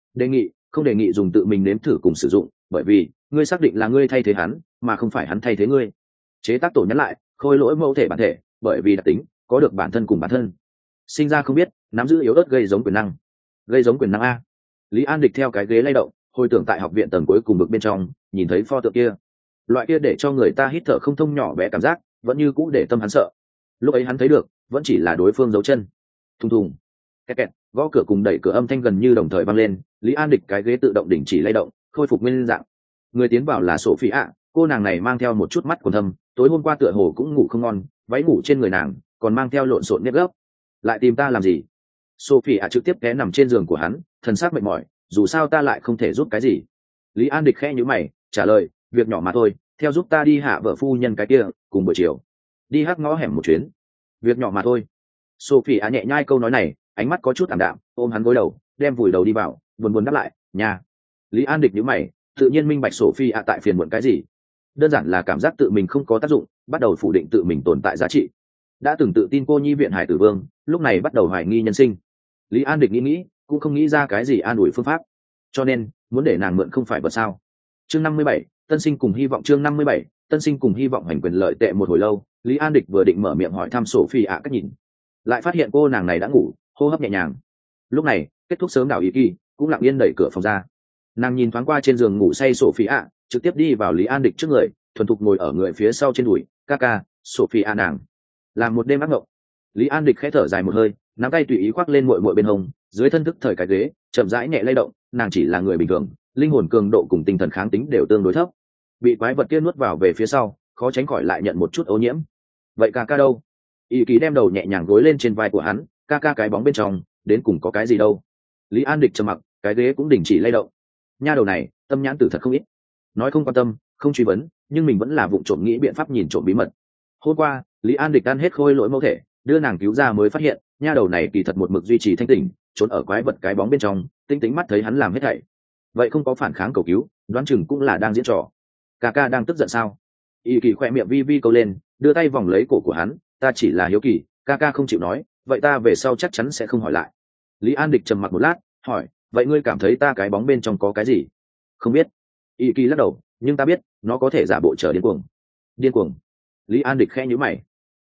Đề nghị, không đề nghị dùng tự mình nếm thử cùng sử dụng, bởi vì ngươi xác định là ngươi thay thế hắn mà không phải hắn thay thế ngươi. Chế tác tổ nhắn lại, khôi lỗi mẫu thể bản thể, bởi vì đặc tính có được bản thân cùng bản thân, sinh ra không biết, nắm giữ yếu ớt gây giống quyền năng. Gây giống quyền năng a. Lý An Địch theo cái ghế lay động, hồi tưởng tại học viện tầng cuối cùng bực bên trong, nhìn thấy pho tượng kia, loại kia để cho người ta hít thở không thông nhỏ bé cảm giác, vẫn như cũ để tâm hắn sợ. Lúc ấy hắn thấy được, vẫn chỉ là đối phương giấu chân. Thùng thùng, kẹt kẹt, gõ cửa cùng đẩy cửa âm thanh gần như đồng thời vang lên. Lý An Địch cái ghế tự động đình chỉ lay động, khôi phục nguyên dạng. Người tiến vào là Sophie ạ, cô nàng này mang theo một chút mắt quần thâm, tối hôm qua tựa hồ cũng ngủ không ngon, váy ngủ trên người nàng còn mang theo lộn xộn nếp gấp. Lại tìm ta làm gì? Sophie ạ trực tiếp té nằm trên giường của hắn, thần sắc mệt mỏi, dù sao ta lại không thể giúp cái gì. Lý An Địch khẽ nhíu mày, trả lời, việc nhỏ mà thôi, theo giúp ta đi hạ vợ phu nhân cái kia, cùng buổi chiều đi hắc ngõ hẻm một chuyến. Việc nhỏ mà thôi. Sophie ạ nhẹ nhai câu nói này, ánh mắt có chút ảm đạm, ôm hắn gối đầu, đem vùi đầu đi vào, buồn buồn đáp lại, nhà. Lý An Địch nhíu mày, tự nhiên minh bạch Sophie ạ tại phiền muộn cái gì. Đơn giản là cảm giác tự mình không có tác dụng, bắt đầu phủ định tự mình tồn tại giá trị. Đã từng tự tin cô nhi viện hải tử vương, lúc này bắt đầu hoài nghi nhân sinh. Lý An Địch nghĩ, cũng không nghĩ ra cái gì an ủi phương pháp, cho nên muốn để nàng mượn không phải vật sao. Chương 57, tân sinh cùng hy vọng. Chương 57, tân sinh cùng hy vọng. Hành quyền lợi tệ một hồi lâu, Lý An Địch vừa định mở miệng hỏi thăm Sophie ạ cách nhìn, lại phát hiện cô nàng này đã ngủ, hô hấp nhẹ nhàng. Lúc này kết thúc sớm đảo ý kỳ cũng lặng yên đẩy cửa phòng ra. Nàng nhìn thoáng qua trên giường ngủ say Sophie ạ, trực tiếp đi vào Lý An Địch trước người, thuần thục ngồi ở người phía sau trên đùi. Ca Sophie ạ nàng làm một đêm ác mộng. Lý An Địch khẽ thở dài một hơi, nắm tay tùy ý khoác lên muội muội bên hông, dưới thân thức thời cái ghế chậm rãi nhẹ lay động. Nàng chỉ là người bình thường, linh hồn cường độ cùng tinh thần kháng tính đều tương đối thấp, bị quái vật kia nuốt vào về phía sau, khó tránh khỏi lại nhận một chút ô nhiễm. Vậy ca đâu? Y Ký đem đầu nhẹ nhàng gối lên trên vai của hắn. Ca cái bóng bên trong đến cùng có cái gì đâu? Lý An Địch trầm mặc, cái ghế cũng đình chỉ lay động. Nha đầu này tâm nhãn tử thật không ít, nói không quan tâm, không truy vấn, nhưng mình vẫn là vụng trộm nghĩ biện pháp nhìn trộm bí mật. Hôm qua Lý An Địch ăn hết khôi lỗi mẫu thể, đưa nàng cứu ra mới phát hiện nha đầu này kỳ thật một mực duy trì thanh tỉnh, trốn ở quái vật cái bóng bên trong, tinh tính mắt thấy hắn làm hết thảy, vậy không có phản kháng cầu cứu, đoán chừng cũng là đang diễn trò. Ca đang tức giận sao? Y Kỳ khỏe miệng vi vi câu lên, đưa tay vòng lấy cổ của hắn. Ta chỉ là hiếu kỳ, ca không chịu nói, vậy ta về sau chắc chắn sẽ không hỏi lại. Lý An Địch trầm mặc một lát, hỏi, vậy ngươi cảm thấy ta cái bóng bên trong có cái gì? Không biết. Y Kỳ lắc đầu, nhưng ta biết nó có thể giả bộ trở điên cuồng. Điên cuồng? Lý An Địch khẽ nhíu mày.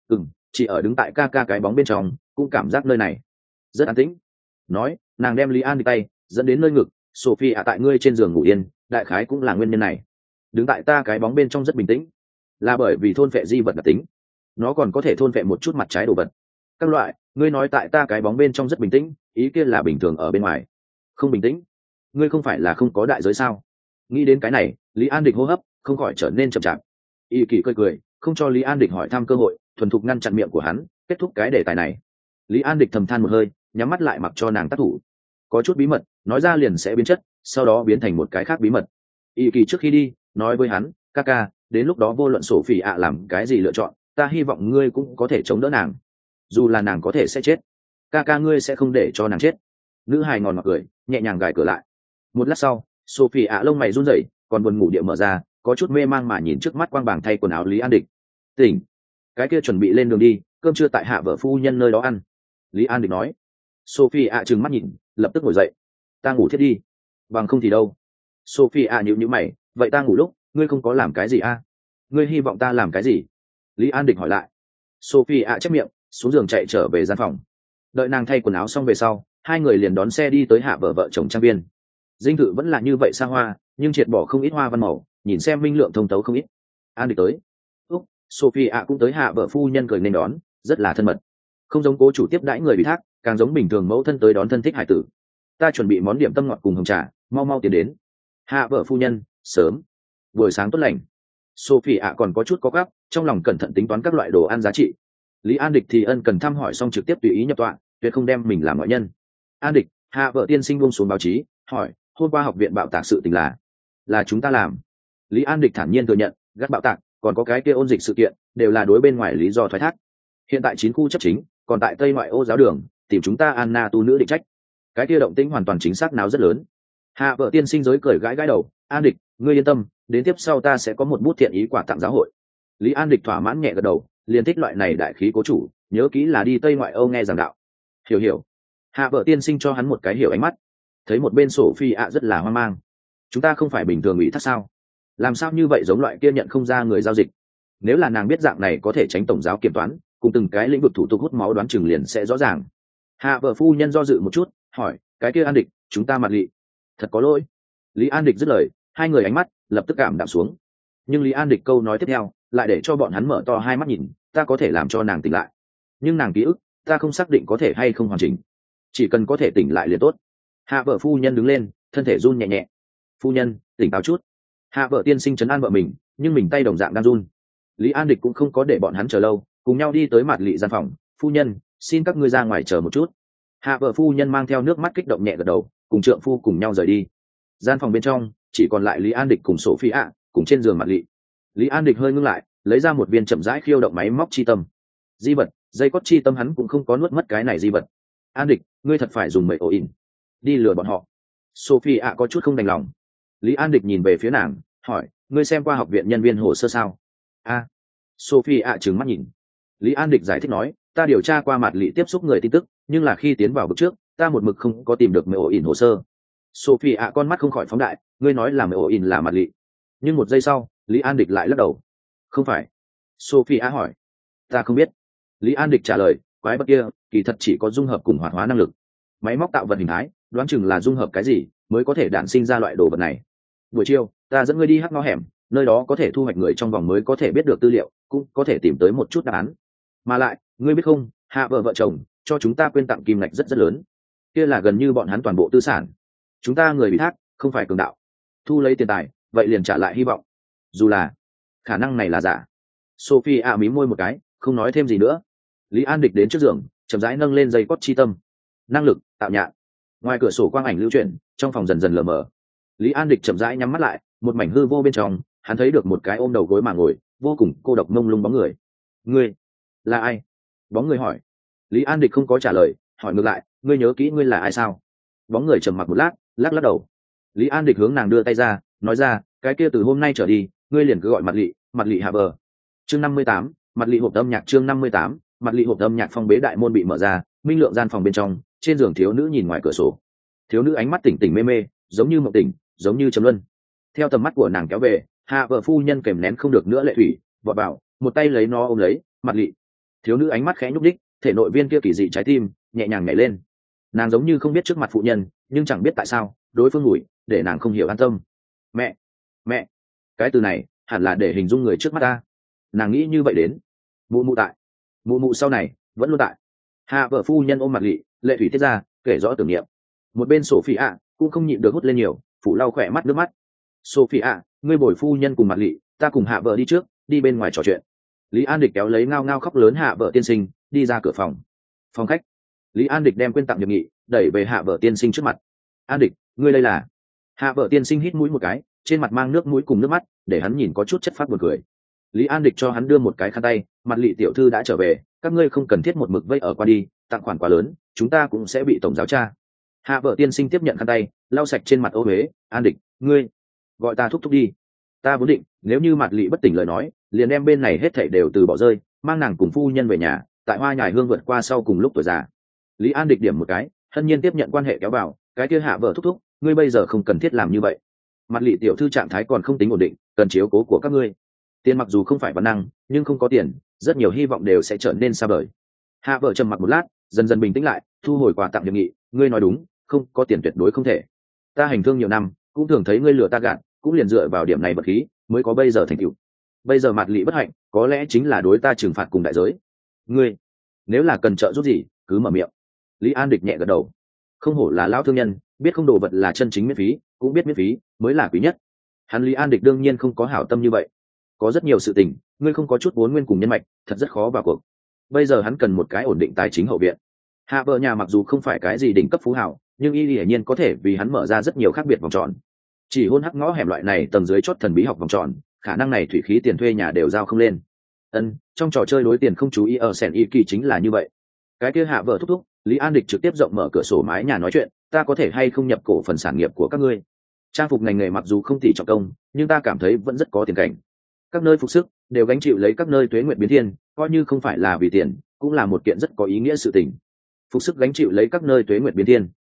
Chỉ ở đứng tại ca cái bóng bên trong, cũng cảm giác nơi này rất an tĩnh. Nói, nàng đem Lý An Địch tay dẫn đến nơi ngực. Sophie ạ tại ngươi trên giường ngủ yên, đại khái cũng là nguyên nhân này. Đứng tại ta cái bóng bên trong rất bình tĩnh, là bởi vì thôn phệ di vật đặc tính, nó còn có thể thôn phệ một chút mặt trái đồ vật. Các loại, ngươi nói tại ta cái bóng bên trong rất bình tĩnh, ý kia là bình thường ở bên ngoài không bình tĩnh. Ngươi không phải là không có đại giới sao? Nghĩ đến cái này, Lý An Địch hô hấp không khỏi trở nên chậm chạp. Y Kỳ cười, không cho Lý An Địch hỏi thăm cơ hội, thuần thục ngăn chặn miệng của hắn, kết thúc cái đề tài này. Lý An Địch thầm than một hơi, nhắm mắt lại mặc cho nàng tác thủ. Có chút bí mật nói ra liền sẽ biến chất, sau đó biến thành một cái khác bí mật. Y Kỳ trước khi đi nói với hắn, ca đến lúc đó vô luận Sophie ạ làm cái gì lựa chọn, ta hy vọng ngươi cũng có thể chống đỡ nàng, dù là nàng có thể sẽ chết, ca ngươi sẽ không để cho nàng chết. Nữ hài ngòn ngọt cười, nhẹ nhàng gài cửa lại. Một lát sau, Sophie ạ lông mày run rẩy, còn buồn ngủ địa mở ra, có chút mê mang mà nhìn trước mắt quang bảng thay quần áo Lý An Địch. Tỉnh, cái kia chuẩn bị lên đường đi, cơm trưa tại hạ vợ phu nhân nơi đó ăn. Lý An Địch nói. Sophie ạ trừng mắt nhìn, lập tức ngồi dậy. Ta ngủ thiết đi. Bằng không thì đâu? Sophie ạ nhíu mày, vậy ta ngủ lúc ngươi không có làm cái gì a? Ngươi hy vọng ta làm cái gì? Lý An Địch hỏi lại. Sophie ạ chép miệng, xuống giường chạy trở về gian phòng. Đợi nàng thay quần áo xong về sau, hai người liền đón xe đi tới hạ vợ chồng trang viên. Dinh thự vẫn là như vậy xa hoa, nhưng triệt bỏ không ít hoa văn màu, nhìn xem minh lượng thông tấu không ít. An Địch tới. Sophie ạ cũng tới hạ vợ phu nhân cười nên đón, rất là thân mật. Không giống cố chủ tiếp đãi người bị thác, càng giống bình thường mẫu thân tới đón thân thích hải tử. Ta chuẩn bị món điểm tâm ngọt cùng hồng trà, mau tiến đến. Hạ vợ phu nhân, sớm. Buổi sáng tốt lành. Sophie ạ còn có chút có gắp, trong lòng cẩn thận tính toán các loại đồ ăn giá trị. Lý An Địch thì ân cần thăm hỏi xong trực tiếp tùy ý nhập tọa, tuyệt không đem mình làm ngoại nhân. An Địch, hạ vợ tiên sinh buông xuống báo chí, hỏi, hôm qua học viện bạo tạc sự tình là chúng ta làm. Lý An Địch thản nhiên thừa nhận, gắt bạo tạc, còn có cái kia ôn dịch sự kiện, đều là đối bên ngoài lý do thoái thác. Hiện tại 9 khu chấp chính, còn tại Tây ngoại ô giáo đường, tìm chúng ta Anna tu nữ định trách. Cái kia động tĩnh hoàn toàn chính xác nào rất lớn. Hạ vợ tiên sinh giới cười gãi đầu, An Địch, ngươi yên tâm, đến tiếp sau ta sẽ có một bút thiện ý quà tặng giáo hội. Lý An Địch thỏa mãn nhẹ gật đầu, liền thích loại này đại khí cố chủ, nhớ kỹ là đi Tây ngoại ô nghe giảng đạo. Hiểu. Hạ vợ tiên sinh cho hắn một cái hiểu ánh mắt. Thấy một bên Sophie ạ rất là hoang mang. Chúng ta không phải bình thường ủy thác sao? Làm sao như vậy giống loại kia nhận không ra người giao dịch? Nếu là nàng biết dạng này có thể tránh tổng giáo kiểm toán, cùng từng cái lĩnh vực thủ tục hút máu đoán chừng liền sẽ rõ ràng. Hạ vợ phu nhân do dự một chút, hỏi, cái kia An Địch, chúng ta mặt lị. Thật có lỗi. Lý An Địch dứt lời, hai người ánh mắt lập tức cảm đạm xuống. Nhưng Lý An Địch câu nói tiếp theo lại để cho bọn hắn mở to hai mắt nhìn, ta có thể làm cho nàng tỉnh lại, nhưng nàng ký ức ta không xác định có thể hay không hoàn chỉnh, chỉ cần có thể tỉnh lại liền tốt. Hạ vợ phu nhân đứng lên, thân thể run nhẹ nhẹ. Phu nhân, tỉnh táo chút. Hạ vợ tiên sinh trấn an vợ mình, nhưng mình tay đồng dạng đang run. Lý An Địch cũng không có để bọn hắn chờ lâu, cùng nhau đi tới mặt lị gian phòng. Phu nhân, xin các ngươi ra ngoài chờ một chút. Hạ vợ phu nhân mang theo nước mắt kích động nhẹ gật đầu, cùng trượng phu cùng nhau rời đi. Gian phòng bên trong chỉ còn lại Lý An Địch cùng Sophie ạ, cùng trên giường mặt lị. Lý An Địch hơi ngưng lại, lấy ra một viên chậm rãi khiêu động máy móc chi tâm. Di vật, dây cót chi tâm hắn cũng không có nuốt mất cái này di vật. An Địch, ngươi thật phải dùng mệnh ổ ỉn đi lừa bọn họ. Sophie ạ có chút không đành lòng. Lý An Địch nhìn về phía nàng, hỏi, ngươi xem qua học viện nhân viên hồ sơ sao? Sophie ạ trừng mắt nhìn. Lý An Địch giải thích nói, ta điều tra qua mặt lị tiếp xúc người tin tức, nhưng là khi tiến vào bước trước, ta một mực không có tìm được mệnh ổ ỉn hồ sơ. Sophie ạ con mắt không khỏi phóng đại, ngươi nói là mệnh ổ ỉn là mặt lị. Nhưng một giây sau, Lý An Địch lại lắc đầu. Không phải. Sophie ạ hỏi. Ta không biết. Lý An Địch trả lời, quái vật kia kỳ thật chỉ có dung hợp cùng hoạt hóa năng lực. Máy móc tạo vật hình thái, đoán chừng là dung hợp cái gì mới có thể đản sinh ra loại đồ vật này. Buổi chiều ta dẫn ngươi đi hắc ngõ hẻm, nơi đó có thể thu hoạch người trong vòng mới có thể biết được tư liệu, cũng có thể tìm tới một chút đáp án. Mà lại ngươi biết không, Hạ vợ chồng cho chúng ta quyên tặng kim ngạch rất lớn, kia là gần như bọn hắn toàn bộ tư sản. Chúng ta người bị thác không phải cường đạo, thu lấy tiền tài vậy liền trả lại hy vọng, dù là khả năng này là giả. Sophie ạ mím môi một cái, không nói thêm gì nữa. Lý An Địch đến trước giường, chậm rãi nâng lên dây cót chi tâm. Năng lực tạo nhạn. Ngoài cửa sổ quang ảnh lưu chuyển, trong phòng dần dần lờ mờ. Lý An Địch chậm rãi nhắm mắt lại, một mảnh hư vô bên trong, hắn thấy được một cái ôm đầu gối mà ngồi, vô cùng cô độc mông lung bóng người. Ngươi là ai? Bóng người hỏi. Lý An Địch không có trả lời, hỏi ngược lại, ngươi nhớ kỹ ngươi là ai sao? Bóng người trầm mặc một lát, lắc lắc đầu. Lý An Địch hướng nàng đưa tay ra, nói ra, cái kia từ hôm nay trở đi, ngươi liền cứ gọi mặt lị hạ bờ. Chương 58, mặt lị hộp âm nhạc. Chương 58, mặt lị hộp âm nhạc. Phong bế đại môn bị mở ra, minh lượng gian phòng bên trong, trên giường thiếu nữ nhìn ngoài cửa sổ. Thiếu nữ ánh mắt tỉnh tỉnh mê mê, giống như mộng tỉnh, giống như trầm luân. Theo tầm mắt của nàng kéo về, Hạ vợ phu nhân kèm nén không được nữa lệ thủy, vọt vào, một tay lấy nó ôm lấy, mặt lị. Thiếu nữ ánh mắt khẽ nhúc đích, thể nội viên kia kỳ dị trái tim nhẹ nhàng nhảy lên. Nàng giống như không biết trước mặt phụ nhân, nhưng chẳng biết tại sao đối phương ngủi để nàng không hiểu an tâm. Mẹ, mẹ, cái từ này hẳn là để hình dung người trước mắt ta. Nàng nghĩ như vậy đến. Mụ mụ tại, mụ mụ sau này vẫn luôn tại. Hạ vợ phu nhân ôm mặt lị, lệ thủy tiết ra, kể rõ tưởng niệm. Một bên Sophie ạ cũng không nhịn được hút lên nhiều, phủ lau khỏe mắt nước mắt. Sophie ạ, ngươi bồi phu nhân cùng mặt lị, ta cùng Hạ vợ đi trước, đi bên ngoài trò chuyện. Lý An Địch kéo lấy ngao ngao khóc lớn Hạ vợ tiên sinh, đi ra cửa phòng. Phòng khách. Lý An Địch đem quyên tặng nhược nghị đẩy về Hạ vợ tiên sinh trước mặt. An Địch, ngươi đây là? Hạ vợ tiên sinh hít mũi một cái, trên mặt mang nước mũi cùng nước mắt, để hắn nhìn có chút chất phát buồn cười. Lý An Địch cho hắn đưa một cái khăn tay, mặt lị tiểu thư đã trở về, các ngươi không cần thiết một mực vây ở qua đi, tặng khoản quá lớn, chúng ta cũng sẽ bị tổng giáo tra. Hạ vợ tiên sinh tiếp nhận khăn tay, lau sạch trên mặt ô huế. An Địch, ngươi gọi ta thúc thúc đi. Ta vốn định nếu như mặt lị bất tỉnh lời nói, liền đem bên này hết thảy đều từ bỏ rơi, mang nàng cùng phu nhân về nhà, tại hoa nhài hương vượt qua sau cùng lúc tuổi già. Lý An Địch điểm một cái, hân nhiên tiếp nhận quan hệ kéo vào, cái kia Hạ vợ thúc thúc, ngươi bây giờ không cần thiết làm như vậy. Mặt lị tiểu thư trạng thái còn không tính ổn định, cần chiếu cố của các ngươi. Tiền mặc dù không phải văn năng, nhưng không có tiền, rất nhiều hy vọng đều sẽ trở nên xa vời. Hạ vợ trầm mặc một lát, dần dần bình tĩnh lại, thu hồi quà tặng nhược nghị, ngươi nói đúng, không có tiền tuyệt đối không thể. Ta hành thương nhiều năm, cũng thường thấy ngươi lừa ta gạt, cũng liền dựa vào điểm này bật khí, mới có bây giờ thành tựu. Bây giờ mặt lị bất hạnh, có lẽ chính là đối ta trừng phạt cùng đại giới. Ngươi, nếu là cần trợ giúp gì, cứ mở miệng. Lý An Địch nhẹ gật đầu. Không hổ là lão thương nhân, biết không đồ vật là chân chính miễn phí, cũng biết miễn phí mới là quý nhất. Hắn Lý An Địch đương nhiên không có hảo tâm như vậy. Có rất nhiều sự tình, ngươi không có chút vốn nguyên cùng nhân mạch, thật rất khó vào cuộc. Bây giờ hắn cần một cái ổn định tài chính hậu viện. Hạ vợ nhà mặc dù không phải cái gì đỉnh cấp phú hào, nhưng y hiển nhiên có thể vì hắn mở ra rất nhiều khác biệt vòng tròn. Chỉ hôn hắc ngõ hẻm loại này tầng dưới chót thần bí học vòng tròn, khả năng này thủy khí tiền thuê nhà đều giao không lên. Trong trò chơi đối tiền không chú ý ở sẻn y kỳ chính là như vậy. Cái kia Hạ vợ thúc thúc, Lý An Địch trực tiếp rộng mở cửa sổ mái nhà nói chuyện, ta có thể hay không nhập cổ phần sản nghiệp của các ngươi? Trang phục ngành nghề mặc dù không tỷ trọng công, nhưng ta cảm thấy vẫn rất có tiền cảnh. Các nơi phục sức đều gánh chịu lấy các nơi tuế nguyện biến thiên, coi như không phải là vì tiền, cũng là một kiện rất có ý nghĩa sự tình. Phục sức gánh chịu lấy các nơi tuế nguyện biến thiên.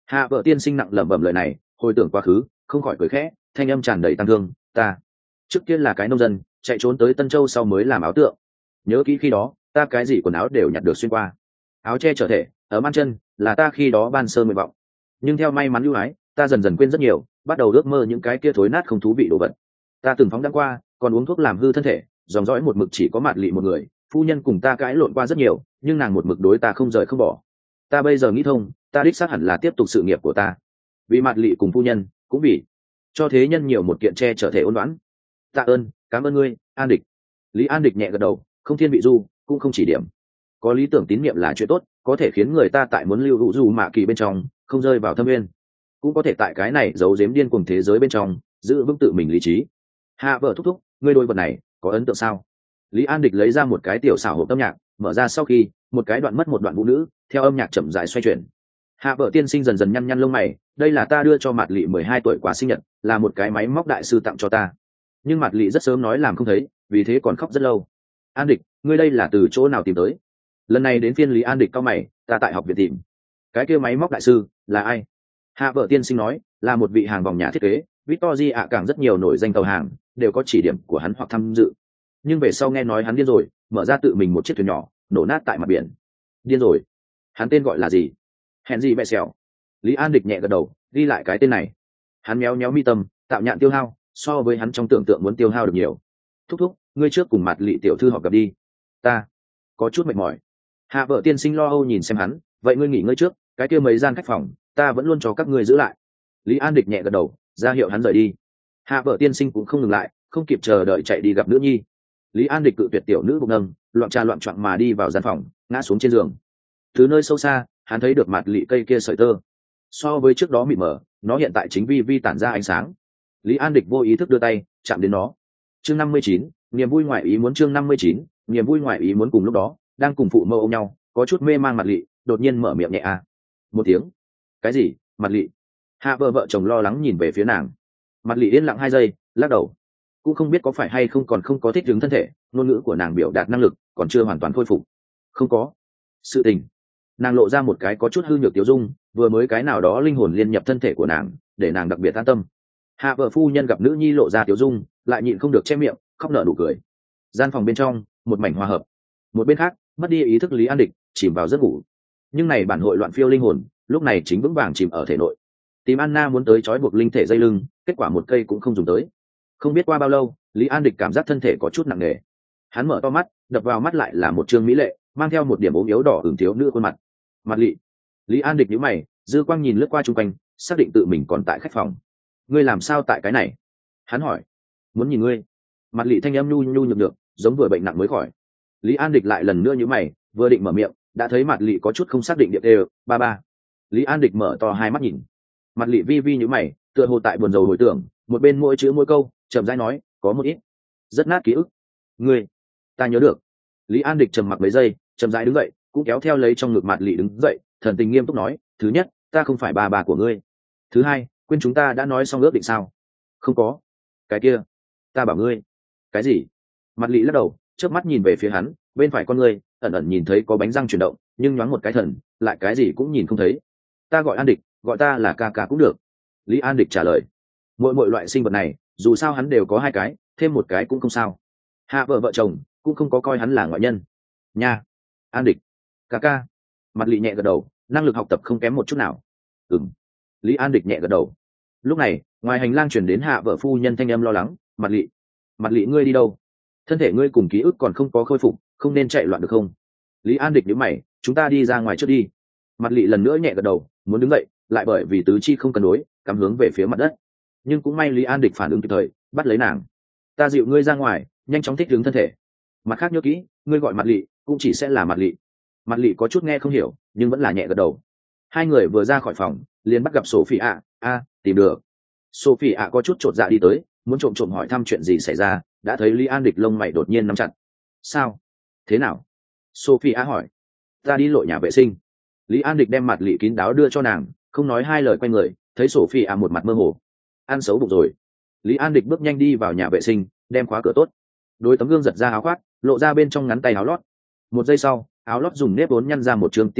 Hạ vợ tiên sinh nặng lẩm bẩm lời này, hồi tưởng quá khứ, không khỏi cười khẽ, thanh âm tràn đầy tăng thương. Ta trước kia là cái nông dân, chạy trốn tới Tân Châu sau mới làm áo tượng. Nhớ kỹ khi đó, ta cái gì quần áo đều nhặt được xuyên qua, áo che trở thể, ấm ăn chân, là ta khi đó ban sơ nguyện vọng. Nhưng theo may mắn ưu ái, ta dần dần quên rất nhiều, bắt đầu ước mơ những cái kia thối nát không thú vị đồ vật. Ta từng phóng đãng qua, còn uống thuốc làm hư thân thể, dòng dõi một mực chỉ có Mạt Lị một người. Phu nhân cùng ta cãi lộn qua rất nhiều, nhưng nàng một mực đối ta không rời không bỏ. Ta bây giờ nghĩ thông, ta đích xác hẳn là tiếp tục sự nghiệp của ta, vì Mạt Lị cùng phu nhân, cũng vì cho thế nhân nhiều một kiện che trở thể ôn đoán. Tạ ơn, cảm ơn ngươi, An Địch. Lý An Địch nhẹ gật đầu, không thiên vị du, cũng không chỉ điểm. Có lý tưởng tín nhiệm là chuyện tốt, có thể khiến người ta tại muốn lưu hữu du mạ kỳ bên trong không rơi vào thâm nguyên, cũng có thể tại cái này giấu giếm điên cuồng thế giới bên trong giữ vững tự mình lý trí. Hạ vợ thúc thúc, ngươi đôi vật này có ấn tượng sao? Lý An Địch lấy ra một cái tiểu xảo hộp âm nhạc, mở ra sau khi một cái đoạn mất một đoạn vũ nữ theo âm nhạc chậm rãi xoay chuyển. Hạ vợ tiên sinh dần dần nhăn nhăn lông mày, đây là ta đưa cho Mạt Lị 12 tuổi quà sinh nhật, là một cái máy móc đại sư tặng cho ta. Nhưng Mạt Lị rất sớm nói làm không thấy, vì thế còn khóc rất lâu. An Địch, ngươi đây là từ chỗ nào tìm tới? Lần này đến phiên Lý An Địch cao mày, ta tại học viện tìm. Cái kia máy móc đại sư là ai? Hạ vợ tiên sinh nói, là một vị hàng vòng nhà thiết kế, Victory ạ càng rất nhiều nổi danh tàu hàng đều có chỉ điểm của hắn hoặc tham dự. Nhưng về sau nghe nói hắn điên rồi, mở ra tự mình một chiếc thuyền nhỏ, nổ nát tại mặt biển. Điên rồi? Hắn tên gọi là gì? Henry Bessel. Lý An Địch nhẹ gật đầu, ghi lại cái tên này. Hắn méo méo mi tâm, tạo nhạn tiêu hao, so với hắn trong tưởng tượng muốn tiêu hao được nhiều. Thúc thúc, ngươi trước cùng Mạt Lị tiểu thư họp gặp đi. Ta có chút mệt mỏi. Hạ vợ tiên sinh lo âu nhìn xem hắn, vậy ngươi nghỉ ngơi trước, cái kia mấy gian khách phòng ta vẫn luôn cho các ngươi giữ lại. Lý An Địch nhẹ gật đầu, ra hiệu hắn rời đi. Hạ vợ tiên sinh cũng không ngừng lại, không kịp chờ đợi chạy đi gặp nữ nhi. Lý An Địch cự tuyệt tiểu nữ bụng nâng, loạn trà loạn choạng mà đi vào gian phòng, ngã xuống trên giường. Từ nơi sâu xa, hắn thấy được Mạt Lị cây kia sợi tơ, so với trước đó mịt mờ, nó hiện tại chính vi tản ra ánh sáng. Lý An Địch vô ý thức đưa tay chạm đến nó. Chương 59, niềm vui ngoại ý muốn. Chương 59, niềm vui ngoại ý muốn. Cùng lúc đó, đang cùng phụ mẫu ôm nhau, có chút mê mang Mạt Lị đột nhiên mở miệng nhẹ một tiếng. Cái gì? Mạt Lị. Hạ vợ chồng lo lắng nhìn về phía nàng. Mạt Lị yên lặng 2 giây, lắc đầu. Cũng không biết có phải hay không còn không có thích ứng thân thể, ngôn ngữ của nàng biểu đạt năng lực còn chưa hoàn toàn khôi phục. Không có sự tình. Nàng lộ ra một cái có chút hư nhược tiêu dung, vừa mới cái nào đó linh hồn liên nhập thân thể của nàng, để nàng đặc biệt an tâm. Hạ vợ phu nhân gặp nữ nhi lộ ra tiêu dung, lại nhịn không được che miệng khóc nở nụ cười. Gian phòng bên trong một mảnh hòa hợp. Một bên khác, mất đi ý thức Lý An Địch chìm vào giấc ngủ. Nhưng này bản hội loạn phiêu linh hồn lúc này chính vững vàng chìm ở thể nội. Tìm Anna muốn tới trói buộc linh thể dây lưng, kết quả một cây cũng không dùng tới. Không biết qua bao lâu, Lý An Địch cảm giác thân thể có chút nặng nề. Hắn mở to mắt, đập vào mắt lại là một trương mỹ lệ, mang theo một điểm ốm yếu đỏ ửng thiếu nữ khuôn mặt. Mạt Lị. Lý An Địch nhíu mày, dư quang nhìn lướt qua chung quanh, xác định tự mình còn tại khách phòng. Ngươi làm sao tại cái này? Hắn hỏi. Muốn nhìn ngươi. Mạt Lị thanh âm nhu nhu nhược được, giống vừa bệnh nặng mới khỏi. Lý An Địch lại lần nữa nhíu mày, vừa định mở miệng, đã thấy Mạt Lị có chút không xác định điệu đều. Ba ba. Lý An Địch mở to hai mắt nhìn. Mạt Lị vi vi nhíu mày, tựa hồ tại buồn rầu hồi tưởng, một bên mỗi chữ mỗi câu chậm rãi nói, có một ít rất nát ký ức. Ngươi. Ta nhớ được. Lý An Địch trầm mặc mấy giây, chậm rãi đứng dậy, cũng kéo theo lấy trong ngực Mạt Lị đứng dậy, thần tình nghiêm túc nói, thứ nhất, ta không phải bà của ngươi. Thứ hai, quên chúng ta đã nói xong ước định sao? Không có. Cái kia, ta bảo ngươi. Cái gì? Mạt Lị lắc đầu, chớp mắt nhìn về phía hắn, bên phải con ngươi ẩn ẩn nhìn thấy có bánh răng chuyển động, nhưng nhoáng một cái thần, lại cái gì cũng nhìn không thấy. Ta gọi An Địch, gọi ta là ca ca cũng được. Lý An Địch trả lời. Mỗi loại sinh vật này, dù sao hắn đều có 2 cái, thêm một cái cũng không sao. Hạ vợ chồng cũng không có coi hắn là ngoại nhân. Nha. An Địch. Ca ca. Mạt Lị nhẹ gật đầu, năng lực học tập không kém một chút nào. Ừm. Lý An Địch nhẹ gật đầu. Lúc này, ngoài hành lang chuyển đến hạ vợ phu nhân thanh âm lo lắng, Mạt Lị. Mạt Lị ngươi đi đâu? Thân thể ngươi cùng ký ức còn không có khôi phục, không nên chạy loạn được không? Lý An Địch nhíu mày, chúng ta đi ra ngoài trước đi. Mạt Lị lần nữa nhẹ gật đầu, muốn đứng dậy, lại bởi vì tứ chi không cân đối, cắm hướng về phía mặt đất. Nhưng cũng may Lý An Địch phản ứng kịp thời, bắt lấy nàng. Ta dịu ngươi ra ngoài, nhanh chóng thích ứng thân thể. Mặt khác nhớ kỹ, ngươi gọi Mạt Lị cũng chỉ sẽ là Mạt Lị. Mạt Lị có chút nghe không hiểu, nhưng vẫn là nhẹ gật đầu. Hai người vừa ra khỏi phòng, liền bắt gặp Sophie tìm được. Sophie có chút chột dạ đi tới, muốn trộm hỏi thăm chuyện gì xảy ra, đã thấy Lý An Địch lông mày đột nhiên nắm chặt. Sao? Thế nào? Sophie hỏi. Ta đi lội nhà vệ sinh. Lý An Địch đem Mạt Lị kín đáo đưa cho nàng, không nói hai lời quay người, thấy Sophie một mặt mơ hồ. Ăn xấu bụng rồi. Lý An Địch bước nhanh đi vào nhà vệ sinh, đem khóa cửa tốt. Đối tấm gương giật ra áo khoác, lộ ra bên trong ngắn tay áo lót. Một giây sau, áo lót dùng nếp vốn nhăn ra một trường tiêu hồn mặt,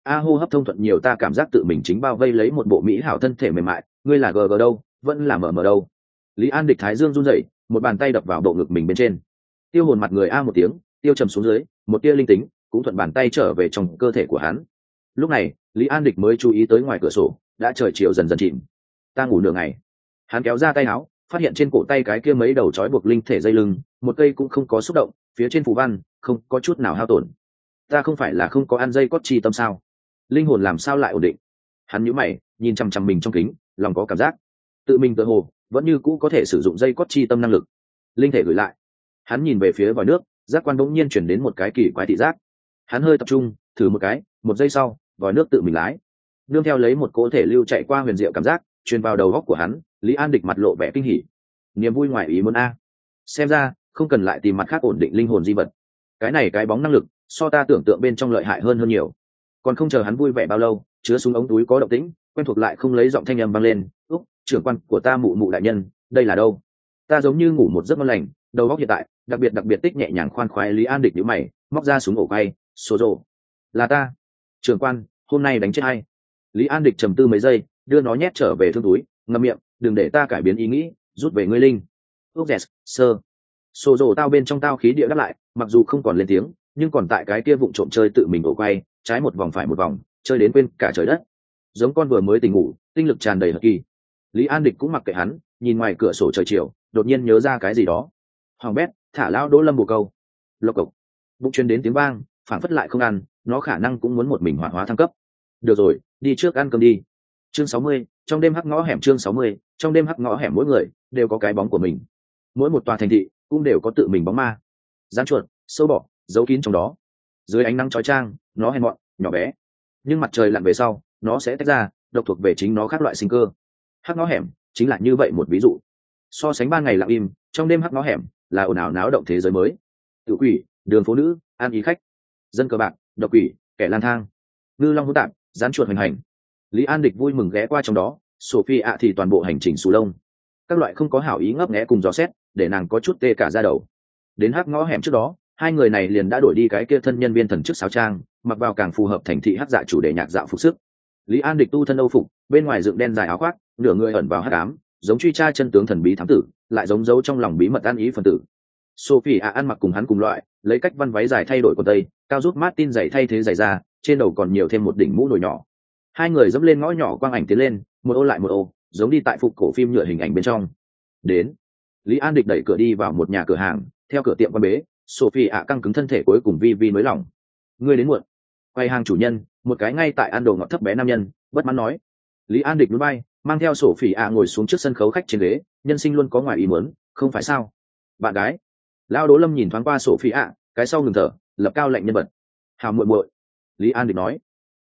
Hô hấp thông thuận nhiều, ta cảm giác tự mình chính bao vây lấy một bộ mỹ hảo thân thể mềm mại. Ngươi là gg đâu, vẫn là mờ đâu? Lý An Địch thái dương run rẩy, một bàn tay đập vào bộ ngực mình bên trên. Tiêu Hồn mặt người a một tiếng, tiêu trầm xuống dưới, một tia linh tính cũng thuận bàn tay trở về trong cơ thể của hắn. Lúc này Lý An Địch mới chú ý tới ngoài cửa sổ đã trời chiều dần dần chìm. Ta ngủ nửa ngày. Hắn kéo ra tay áo, phát hiện trên cổ tay cái kia mấy đầu trói buộc linh thể dây lưng, một cây cũng không có xúc động, phía trên phù văn không có chút nào hao tổn. Ta không phải là không có ăn dây cót chi tâm sao? Linh hồn làm sao lại ổn định? Hắn nhíu mày, nhìn chằm chằm mình trong kính, lòng có cảm giác tự mình tựa hồ vẫn như cũ có thể sử dụng dây cót chi tâm năng lực. Linh thể gửi lại. Hắn nhìn về phía vòi nước, giác quan bỗng nhiên chuyển đến một cái kỳ quái thị giác. Hắn hơi tập trung, thử một cái, một giây sau, vòi nước tự mình lái, nương theo lấy một cỗ thể lưu chạy qua huyền diệu cảm giác truyền vào đầu góc của hắn. Lý An Địch mặt lộ vẻ kinh hỉ, niềm vui ngoài ý muốn a. Xem ra không cần lại tìm mặt khác ổn định linh hồn di vật, cái này cái bóng năng lực so ta tưởng tượng bên trong lợi hại hơn nhiều. Còn không chờ hắn vui vẻ bao lâu, chứa súng ống túi có động tĩnh, quen thuộc lại không lấy giọng thanh âm vang lên. Úc, trưởng quan của ta mụ mụ đại nhân, đây là đâu? Ta giống như ngủ một giấc ngon lành, đầu óc hiện tại đặc biệt tích nhẹ nhàng khoan khoái. Lý An Địch nhíu mày, móc ra súng ổ quay, số rồ. Là ta. Trưởng quan, hôm nay đánh chết hay? Lý An Địch trầm tư mấy giây, đưa nó nhét trở về thương túi, ngậm miệng, đừng để ta cải biến ý nghĩ, rút về ngươi linh. Úc yes, sơ. Số rồ tao bên trong tao khí địa đáp lại, mặc dù không còn lên tiếng, nhưng còn tại cái kia vụng trộm chơi tự mình ổ quay, trái một vòng phải một vòng, chơi đến quên cả trời đất, giống con vừa mới tỉnh ngủ, tinh lực tràn đầy hờ kỳ. Lý An Địch cũng mặc kệ hắn, nhìn ngoài cửa sổ trời chiều, đột nhiên nhớ ra cái gì đó. Hoàng bét, thả lão Đỗ Lâm bồ câu. Lộc cộc. Bụng truyền đến tiếng vang, phản phất lại không ăn, nó khả năng cũng muốn một mình hoạt hóa thăng cấp. Được rồi, đi trước ăn cơm đi. Chương 60, trong đêm hắc ngõ hẻm. Chương 60, trong đêm hắc ngõ hẻm. Mỗi người đều có cái bóng của mình, mỗi một tòa thành thị cũng đều có tự mình bóng ma. Gián chuột, sâu bọ, giấu kín trong đó. Dưới ánh nắng chói chang, nó hèn mọn, nhỏ bé, nhưng mặt trời lặn về sau, nó sẽ tách ra, độc thuộc về chính nó khác loại sinh cơ. Hắc ngõ hẻm chính là như vậy một ví dụ. So sánh ban ngày lặng im, trong đêm hắc ngõ hẻm là ồn ào náo động thế giới mới. Tự quỷ, đường phố nữ, an ý khách, dân cờ bạc, độc quỷ, kẻ lang thang, ngư long hỗn tạp, gián chuột hoành hành. Lý An Địch vui mừng ghé qua trong đó, Sophie ạ thì toàn bộ hành trình xù lông, các loại không có hảo ý ngấp nghé cùng dò xét, để nàng có chút tê cả da đầu. Đến hắc ngõ hẻm trước đó, hai người này liền đã đổi đi cái kia thân nhân viên thần chức sáo trang, mặc vào càng phù hợp thành thị hắc dạ chủ đề nhạc dạo phục sức. Lý An Địch tu thân âu phục, bên ngoài dựng đen dài áo khoác, nửa người ẩn vào hắc ám, giống truy tra chân tướng thần bí thám tử, lại giống giấu trong lòng bí mật an ý phần tử. Sophie ăn mặc cùng hắn cùng loại, lấy cách văn váy dài thay đổi quần tây, cao rút Martin giày thay thế giày ra, trên đầu còn nhiều thêm một đỉnh mũ nồi nhỏ. Hai người dẫm lên ngõ nhỏ quang ảnh tiến lên, một ô lại một ô, giống đi tại phục cổ phim nhựa hình ảnh bên trong. Đến, Lý An Địch đẩy cửa đi vào một nhà cửa hàng, theo cửa tiệm quan bế, Sophie căng cứng thân thể cuối cùng vi nới lỏng. Ngươi đến muộn. Quay hàng chủ nhân, một cái ngay tại ăn đồ ngọt thấp bé nam nhân, bất mãn nói. Lý An Địch núi bay, mang theo Sophie ngồi xuống trước sân khấu khách trên ghế, nhân sinh luôn có ngoài ý muốn, không phải sao? Bạn gái. Lão Đỗ Lâm nhìn thoáng qua Sophie, cái sau ngừng thở, lập cao lệnh nhân vật. Hào muội muội. Lý An Địch nói.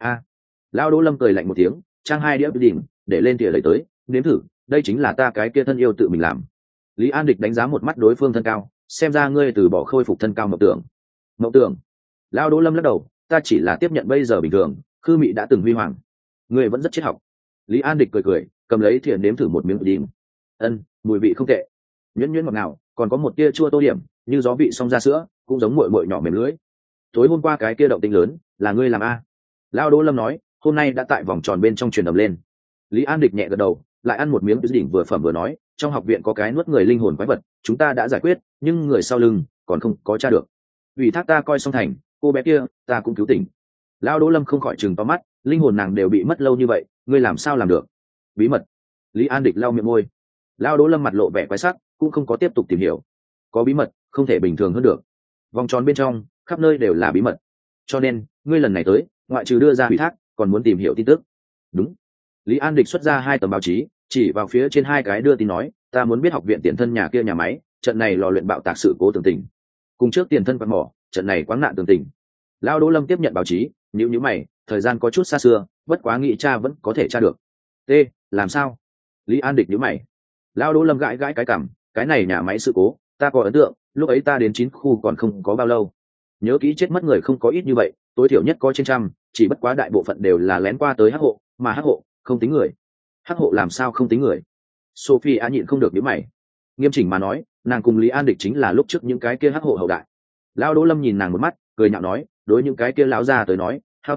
Lão Đỗ Lâm cười lạnh một tiếng, trang hai đĩa đỉnh, để lên tỉa lấy tới, nếm thử, đây chính là ta cái kia thân yêu tự mình làm. Lý An Địch đánh giá một mắt đối phương thân cao, xem ra ngươi từ bỏ khôi phục thân cao mộng tưởng. Lão Đỗ Lâm lắc đầu, ta chỉ là tiếp nhận bây giờ bình thường, khư mị đã từng huy hoàng, ngươi vẫn rất triết học. Lý An Địch cười, cầm lấy thìa nếm thử một miếng đỉnh. Mùi vị không tệ, nhuyễn ngọt ngào, còn có một tia chua tô điểm, như gió vị xong ra sữa, cũng giống muội muội nhỏ mềm lưỡi. Tối hôm qua cái kia động tĩnh lớn, là ngươi làm a? Lão Đỗ Lâm nói, hôm nay đã tại vòng tròn bên trong truyền ầm lên. Lý An Địch nhẹ gật đầu, lại ăn một miếng đỉnh vừa phẩm vừa nói, trong học viện có cái nuốt người linh hồn quái vật, chúng ta đã giải quyết, nhưng người sau lưng còn không có tra được. Ủy thác ta coi xong thành, cô bé kia ta cũng cứu tỉnh. Lão Đỗ Lâm không khỏi trừng to mắt, linh hồn nàng đều bị mất lâu như vậy, ngươi làm sao làm được? Bí mật. Lý An Địch lau miệng môi. Lão Đỗ Lâm mặt lộ vẻ quái sắc, cũng không có tiếp tục tìm hiểu. Có bí mật không thể bình thường hơn được, vòng tròn bên trong khắp nơi đều là bí mật, cho nên ngươi lần này tới, ngoại trừ đưa ra ủy thác, còn muốn tìm hiểu tin tức. Đúng. Lý An Địch xuất ra 2 tấm báo chí, chỉ vào phía trên 2 cái đưa tin nói, ta muốn biết học viện tiền thân nhà kia nhà máy, trận này lò luyện bạo tạc sự cố tường tình, cùng trước tiền thân quạt mỏ, trận này quáng nạn tường tình. Lão Đỗ Lâm tiếp nhận báo chí, nhíu mày, thời gian có chút xa xưa, bất quá nghĩ cha vẫn có thể tra được. T, làm sao? Lý An Địch nhíu mày. Lão Đỗ Lâm gãi cái cằm, cái này nhà máy sự cố, ta có ấn tượng, lúc ấy ta đến 9 khu còn không có bao lâu. Nhớ kỹ chết mất người không có ít như vậy, tối thiểu nhất có trên trăm, chỉ bất quá đại bộ phận đều là lén qua tới hắc hộ, mà hắc hộ không tính người. Hắc hộ làm sao không tính người? Sophie nhịn không được nhíu mày. Nghiêm chỉnh mà nói, nàng cùng Lý An Địch chính là lúc trước những cái kia hắc hộ hậu đại. Lão Đỗ Lâm nhìn nàng một mắt, cười nhạo nói, đối những cái kia lão già tới nói, hao tài,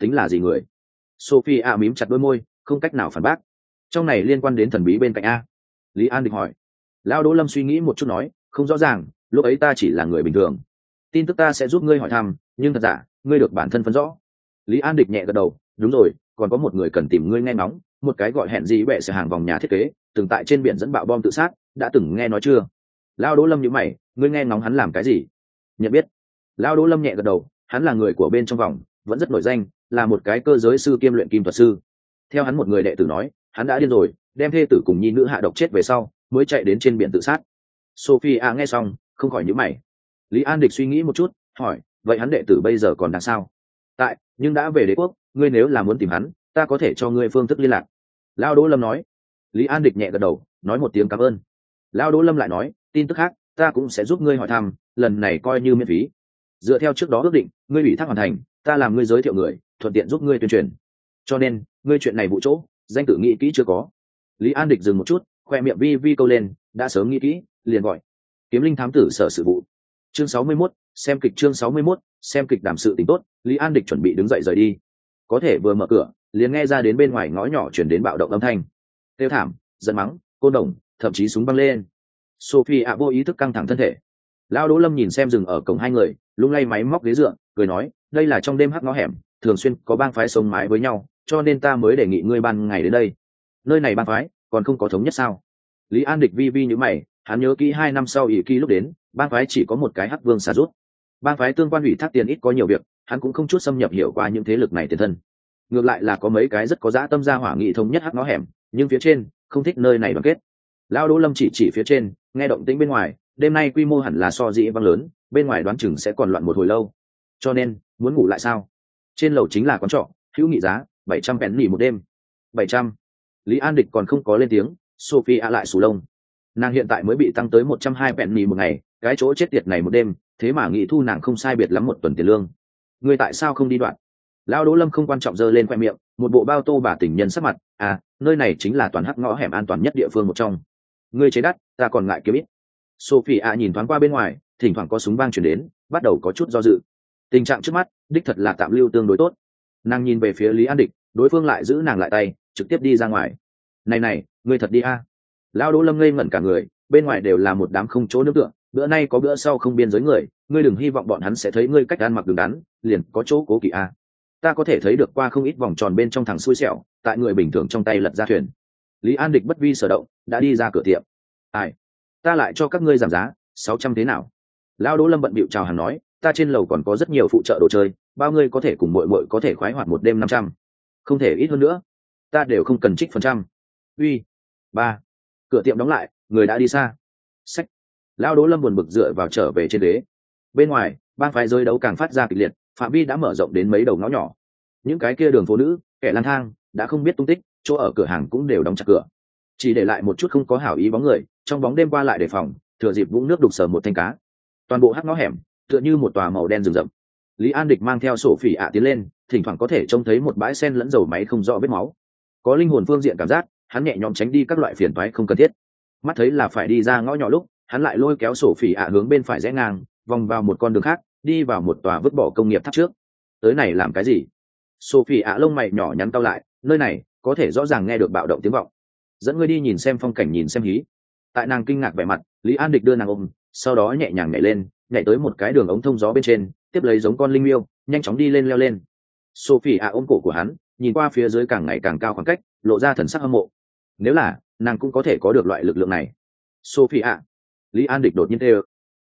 tính là gì người? Sophie ạ mím chặt đôi môi, không cách nào phản bác. Trong này liên quan đến thần bí bên cạnh a. Lý An Địch hỏi. Lão Đỗ Lâm suy nghĩ một chút nói, không rõ ràng, lúc ấy ta chỉ là người bình thường. Tin tức ta sẽ giúp ngươi hỏi thăm, nhưng thật giả, ngươi được bản thân phân rõ. Lý An Địch nhẹ gật đầu, đúng rồi, còn có một người cần tìm ngươi nghe ngóng, một cái gọi hẹn gì bẹ sẽ hàng vòng nhà thiết kế, từng tại trên biển dẫn bạo bom tự sát, đã từng nghe nói chưa? Lão Đỗ Lâm nhíu mày, ngươi nghe ngóng hắn làm cái gì? Nhận biết. Lão Đỗ Lâm nhẹ gật đầu, hắn là người của bên trong vòng, vẫn rất nổi danh, là một cái cơ giới sư kiêm luyện kim thuật sư. Theo hắn một người đệ tử nói, hắn đã điên rồi, đem thê tử cùng nhi nữ hạ độc chết về sau, mới chạy đến trên biển tự sát. Sophie nghe xong, không khỏi nhíu mày. Lý An Địch suy nghĩ một chút, hỏi, vậy hắn đệ tử bây giờ còn đang sao? Tại, nhưng đã về đế quốc, ngươi nếu là muốn tìm hắn, ta có thể cho ngươi phương thức liên lạc. Lão Đỗ Lâm nói. Lý An Địch nhẹ gật đầu, nói một tiếng cảm ơn. Lão Đỗ Lâm lại nói, tin tức khác, ta cũng sẽ giúp ngươi hỏi thăm, lần này coi như miễn phí. Dựa theo trước đó ước định, ngươi ủy thác hoàn thành, ta làm ngươi giới thiệu người, thuận tiện giúp ngươi tuyên truyền. Cho nên, ngươi chuyện này vụ chỗ, danh tự nghĩ kỹ chưa có? Lý An Địch dừng một chút, khoe miệng vi vi câu lên, đã sớm nghĩ kỹ, liền gọi. Kiếm linh thám tử sở sự vụ. Chương 61, xem kịch chương 61, xem kịch đảm sự tình tốt, Lý An Địch chuẩn bị đứng dậy rời đi. Có thể vừa mở cửa, liền nghe ra đến bên ngoài ngõ nhỏ chuyển đến bạo động âm thanh. Kêu thảm, giận mắng, côn đồng, thậm chí súng băng lên. Sophie vô ý thức căng thẳng thân thể. Lão Đỗ Lâm nhìn xem dừng ở cổng hai người, lung lay máy móc ghế dựa, cười nói, đây là trong đêm hắc ngõ hẻm, thường xuyên có bang phái sống mái với nhau, cho nên ta mới đề nghị ngươi ban ngày đến đây. Nơi này bang phái, còn không có thống nhất sao? Lý An Địch vi vi như mày, hắn nhớ kỹ 2 năm sau ỷ kỳ lúc đến, bang phái chỉ có một cái hắc vương xà rút. Bang phái tương quan ủy thác tiền ít có nhiều việc, hắn cũng không chút xâm nhập hiểu qua những thế lực này tiền thân. Ngược lại là có mấy cái rất có dã tâm gia hỏa nghị thống nhất hắc ngõ hẻm, nhưng phía trên không thích nơi này đoàn kết. Lão Đỗ Lâm chỉ phía trên, nghe động tĩnh bên ngoài, đêm nay quy mô hẳn là so dĩ vang lớn, bên ngoài đoán chừng sẽ còn loạn một hồi lâu. Cho nên, muốn ngủ lại sao? Trên lầu chính là quán trọ, hữu nghị giá 700 penny một đêm. 700. Lý An Địch còn không có lên tiếng, Sophie lại sù lông. Nàng hiện tại mới bị tăng tới 120 penny một ngày, cái chỗ chết tiệt này một đêm, thế mà nghĩ thu nàng không sai biệt lắm một tuần tiền lương. Ngươi tại sao không đi đoạn? Lão Đỗ Lâm không quan trọng giơ lên khoe miệng, một bộ bao tô bà tình nhân sắc mặt, nơi này chính là toàn hắc ngõ hẻm an toàn nhất địa phương một trong. Ngươi chế đắt, ta còn ngại kiếm ít. Sophie nhìn thoáng qua bên ngoài, thỉnh thoảng có súng vang truyền đến, bắt đầu có chút do dự. Tình trạng trước mắt, đích thật là tạm lưu tương đối tốt. Nàng nhìn về phía Lý An Địch, đối phương lại giữ nàng lại tay, trực tiếp đi ra ngoài. Này, ngươi thật đi a? Lão Đỗ Lâm ngây ngẩn cả người, bên ngoài đều là một đám không chỗ nương tựa, bữa nay có bữa sau không biên giới người, ngươi đừng hy vọng bọn hắn sẽ thấy ngươi cách ăn mặc đứng đắn, liền có chỗ cố kỵ a. Ta có thể thấy được qua không ít vòng tròn bên trong thằng xui xẻo, tại người bình thường trong tay lật ra thuyền. Lý An Địch bất vi sở động, đã đi ra cửa tiệm. Ai? Ta lại cho các ngươi giảm giá, 600 thế nào? Lão Đỗ Lâm bận bịu chào hàng nói, ta trên lầu còn có rất nhiều phụ trợ đồ chơi, bao ngươi có thể cùng muội có thể khoái hoạt một đêm 500. Không thể ít hơn nữa. Ta đều không cần trích phần trăm. Uy. 3. Cửa tiệm đóng lại, người đã đi xa. Xách. Lão Đỗ Lâm buồn bực dựa vào trở về trên ghế. Bên ngoài, bang phái rơi đấu càng phát ra kịch liệt, phạm vi đã mở rộng đến mấy đầu ngõ nhỏ. Những cái kia đường phố nữ, kẻ lang thang, đã không biết tung tích, chỗ ở cửa hàng cũng đều đóng chặt cửa. Chỉ để lại một chút không có hảo ý bóng người, trong bóng đêm qua lại đề phòng, thừa dịp vũng nước đục sờ một thanh cá. Toàn bộ hắc ngõ hẻm, tựa như một tòa màu đen rừng rậm. Lý An Địch mang theo sổ phỉ tiến lên, thỉnh thoảng có thể trông thấy một bãi sen lẫn dầu máy không rõ vết máu. Có linh hồn phương diện cảm giác, hắn nhẹ nhõm tránh đi các loại phiền toái không cần thiết. Mắt thấy là phải đi ra ngõ nhỏ lúc, hắn lại lôi kéo sổ phỉ hướng bên phải rẽ ngang, vòng vào một con đường khác, đi vào một tòa vứt bỏ công nghiệp tháp trước. Tới này làm cái gì? Sophie lông mày nhỏ nhắn cau lại, nơi này có thể rõ ràng nghe được bạo động tiếng vọng. Dẫn ngươi đi nhìn xem phong cảnh, nhìn xem hí. Tại nàng kinh ngạc vẻ mặt, Lý An Địch đưa nàng ôm, sau đó nhẹ nhàng nhảy lên, nhảy tới một cái đường ống thông gió bên trên, tiếp lấy giống con linh miêu, nhanh chóng đi lên leo lên. Sophie ôm cổ của hắn, nhìn qua phía dưới càng ngày càng cao khoảng cách, lộ ra thần sắc hâm mộ. Nếu là nàng cũng có thể có được loại lực lượng này. Sophie Lý An Địch đột nhiên kêu.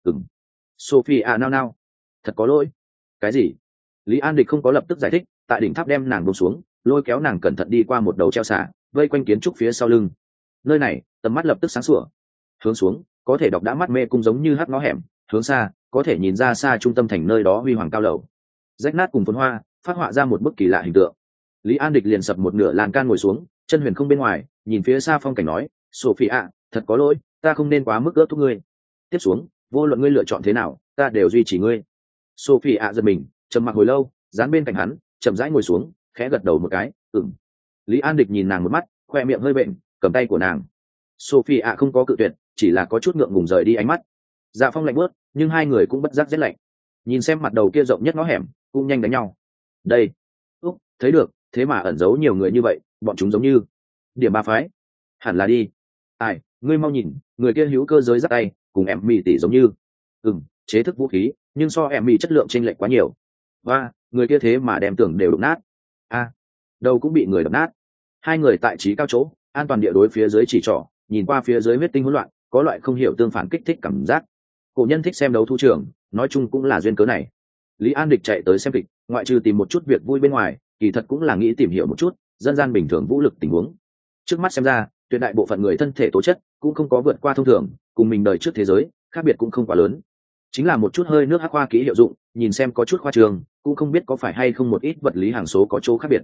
Sophie nao, thật có lỗi. Cái gì? Lý An Địch không có lập tức giải thích, tại đỉnh tháp đem nàng buông xuống, lôi kéo nàng cẩn thận đi qua một đầu treo xả, vây quanh kiến trúc phía sau lưng. Nơi này, tầm mắt lập tức sáng sủa. Hướng xuống, có thể đọc đã mắt mê cung giống như hắc ngõ hẻm, hướng xa, có thể nhìn ra xa trung tâm thành nơi đó huy hoàng cao lầu. Rách nát cùng phồn hoa, phát họa ra một bức kỳ lạ hình tượng. Lý An Địch liền sập một nửa lan can ngồi xuống, chân huyền không bên ngoài, nhìn phía xa phong cảnh nói, Sophie thật có lỗi, ta không nên quá mức ước thúc ngươi. Tiếp xuống, vô luận ngươi lựa chọn thế nào, ta đều duy trì ngươi. Sophie giật mình, trầm mặc hồi lâu, dán bên cạnh hắn, chậm rãi ngồi xuống, khẽ gật đầu một cái, ừm. Lý An Địch nhìn nàng một mắt, khoe miệng hơi bệnh, cầm tay của nàng. Sophie không có cự tuyệt, chỉ là có chút ngượng ngùng rời đi ánh mắt. Dạ phong lạnh bớt, nhưng hai người cũng bất giác rét lạnh. Nhìn xem mặt đầu kia rộng nhất ngõ hẻm, cũng nhanh đánh nhau. Đây, thấy được, thế mà ẩn giấu nhiều người như vậy, bọn chúng giống như điểm ba phái. Hẳn là đi. Ai, ngươi mau nhìn, người kia hữu cơ giới giắt tay, cùng em mì tỷ giống như. Chế thức vũ khí, nhưng so em mì chất lượng chênh lệch quá nhiều. Và người kia thế mà đem tường đều đụng nát. Đầu cũng bị người đập nát. Hai người tại trí cao chỗ, an toàn địa đối phía dưới chỉ trỏ, nhìn qua phía dưới huyết tinh hỗn loạn, có loại không hiểu tương phản kích thích cảm giác. Cổ nhân thích xem đấu thu trường, nói chung cũng là duyên cớ này. Lý An Địch chạy tới xem kịch, ngoại trừ tìm một chút việc vui bên ngoài, kỳ thật cũng là nghĩ tìm hiểu một chút dân gian bình thường vũ lực tình huống. Trước mắt xem ra, tuyệt đại bộ phận người thân thể tố chất cũng không có vượt qua thông thường, cùng mình đời trước thế giới khác biệt cũng không quá lớn. Chính là một chút hơi nước hắc khoa kỹ hiệu dụng, nhìn xem có chút khoa trường, cũng không biết có phải hay không một ít vật lý hằng số có chỗ khác biệt.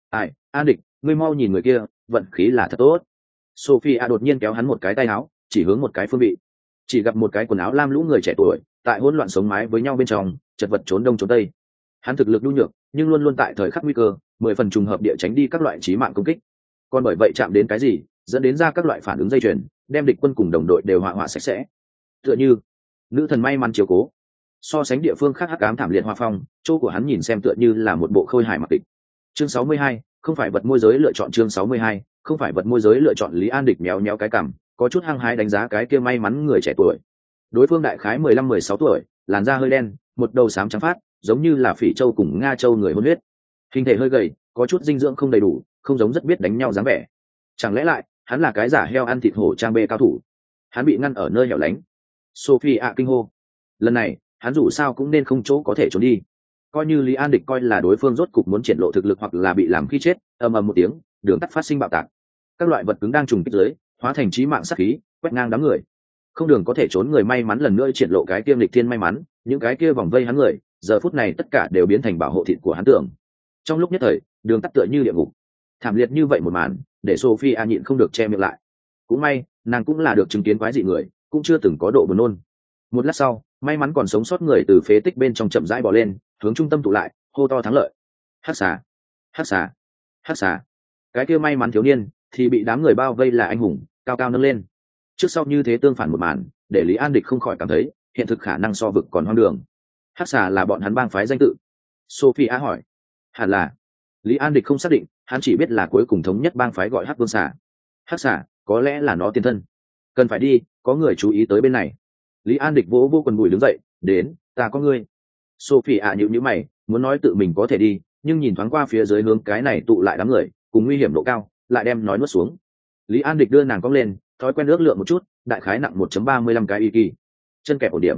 An Địch, ngươi mau nhìn người kia, vận khí là thật tốt. Sophia đột nhiên kéo hắn một cái tay áo, chỉ hướng một cái phương vị. Chỉ gặp một cái quần áo lam lũ người trẻ tuổi, tại hỗn loạn sống mái với nhau bên trong, chật vật trốn đông trốn tây. Hắn thực lực nhu nhược, nhưng luôn luôn tại thời khắc nguy cơ, 10 phần trùng hợp địa tránh đi các loại chí mạng công kích. Còn bởi vậy chạm đến cái gì, dẫn đến ra các loại phản ứng dây chuyền, đem địch quân cùng đồng đội đều hỏa sạch sẽ. Tựa như nữ thần may mắn chiếu cố. So sánh địa phương khác hắc ám thảm liệt hoa phong, chỗ của hắn nhìn xem tựa như là một bộ khôi hài mặc kịch. Chương 62, không phải vật môi giới lựa chọn. Chương 62, không phải vật môi giới lựa chọn. Lý An Địch méo méo cái cằm, có chút hăng hái đánh giá cái kia may mắn người trẻ tuổi. Đối phương đại khái 15-16 tuổi, làn da hơi đen, một đầu xám trắng phát, giống như là phỉ châu cùng nga châu người hôn huyết. Hình thể hơi gầy, có chút dinh dưỡng không đầy đủ, không giống rất biết đánh nhau dáng vẻ. Chẳng lẽ lại hắn là cái giả heo ăn thịt hổ trang bê cao thủ? Hắn bị ngăn ở nơi hẻo lánh. Sophie kinh hô. Lần này hắn dù sao cũng nên không chỗ có thể trốn đi. Coi như Lý An Địch coi là đối phương rốt cục muốn triển lộ thực lực hoặc là bị làm khi chết, ầm ầm một tiếng, đường tắt phát sinh bạo tạc. Các loại vật cứng đang trùng kích dưới, hóa thành chí mạng sát khí, quét ngang đám người. Không đường có thể trốn người may mắn lần nữa triển lộ cái kia lịch thiên may mắn, những cái kia vòng vây hắn người, giờ phút này tất cả đều biến thành bảo hộ thịt của hắn tưởng. Trong lúc nhất thời, đường tắt tựa như địa ngục. Thảm liệt như vậy một màn, để Sophia nhịn không được che miệng lại. Cũng may, nàng cũng là được chứng kiến quái dị người, cũng chưa từng có độ buồn nôn. Một lát sau, may mắn còn sống sót người từ phế tích bên trong chậm rãi bò lên, hướng trung tâm tụ lại, hô to thắng lợi. Hắc xà, hắc xà, hắc xà. Cái kia may mắn thiếu niên thì bị đám người bao vây là anh hùng, cao cao nâng lên. Trước sau như thế tương phản một màn, để Lý An Địch không khỏi cảm thấy hiện thực khả năng so vực còn hoang đường. Hắc xà là bọn hắn bang phái danh tự. Sophia hỏi. Hẳn là. Lý An Địch không xác định, hắn chỉ biết là cuối cùng thống nhất bang phái gọi Hắc Vương xà. Hắc xà, có lẽ là nó tiền thân. Cần phải đi, có người chú ý tới bên này. Lý An Địch vỗ vô quần bùi đứng dậy, đến, ta có ngươi. Sophie nhíu mày, muốn nói tự mình có thể đi, nhưng nhìn thoáng qua phía dưới hướng cái này tụ lại đám người, cùng nguy hiểm độ cao, lại đem nói nuốt xuống. Lý An Địch đưa nàng cong lên, thói quen ước lượng một chút, đại khái nặng 1.35 cái y kỳ. Chân kẹp ổn điểm.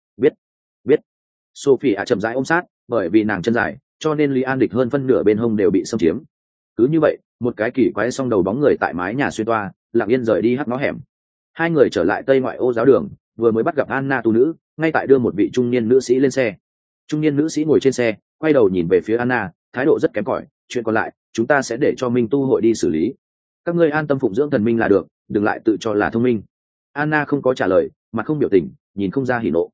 Biết. Sophie chậm rãi ôm sát, bởi vì nàng chân dài, cho nên Lý An Địch hơn phân nửa bên hông đều bị xâm chiếm. Cứ như vậy, một cái kỳ quái song đầu bóng người tại mái nhà xuyên toa, lặng yên rời đi hắc ngõ hẻm. Hai người trở lại tây ngoại ô giáo đường, vừa mới bắt gặp Anna tu nữ, ngay tại đưa một vị trung niên nữ sĩ lên xe. Trung niên nữ sĩ ngồi trên xe, quay đầu nhìn về phía Anna, thái độ rất kém cỏi. Chuyện còn lại, chúng ta sẽ để cho Minh tu hội đi xử lý. Các ngươi an tâm phụng dưỡng thần minh là được, đừng lại tự cho là thông minh. Anna không có trả lời, mặt không biểu tình, nhìn không ra hỉ nộ.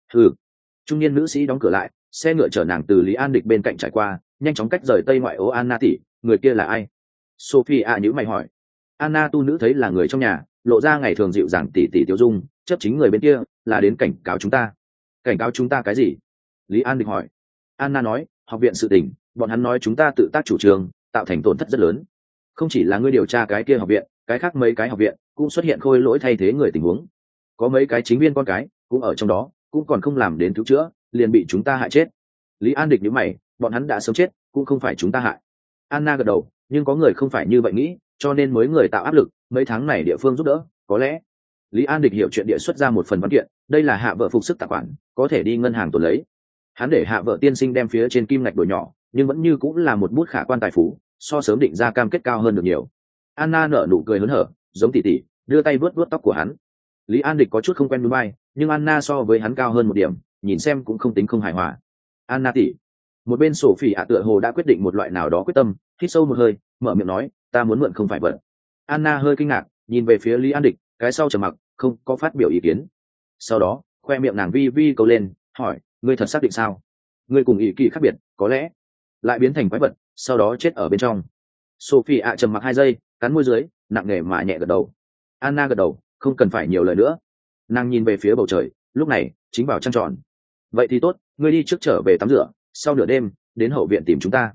Trung niên nữ sĩ đóng cửa lại, xe ngựa chở nàng từ Lý An Địch bên cạnh trải qua, nhanh chóng cách rời tây ngoại ô. Anna tỷ, người kia là ai? Sophia nhíu mày hỏi. Anna tu nữ thấy là người trong nhà, lộ ra ngày thường dịu dàng tỉ tỉ tiêu dung, chấp chính người bên kia là đến cảnh cáo chúng ta. Cảnh cáo chúng ta cái gì? Lý An Địch hỏi. Anna nói, học viện sự tình, bọn hắn nói chúng ta tự tác chủ trương, tạo thành tổn thất rất lớn. Không chỉ là ngươi điều tra cái kia học viện, cái khác mấy cái học viện cũng xuất hiện khôi lỗi thay thế người tình huống. Có mấy cái chính viên con cái cũng ở trong đó, cũng còn không làm đến cứu chữa, liền bị chúng ta hại chết. Lý An Địch nhíu mày, bọn hắn đã sớm chết, cũng không phải chúng ta hại. Anna gật đầu, nhưng có người không phải như vậy nghĩ, cho nên mới người tạo áp lực, mấy tháng này địa phương giúp đỡ, có lẽ. Lý An Địch hiểu chuyện địa xuất ra một phần văn kiện, đây là hạ vợ phục sức tài khoản, có thể đi ngân hàng tồn lấy. Hắn để hạ vợ tiên sinh đem phía trên kim ngạch đổi nhỏ, nhưng vẫn như cũng là một bút khả quan tài phú, so sớm định ra cam kết cao hơn được nhiều. Anna nở nụ cười hớn hở, giống tỷ tỷ, đưa tay vuốt vuốt tóc của hắn. Lý An Địch có chút không quen núi bay, nhưng Anna so với hắn cao hơn một điểm, nhìn xem cũng không tính không hài hòa. Anna tỷ. Một bên Sophie tựa hồ đã quyết định một loại nào đó quyết tâm, hít sâu một hơi, mở miệng nói, ta muốn mượn không phải vật. Anna hơi kinh ngạc, nhìn về phía Lý An Địch, cái sau trầm mặc, không có phát biểu ý kiến. Sau đó, khoe miệng nàng vi vi câu lên, hỏi, ngươi thật xác định sao? Ngươi cùng ý kỳ khác biệt, có lẽ lại biến thành quái vật, sau đó chết ở bên trong. Sophie trầm mặc 2 giây, cắn môi dưới, nặng nề mà nhẹ gật đầu. Anna gật đầu, không cần phải nhiều lời nữa. Nàng nhìn về phía bầu trời, lúc này chính vào trăng tròn. Vậy thì tốt, ngươi đi trước trở về tắm rửa, sau nửa đêm đến hậu viện tìm chúng ta.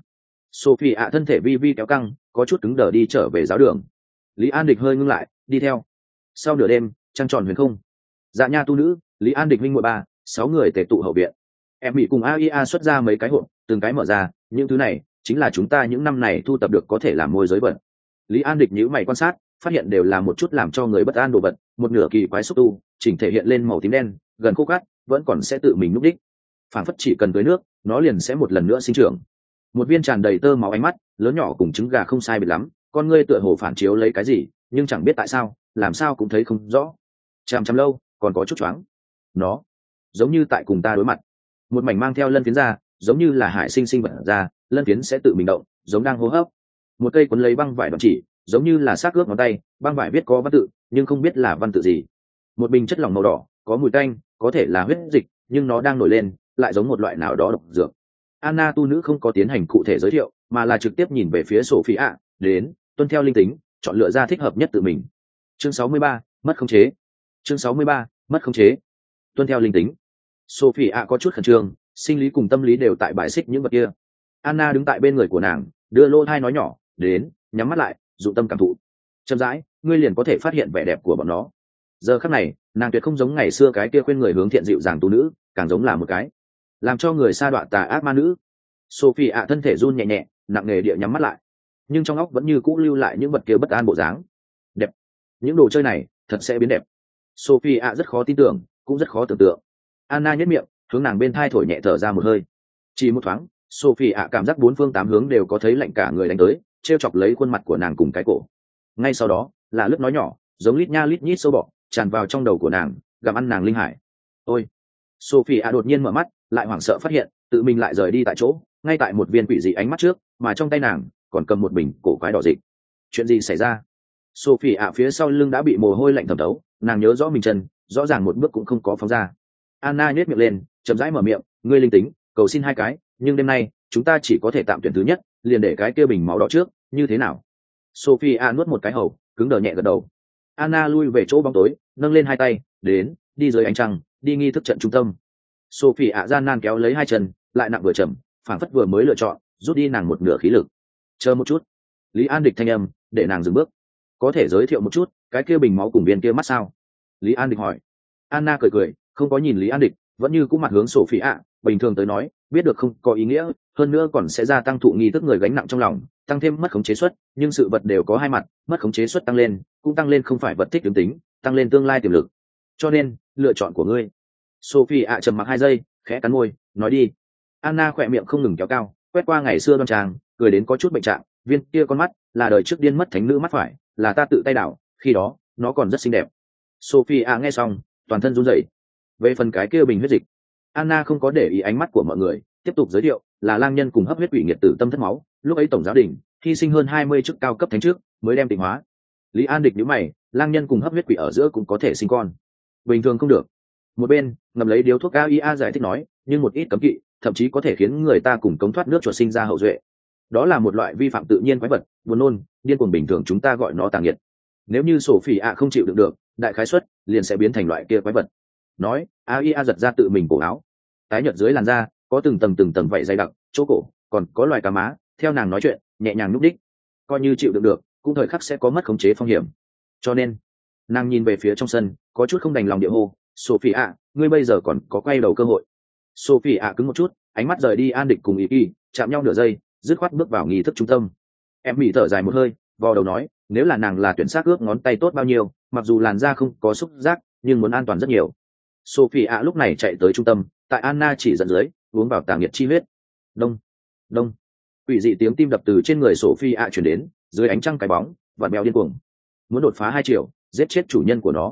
Sophie ạ thân thể vi vi kéo căng, có chút cứng đờ đi trở về giáo đường. Lý An Địch hơi ngưng lại, đi theo. Sau nửa đêm, trăng tròn huyền không. Dạ nha tu nữ, Lý An Địch minh muội 6 người tề tụ hậu viện. Em bị cùng AIA xuất ra mấy cái hộp, từng cái mở ra, những thứ này chính là chúng ta những năm này thu tập được có thể làm môi giới bẩn. Lý An Địch nhíu mày quan sát, phát hiện đều là một chút làm cho người bất an đồ vật, một nửa kỳ quái xúc tu, chỉnh thể hiện lên màu tím đen, gần khô cát, vẫn còn sẽ tự mình núp đích. Phản phất chỉ cần tưới nước, nó liền sẽ một lần nữa sinh trưởng. Một viên tràn đầy tơ máu ánh mắt, lớn nhỏ cùng trứng gà không sai biệt lắm, con ngươi tựa hồ phản chiếu lấy cái gì, nhưng chẳng biết tại sao, làm sao cũng thấy không rõ. Chằm chằm lâu, còn có chút choáng. Nó giống như tại cùng ta đối mặt. Một mảnh mang theo lân phiến ra, giống như là hải sinh sinh vật ra, lân phiến sẽ tự mình động, giống đang hô hấp. Một cây cuốn lấy băng vải đoạn chỉ, giống như là xác ướp ngón tay, băng vải viết có văn tự, nhưng không biết là văn tự gì. Một bình chất lỏng màu đỏ, có mùi tanh, có thể là huyết dịch, nhưng nó đang nổi lên, lại giống một loại nào đó độc dược. Anna tu nữ không có tiến hành cụ thể giới thiệu, mà là trực tiếp nhìn về phía Sophia, đến, tuân theo linh tính, chọn lựa ra thích hợp nhất tự mình. Chương 63, mất khống chế. Chương 63, mất khống chế. Tuân theo linh tính. Sophia có chút khẩn trương, sinh lý cùng tâm lý đều tại bài xích những vật kia. Anna đứng tại bên người của nàng, đưa lô thai nói nhỏ, đến, nhắm mắt lại, dụng tâm cảm thụ. Chậm rãi, ngươi liền có thể phát hiện vẻ đẹp của bọn nó. Giờ khắc này, nàng tuyệt không giống ngày xưa cái kia khuyên người hướng thiện dịu dàng tu nữ, càng giống là một cái làm cho người sa đọa tà ác ma nữ. Sophie thân thể run nhẹ nhẹ, nặng nề địa nhắm mắt lại, nhưng trong óc vẫn như cũ lưu lại những vật kia bất an bộ dáng. Đẹp, những đồ chơi này thật sẽ biến đẹp. Sophie rất khó tin tưởng, cũng rất khó tưởng tượng. Anna nhếch miệng, hướng nàng bên thai thổi nhẹ thở ra một hơi. Chỉ một thoáng, Sophie cảm giác bốn phương tám hướng đều có thấy lạnh cả người đánh tới, treo chọc lấy khuôn mặt của nàng cùng cái cổ. Ngay sau đó, là lướt nói nhỏ, giống lít nha lít nhít sâu bọ, tràn vào trong đầu của nàng, gặm ăn nàng linh hải. Ôi! Sophie đột nhiên mở mắt, lại hoảng sợ phát hiện, tự mình lại rời đi tại chỗ, ngay tại một viên quỷ dị ánh mắt trước, mà trong tay nàng còn cầm một bình cổ quái đỏ dịch. Chuyện gì xảy ra? Sophie phía sau lưng đã bị mồ hôi lạnh thấm thấu, nàng nhớ rõ mình chân, rõ ràng một bước cũng không có phóng ra. Anna nhếch miệng lên, chậm rãi mở miệng, ngươi linh tính, cầu xin 2 cái, nhưng đêm nay chúng ta chỉ có thể tạm tuyển thứ nhất, liền để cái kia bình máu đó trước, như thế nào? Sophie nuốt một cái hầu, cứng đờ nhẹ gật đầu. Anna lui về chỗ bóng tối, nâng lên 2 tay, đến, đi dưới ánh trăng, đi nghi thức trận trung tâm. Sophie gian nan kéo lấy 2 chân, lại nặng vừa chậm, phảng phất vừa mới lựa chọn, rút đi nàng một nửa khí lực. Chờ một chút. Lý An Địch thanh âm, để nàng dừng bước. Có thể giới thiệu một chút, cái kia bình máu cùng viên kia mắt sao? Lý An Địch hỏi. Anna cười cười, không có nhìn Lý An Địch, vẫn như cũ mặt hướng Sophie. Bình thường tới nói, biết được không có ý nghĩa, hơn nữa còn sẽ gia tăng thụ nghi thức người gánh nặng trong lòng, tăng thêm mất khống chế suất, nhưng sự vật đều có 2 mặt, mất khống chế suất tăng lên, cũng tăng lên không phải vật thích ứng tính, tăng lên tương lai tiềm lực. Cho nên, lựa chọn của ngươi. Sophie trầm mặc 2 giây, khẽ cắn môi, nói đi. Anna khỏe miệng không ngừng kéo cao, quét qua ngày xưa đoan trang, cười đến có chút bệnh trạng, viên kia con mắt là đời trước điên mất thánh nữ mắt phải, là ta tự tay đảo, khi đó nó còn rất xinh đẹp. Sophie nghe xong, toàn thân run rẩy. Về phần cái kia bình huyết dịch, Anna không có để ý ánh mắt của mọi người, tiếp tục giới thiệu, là lang nhân cùng hấp huyết quỷ nghiệt tử tâm thất máu, lúc ấy tổng giáo đình hy sinh hơn 20 chức cao cấp thánh trước, mới đem tịnh hóa. Lý An Địch nhíu mày, lang nhân cùng hấp huyết quỷ ở giữa cũng có thể sinh con, bình thường không được. Một bên ngậm lấy điếu thuốc AIA giải thích nói, nhưng một ít cấm kỵ thậm chí có thể khiến người ta cùng cống thoát nước chuột sinh ra hậu duệ. Đó là một loại vi phạm tự nhiên quái vật, buồn nôn, điên cuồng, bình thường chúng ta gọi nó tà nghiệt. Nếu như Sophie không chịu đựng được, đại khái suất liền sẽ biến thành loại kia quái vật. Nói, AIA giật ra tự mình cổ áo, tái nhợt dưới làn da có từng tầng vảy dày đặc, chỗ cổ còn có loài cá má. Theo nàng nói chuyện, nhẹ nhàng núp đích, coi như chịu đựng được, cũng thời khắc sẽ có mất khống chế phong hiểm. Cho nên, nàng nhìn về phía trong sân, có chút không đành lòng địa hô, Sophie ngươi bây giờ còn có quay đầu cơ hội. Sophie cứng một chút, ánh mắt rời đi An Địch cùng Ý chạm nhau nửa giây, dứt khoát bước vào nghi thức trung tâm. Em bị thở dài một hơi, vò đầu nói, nếu là nàng là tuyển xác ướp ngón tay tốt bao nhiêu, mặc dù làn da không có xúc giác, nhưng muốn an toàn rất nhiều. Sophie lúc này chạy tới trung tâm, tại Anna chỉ dẫn dưới, uống vào tà nghiệt chi huyết. Đông, đông, quỷ dị tiếng tim đập từ trên người Sophie chuyển đến, dưới ánh trăng cái bóng, vặn bèo điên cuồng, muốn đột phá 2 triệu, giết chết chủ nhân của nó.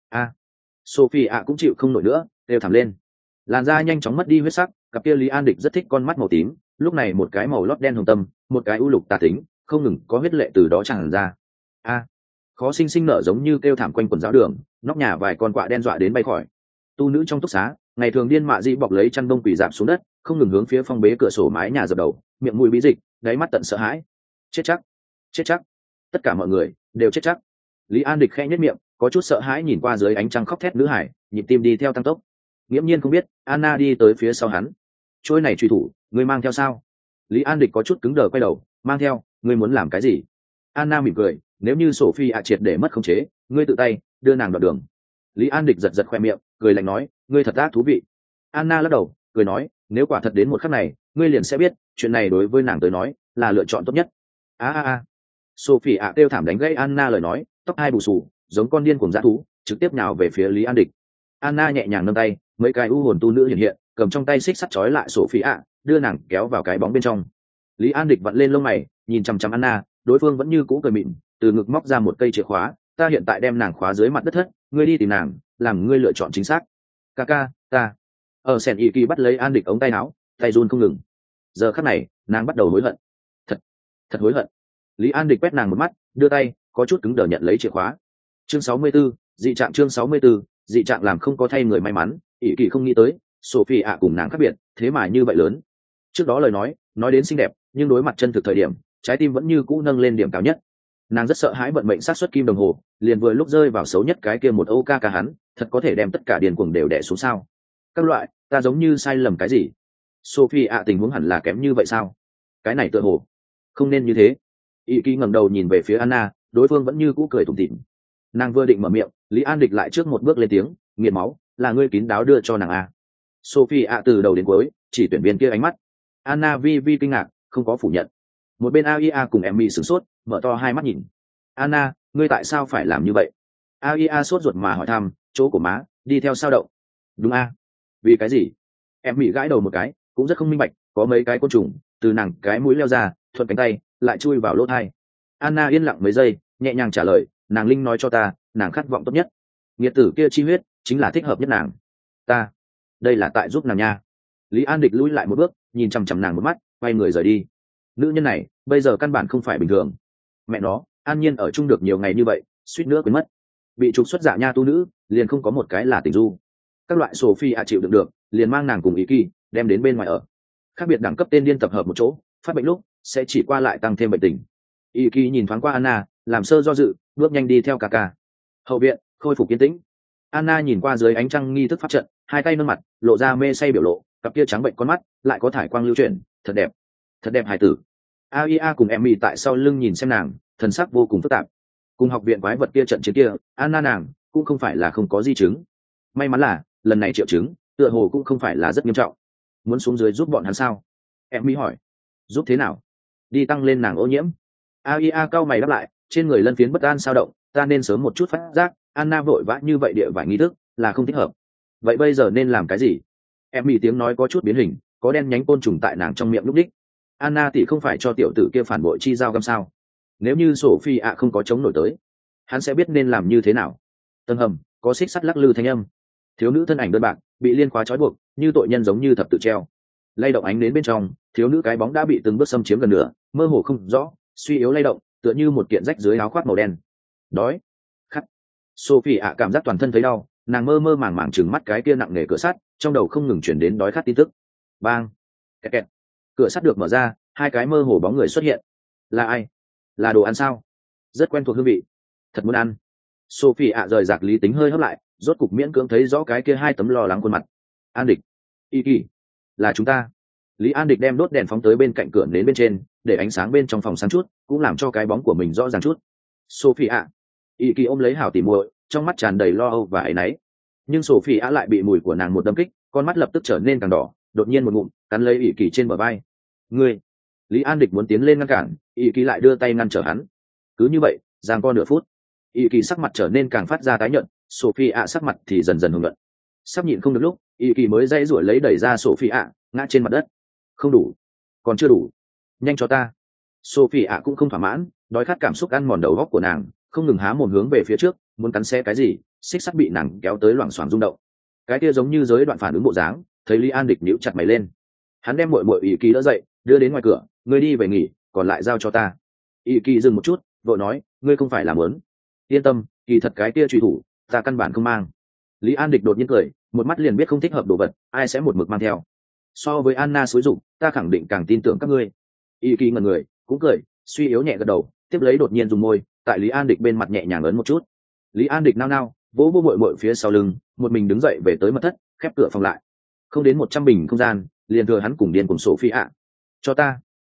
Sophie cũng chịu không nổi nữa, đều thảm lên. Làn da nhanh chóng mất đi huyết sắc, cặp kia Lý An Địch rất thích con mắt màu tím, lúc này một cái màu lót đen hồng tâm, một cái u lục tà tính, không ngừng có huyết lệ từ đó tràn ra. Khó sinh sinh nở giống như kêu thảm quanh quần giáo đường, nóc nhà vài con quạ đen dọa đến bay khỏi. Tu nữ trong túc xá, ngày thường điên mạ dị bọc lấy chăn đông quỷ dạp xuống đất, không ngừng hướng phía phong bế cửa sổ mái nhà dập đầu, miệng mũi bí dịch, đáy mắt tận sợ hãi. Chết chắc, chết chắc, tất cả mọi người đều chết chắc. Lý An Địch khẽ nhếch miệng, có chút sợ hãi nhìn qua dưới ánh trăng khóc thét nữ hải, nhịp tim đi theo tăng tốc. Nghiễm nhiên không biết, Anna đi tới phía sau hắn. Trôi này truy thủ, ngươi mang theo sao? Lý An Địch có chút cứng đờ quay đầu, mang theo, ngươi muốn làm cái gì? Anna mỉm cười, nếu như Sophie ạ triệt để mất khống chế, ngươi tự tay đưa nàng đoạt đường. Lý An Địch giật giật khoe miệng, cười lạnh nói, ngươi thật ác thú vị. Anna lắc đầu, cười nói, nếu quả thật đến một khắc này, ngươi liền sẽ biết, chuyện này đối với nàng tới nói là lựa chọn tốt nhất. Sophie ạ kêu thảm đánh gãy Anna lời nói, tóc hai bù xù, giống con điên cuồng dã thú, trực tiếp nhào về phía Lý An Địch. Anna nhẹ nhàng nâng tay, mấy cái u hồn tu nữ hiện hiện, cầm trong tay xích sắt trói lại Sophie ạ, đưa nàng kéo vào cái bóng bên trong. Lý An Địch vặn lên lông mày, nhìn chằm chằm Anna, đối phương vẫn như cũ cười mịn, từ ngực móc ra một cây chìa khóa, ta hiện tại đem nàng khóa dưới mặt đất thất, ngươi đi tìm nàng, làm ngươi lựa chọn chính xác. Kaka, ta. Ở Sen Y Kỳ bắt lấy An Địch ống tay áo, tay run không ngừng. Giờ khắc này, nàng bắt đầu hối hận. Thật hối hận. Lý An Địch quét nàng một mắt, đưa tay, có chút cứng đờ nhận lấy chìa khóa. Chương 64, dị trạng chương 64, dị trạng làm không có thay người may mắn, Y Kỳ không nghĩ tới, Sophie ạ cùng nàng khác biệt, thế mà như vậy lớn. Trước đó lời nói đến xinh đẹp, nhưng đối mặt chân thực thời điểm, trái tim vẫn như cũ nâng lên điểm cao nhất. Nàng rất sợ hãi vận mệnh sát xuất kim đồng hồ, liền vừa lúc rơi vào xấu nhất cái kia một Âu ca ca hắn, thật có thể đem tất cả điền cuồng đều đè xuống sao? Các loại, ta giống như sai lầm cái gì? Sophie ạ tình huống hẳn là kém như vậy sao? Cái này tựa hồ không nên như thế. Y Kỳ ngẩng đầu nhìn về phía Anna, đối phương vẫn như cũ cười tủm tỉm. Nàng vừa định mở miệng, Lý An Địch lại trước một bước lên tiếng, nghiền máu, là ngươi kín đáo đưa cho nàng à? Sophie ạ từ đầu đến cuối chỉ tuyển viên kia ánh mắt. Anna vi kinh ngạc, không có phủ nhận. Một bên AIA cùng Emmy sửng sốt, mở to hai mắt nhìn. Anna, ngươi tại sao phải làm như vậy? AIA sốt ruột mà hỏi thăm, chỗ của má đi theo sao động? Đúng a? Vì cái gì? Emmy gãi đầu một cái, cũng rất không minh bạch, có mấy cái côn trùng từ nàng cái mũi leo ra, thuận cánh tay lại chui vào lỗ tai. Anna yên lặng mấy giây, nhẹ nhàng trả lời, nàng linh nói cho ta, nàng khát vọng tốt nhất, nghiệt tử kia chi huyết chính là thích hợp nhất nàng. Ta, đây là tại giúp nàng nha. Lý An Địch lùi lại một bước, nhìn chằm chằm nàng một mắt, quay người rời đi. Nữ nhân này bây giờ căn bản không phải bình thường. Mẹ nó, an nhiên ở chung được nhiều ngày như vậy, suýt nữa quên mất, bị trục xuất dạ nha tu nữ liền không có một cái là tình du. Các loại Sophie ạ chịu đựng được, liền mang nàng cùng ý kỳ đem đến bên ngoài ở. Khác biệt đẳng cấp tên điên tập hợp một chỗ, phát bệnh lúc sẽ chỉ qua lại tăng thêm bệnh tình. Ý kỳ nhìn thoáng qua Anna, làm sơ do dự, bước nhanh đi theo Kaka. Hậu viện khôi phục yên tĩnh. Anna nhìn qua dưới ánh trăng nghi thức pháp trận, hai tay nâng mặt, lộ ra mê say biểu lộ, cặp kia trắng bệnh con mắt lại có thải quang lưu chuyển, thật đẹp hài tử. AIA cùng Emmy tại sau lưng nhìn xem nàng, thần sắc vô cùng phức tạp. Cùng học viện quái vật kia trận chiến kia, Anna nàng cũng không phải là không có di chứng. May mắn là lần này triệu chứng tựa hồ cũng không phải là rất nghiêm trọng. Muốn xuống dưới giúp bọn hắn sao? Emmy hỏi. Giúp thế nào? Đi tăng lên nàng ô nhiễm. AIA cau mày đáp lại, trên người lân phiến bất an sao động, ta nên sớm một chút phát giác. Anna vội vã như vậy địa vải nghi thức là không thích hợp. Vậy bây giờ nên làm cái gì? Emmy tiếng nói có chút biến hình, có đen nhánh côn trùng tại nàng trong miệng lúc đích. Anna tỷ không phải cho tiểu tử kia phản bội chi giao găm sao? Nếu như Sophie ạ không có chống nổi tới, hắn sẽ biết nên làm như thế nào. Tầng hầm có xích sắt lắc lư thanh âm, thiếu nữ thân ảnh đơn bạc bị liên khóa trói buộc, như tội nhân giống như thập tự treo. Lay động ánh đến bên trong, thiếu nữ cái bóng đã bị từng bước xâm chiếm gần nửa, mơ hồ không rõ, suy yếu lay động, tựa như một kiện rách dưới áo khoác màu đen. Đói, khát. Sophie ạ cảm giác toàn thân thấy đau, nàng mơ mơ màng màng trừng mắt cái kia nặng nề cửa sắt, trong đầu không ngừng chuyển đến đói khát tin tức. Bang, kẹt kẹt. Cửa sắt được mở ra, hai cái mơ hồ bóng người xuất hiện. Là ai? Là đồ ăn sao? Rất quen thuộc hương vị, thật muốn ăn. Sophie ạ rời rạc lý tính hơi hấp lại, rốt cục miễn cưỡng thấy rõ cái kia hai tấm lo lắng khuôn mặt. An Địch, Y Kỳ, là chúng ta. Lý An Địch đem đốt đèn phóng tới bên cạnh cửa nến bên trên, để ánh sáng bên trong phòng sáng chút, cũng làm cho cái bóng của mình rõ ràng chút. Sophie ạ. Y Kỳ ôm lấy hảo tỉ muội, trong mắt tràn đầy lo âu và áy náy. Nhưng Sophie ạ lại bị mùi của nàng một đâm kích, con mắt lập tức trở nên càng đỏ, đột nhiên một ngụm cắn lấy Y Kỳ trên bờ vai. Ngươi. Lý An Địch muốn tiến lên ngăn cản, Y Kỳ lại đưa tay ngăn trở hắn. Cứ như vậy, giằng co nửa phút, Y Kỳ sắc mặt trở nên càng phát ra tái nhợt, Sophie ạ sắc mặt thì dần dần hồng nhuận. Sắp nhịn không được lúc, Y Kỳ mới dãy rủi lấy đẩy ra Sophie ạ, ngã trên mặt đất. Không đủ, còn chưa đủ, nhanh cho ta. Sophie ạ cũng không thỏa mãn, đói khát cảm xúc ăn mòn đầu góc của nàng, không ngừng há mồm hướng về phía trước, muốn cắn xé cái gì, xích sắt bị nàng kéo tới loảng xoảng rung động. Cái kia giống như giới đoạn phản ứng bộ dáng, thấy Lý An Địch nhíu chặt mày lên. Hắn đem muội muội Y Kỳ đỡ dậy, đưa đến ngoài cửa, ngươi đi về nghỉ, còn lại giao cho ta. Y Kỳ dừng một chút, vội nói, ngươi không phải làm muốn. Yên tâm, kỳ thật cái kia truy thủ ta căn bản không mang. Lý An Địch đột nhiên cười, một mắt liền biết không thích hợp đồ vật, ai sẽ một mực mang theo. So với Anna xúi dụng, ta khẳng định càng tin tưởng các ngươi. Y Kỳ ngẩn người, cũng cười, suy yếu nhẹ gật đầu, tiếp lấy đột nhiên dùng môi tại Lý An Địch bên mặt nhẹ nhàng ấn một chút. Lý An Địch nao nao, vỗ vỗ muội muội phía sau lưng, một mình đứng dậy về tới mật thất, khép cửa phòng lại. Không đến 100 bình không gian, liền thừa hắn cùng điên cùng Sophie ạ. Cho ta.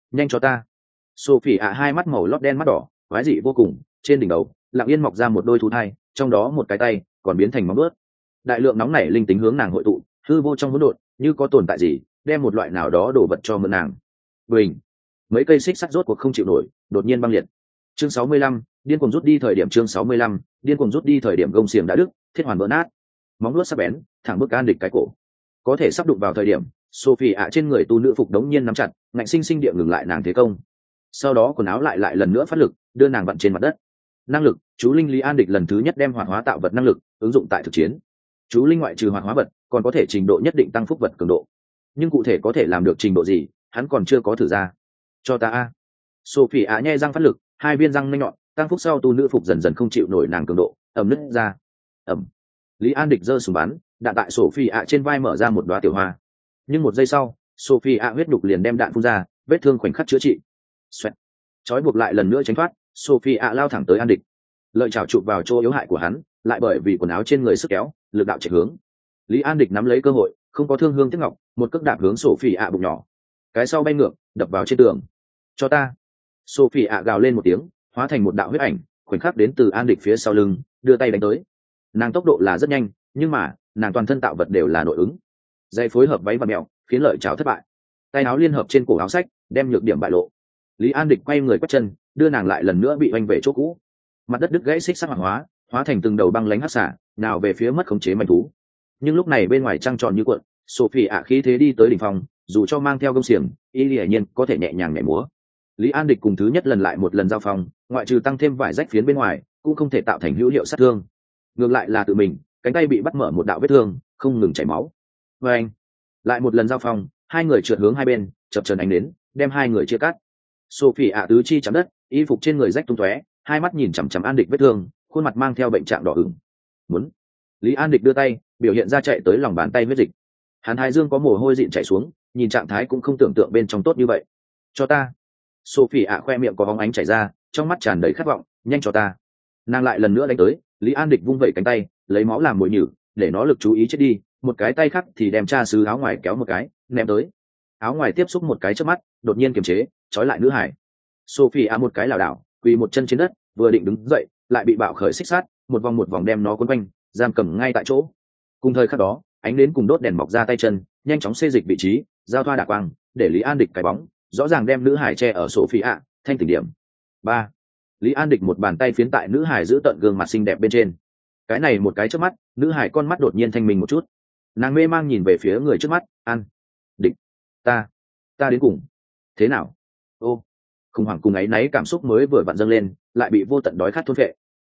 nhanh cho ta. Sophie ạ hai mắt màu lót đen mắt đỏ, quái dị vô cùng, trên đỉnh đầu lặng yên mọc ra một đôi thú thai, trong đó một cái tay còn biến thành móng vuốt. Đại lượng nóng nảy linh tính hướng nàng hội tụ, hư vô trong hỗn độn, như có tồn tại gì, đem một loại nào đó đổ vật cho mượn nàng. Bình, mấy cây xích sắt rốt cuộc không chịu nổi, đột nhiên băng liệt. Chương 65, điên cuồng rút đi thời điểm chương 65, điên cuồng rút đi thời điểm gông xiềng đã đứt, thiết hoàn vỡ nát. Móng vuốt sắc bén, thẳng bức An Địch cái cổ. Có thể sắp đụng vào thời điểm, Sophie ạ trên người tu nữ phục đống nhiên nắm chặt, ngạnh sinh sinh địa ngừng lại nàng thế công. Sau đó quần áo lại lần nữa phát lực, đưa nàng vặn trên mặt đất. Năng lực, chú linh Lý An Địch lần thứ nhất đem hoạt hóa tạo vật năng lực ứng dụng tại thực chiến. Chú linh ngoại trừ hoạt hóa vật, còn có thể trình độ nhất định tăng phúc vật cường độ. Nhưng cụ thể có thể làm được trình độ gì, hắn còn chưa có thử ra. Cho ta a. Sophie ạ nhe răng phát lực, hai viên răng nanh nhọn, tăng phúc sau tu nữ phục dần dần không chịu nổi nàng cường độ, ầm nứt ra. Ầm. Lý An Địch giơ súng bắn, đạn tại Sophie ạ trên vai mở ra một đóa tiểu hoa. Nhưng một giây sau, Sophie ạ huyết đục liền đem đạn phun ra, vết thương khoảnh khắc chữa trị. Xoẹt. Chói buộc lại lần nữa tránh thoát, Sophie ạ lao thẳng tới An Địch. Lợi chảo chụp vào chỗ yếu hại của hắn, lại bởi vì quần áo trên người sức kéo, lực đạo chạy hướng. Lý An Địch nắm lấy cơ hội, không có thương hương tiếc ngọc, một cước đạp hướng Sophie ạ bụng nhỏ. Cái sau bay ngược, đập vào trên tường. Cho ta. Sophie ạ gào lên một tiếng, hóa thành một đạo huyết ảnh, khoảnh khắc đến từ An Địch phía sau lưng, đưa tay đánh tới. Nàng tốc độ là rất nhanh, nhưng mà nàng toàn thân tạo vật đều là nội ứng. Dây phối hợp váy và mèo, khiến lợi chảo thất bại. Tay áo liên hợp trên cổ áo sách, đem nhược điểm bại lộ. Lý An Địch quay người quét chân, đưa nàng lại lần nữa bị oanh về chỗ cũ. Mặt đất đứt gãy xích sắc hoàng hóa thành từng đầu băng lánh hắc xả, nào về phía mất khống chế manh thú. Nhưng lúc này bên ngoài trăng tròn như cuộn, Sophie ạ khí thế đi tới đỉnh phòng, dù cho mang theo gông xiềng, y hiển nhiên có thể nhẹ nhàng nhảy múa. Lý An Địch cùng thứ nhất lần lại một lần giao phong, ngoại trừ tăng thêm vài rách phiến bên ngoài, cũng không thể tạo thành hữu hiệu sát thương. Ngược lại là tự mình, cánh tay bị bắt mở một đạo vết thương, không ngừng chảy máu. Và anh, lại một lần giao phong, hai người trượt hướng hai bên, chập chờn ánh đến, đem hai người chia cắt. Sophie ạ tứ chi chạm đất, y phục trên người rách tung tóe, hai mắt nhìn chằm chằm An Địch vết thương, khuôn mặt mang theo bệnh trạng đỏ ửng. Muốn. Lý An Địch đưa tay, biểu hiện ra chạy tới lòng bàn tay huyết dịch. Hắn Thái Dương có mồ hôi dịn chảy xuống, nhìn trạng thái cũng không tưởng tượng bên trong tốt như vậy. Cho ta. Sophie ạ khoe miệng có bóng ánh chảy ra, trong mắt tràn đầy khát vọng, nhanh cho ta. Nàng lại lần nữa đánh tới, Lý An Địch vung vẩy cánh tay, lấy máu làm mồi nhử, để nó lực chú ý chết đi, một cái tay khác thì đem cha sứ áo ngoài kéo một cái, ném tới. Áo ngoài tiếp xúc một cái trước mắt, đột nhiên kiềm chế, trói lại nữ hải. Sophie ạ một cái lảo đảo, quỳ một chân trên đất, vừa định đứng dậy, lại bị bạo khởi xích sát, một vòng đem nó quấn quanh, giam cầm ngay tại chỗ. Cùng thời khắc đó, ánh đến cùng đốt đèn mọc ra tay chân, nhanh chóng xê dịch vị trí, giao thoa đả quang, để Lý An Địch cái bóng, rõ ràng đem nữ hải che ở Sophie ạ, thanh tỉnh điểm. 3. Lý An Địch một bàn tay phiến tại nữ hải giữ tận gương mặt xinh đẹp bên trên. Cái này một cái trước mắt, nữ hải con mắt đột nhiên thanh minh một chút. Nàng mê mang nhìn về phía người trước mắt, An Địch, ta đến cùng. Thế nào? Ô, khủng hoảng cùng ấy náy cảm xúc mới vừa vặn dâng lên, lại bị vô tận đói khát thôn phệ.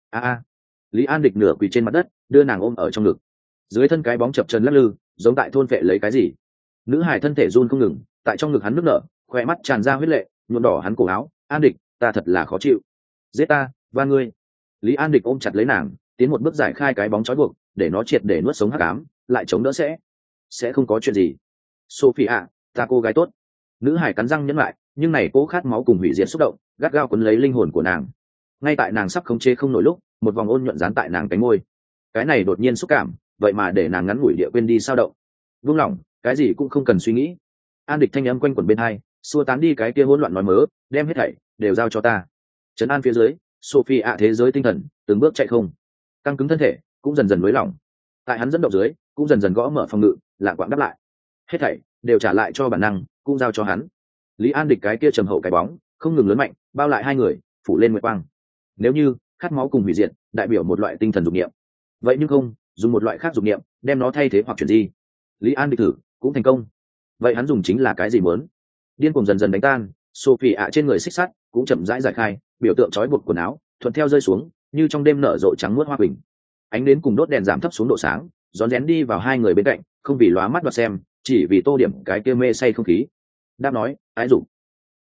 Lý An Địch nửa quỳ trên mặt đất, đưa nàng ôm ở trong ngực. Dưới thân cái bóng chập chờn lắc lư, giống tại thôn phệ lấy cái gì. Nữ hải thân thể run không ngừng, tại trong ngực hắn nức nở, khóe mắt tràn ra huyết lệ, nhuộm đỏ hắn cổ áo. An Địch, ta thật là khó chịu. Giết ta, và ngươi. Lý An Địch ôm chặt lấy nàng, tiến một bước giải khai cái bóng trói buộc, để nó triệt để nuốt sống hắc ám, lại chống đỡ sẽ không có chuyện gì. Sophie ạ, ta cô gái tốt. Nữ hải cắn răng nhẫn lại, nhưng này cố khát máu cùng hủy diệt xúc động, gắt gao quấn lấy linh hồn của nàng. Ngay tại nàng sắp khống chế không nổi lúc, một vòng ôn nhuận dán tại nàng cánh môi. Cái này đột nhiên xúc cảm, vậy mà để nàng ngắn ngủi địa quên đi sao động. Buông lỏng, cái gì cũng không cần suy nghĩ. An Địch thanh âm quanh quẩn bên hai, xua tán đi cái kia hỗn loạn nói mớ, đem hết thảy đều giao cho ta. Trấn an phía dưới, Sophie ạ thế giới tinh thần từng bước chạy không, căng cứng thân thể cũng dần dần nới lỏng. Tại hắn dẫn động dưới, cũng dần dần gõ mở phòng ngự, lạng quạng đáp lại. Hết thảy đều trả lại cho bản năng, cũng giao cho hắn. Lý An Địch cái kia trầm hậu cái bóng, không ngừng lớn mạnh, bao lại hai người, phủ lên nguyệt quang. Nếu như khát máu cùng hủy diệt đại biểu một loại tinh thần dục niệm, vậy nhưng không dùng một loại khác dục niệm đem nó thay thế hoặc chuyển di. Lý An Địch thử cũng thành công. Vậy hắn dùng chính là cái gì muốn? Điên cuồng dần dần đánh tan, Sophie ạ trên người xích sắt cũng chậm rãi giải khai, biểu tượng trói buộc quần áo thuận theo rơi xuống, như trong đêm nở rộ trắng muốt hoa quỳnh. Ánh đến cùng đốt đèn giảm thấp xuống độ sáng, rón rén đi vào hai người bên cạnh, không vì lóa mắt đoạt xem, chỉ vì tô điểm cái kia mê say không khí. Đáp nói, ái dục.